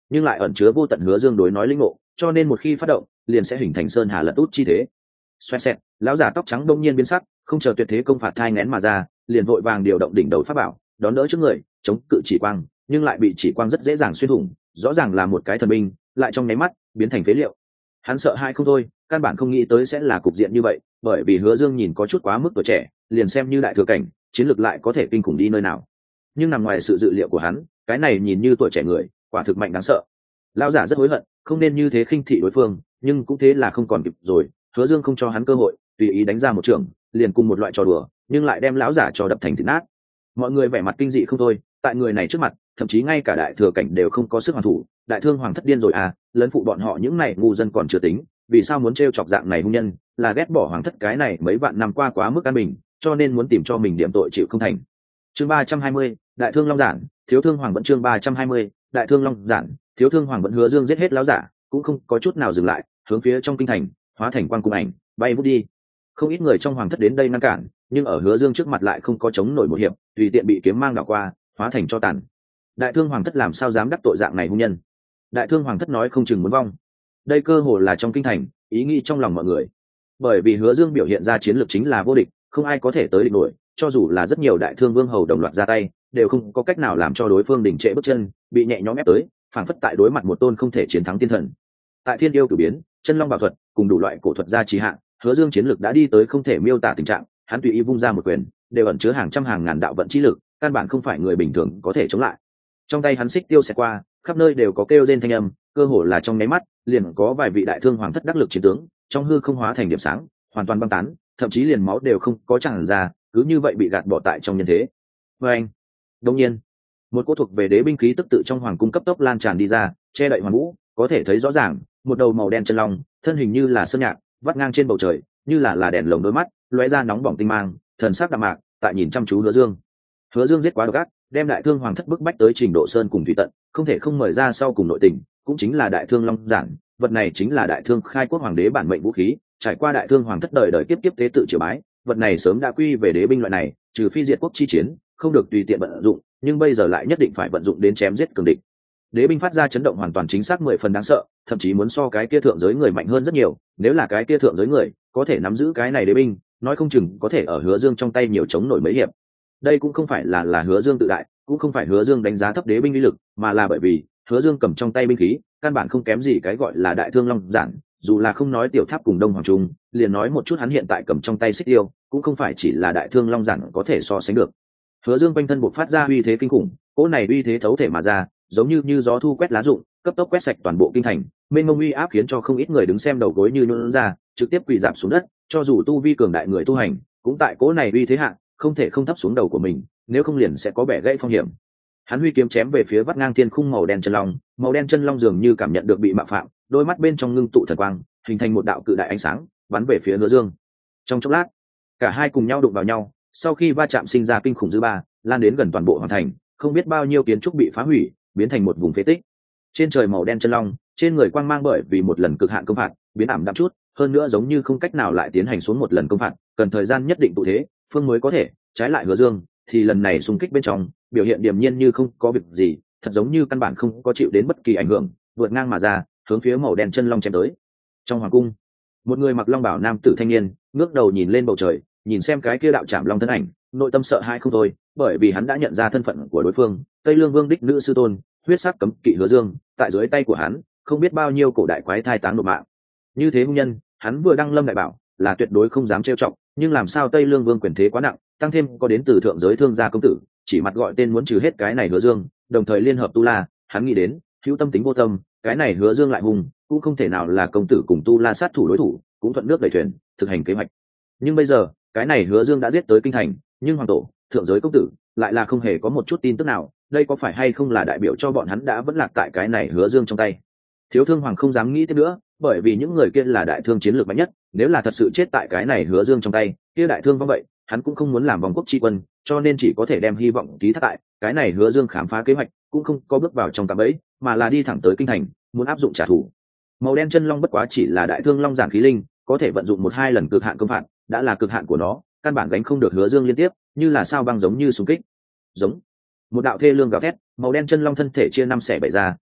nhưng lại ẩn chứa vô tận hứa dương đối nói linh ngộ, cho nên một khi phát động liền sẽ hình thành sơn hà lật út chi thế. Xoẹt xẹt, lão giả tóc trắng đông nhiên biến sắc, không chờ tuyệt thế công phạt thai nén mà ra, liền vội vàng điều động đỉnh đầu pháp bảo đón đỡ trước người, chống cự chỉ quang, nhưng lại bị chỉ quang rất dễ dàng xuyên thủng, rõ ràng là một cái thần binh, lại trong nháy mắt biến thành phế liệu. Hắn sợ hai không thôi, căn bản không nghĩ tới sẽ là cục diện như vậy, bởi vì Hứa Dương nhìn có chút quá mức tuổi trẻ, liền xem như đại thừa cảnh, chiến lược lại có thể kinh khủng đi nơi nào. Nhưng nằm ngoài sự dự liệu của hắn, cái này nhìn như tuổi trẻ người, quả thực mạnh đáng sợ. Lão giả rất hối hận, không nên như thế khinh thị đối phương, nhưng cũng thế là không còn kịp rồi. Hứa Dương không cho hắn cơ hội, tùy ý đánh ra một trường, liền cùng một loại trò đùa, nhưng lại đem lão giả trò đập thành thịt nát. Mọi người vẻ mặt kinh dị không thôi, tại người này trước mặt, thậm chí ngay cả đại thừa cảnh đều không có sức hoàn thủ. Đại thương hoàng thất điên rồi à, lấn phụ bọn họ những này ngu dân còn chưa tính, vì sao muốn trêu chọc dạng này hung nhân, là ghét bỏ hoàng thất cái này mấy vạn năm qua quá mức an bình, cho nên muốn tìm cho mình điểm tội chịu không thành. Chương ba trăm hai mươi, đại thương long giản, thiếu thương hoàng vẫn chương ba trăm hai mươi, đại thương long giản, thiếu thương hoàng vẫn. Hứa Dương giết hết lão giả, cũng không có chút nào dừng lại, hướng phía trong kinh thành, hóa thành quang cung ảnh, bay vút đi. Không ít người trong hoàng thất đến đây ngăn cản, nhưng ở Hứa Dương trước mặt lại không có chống nổi một hiệp, tùy tiện bị kiếm mang đảo qua, hóa thành cho tàn. Đại thương hoàng thất làm sao dám đắc tội dạng này hung nhân? Đại thương hoàng thất nói không chừng muốn vong. Đây cơ hồ là trong kinh thành, ý nghĩ trong lòng mọi người. Bởi vì Hứa Dương biểu hiện ra chiến lược chính là vô địch, không ai có thể tới địch nổi, cho dù là rất nhiều đại thương vương hầu đồng loạt ra tay, đều không có cách nào làm cho đối phương đình trệ bước chân, bị nhẹ nhõm ép tới, phảng phất tại đối mặt một tôn không thể chiến thắng tiên thần. Tại thiên yêu cử biến, chân long bảo thuật, cùng đủ loại cổ thuật gia trì hạ, Hứa Dương chiến lược đã đi tới không thể miêu tả tình trạng, hắn tùy ý vung ra một quyền, đều ẩn chứa hàng trăm hàng ngàn đạo vận chi lực, căn bản không phải người bình thường có thể chống lại. Trong tay hắn xích tiêu xẹt qua, khắp nơi đều có kêu rên thanh âm, cơ hồ là trong nháy mắt, liền có vài vị đại thương hoàng thất đắc lực chiến tướng, trong hư không hóa thành điểm sáng, hoàn toàn băng tán, thậm chí liền máu đều không có tràn ra, cứ như vậy bị gạt bỏ tại trong nhân thế. Và anh, đột nhiên, một cỗ thuộc về đế binh khí tức tự trong hoàng cung cấp tốc lan tràn đi ra, che đậy hoàn vũ, có thể thấy rõ ràng, một đầu màu đen chân long, thân hình như là sơn nhạc, vắt ngang trên bầu trời, như là là đèn lồng đôi mắt, lóe ra nóng bỏng tinh mang, thần sắc đạm mạc, tại nhìn chăm chú Hứa Dương. Hứa Dương giết quá độc ác, đem đại thương hoàng thất bức bách tới trình độ sơn cùng thủy tận, không thể không mời ra sau cùng nội tình, cũng chính là đại thương long giản, vật này chính là đại thương khai quốc hoàng đế bản mệnh vũ khí, trải qua đại thương hoàng thất đời đời kiếp kiếp tế tự triều bái, vật này sớm đã quy về đế binh loại này, trừ phi diệt quốc chi chiến, không được tùy tiện vận dụng, nhưng bây giờ lại nhất định phải vận dụng đến chém giết cường địch. Đế binh phát ra chấn động hoàn toàn chính xác mười phần đáng sợ, thậm chí muốn so cái kia thượng giới người mạnh hơn rất nhiều, nếu là cái kia thượng giới người có thể nắm giữ cái này đế binh, nói không chừng có thể ở Hứa Dương trong tay nhiều chống nổi mấy hiệp. Đây cũng không phải là là Hứa Dương tự đại, cũng không phải Hứa Dương đánh giá thấp đế binh uy lực, mà là bởi vì Hứa Dương cầm trong tay binh khí, căn bản không kém gì cái gọi là đại thương long giản, dù là không nói tiểu tháp cùng đông hoàng trung, liền nói một chút hắn hiện tại cầm trong tay xích tiêu, cũng không phải chỉ là đại thương long giản có thể so sánh được. Hứa Dương quanh thân bộc phát ra uy thế kinh khủng, cỗ này uy thế thấu thể mà ra, giống như như gió thu quét lá rụng, cấp tốc quét sạch toàn bộ kinh thành, mênh mông uy áp khiến cho không ít người đứng xem đầu gối như nhũn ra, trực tiếp quỳ rạp xuống đất, cho dù tu vi cường đại người tu hành, cũng tại cỗ này uy thế hạ, không thể không thấp xuống đầu của mình, nếu không liền sẽ có bẻ gãy phong hiểm. Hắn huy kiếm chém về phía vắt ngang thiên khung màu đen chân long, màu đen chân long dường như cảm nhận được bị mạo phạm, đôi mắt bên trong ngưng tụ thần quang, hình thành một đạo cự đại ánh sáng, bắn về phía Hứa Dương. Trong chốc lát, cả hai cùng nhau đụng vào nhau, sau khi va chạm sinh ra kinh khủng dư ba, lan đến gần toàn bộ hoàng thành, không biết bao nhiêu kiến trúc bị phá hủy, biến thành một vùng phế tích. Trên trời màu đen chân long, trên người quang mang bởi vì một lần cực hạn công phạt, biến ảm đạm chút, hơn nữa giống như không cách nào lại tiến hành xuống một lần công phạt, cần thời gian nhất định tụ thế, phương mới có thể. Trái lại Hứa Dương, thì lần này xung kích bên trong, biểu hiện điềm nhiên như không có việc gì, thật giống như căn bản không có chịu đến bất kỳ ảnh hưởng, vượt ngang mà ra, hướng phía màu đen chân long chém tới. Trong hoàng cung, một người mặc long bào nam tử thanh niên, ngước đầu nhìn lên bầu trời, nhìn xem cái kia đạo chạm long thân ảnh, nội tâm sợ hãi không thôi, bởi vì hắn đã nhận ra thân phận của đối phương, Tây Lương Vương đích nữ sư tôn, huyết sắc cấm kỵ Hứa Dương, tại dưới tay của hắn, không biết bao nhiêu cổ đại quái thai táng nộp mạng. Như thế hung nhân, hắn vừa đăng lâm đại bảo, là tuyệt đối không dám trêu chọc, nhưng làm sao Tây Lương Vương quyền thế quá nặng, tăng thêm có đến từ thượng giới thương gia công tử, chỉ mặt gọi tên muốn trừ hết cái này Hứa Dương, đồng thời liên hợp tu la, hắn nghĩ đến, hữu tâm tính vô tâm, cái này Hứa Dương lại hùng, cũng không thể nào là công tử cùng tu la sát thủ đối thủ, cũng thuận nước đẩy thuyền, thực hành kế hoạch. Nhưng bây giờ, cái này Hứa Dương đã giết tới kinh thành, nhưng hoàng tổ, thượng giới công tử, lại là không hề có một chút tin tức nào, đây có phải hay không là đại biểu cho bọn hắn đã vẫn lạc tại cái này Hứa Dương trong tay? Thiếu thương hoàng không dám nghĩ tiếp nữa, bởi vì những người kia là đại thương chiến lược mạnh nhất, nếu là thật sự chết tại cái này Hứa Dương trong tay, kia đại thương vong vậy, hắn cũng không muốn làm vòng quốc tri quân, cho nên chỉ có thể đem hy vọng ký thác tại cái này Hứa Dương khám phá kế hoạch, cũng không có bước vào trong cạm bẫy, mà là đi thẳng tới kinh thành, muốn áp dụng trả thù. Màu đen chân long bất quá chỉ là đại thương long giản khí linh, có thể vận dụng một hai lần cực hạn công phạt, đã là cực hạn của nó, căn bản gánh không được Hứa Dương liên tiếp, như là sao băng giống như xung kích. Giống một đạo thê lương gào thét, màu đen chân long thân thể chia năm xẻ bảy ra,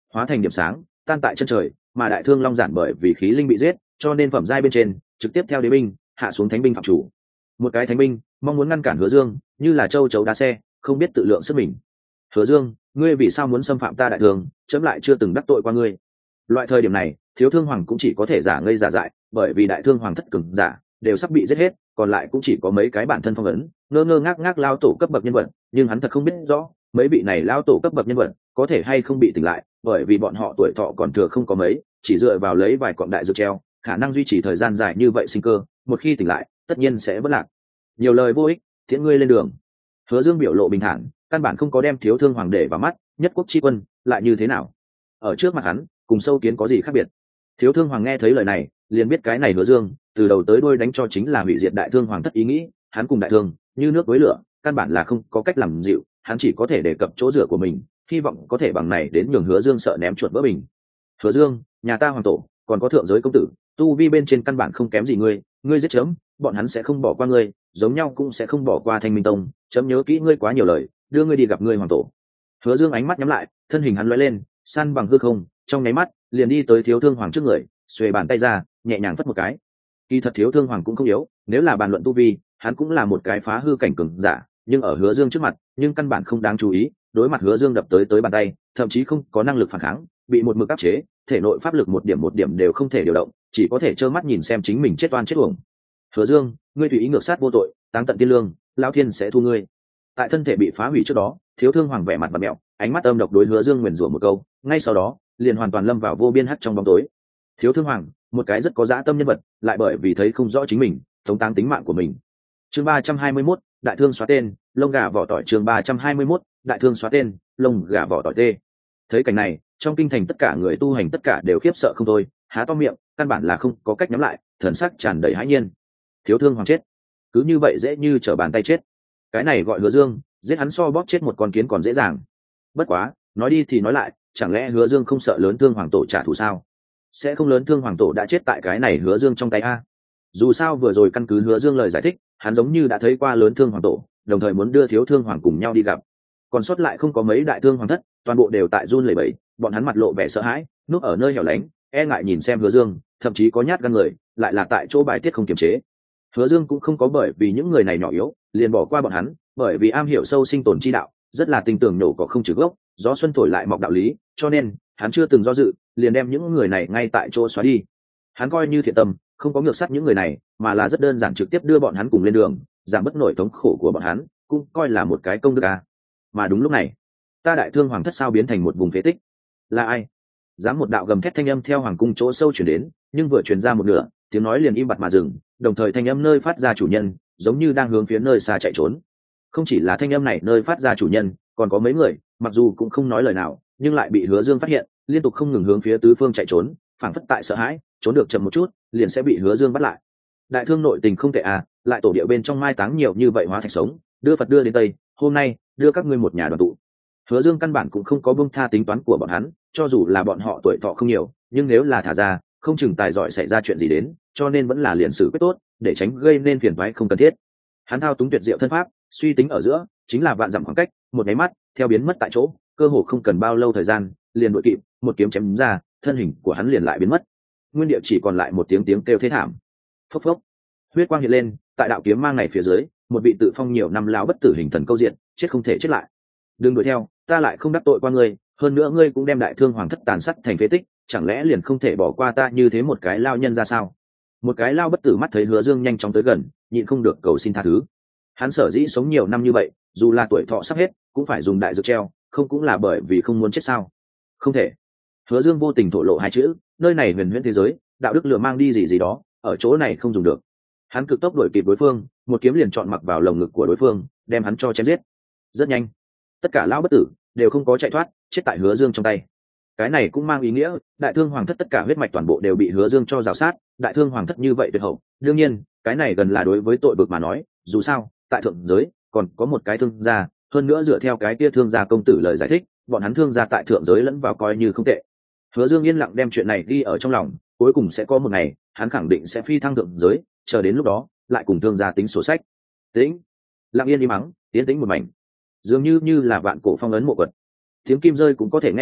hóa thành điểm sáng tan tại chân trời, mà đại thương long giản bởi vì khí linh bị giết cho nên phẩm giai bên trên trực tiếp theo đế binh hạ xuống thánh binh phạm chủ. Một cái thánh binh mong muốn ngăn cản Hứa Dương như là châu chấu đá xe, không biết tự lượng sức mình. Hứa Dương, ngươi vì sao muốn xâm phạm ta đại thương, chấm lại chưa từng đắc tội qua ngươi. Loại thời điểm này thiếu thương hoàng cũng chỉ có thể giả ngây giả dại, bởi vì đại thương hoàng thất cường giả đều sắp bị giết hết, còn lại cũng chỉ có mấy cái bản thân phong ấn ngơ ngơ ngác ngác lao tổ cấp bậc nhân vật, nhưng hắn thật không biết rõ mấy vị này lao tổ cấp bậc nhân vật có thể hay không bị tỉnh lại, bởi vì bọn họ tuổi thọ còn thừa không có mấy, chỉ dựa vào lấy vài cọng đại dược treo khả năng duy trì thời gian dài như vậy sinh cơ, một khi tỉnh lại tất nhiên sẽ bất lạc. Nhiều lời vô ích, tiễn ngươi lên đường. Hứa Dương biểu lộ bình thản, căn bản không có đem thiếu thương hoàng để vào mắt, nhất quốc chi quân lại như thế nào? Ở trước mặt hắn, cùng sâu kiến có gì khác biệt? Thiếu thương hoàng nghe thấy lời này, liền biết cái này Hứa Dương từ đầu tới đuôi đánh cho chính là hủy diệt đại thương hoàng thất ý nghĩ, hắn cùng đại thương như nước với lửa, căn bản là không có cách làm dịu, hắn chỉ có thể đề cập chỗ dựa của mình, hy vọng có thể bằng này đến nhường Hứa Dương sợ ném chuột vỡ bình. Hứa Dương, nhà ta hoàng tổ, còn có thượng giới công tử, tu vi bên trên căn bản không kém gì ngươi, ngươi giết chấm, bọn hắn sẽ không bỏ qua ngươi, giống nhau cũng sẽ không bỏ qua Thanh Minh Tông, chấm nhớ kỹ ngươi quá nhiều lời, đưa ngươi đi gặp ngươi hoàng tổ. Hứa Dương ánh mắt nhắm lại, thân hình hắn lóe lên, săn bằng hư không, trong nháy mắt liền đi tới thiếu thương hoàng trước người, xuề bàn tay ra, nhẹ nhàng phất một cái. Kỳ thật thiếu thương hoàng cũng không yếu, nếu là bàn luận tu vi, hắn cũng là một cái phá hư cảnh cường giả, nhưng ở Hứa Dương trước mặt, nhưng căn bản không đáng chú ý, đối mặt Hứa Dương đập tới tới bàn tay, thậm chí không có năng lực phản kháng, bị một mực áp chế, thể nội pháp lực một điểm một điểm đều không thể điều động, chỉ có thể trơ mắt nhìn xem chính mình chết oan chết uổng. Hứa Dương, ngươi tùy ý ngược sát vô tội, táng tận tiên lương, lão thiên sẽ thu ngươi. Tại thân thể bị phá hủy trước đó, thiếu thương hoàng vẻ mặt bặm mẹo, ánh mắt âm độc đối Hứa Dương nguyền rủa một câu, ngay sau đó liền hoàn toàn lâm vào vô biên hắc trong bóng tối. Thiếu thương hoàng, một cái rất có dã tâm nhân vật, lại bởi vì thấy không rõ chính mình, tống táng tính mạng của mình. Chương ba trăm hai mươi mốt, đại thương xóa tên, lông gà vỏ tỏi. Chương ba trăm hai mươi mốt, đại thương xóa tên, lông gà vỏ tỏi tê. Thấy cảnh này, trong kinh thành tất cả người tu hành tất cả đều khiếp sợ không thôi, há to miệng, căn bản là không có cách nhắm lại, thần sắc tràn đầy hãi nhiên. Thiếu thương hoàng chết, cứ như vậy dễ như trở bàn tay chết. Cái này gọi Hứa Dương, giết hắn so bóp chết một con kiến còn dễ dàng. Bất quá, nói đi thì nói lại, chẳng lẽ Hứa Dương không sợ lớn thương hoàng tổ trả thù sao? Sẽ không lớn thương hoàng tổ đã chết tại cái này Hứa Dương trong tay a. Dù sao vừa rồi căn cứ Hứa Dương lời giải thích, hắn giống như đã thấy qua lớn thương hoàng tổ, đồng thời muốn đưa thiếu thương hoàng cùng nhau đi gặp. Còn sót lại không có mấy đại thương hoàng thất, toàn bộ đều tại run lẩy bẩy, bọn hắn mặt lộ vẻ sợ hãi, núp ở nơi hẻo lánh, e ngại nhìn xem Hứa Dương, thậm chí có nhát gan người, lại là tại chỗ bài tiết không kiềm chế. Hứa Dương cũng không có bởi vì những người này nhỏ yếu, liền bỏ qua bọn hắn, bởi vì am hiểu sâu sinh tồn chi đạo, rất là tin tưởng nổ có không trừ gốc, gió xuân thổi lại mọc đạo lý, cho nên hắn chưa từng do dự, liền đem những người này ngay tại chỗ xóa đi. Hắn coi như thiện tâm, không có ngược sát những người này, mà là rất đơn giản trực tiếp đưa bọn hắn cùng lên đường, giảm bớt nỗi thống khổ của bọn hắn, cũng coi là một cái công đức à. Mà đúng lúc này, ta đại thương hoàng thất sao biến thành một vùng phế tích? Là ai? Dám một đạo gầm thét thanh âm theo hoàng cung chỗ sâu chuyển đến, nhưng vừa truyền ra một nửa, tiếng nói liền im bặt mà dừng, đồng thời thanh âm nơi phát ra chủ nhân, giống như đang hướng phía nơi xa chạy trốn. Không chỉ là thanh âm này nơi phát ra chủ nhân, còn có mấy người, mặc dù cũng không nói lời nào, nhưng lại bị Hứa Dương phát hiện, liên tục không ngừng hướng phía tứ phương chạy trốn, phảng phất tại sợ hãi, trốn được chậm một chút, liền sẽ bị Hứa Dương bắt lại. Đại thương nội tình không tệ à, lại tổ địa bên trong mai táng nhiều như vậy hóa thạch sống, đưa Phật đưa đến Tây, hôm nay đưa các ngươi một nhà đoàn tụ. Hứa Dương căn bản cũng không có buông tha tính toán của bọn hắn, cho dù là bọn họ tuổi thọ không nhiều, nhưng nếu là thả ra, không chừng tài giỏi xảy ra chuyện gì đến, cho nên vẫn là liền xử quyết tốt, để tránh gây nên phiền toái không cần thiết. Hắn thao túng tuyệt diệu thân pháp, suy tính ở giữa, chính là vạn dặm khoảng cách, một cái mắt, theo biến mất tại chỗ, cơ hồ không cần bao lâu thời gian, liền đuổi kịp, một kiếm chém ra, thân hình của hắn liền lại biến mất. Nguyên địa chỉ còn lại một tiếng tiếng kêu thê thảm. Phốc phốc. Huyết quang hiện lên, tại đạo kiếm mang này phía dưới, một vị tự phong nhiều năm lão bất tử hình thần câu diện, chết không thể chết lại. Đừng đuổi theo, ta lại không đắc tội qua ngươi, hơn nữa ngươi cũng đem đại thương hoàng thất tàn sát thành phế tích, chẳng lẽ liền không thể bỏ qua ta như thế một cái lao nhân ra sao? Một cái lao bất tử mắt thấy Hứa Dương nhanh chóng tới gần, nhịn không được cầu xin tha thứ. Hắn sở dĩ sống nhiều năm như vậy, dù là tuổi thọ sắp hết, cũng phải dùng đại dược treo, không cũng là bởi vì không muốn chết sao? Không thể. Hứa Dương vô tình thổ lộ hai chữ, nơi này huyền huyễn thế giới, đạo đức lừa mang đi gì gì đó, ở chỗ này không dùng được. Hắn cực tốc đuổi kịp đối phương, một kiếm liền chọn mặc vào lồng ngực của đối phương, đem hắn cho chém giết. Rất nhanh, tất cả lão bất tử đều không có chạy thoát, chết tại Hứa Dương trong tay. Cái này cũng mang ý nghĩa, đại thương hoàng thất tất cả huyết mạch toàn bộ đều bị Hứa Dương cho rào sát, đại thương hoàng thất như vậy tuyệt hậu. Đương nhiên, cái này gần là đối với tội vực mà nói, dù sao, tại thượng giới còn có một cái thương gia, hơn nữa dựa theo cái kia thương gia công tử lời giải thích, bọn hắn thương gia tại thượng giới lẫn vào coi như không tệ. Hứa Dương yên lặng đem chuyện này ghi ở trong lòng, cuối cùng sẽ có một ngày, hắn khẳng định sẽ phi thăng thượng giới, chờ đến lúc đó, lại cùng thương gia tính sổ sách. Tĩnh, lặng yên im mắng, tiến tĩnh một mảnh, dường như như là vạn cổ phong ấn mộ quật. Tiếng kim rơi cũng có thể nghe được,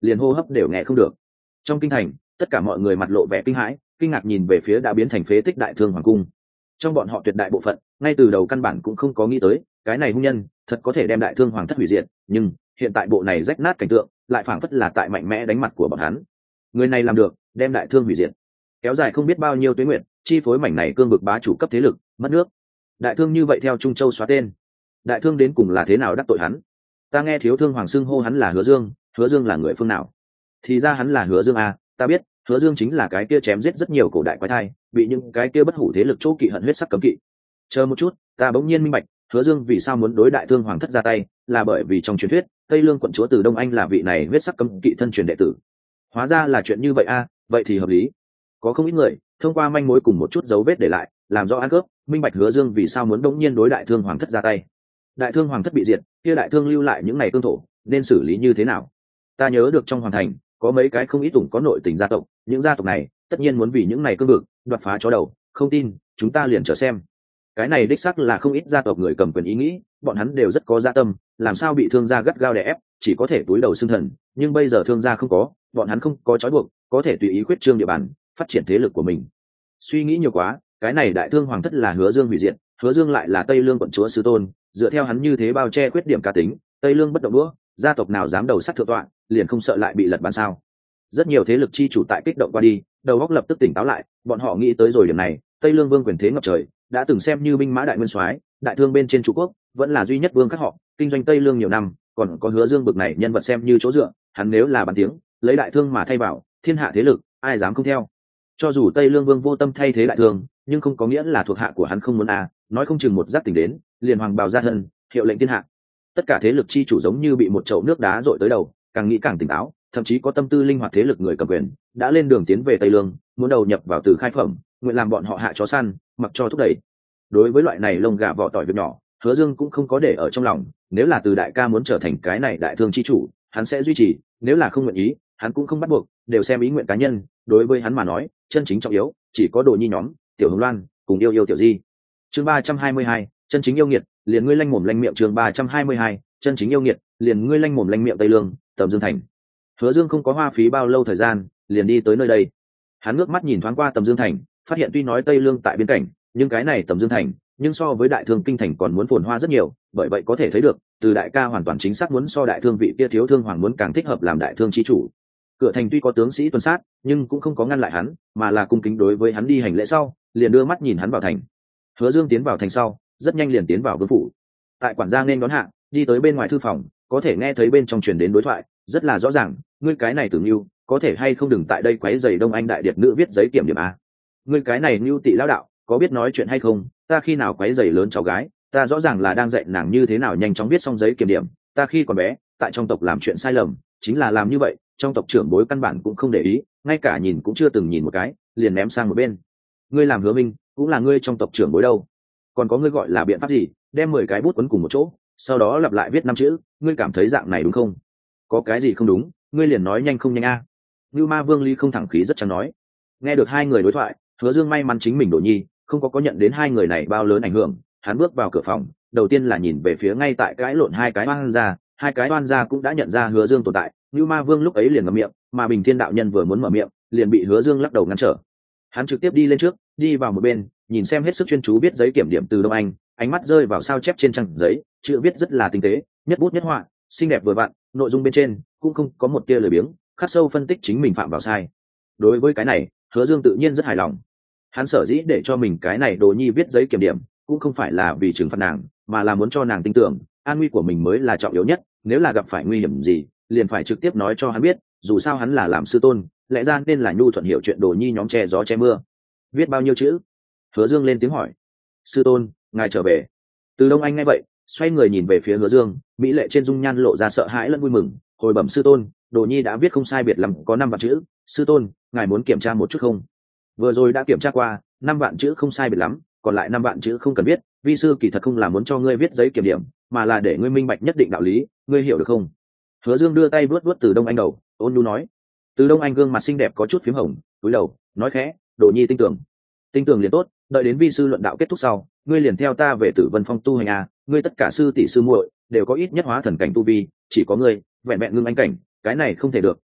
liền hô hấp đều nghe không được. Trong kinh thành, tất cả mọi người mặt lộ vẻ kinh hãi, kinh ngạc nhìn về phía đã biến thành phế tích Đại Thương hoàng cung. Trong bọn họ tuyệt đại bộ phận, ngay từ đầu căn bản cũng không có nghĩ tới, cái này hung nhân thật có thể đem Đại Thương hoàng thất hủy diệt, nhưng hiện tại bộ này rách nát cảnh tượng, lại phảng phất là tại mạnh mẽ đánh mặt của bọn hắn. Người này làm được, đem Đại Thương hủy diệt, kéo dài không biết bao nhiêu tuế nguyệt, chi phối mảnh này cương vực bá chủ cấp thế lực, mất nước. Đại Thương như vậy theo Trung Châu xóa tên. Đại Thương đến cùng là thế nào đắc tội hắn? Ta nghe thiếu thương hoàng xưng hô hắn là Hứa Dương, Hứa Dương là người phương nào? Thì ra hắn là Hứa Dương à, ta biết, Hứa Dương chính là cái kia chém giết rất nhiều cổ đại quái thai, bị những cái kia bất hủ thế lực chỗ kỵ hận huyết sắc cấm kỵ. Chờ một chút, ta bỗng nhiên minh bạch, Hứa Dương vì sao muốn đối Đại Thương hoàng thất ra tay, là bởi vì trong truyền thuyết, Tây Lương quận chúa từ Đông Anh là vị này huyết sắc cấm kỵ thân truyền đệ tử. Hóa ra là chuyện như vậy a, à, vậy thì hợp lý. Có không ít người thông qua manh mối cùng một chút dấu vết để lại, làm rõ ăn cướp, minh bạch Hứa Dương vì sao muốn bỗng nhiên đối Đại Thương hoàng thất ra tay. Đại Thương hoàng thất bị diệt, kia Đại Thương lưu lại những ngày cương thổ, nên xử lý như thế nào? Ta nhớ được trong hoàng thành có mấy cái không ít ủng có nội tình gia tộc, những gia tộc này tất nhiên muốn vì những ngày cương vực đoạt phá chó đầu, không tin chúng ta liền chờ xem. Cái này đích xác là không ít gia tộc người cầm quyền ý nghĩ, bọn hắn đều rất có dạ tâm, làm sao bị thương gia gắt gao đè ép, chỉ có thể túi đầu xương thần, nhưng bây giờ thương gia không có, bọn hắn không có trói buộc, có thể tùy ý khuyết trương địa bàn, phát triển thế lực của mình. Suy nghĩ nhiều quá, cái này Đại Thương hoàng thất là Hứa Dương hủy diệt, Hứa Dương lại là Tây Lương quận chúa sư tôn, dựa theo hắn như thế bao che khuyết điểm cá tính, Tây Lương bất động đũa, gia tộc nào dám đầu sắt thượng tọa, liền không sợ lại bị lật bàn sao? Rất nhiều thế lực chi chủ tại kích động qua đi, đầu óc lập tức tỉnh táo lại, bọn họ nghĩ tới rồi điểm này, Tây Lương vương quyền thế ngập trời, đã từng xem như binh mã đại nguyên soái, đại thương bên trên Trung Quốc, vẫn là duy nhất vương các họ, kinh doanh Tây Lương nhiều năm, còn có Hứa Dương bực này nhân vật xem như chỗ dựa, hắn nếu là bàn tiếng, lấy đại thương mà thay vào, thiên hạ thế lực, ai dám không theo? Cho dù Tây Lương vương vô tâm thay thế đại thương, nhưng không có nghĩa là thuộc hạ của hắn không muốn à, nói không chừng một giác tỉnh đến, liền hoàng bào ra thân, hiệu lệnh thiên hạ. Tất cả thế lực chi chủ giống như bị một chậu nước đá dội tới đầu, càng nghĩ càng tỉnh táo, thậm chí có tâm tư linh hoạt thế lực người cầm quyền đã lên đường tiến về Tây Lương, muốn đầu nhập vào từ khai phẩm, nguyện làm bọn họ hạ chó săn, mặc cho thúc đẩy. Đối với loại này lông gà vỏ tỏi việc nhỏ, Hứa Dương cũng không có để ở trong lòng, nếu là từ đại ca muốn trở thành cái này đại thương chi chủ, hắn sẽ duy trì, nếu là không nguyện ý, hắn cũng không bắt buộc, đều xem ý nguyện cá nhân. Đối với hắn mà nói, chân chính trọng yếu chỉ có Đồ Nhi nhóm, Tiểu Hồng Loan cùng yêu yêu Tiểu Di. Chương ba trăm hai mươi hai, chân chính yêu nghiệt, liền ngươi lanh mồm lanh miệng. Chương ba trăm hai mươi hai, chân chính yêu nghiệt, liền ngươi lanh mồm lanh miệng. Tây Lương, Tầm Dương thành. Hứa Dương không có hoa phí bao lâu thời gian, liền đi tới nơi đây. Hắn ngước mắt nhìn thoáng qua Tầm Dương thành, phát hiện tuy nói Tây Lương tại biên cảnh, nhưng cái này Tầm Dương thành, nhưng so với đại thương kinh thành còn muốn phồn hoa rất nhiều, bởi vậy có thể thấy được, từ đại ca hoàn toàn chính xác muốn so đại thương vị kia thiếu thương hoàng muốn càng thích hợp làm đại thương chi chủ. Cửa thành tuy có tướng sĩ tuần sát, nhưng cũng không có ngăn lại hắn, mà là cung kính đối với hắn đi hành lễ sau, liền đưa mắt nhìn hắn vào thành. Hứa Dương tiến vào thành sau, rất nhanh liền tiến vào vương phủ. Tại quản gia nên đón hạ, đi tới bên ngoài thư phòng, có thể nghe thấy bên trong truyền đến đối thoại, rất là rõ ràng, ngươi cái này tưởng Nưu, có thể hay không đừng tại đây quấy rầy Đông Anh đại điệt nữ viết giấy kiểm điểm a. Ngươi cái này Nưu tị lão đạo, có biết nói chuyện hay không? Ta khi nào quấy rầy lớn cháu gái, ta rõ ràng là đang dạy nàng như thế nào nhanh chóng viết xong giấy kiểm điểm, ta khi còn bé, tại trong tộc làm chuyện sai lầm, chính là làm như vậy, trong tộc trưởng bối căn bản cũng không để ý, ngay cả nhìn cũng chưa từng nhìn một cái, liền ném sang một bên. Ngươi làm Hứa Minh, cũng là ngươi trong tộc trưởng bối đâu? Còn có ngươi gọi là biện pháp gì? Đem mười cái bút quấn cùng một chỗ, sau đó lặp lại viết năm chữ, ngươi cảm thấy dạng này đúng không? Có cái gì không đúng, ngươi liền nói nhanh không nhanh a. À. Như Ma Vương Ly không thẳng khí rất chẳng nói. Nghe được hai người đối thoại, Hứa Dương may mắn chính mình Đồ Nhi không có có nhận đến hai người này bao lớn ảnh hưởng, hắn bước vào cửa phòng, đầu tiên là nhìn về phía ngay tại cái lộn hai cái oan gia, hai cái oan gia cũng đã nhận ra Hứa Dương tồn tại, Như Ma Vương lúc ấy liền ngậm miệng, mà Bình Thiên đạo nhân vừa muốn mở miệng, liền bị Hứa Dương lắc đầu ngăn trở. Hắn trực tiếp đi lên trước, đi vào một bên, nhìn xem hết sức chuyên chú viết giấy kiểm điểm từ Đông Anh, ánh mắt rơi vào sao chép trên trang giấy, chữ viết rất là tinh tế, nhất bút nhất họa, xinh đẹp vừa vặn, nội dung bên trên cũng không có một tia lười biếng, khắc sâu phân tích chính mình phạm vào sai. Đối với cái này, Hứa Dương tự nhiên rất hài lòng. Hắn sở dĩ để cho mình cái này Đồ Nhi viết giấy kiểm điểm, cũng không phải là vì trừng phạt nàng, mà là muốn cho nàng tin tưởng, an nguy của mình mới là trọng yếu nhất, nếu là gặp phải nguy hiểm gì, liền phải trực tiếp nói cho hắn biết, dù sao hắn là làm sư tôn, lẽ ra nên là nhu thuận hiểu chuyện Đồ Nhi nhóm che gió che mưa. Viết bao nhiêu chữ? Hứa Dương lên tiếng hỏi. Sư tôn, ngài trở về. Từ Đông Anh nghe vậy, xoay người nhìn về phía Hứa Dương, mỹ lệ trên dung nhan lộ ra sợ hãi lẫn vui mừng, hồi bẩm sư tôn, Đồ Nhi đã viết không sai biệt lắm, có năm vạn chữ, sư tôn, ngài muốn kiểm tra một chút không? Vừa rồi đã kiểm tra qua, năm vạn chữ không sai biệt lắm, còn lại năm vạn chữ không cần viết, vi sư kỳ thật không là muốn cho ngươi viết giấy kiểm điểm, mà là để ngươi minh bạch nhất định đạo lý, ngươi hiểu được không? Hứa Dương đưa tay vuốt vuốt Từ Đông Anh đầu, ôn nhu nói. Từ Đông Anh gương mặt xinh đẹp có chút phím hồng, cúi đầu, nói khẽ, Đồ Nhi tin tưởng. Tin tưởng liền tốt, đợi đến vi sư luận đạo kết thúc sau, ngươi liền theo ta về Tử Vân Phong tu hành a, ngươi tất cả sư tỷ sư muội đều có ít nhất hóa thần cảnh tu vi, chỉ có ngươi vẹn vẹn ngưng anh cảnh, cái này không thể được,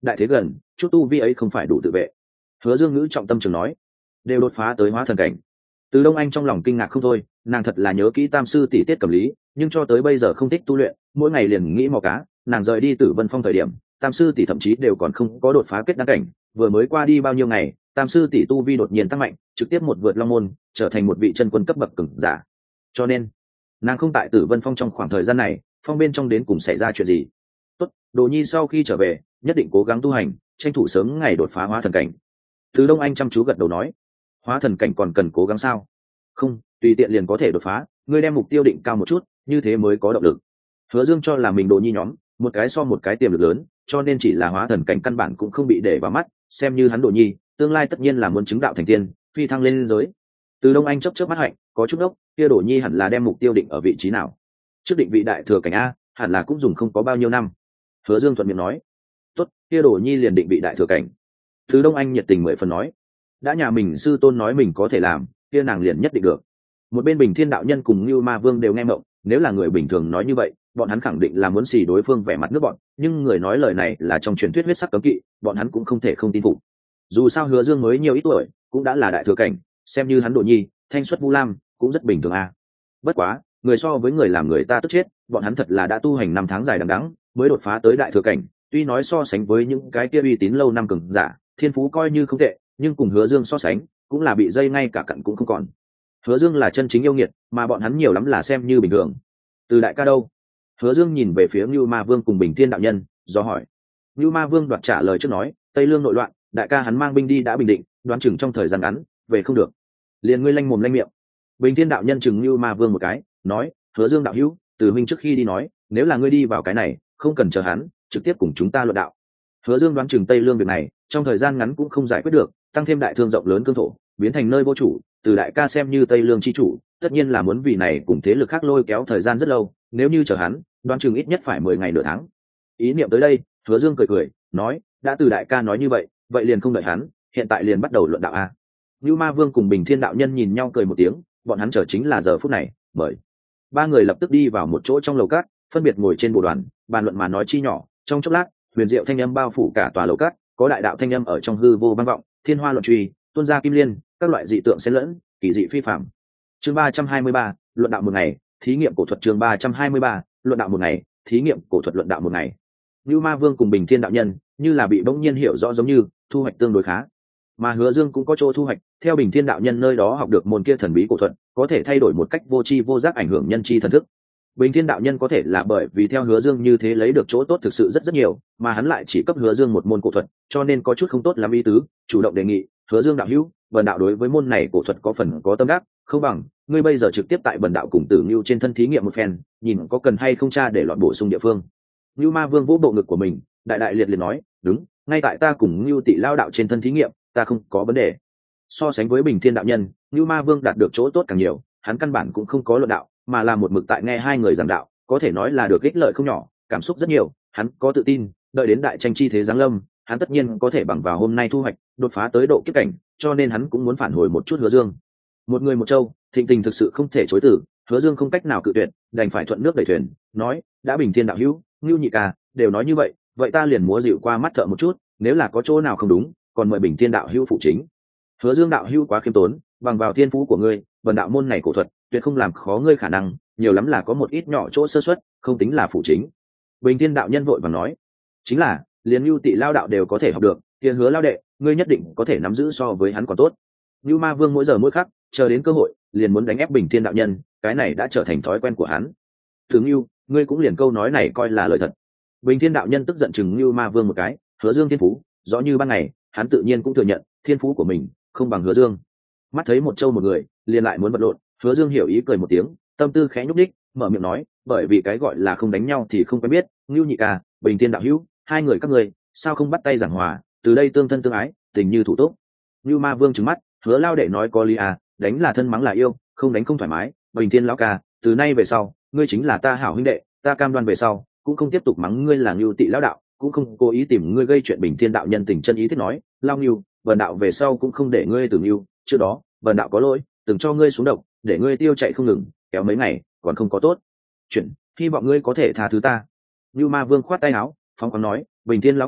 đại thế gần, chút tu vi ấy không phải đủ tự vệ. Hứa Dương ngữ trọng tâm trường nói, đều đột phá tới hóa thần cảnh. Từ Đông Anh trong lòng kinh ngạc không thôi, nàng thật là nhớ kỹ tam sư tỷ tiết cẩm lý, nhưng cho tới bây giờ không thích tu luyện, mỗi ngày liền nghĩ mò cá. Nàng rời đi Tử Vân Phong thời điểm, tam sư tỷ thậm chí đều còn không có đột phá kết đăng cảnh, vừa mới qua đi bao nhiêu ngày, tam sư tỷ tu vi đột nhiên tăng mạnh, trực tiếp một vượt long môn, trở thành một vị chân quân cấp bậc cường giả. Cho nên, nàng không tại Tử Vân Phong trong khoảng thời gian này, phong bên trong đến cùng xảy ra chuyện gì? Tốt, Đồ Nhi sau khi trở về, nhất định cố gắng tu hành, tranh thủ sớm ngày đột phá hóa thần cảnh. Từ Đông Anh chăm chú gật đầu nói, hóa thần cảnh còn cần cố gắng sao? Không, tùy tiện liền có thể đột phá, ngươi đem mục tiêu định cao một chút, như thế mới có động lực. Hứa Dương cho là mình Đồ Nhi nhóm, một cái so một cái tiềm lực lớn, cho nên chỉ là hóa thần cảnh căn bản cũng không bị để vào mắt, xem như hắn Đồ Nhi, tương lai tất nhiên là muốn chứng đạo thành tiên, phi thăng lên giới. Từ Đông Anh chớp chớp mắt hạnh, có chút ốc, kia Đồ Nhi hẳn là đem mục tiêu định ở vị trí nào? Trước định vị đại thừa cảnh a, hẳn là cũng dùng không có bao nhiêu năm. Hứa Dương thuận miệng nói, tốt, kia Đồ Nhi liền định vị đại thừa cảnh. Từ Đông Anh nhiệt tình mười phần nói, đã nhà mình sư tôn nói mình có thể làm, kia nàng liền nhất định được. Một bên Bình Thiên đạo nhân cùng Như Ma Vương đều nghe mộng, nếu là người bình thường nói như vậy, bọn hắn khẳng định là muốn xì đối phương vẻ mặt nước bọn, nhưng người nói lời này là trong truyền thuyết huyết sắc cấm kỵ, bọn hắn cũng không thể không tin phục. Dù sao Hứa Dương mới nhiều ít tuổi, cũng đã là đại thừa cảnh, xem như hắn Đồ Nhi, thanh xuất Vu Lam, cũng rất bình thường a. Bất quá, người so với người làm người ta tức chết, bọn hắn thật là đã tu hành năm tháng dài đằng đẵng, mới đột phá tới đại thừa cảnh, tuy nói so sánh với những cái kia uy tín lâu năm cường giả, thiên phú coi như không tệ, nhưng cùng Hứa Dương so sánh, cũng là bị dây ngay cả cặn cũng không còn. Hứa Dương là chân chính yêu nghiệt, mà bọn hắn nhiều lắm là xem như bình thường. Từ đại ca đâu? Hứa Dương nhìn về phía Nưu Ma Vương cùng Bình Thiên đạo nhân, do hỏi. Nưu Ma Vương đoạt trả lời trước nói, Tây Lương nội loạn, đại ca hắn mang binh đi đã bình định, đoán chừng trong thời gian ngắn về không được. Liền ngươi lanh mồm lanh miệng. Bình Thiên đạo nhân chừng Nưu Ma Vương một cái, nói, Hứa Dương đạo hữu, từ huynh trước khi đi nói, nếu là ngươi đi vào cái này, không cần chờ hắn, trực tiếp cùng chúng ta luận đạo. Hứa Dương đoán chừng Tây Lương việc này, trong thời gian ngắn cũng không giải quyết được, tăng thêm đại thương rộng lớn cương thổ, biến thành nơi vô chủ, từ đại ca xem như Tây Lương chi chủ, tất nhiên là muốn vì này cùng thế lực khác lôi kéo thời gian rất lâu, nếu như chờ hắn, đoán chừng ít nhất phải mười ngày nửa tháng. Ý niệm tới đây, Hứa Dương cười cười, nói, đã từ đại ca nói như vậy, vậy liền không đợi hắn, hiện tại liền bắt đầu luận đạo a. Nưu Ma Vương cùng Bình Thiên đạo nhân nhìn nhau cười một tiếng, bọn hắn chờ chính là giờ phút này, bởi ba người lập tức đi vào một chỗ trong lầu cát, phân biệt ngồi trên bộ đoàn, bàn luận mà nói chi nhỏ, trong chốc lát, huyền diệu thanh âm bao phủ cả tòa lầu cát, có đại đạo thanh âm ở trong hư vô vang vọng, thiên hoa luận truy, tuôn ra kim liên, các loại dị tượng xen lẫn, kỳ dị phi phàm. Chương ba trăm hai mươi ba, luận đạo một ngày, thí nghiệm cổ thuật. Chương ba trăm hai mươi ba, luận đạo một ngày, thí nghiệm cổ thuật. Luận đạo một ngày. Nưu Ma Vương cùng Bình Thiên đạo nhân, như là bị bỗng nhiên hiểu rõ giống như, thu hoạch tương đối khá. Mà Hứa Dương cũng có chỗ thu hoạch, theo Bình Thiên đạo nhân nơi đó học được môn kia thần bí cổ thuật, có thể thay đổi một cách vô tri vô giác ảnh hưởng nhân chi thần thức. Bình Thiên đạo nhân có thể là bởi vì theo Hứa Dương như thế lấy được chỗ tốt thực sự rất rất nhiều, mà hắn lại chỉ cấp Hứa Dương một môn cổ thuật, cho nên có chút không tốt lắm ý tứ, chủ động đề nghị, Hứa Dương đạo hữu, bần đạo đối với môn này cổ thuật có phần có tâm đắc, không bằng ngươi bây giờ trực tiếp tại bần đạo cùng Tử Nưu trên thân thí nghiệm một phen, nhìn có cần hay không tra để loạn bổ sung địa phương. Nưu Ma Vương vỗ bộ ngực của mình, đại đại liệt liệt nói, đúng, ngay tại ta cùng Nưu Tị lao đạo trên thân thí nghiệm, ta không có vấn đề. So sánh với Bình Thiên đạo nhân, Nưu Ma Vương đạt được chỗ tốt càng nhiều, hắn căn bản cũng không có luận đạo, mà là một mực tại nghe hai người giảng đạo, có thể nói là được ích lợi không nhỏ, cảm xúc rất nhiều, hắn có tự tin, đợi đến đại tranh chi thế giáng lâm, hắn tất nhiên có thể bằng vào hôm nay thu hoạch, đột phá tới độ kiếp cảnh, cho nên hắn cũng muốn phản hồi một chút Hứa Dương. Một người một châu, thịnh tình thực sự không thể chối từ, Hứa Dương không cách nào cự tuyệt, đành phải thuận nước đẩy thuyền, nói, đã Bình Thiên đạo hữu, Nưu nhị ca đều nói như vậy, vậy ta liền múa dịu qua mắt thợ một chút, nếu là có chỗ nào không đúng, còn mời Bình Thiên đạo hữu phụ chính. Hứa Dương đạo hữu quá khiêm tốn, bằng vào thiên phú của ngươi, vần đạo môn này cổ thuật, tuyệt không làm khó ngươi khả năng, nhiều lắm là có một ít nhỏ chỗ sơ suất, không tính là phụ chính. Bình Thiên đạo nhân vội vàng nói, chính là, liền Nưu Tị lao đạo đều có thể học được, kia Hứa lao đệ, ngươi nhất định có thể nắm giữ so với hắn còn tốt. Nưu Ma Vương mỗi giờ mỗi khắc, chờ đến cơ hội, liền muốn đánh ép Bình Thiên đạo nhân, cái này đã trở thành thói quen của hắn. Thường Nưu, ngươi cũng liền câu nói này coi là lời thật. Bình Thiên đạo nhân tức giận chừng Nưu Ma Vương một cái, Hứa Dương thiên phú, rõ như ban ngày, hắn tự nhiên cũng thừa nhận, thiên phú của mình không bằng Hứa Dương. Mắt thấy một châu một người, liền lại muốn vật lộn, Hứa Dương hiểu ý cười một tiếng, tâm tư khẽ nhúc đích, mở miệng nói, bởi vì cái gọi là không đánh nhau thì không quen biết, Nưu nhị ca, Bình Thiên đạo hữu, hai người các ngươi, sao không bắt tay giảng hòa, từ đây tương thân tương ái, tình như thủ tốt. Nưu Ma Vương trừng mắt, Hứa lao đệ nói có lý à, đánh là thân mắng là yêu, không đánh không thoải mái, Bình Thiên lão ca, từ nay về sau, ngươi chính là ta hảo huynh đệ, ta cam đoan về sau, cũng không tiếp tục mắng ngươi là Nưu Tị lão đạo, cũng không cố ý tìm ngươi gây chuyện. Bình Thiên đạo nhân tình chân ý thiết nói, lao Nưu, vần đạo về sau cũng không để ngươi tử Nưu, trước đó, vần đạo có lỗi, từng cho ngươi xuống độc, để ngươi tiêu chạy không ngừng, kéo mấy ngày, còn không có tốt chuyện, hy vọng ngươi có thể tha thứ ta. Nưu Ma Vương khoát tay áo, phóng khoáng nói, Bình Thiên lão ca,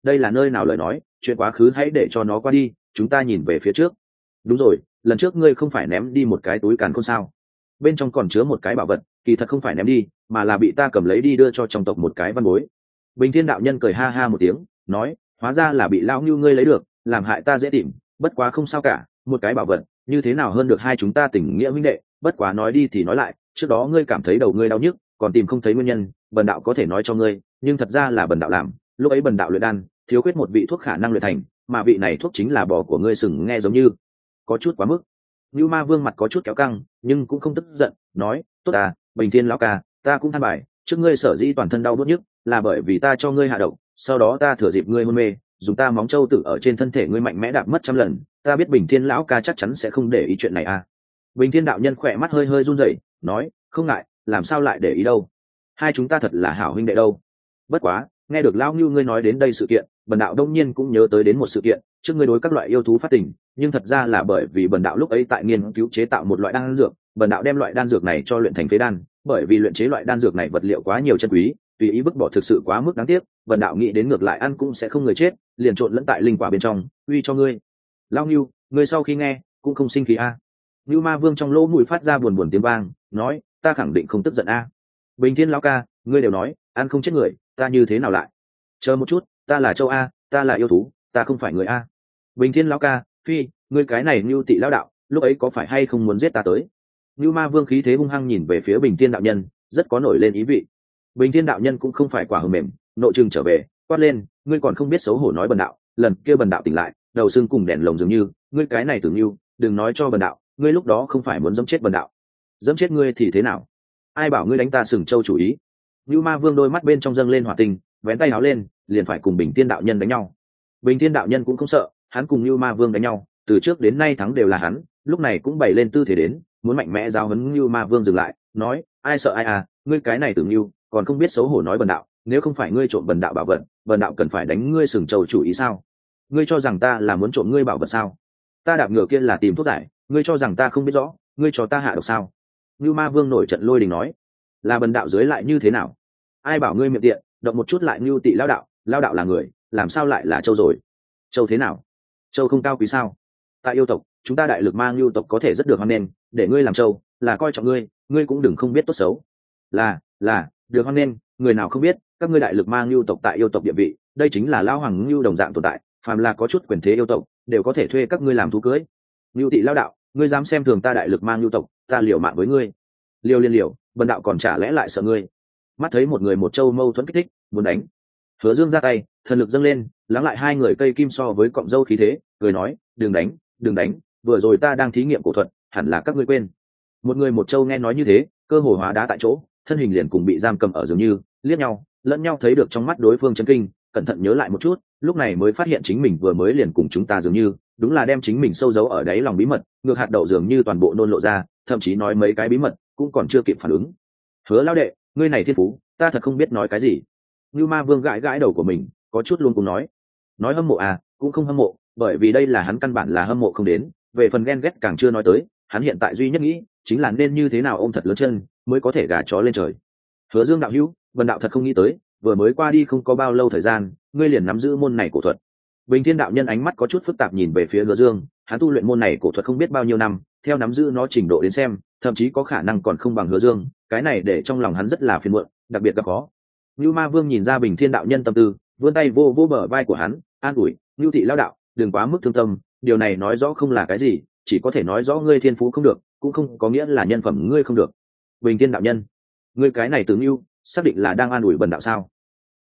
đây là nơi nào lời nói, chuyện quá khứ hãy để cho nó qua đi, chúng ta nhìn về phía trước. Đúng rồi, lần trước ngươi không phải ném đi một cái túi càn khôn sao? Bên trong còn chứa một cái bảo vật, kỳ thật không phải ném đi, mà là bị ta cầm lấy đi đưa cho trong tộc một cái văn bối. Bình Thiên đạo nhân cười ha ha một tiếng, nói, hóa ra là bị lão Nưu ngươi lấy được, làm hại ta dễ tìm, bất quá không sao cả, một cái bảo vật, như thế nào hơn được hai chúng ta tình nghĩa huynh đệ, bất quá nói đi thì nói lại, trước đó ngươi cảm thấy đầu ngươi đau nhức, còn tìm không thấy nguyên nhân, bần đạo có thể nói cho ngươi, nhưng thật ra là bần đạo làm, lúc ấy bần đạo luyện đan, thiếu khuyết một vị thuốc khả năng luyện thành, mà vị này thuốc chính là bò của ngươi, sừng nghe giống như có chút quá mức. Nưu Ma Vương mặt có chút kéo căng, nhưng cũng không tức giận, nói, tốt à, Bình Thiên lão ca, ta cũng than bài, trước ngươi sở dĩ toàn thân đau đớn nhức, là bởi vì ta cho ngươi hạ độc, sau đó ta thừa dịp ngươi hôn mê, dùng ta móng trâu tử ở trên thân thể ngươi mạnh mẽ đạp mất trăm lần, ta biết Bình Thiên lão ca chắc chắn sẽ không để ý chuyện này à. Bình Thiên đạo nhân khỏe mắt hơi hơi run rẩy, nói, không ngại, làm sao lại để ý đâu, hai chúng ta thật là hảo huynh đệ đâu. Bất quá, nghe được lão Nưu ngươi nói đến đây sự kiện, bần đạo đông nhiên cũng nhớ tới đến một sự kiện, trước ngươi đối các loại yêu thú phát tình, nhưng thật ra là bởi vì bần đạo lúc ấy tại nghiên cứu chế tạo một loại đan dược, bần đạo đem loại đan dược này cho luyện thành phế đan, bởi vì luyện chế loại đan dược này vật liệu quá nhiều chân quý, tùy ý vứt bỏ thực sự quá mức đáng tiếc, bần đạo nghĩ đến ngược lại ăn cũng sẽ không người chết, liền trộn lẫn tại linh quả bên trong, uy cho ngươi. Lão Nưu, ngươi sau khi nghe cũng không sinh khí a? À. Nưu Ma Vương trong lỗ mũi phát ra buồn buồn tiếng vang, nói, ta khẳng định không tức giận a. À. Bình Thiên lão ca, ngươi đều nói, ăn không chết người, ta như thế nào lại? Chờ một chút, ta là châu a, ta là yêu thú, ta không phải người a. Bình Thiên lão ca, phi, ngươi cái này Nưu Tị lão đạo, lúc ấy có phải hay không muốn giết ta tới? Nưu Ma Vương khí thế hung hăng nhìn về phía Bình Thiên đạo nhân, rất có nổi lên ý vị. Bình Thiên đạo nhân cũng không phải quả hờ mềm, nội trừng trở về, quát lên, ngươi còn không biết xấu hổ nói bần đạo, lần kia bần đạo tỉnh lại, đầu xương cùng đèn lồng dường như, ngươi cái này tưởng Nưu, đừng nói cho bần đạo, ngươi lúc đó không phải muốn dẫm chết bần đạo. Dẫm chết ngươi thì thế nào? Ai bảo ngươi đánh ta sừng châu chủ ý? Nưu Ma Vương đôi mắt bên trong dâng lên hỏa tinh, vén tay áo lên, liền phải cùng Bình Thiên đạo nhân đánh nhau. Bình Thiên đạo nhân cũng không sợ, hắn cùng Nưu Ma Vương đánh nhau, từ trước đến nay thắng đều là hắn, lúc này cũng bày lên tư thế đến, muốn mạnh mẽ giao huấn Nưu Ma Vương dừng lại, nói, ai sợ ai à, ngươi cái này tưởng Nưu, còn không biết xấu hổ nói bần đạo, nếu không phải ngươi trộm bần đạo bảo vật, bần đạo cần phải đánh ngươi sừng châu chủ ý sao? Ngươi cho rằng ta là muốn trộm ngươi bảo vật sao? Ta đạp ngựa kia là tìm thuốc giải, ngươi cho rằng ta không biết rõ, ngươi cho ta hạ độc sao? Nưu Ma Vương nổi trận lôi đình nói, là bần đạo dưới lại như thế nào? Ai bảo ngươi miệng tiện, động một chút lại Nưu Tị lão đạo, lão đạo là người, làm sao lại là châu rồi? Châu thế nào? Châu không cao quý sao? Tại yêu tộc, chúng ta đại lực ma Nưu tộc có thể rất được hoan nghênh, để ngươi làm châu, là coi trọng ngươi, ngươi cũng đừng không biết tốt xấu. Là, là, được hoan nghênh, người nào không biết, các ngươi đại lực ma Nưu tộc tại yêu tộc địa vị, đây chính là lão hoàng Nưu đồng dạng tồn tại, phàm là có chút quyền thế yêu tộc, đều có thể thuê các ngươi làm thú cưới. Nưu Tị lão đạo, ngươi dám xem thường ta đại lực ma Nưu tộc, ta liều mạng với ngươi. Liều liên liều, bần đạo còn chả lẽ lại sợ ngươi? Mắt thấy một người một châu mâu thuẫn kích thích, muốn đánh. Hứa Dương ra tay, thần lực dâng lên, lắng lại hai người cây kim so với cọng dâu khí thế, cười nói, đừng đánh, đừng đánh, vừa rồi ta đang thí nghiệm cổ thuật, hẳn là các ngươi quên. Một người một châu nghe nói như thế, cơ hồ hóa đá tại chỗ, thân hình liền cùng bị giam cầm ở dường như, liếc nhau, lẫn nhau thấy được trong mắt đối phương chấn kinh, cẩn thận nhớ lại một chút, lúc này mới phát hiện chính mình vừa mới liền cùng chúng ta dường như, đúng là đem chính mình sâu giấu ở đáy lòng bí mật, ngược hạt đậu dường như toàn bộ nôn lộ ra, thậm chí nói mấy cái bí mật cũng còn chưa kịp phản ứng. Hứa lão đệ, ngươi này thiên phú, ta thật không biết nói cái gì. Nưu Ma Vương gãi gãi đầu của mình, có chút luôn cùng nói, nói hâm mộ à, cũng không hâm mộ, bởi vì đây là hắn căn bản là hâm mộ không đến, về phần ghen ghét càng chưa nói tới, hắn hiện tại duy nhất nghĩ chính là nên như thế nào ôm thật lớn chân mới có thể gả chó lên trời. Hứa Dương đạo hữu, Vân đạo thật không nghĩ tới, vừa mới qua đi không có bao lâu thời gian, ngươi liền nắm giữ môn này cổ thuật. Bình Thiên đạo nhân ánh mắt có chút phức tạp nhìn về phía Hứa Dương, hắn tu luyện môn này cổ thuật không biết bao nhiêu năm, theo nắm giữ nó trình độ đến xem, thậm chí có khả năng còn không bằng Hứa Dương, cái này để trong lòng hắn rất là phiền muộn, đặc biệt gặp khó. Nưu Ma Vương nhìn ra Bình Thiên đạo nhân tâm tư, vươn tay vô vô bờ vai của hắn, an ủi, Nưu thị lão đạo, đừng quá mức thương tâm, điều này nói rõ không là cái gì, chỉ có thể nói rõ ngươi thiên phú không được, cũng không có nghĩa là nhân phẩm ngươi không được. Bình Thiên đạo nhân, ngươi cái này tướng Nưu, xác định là đang an ủi bần đạo sao?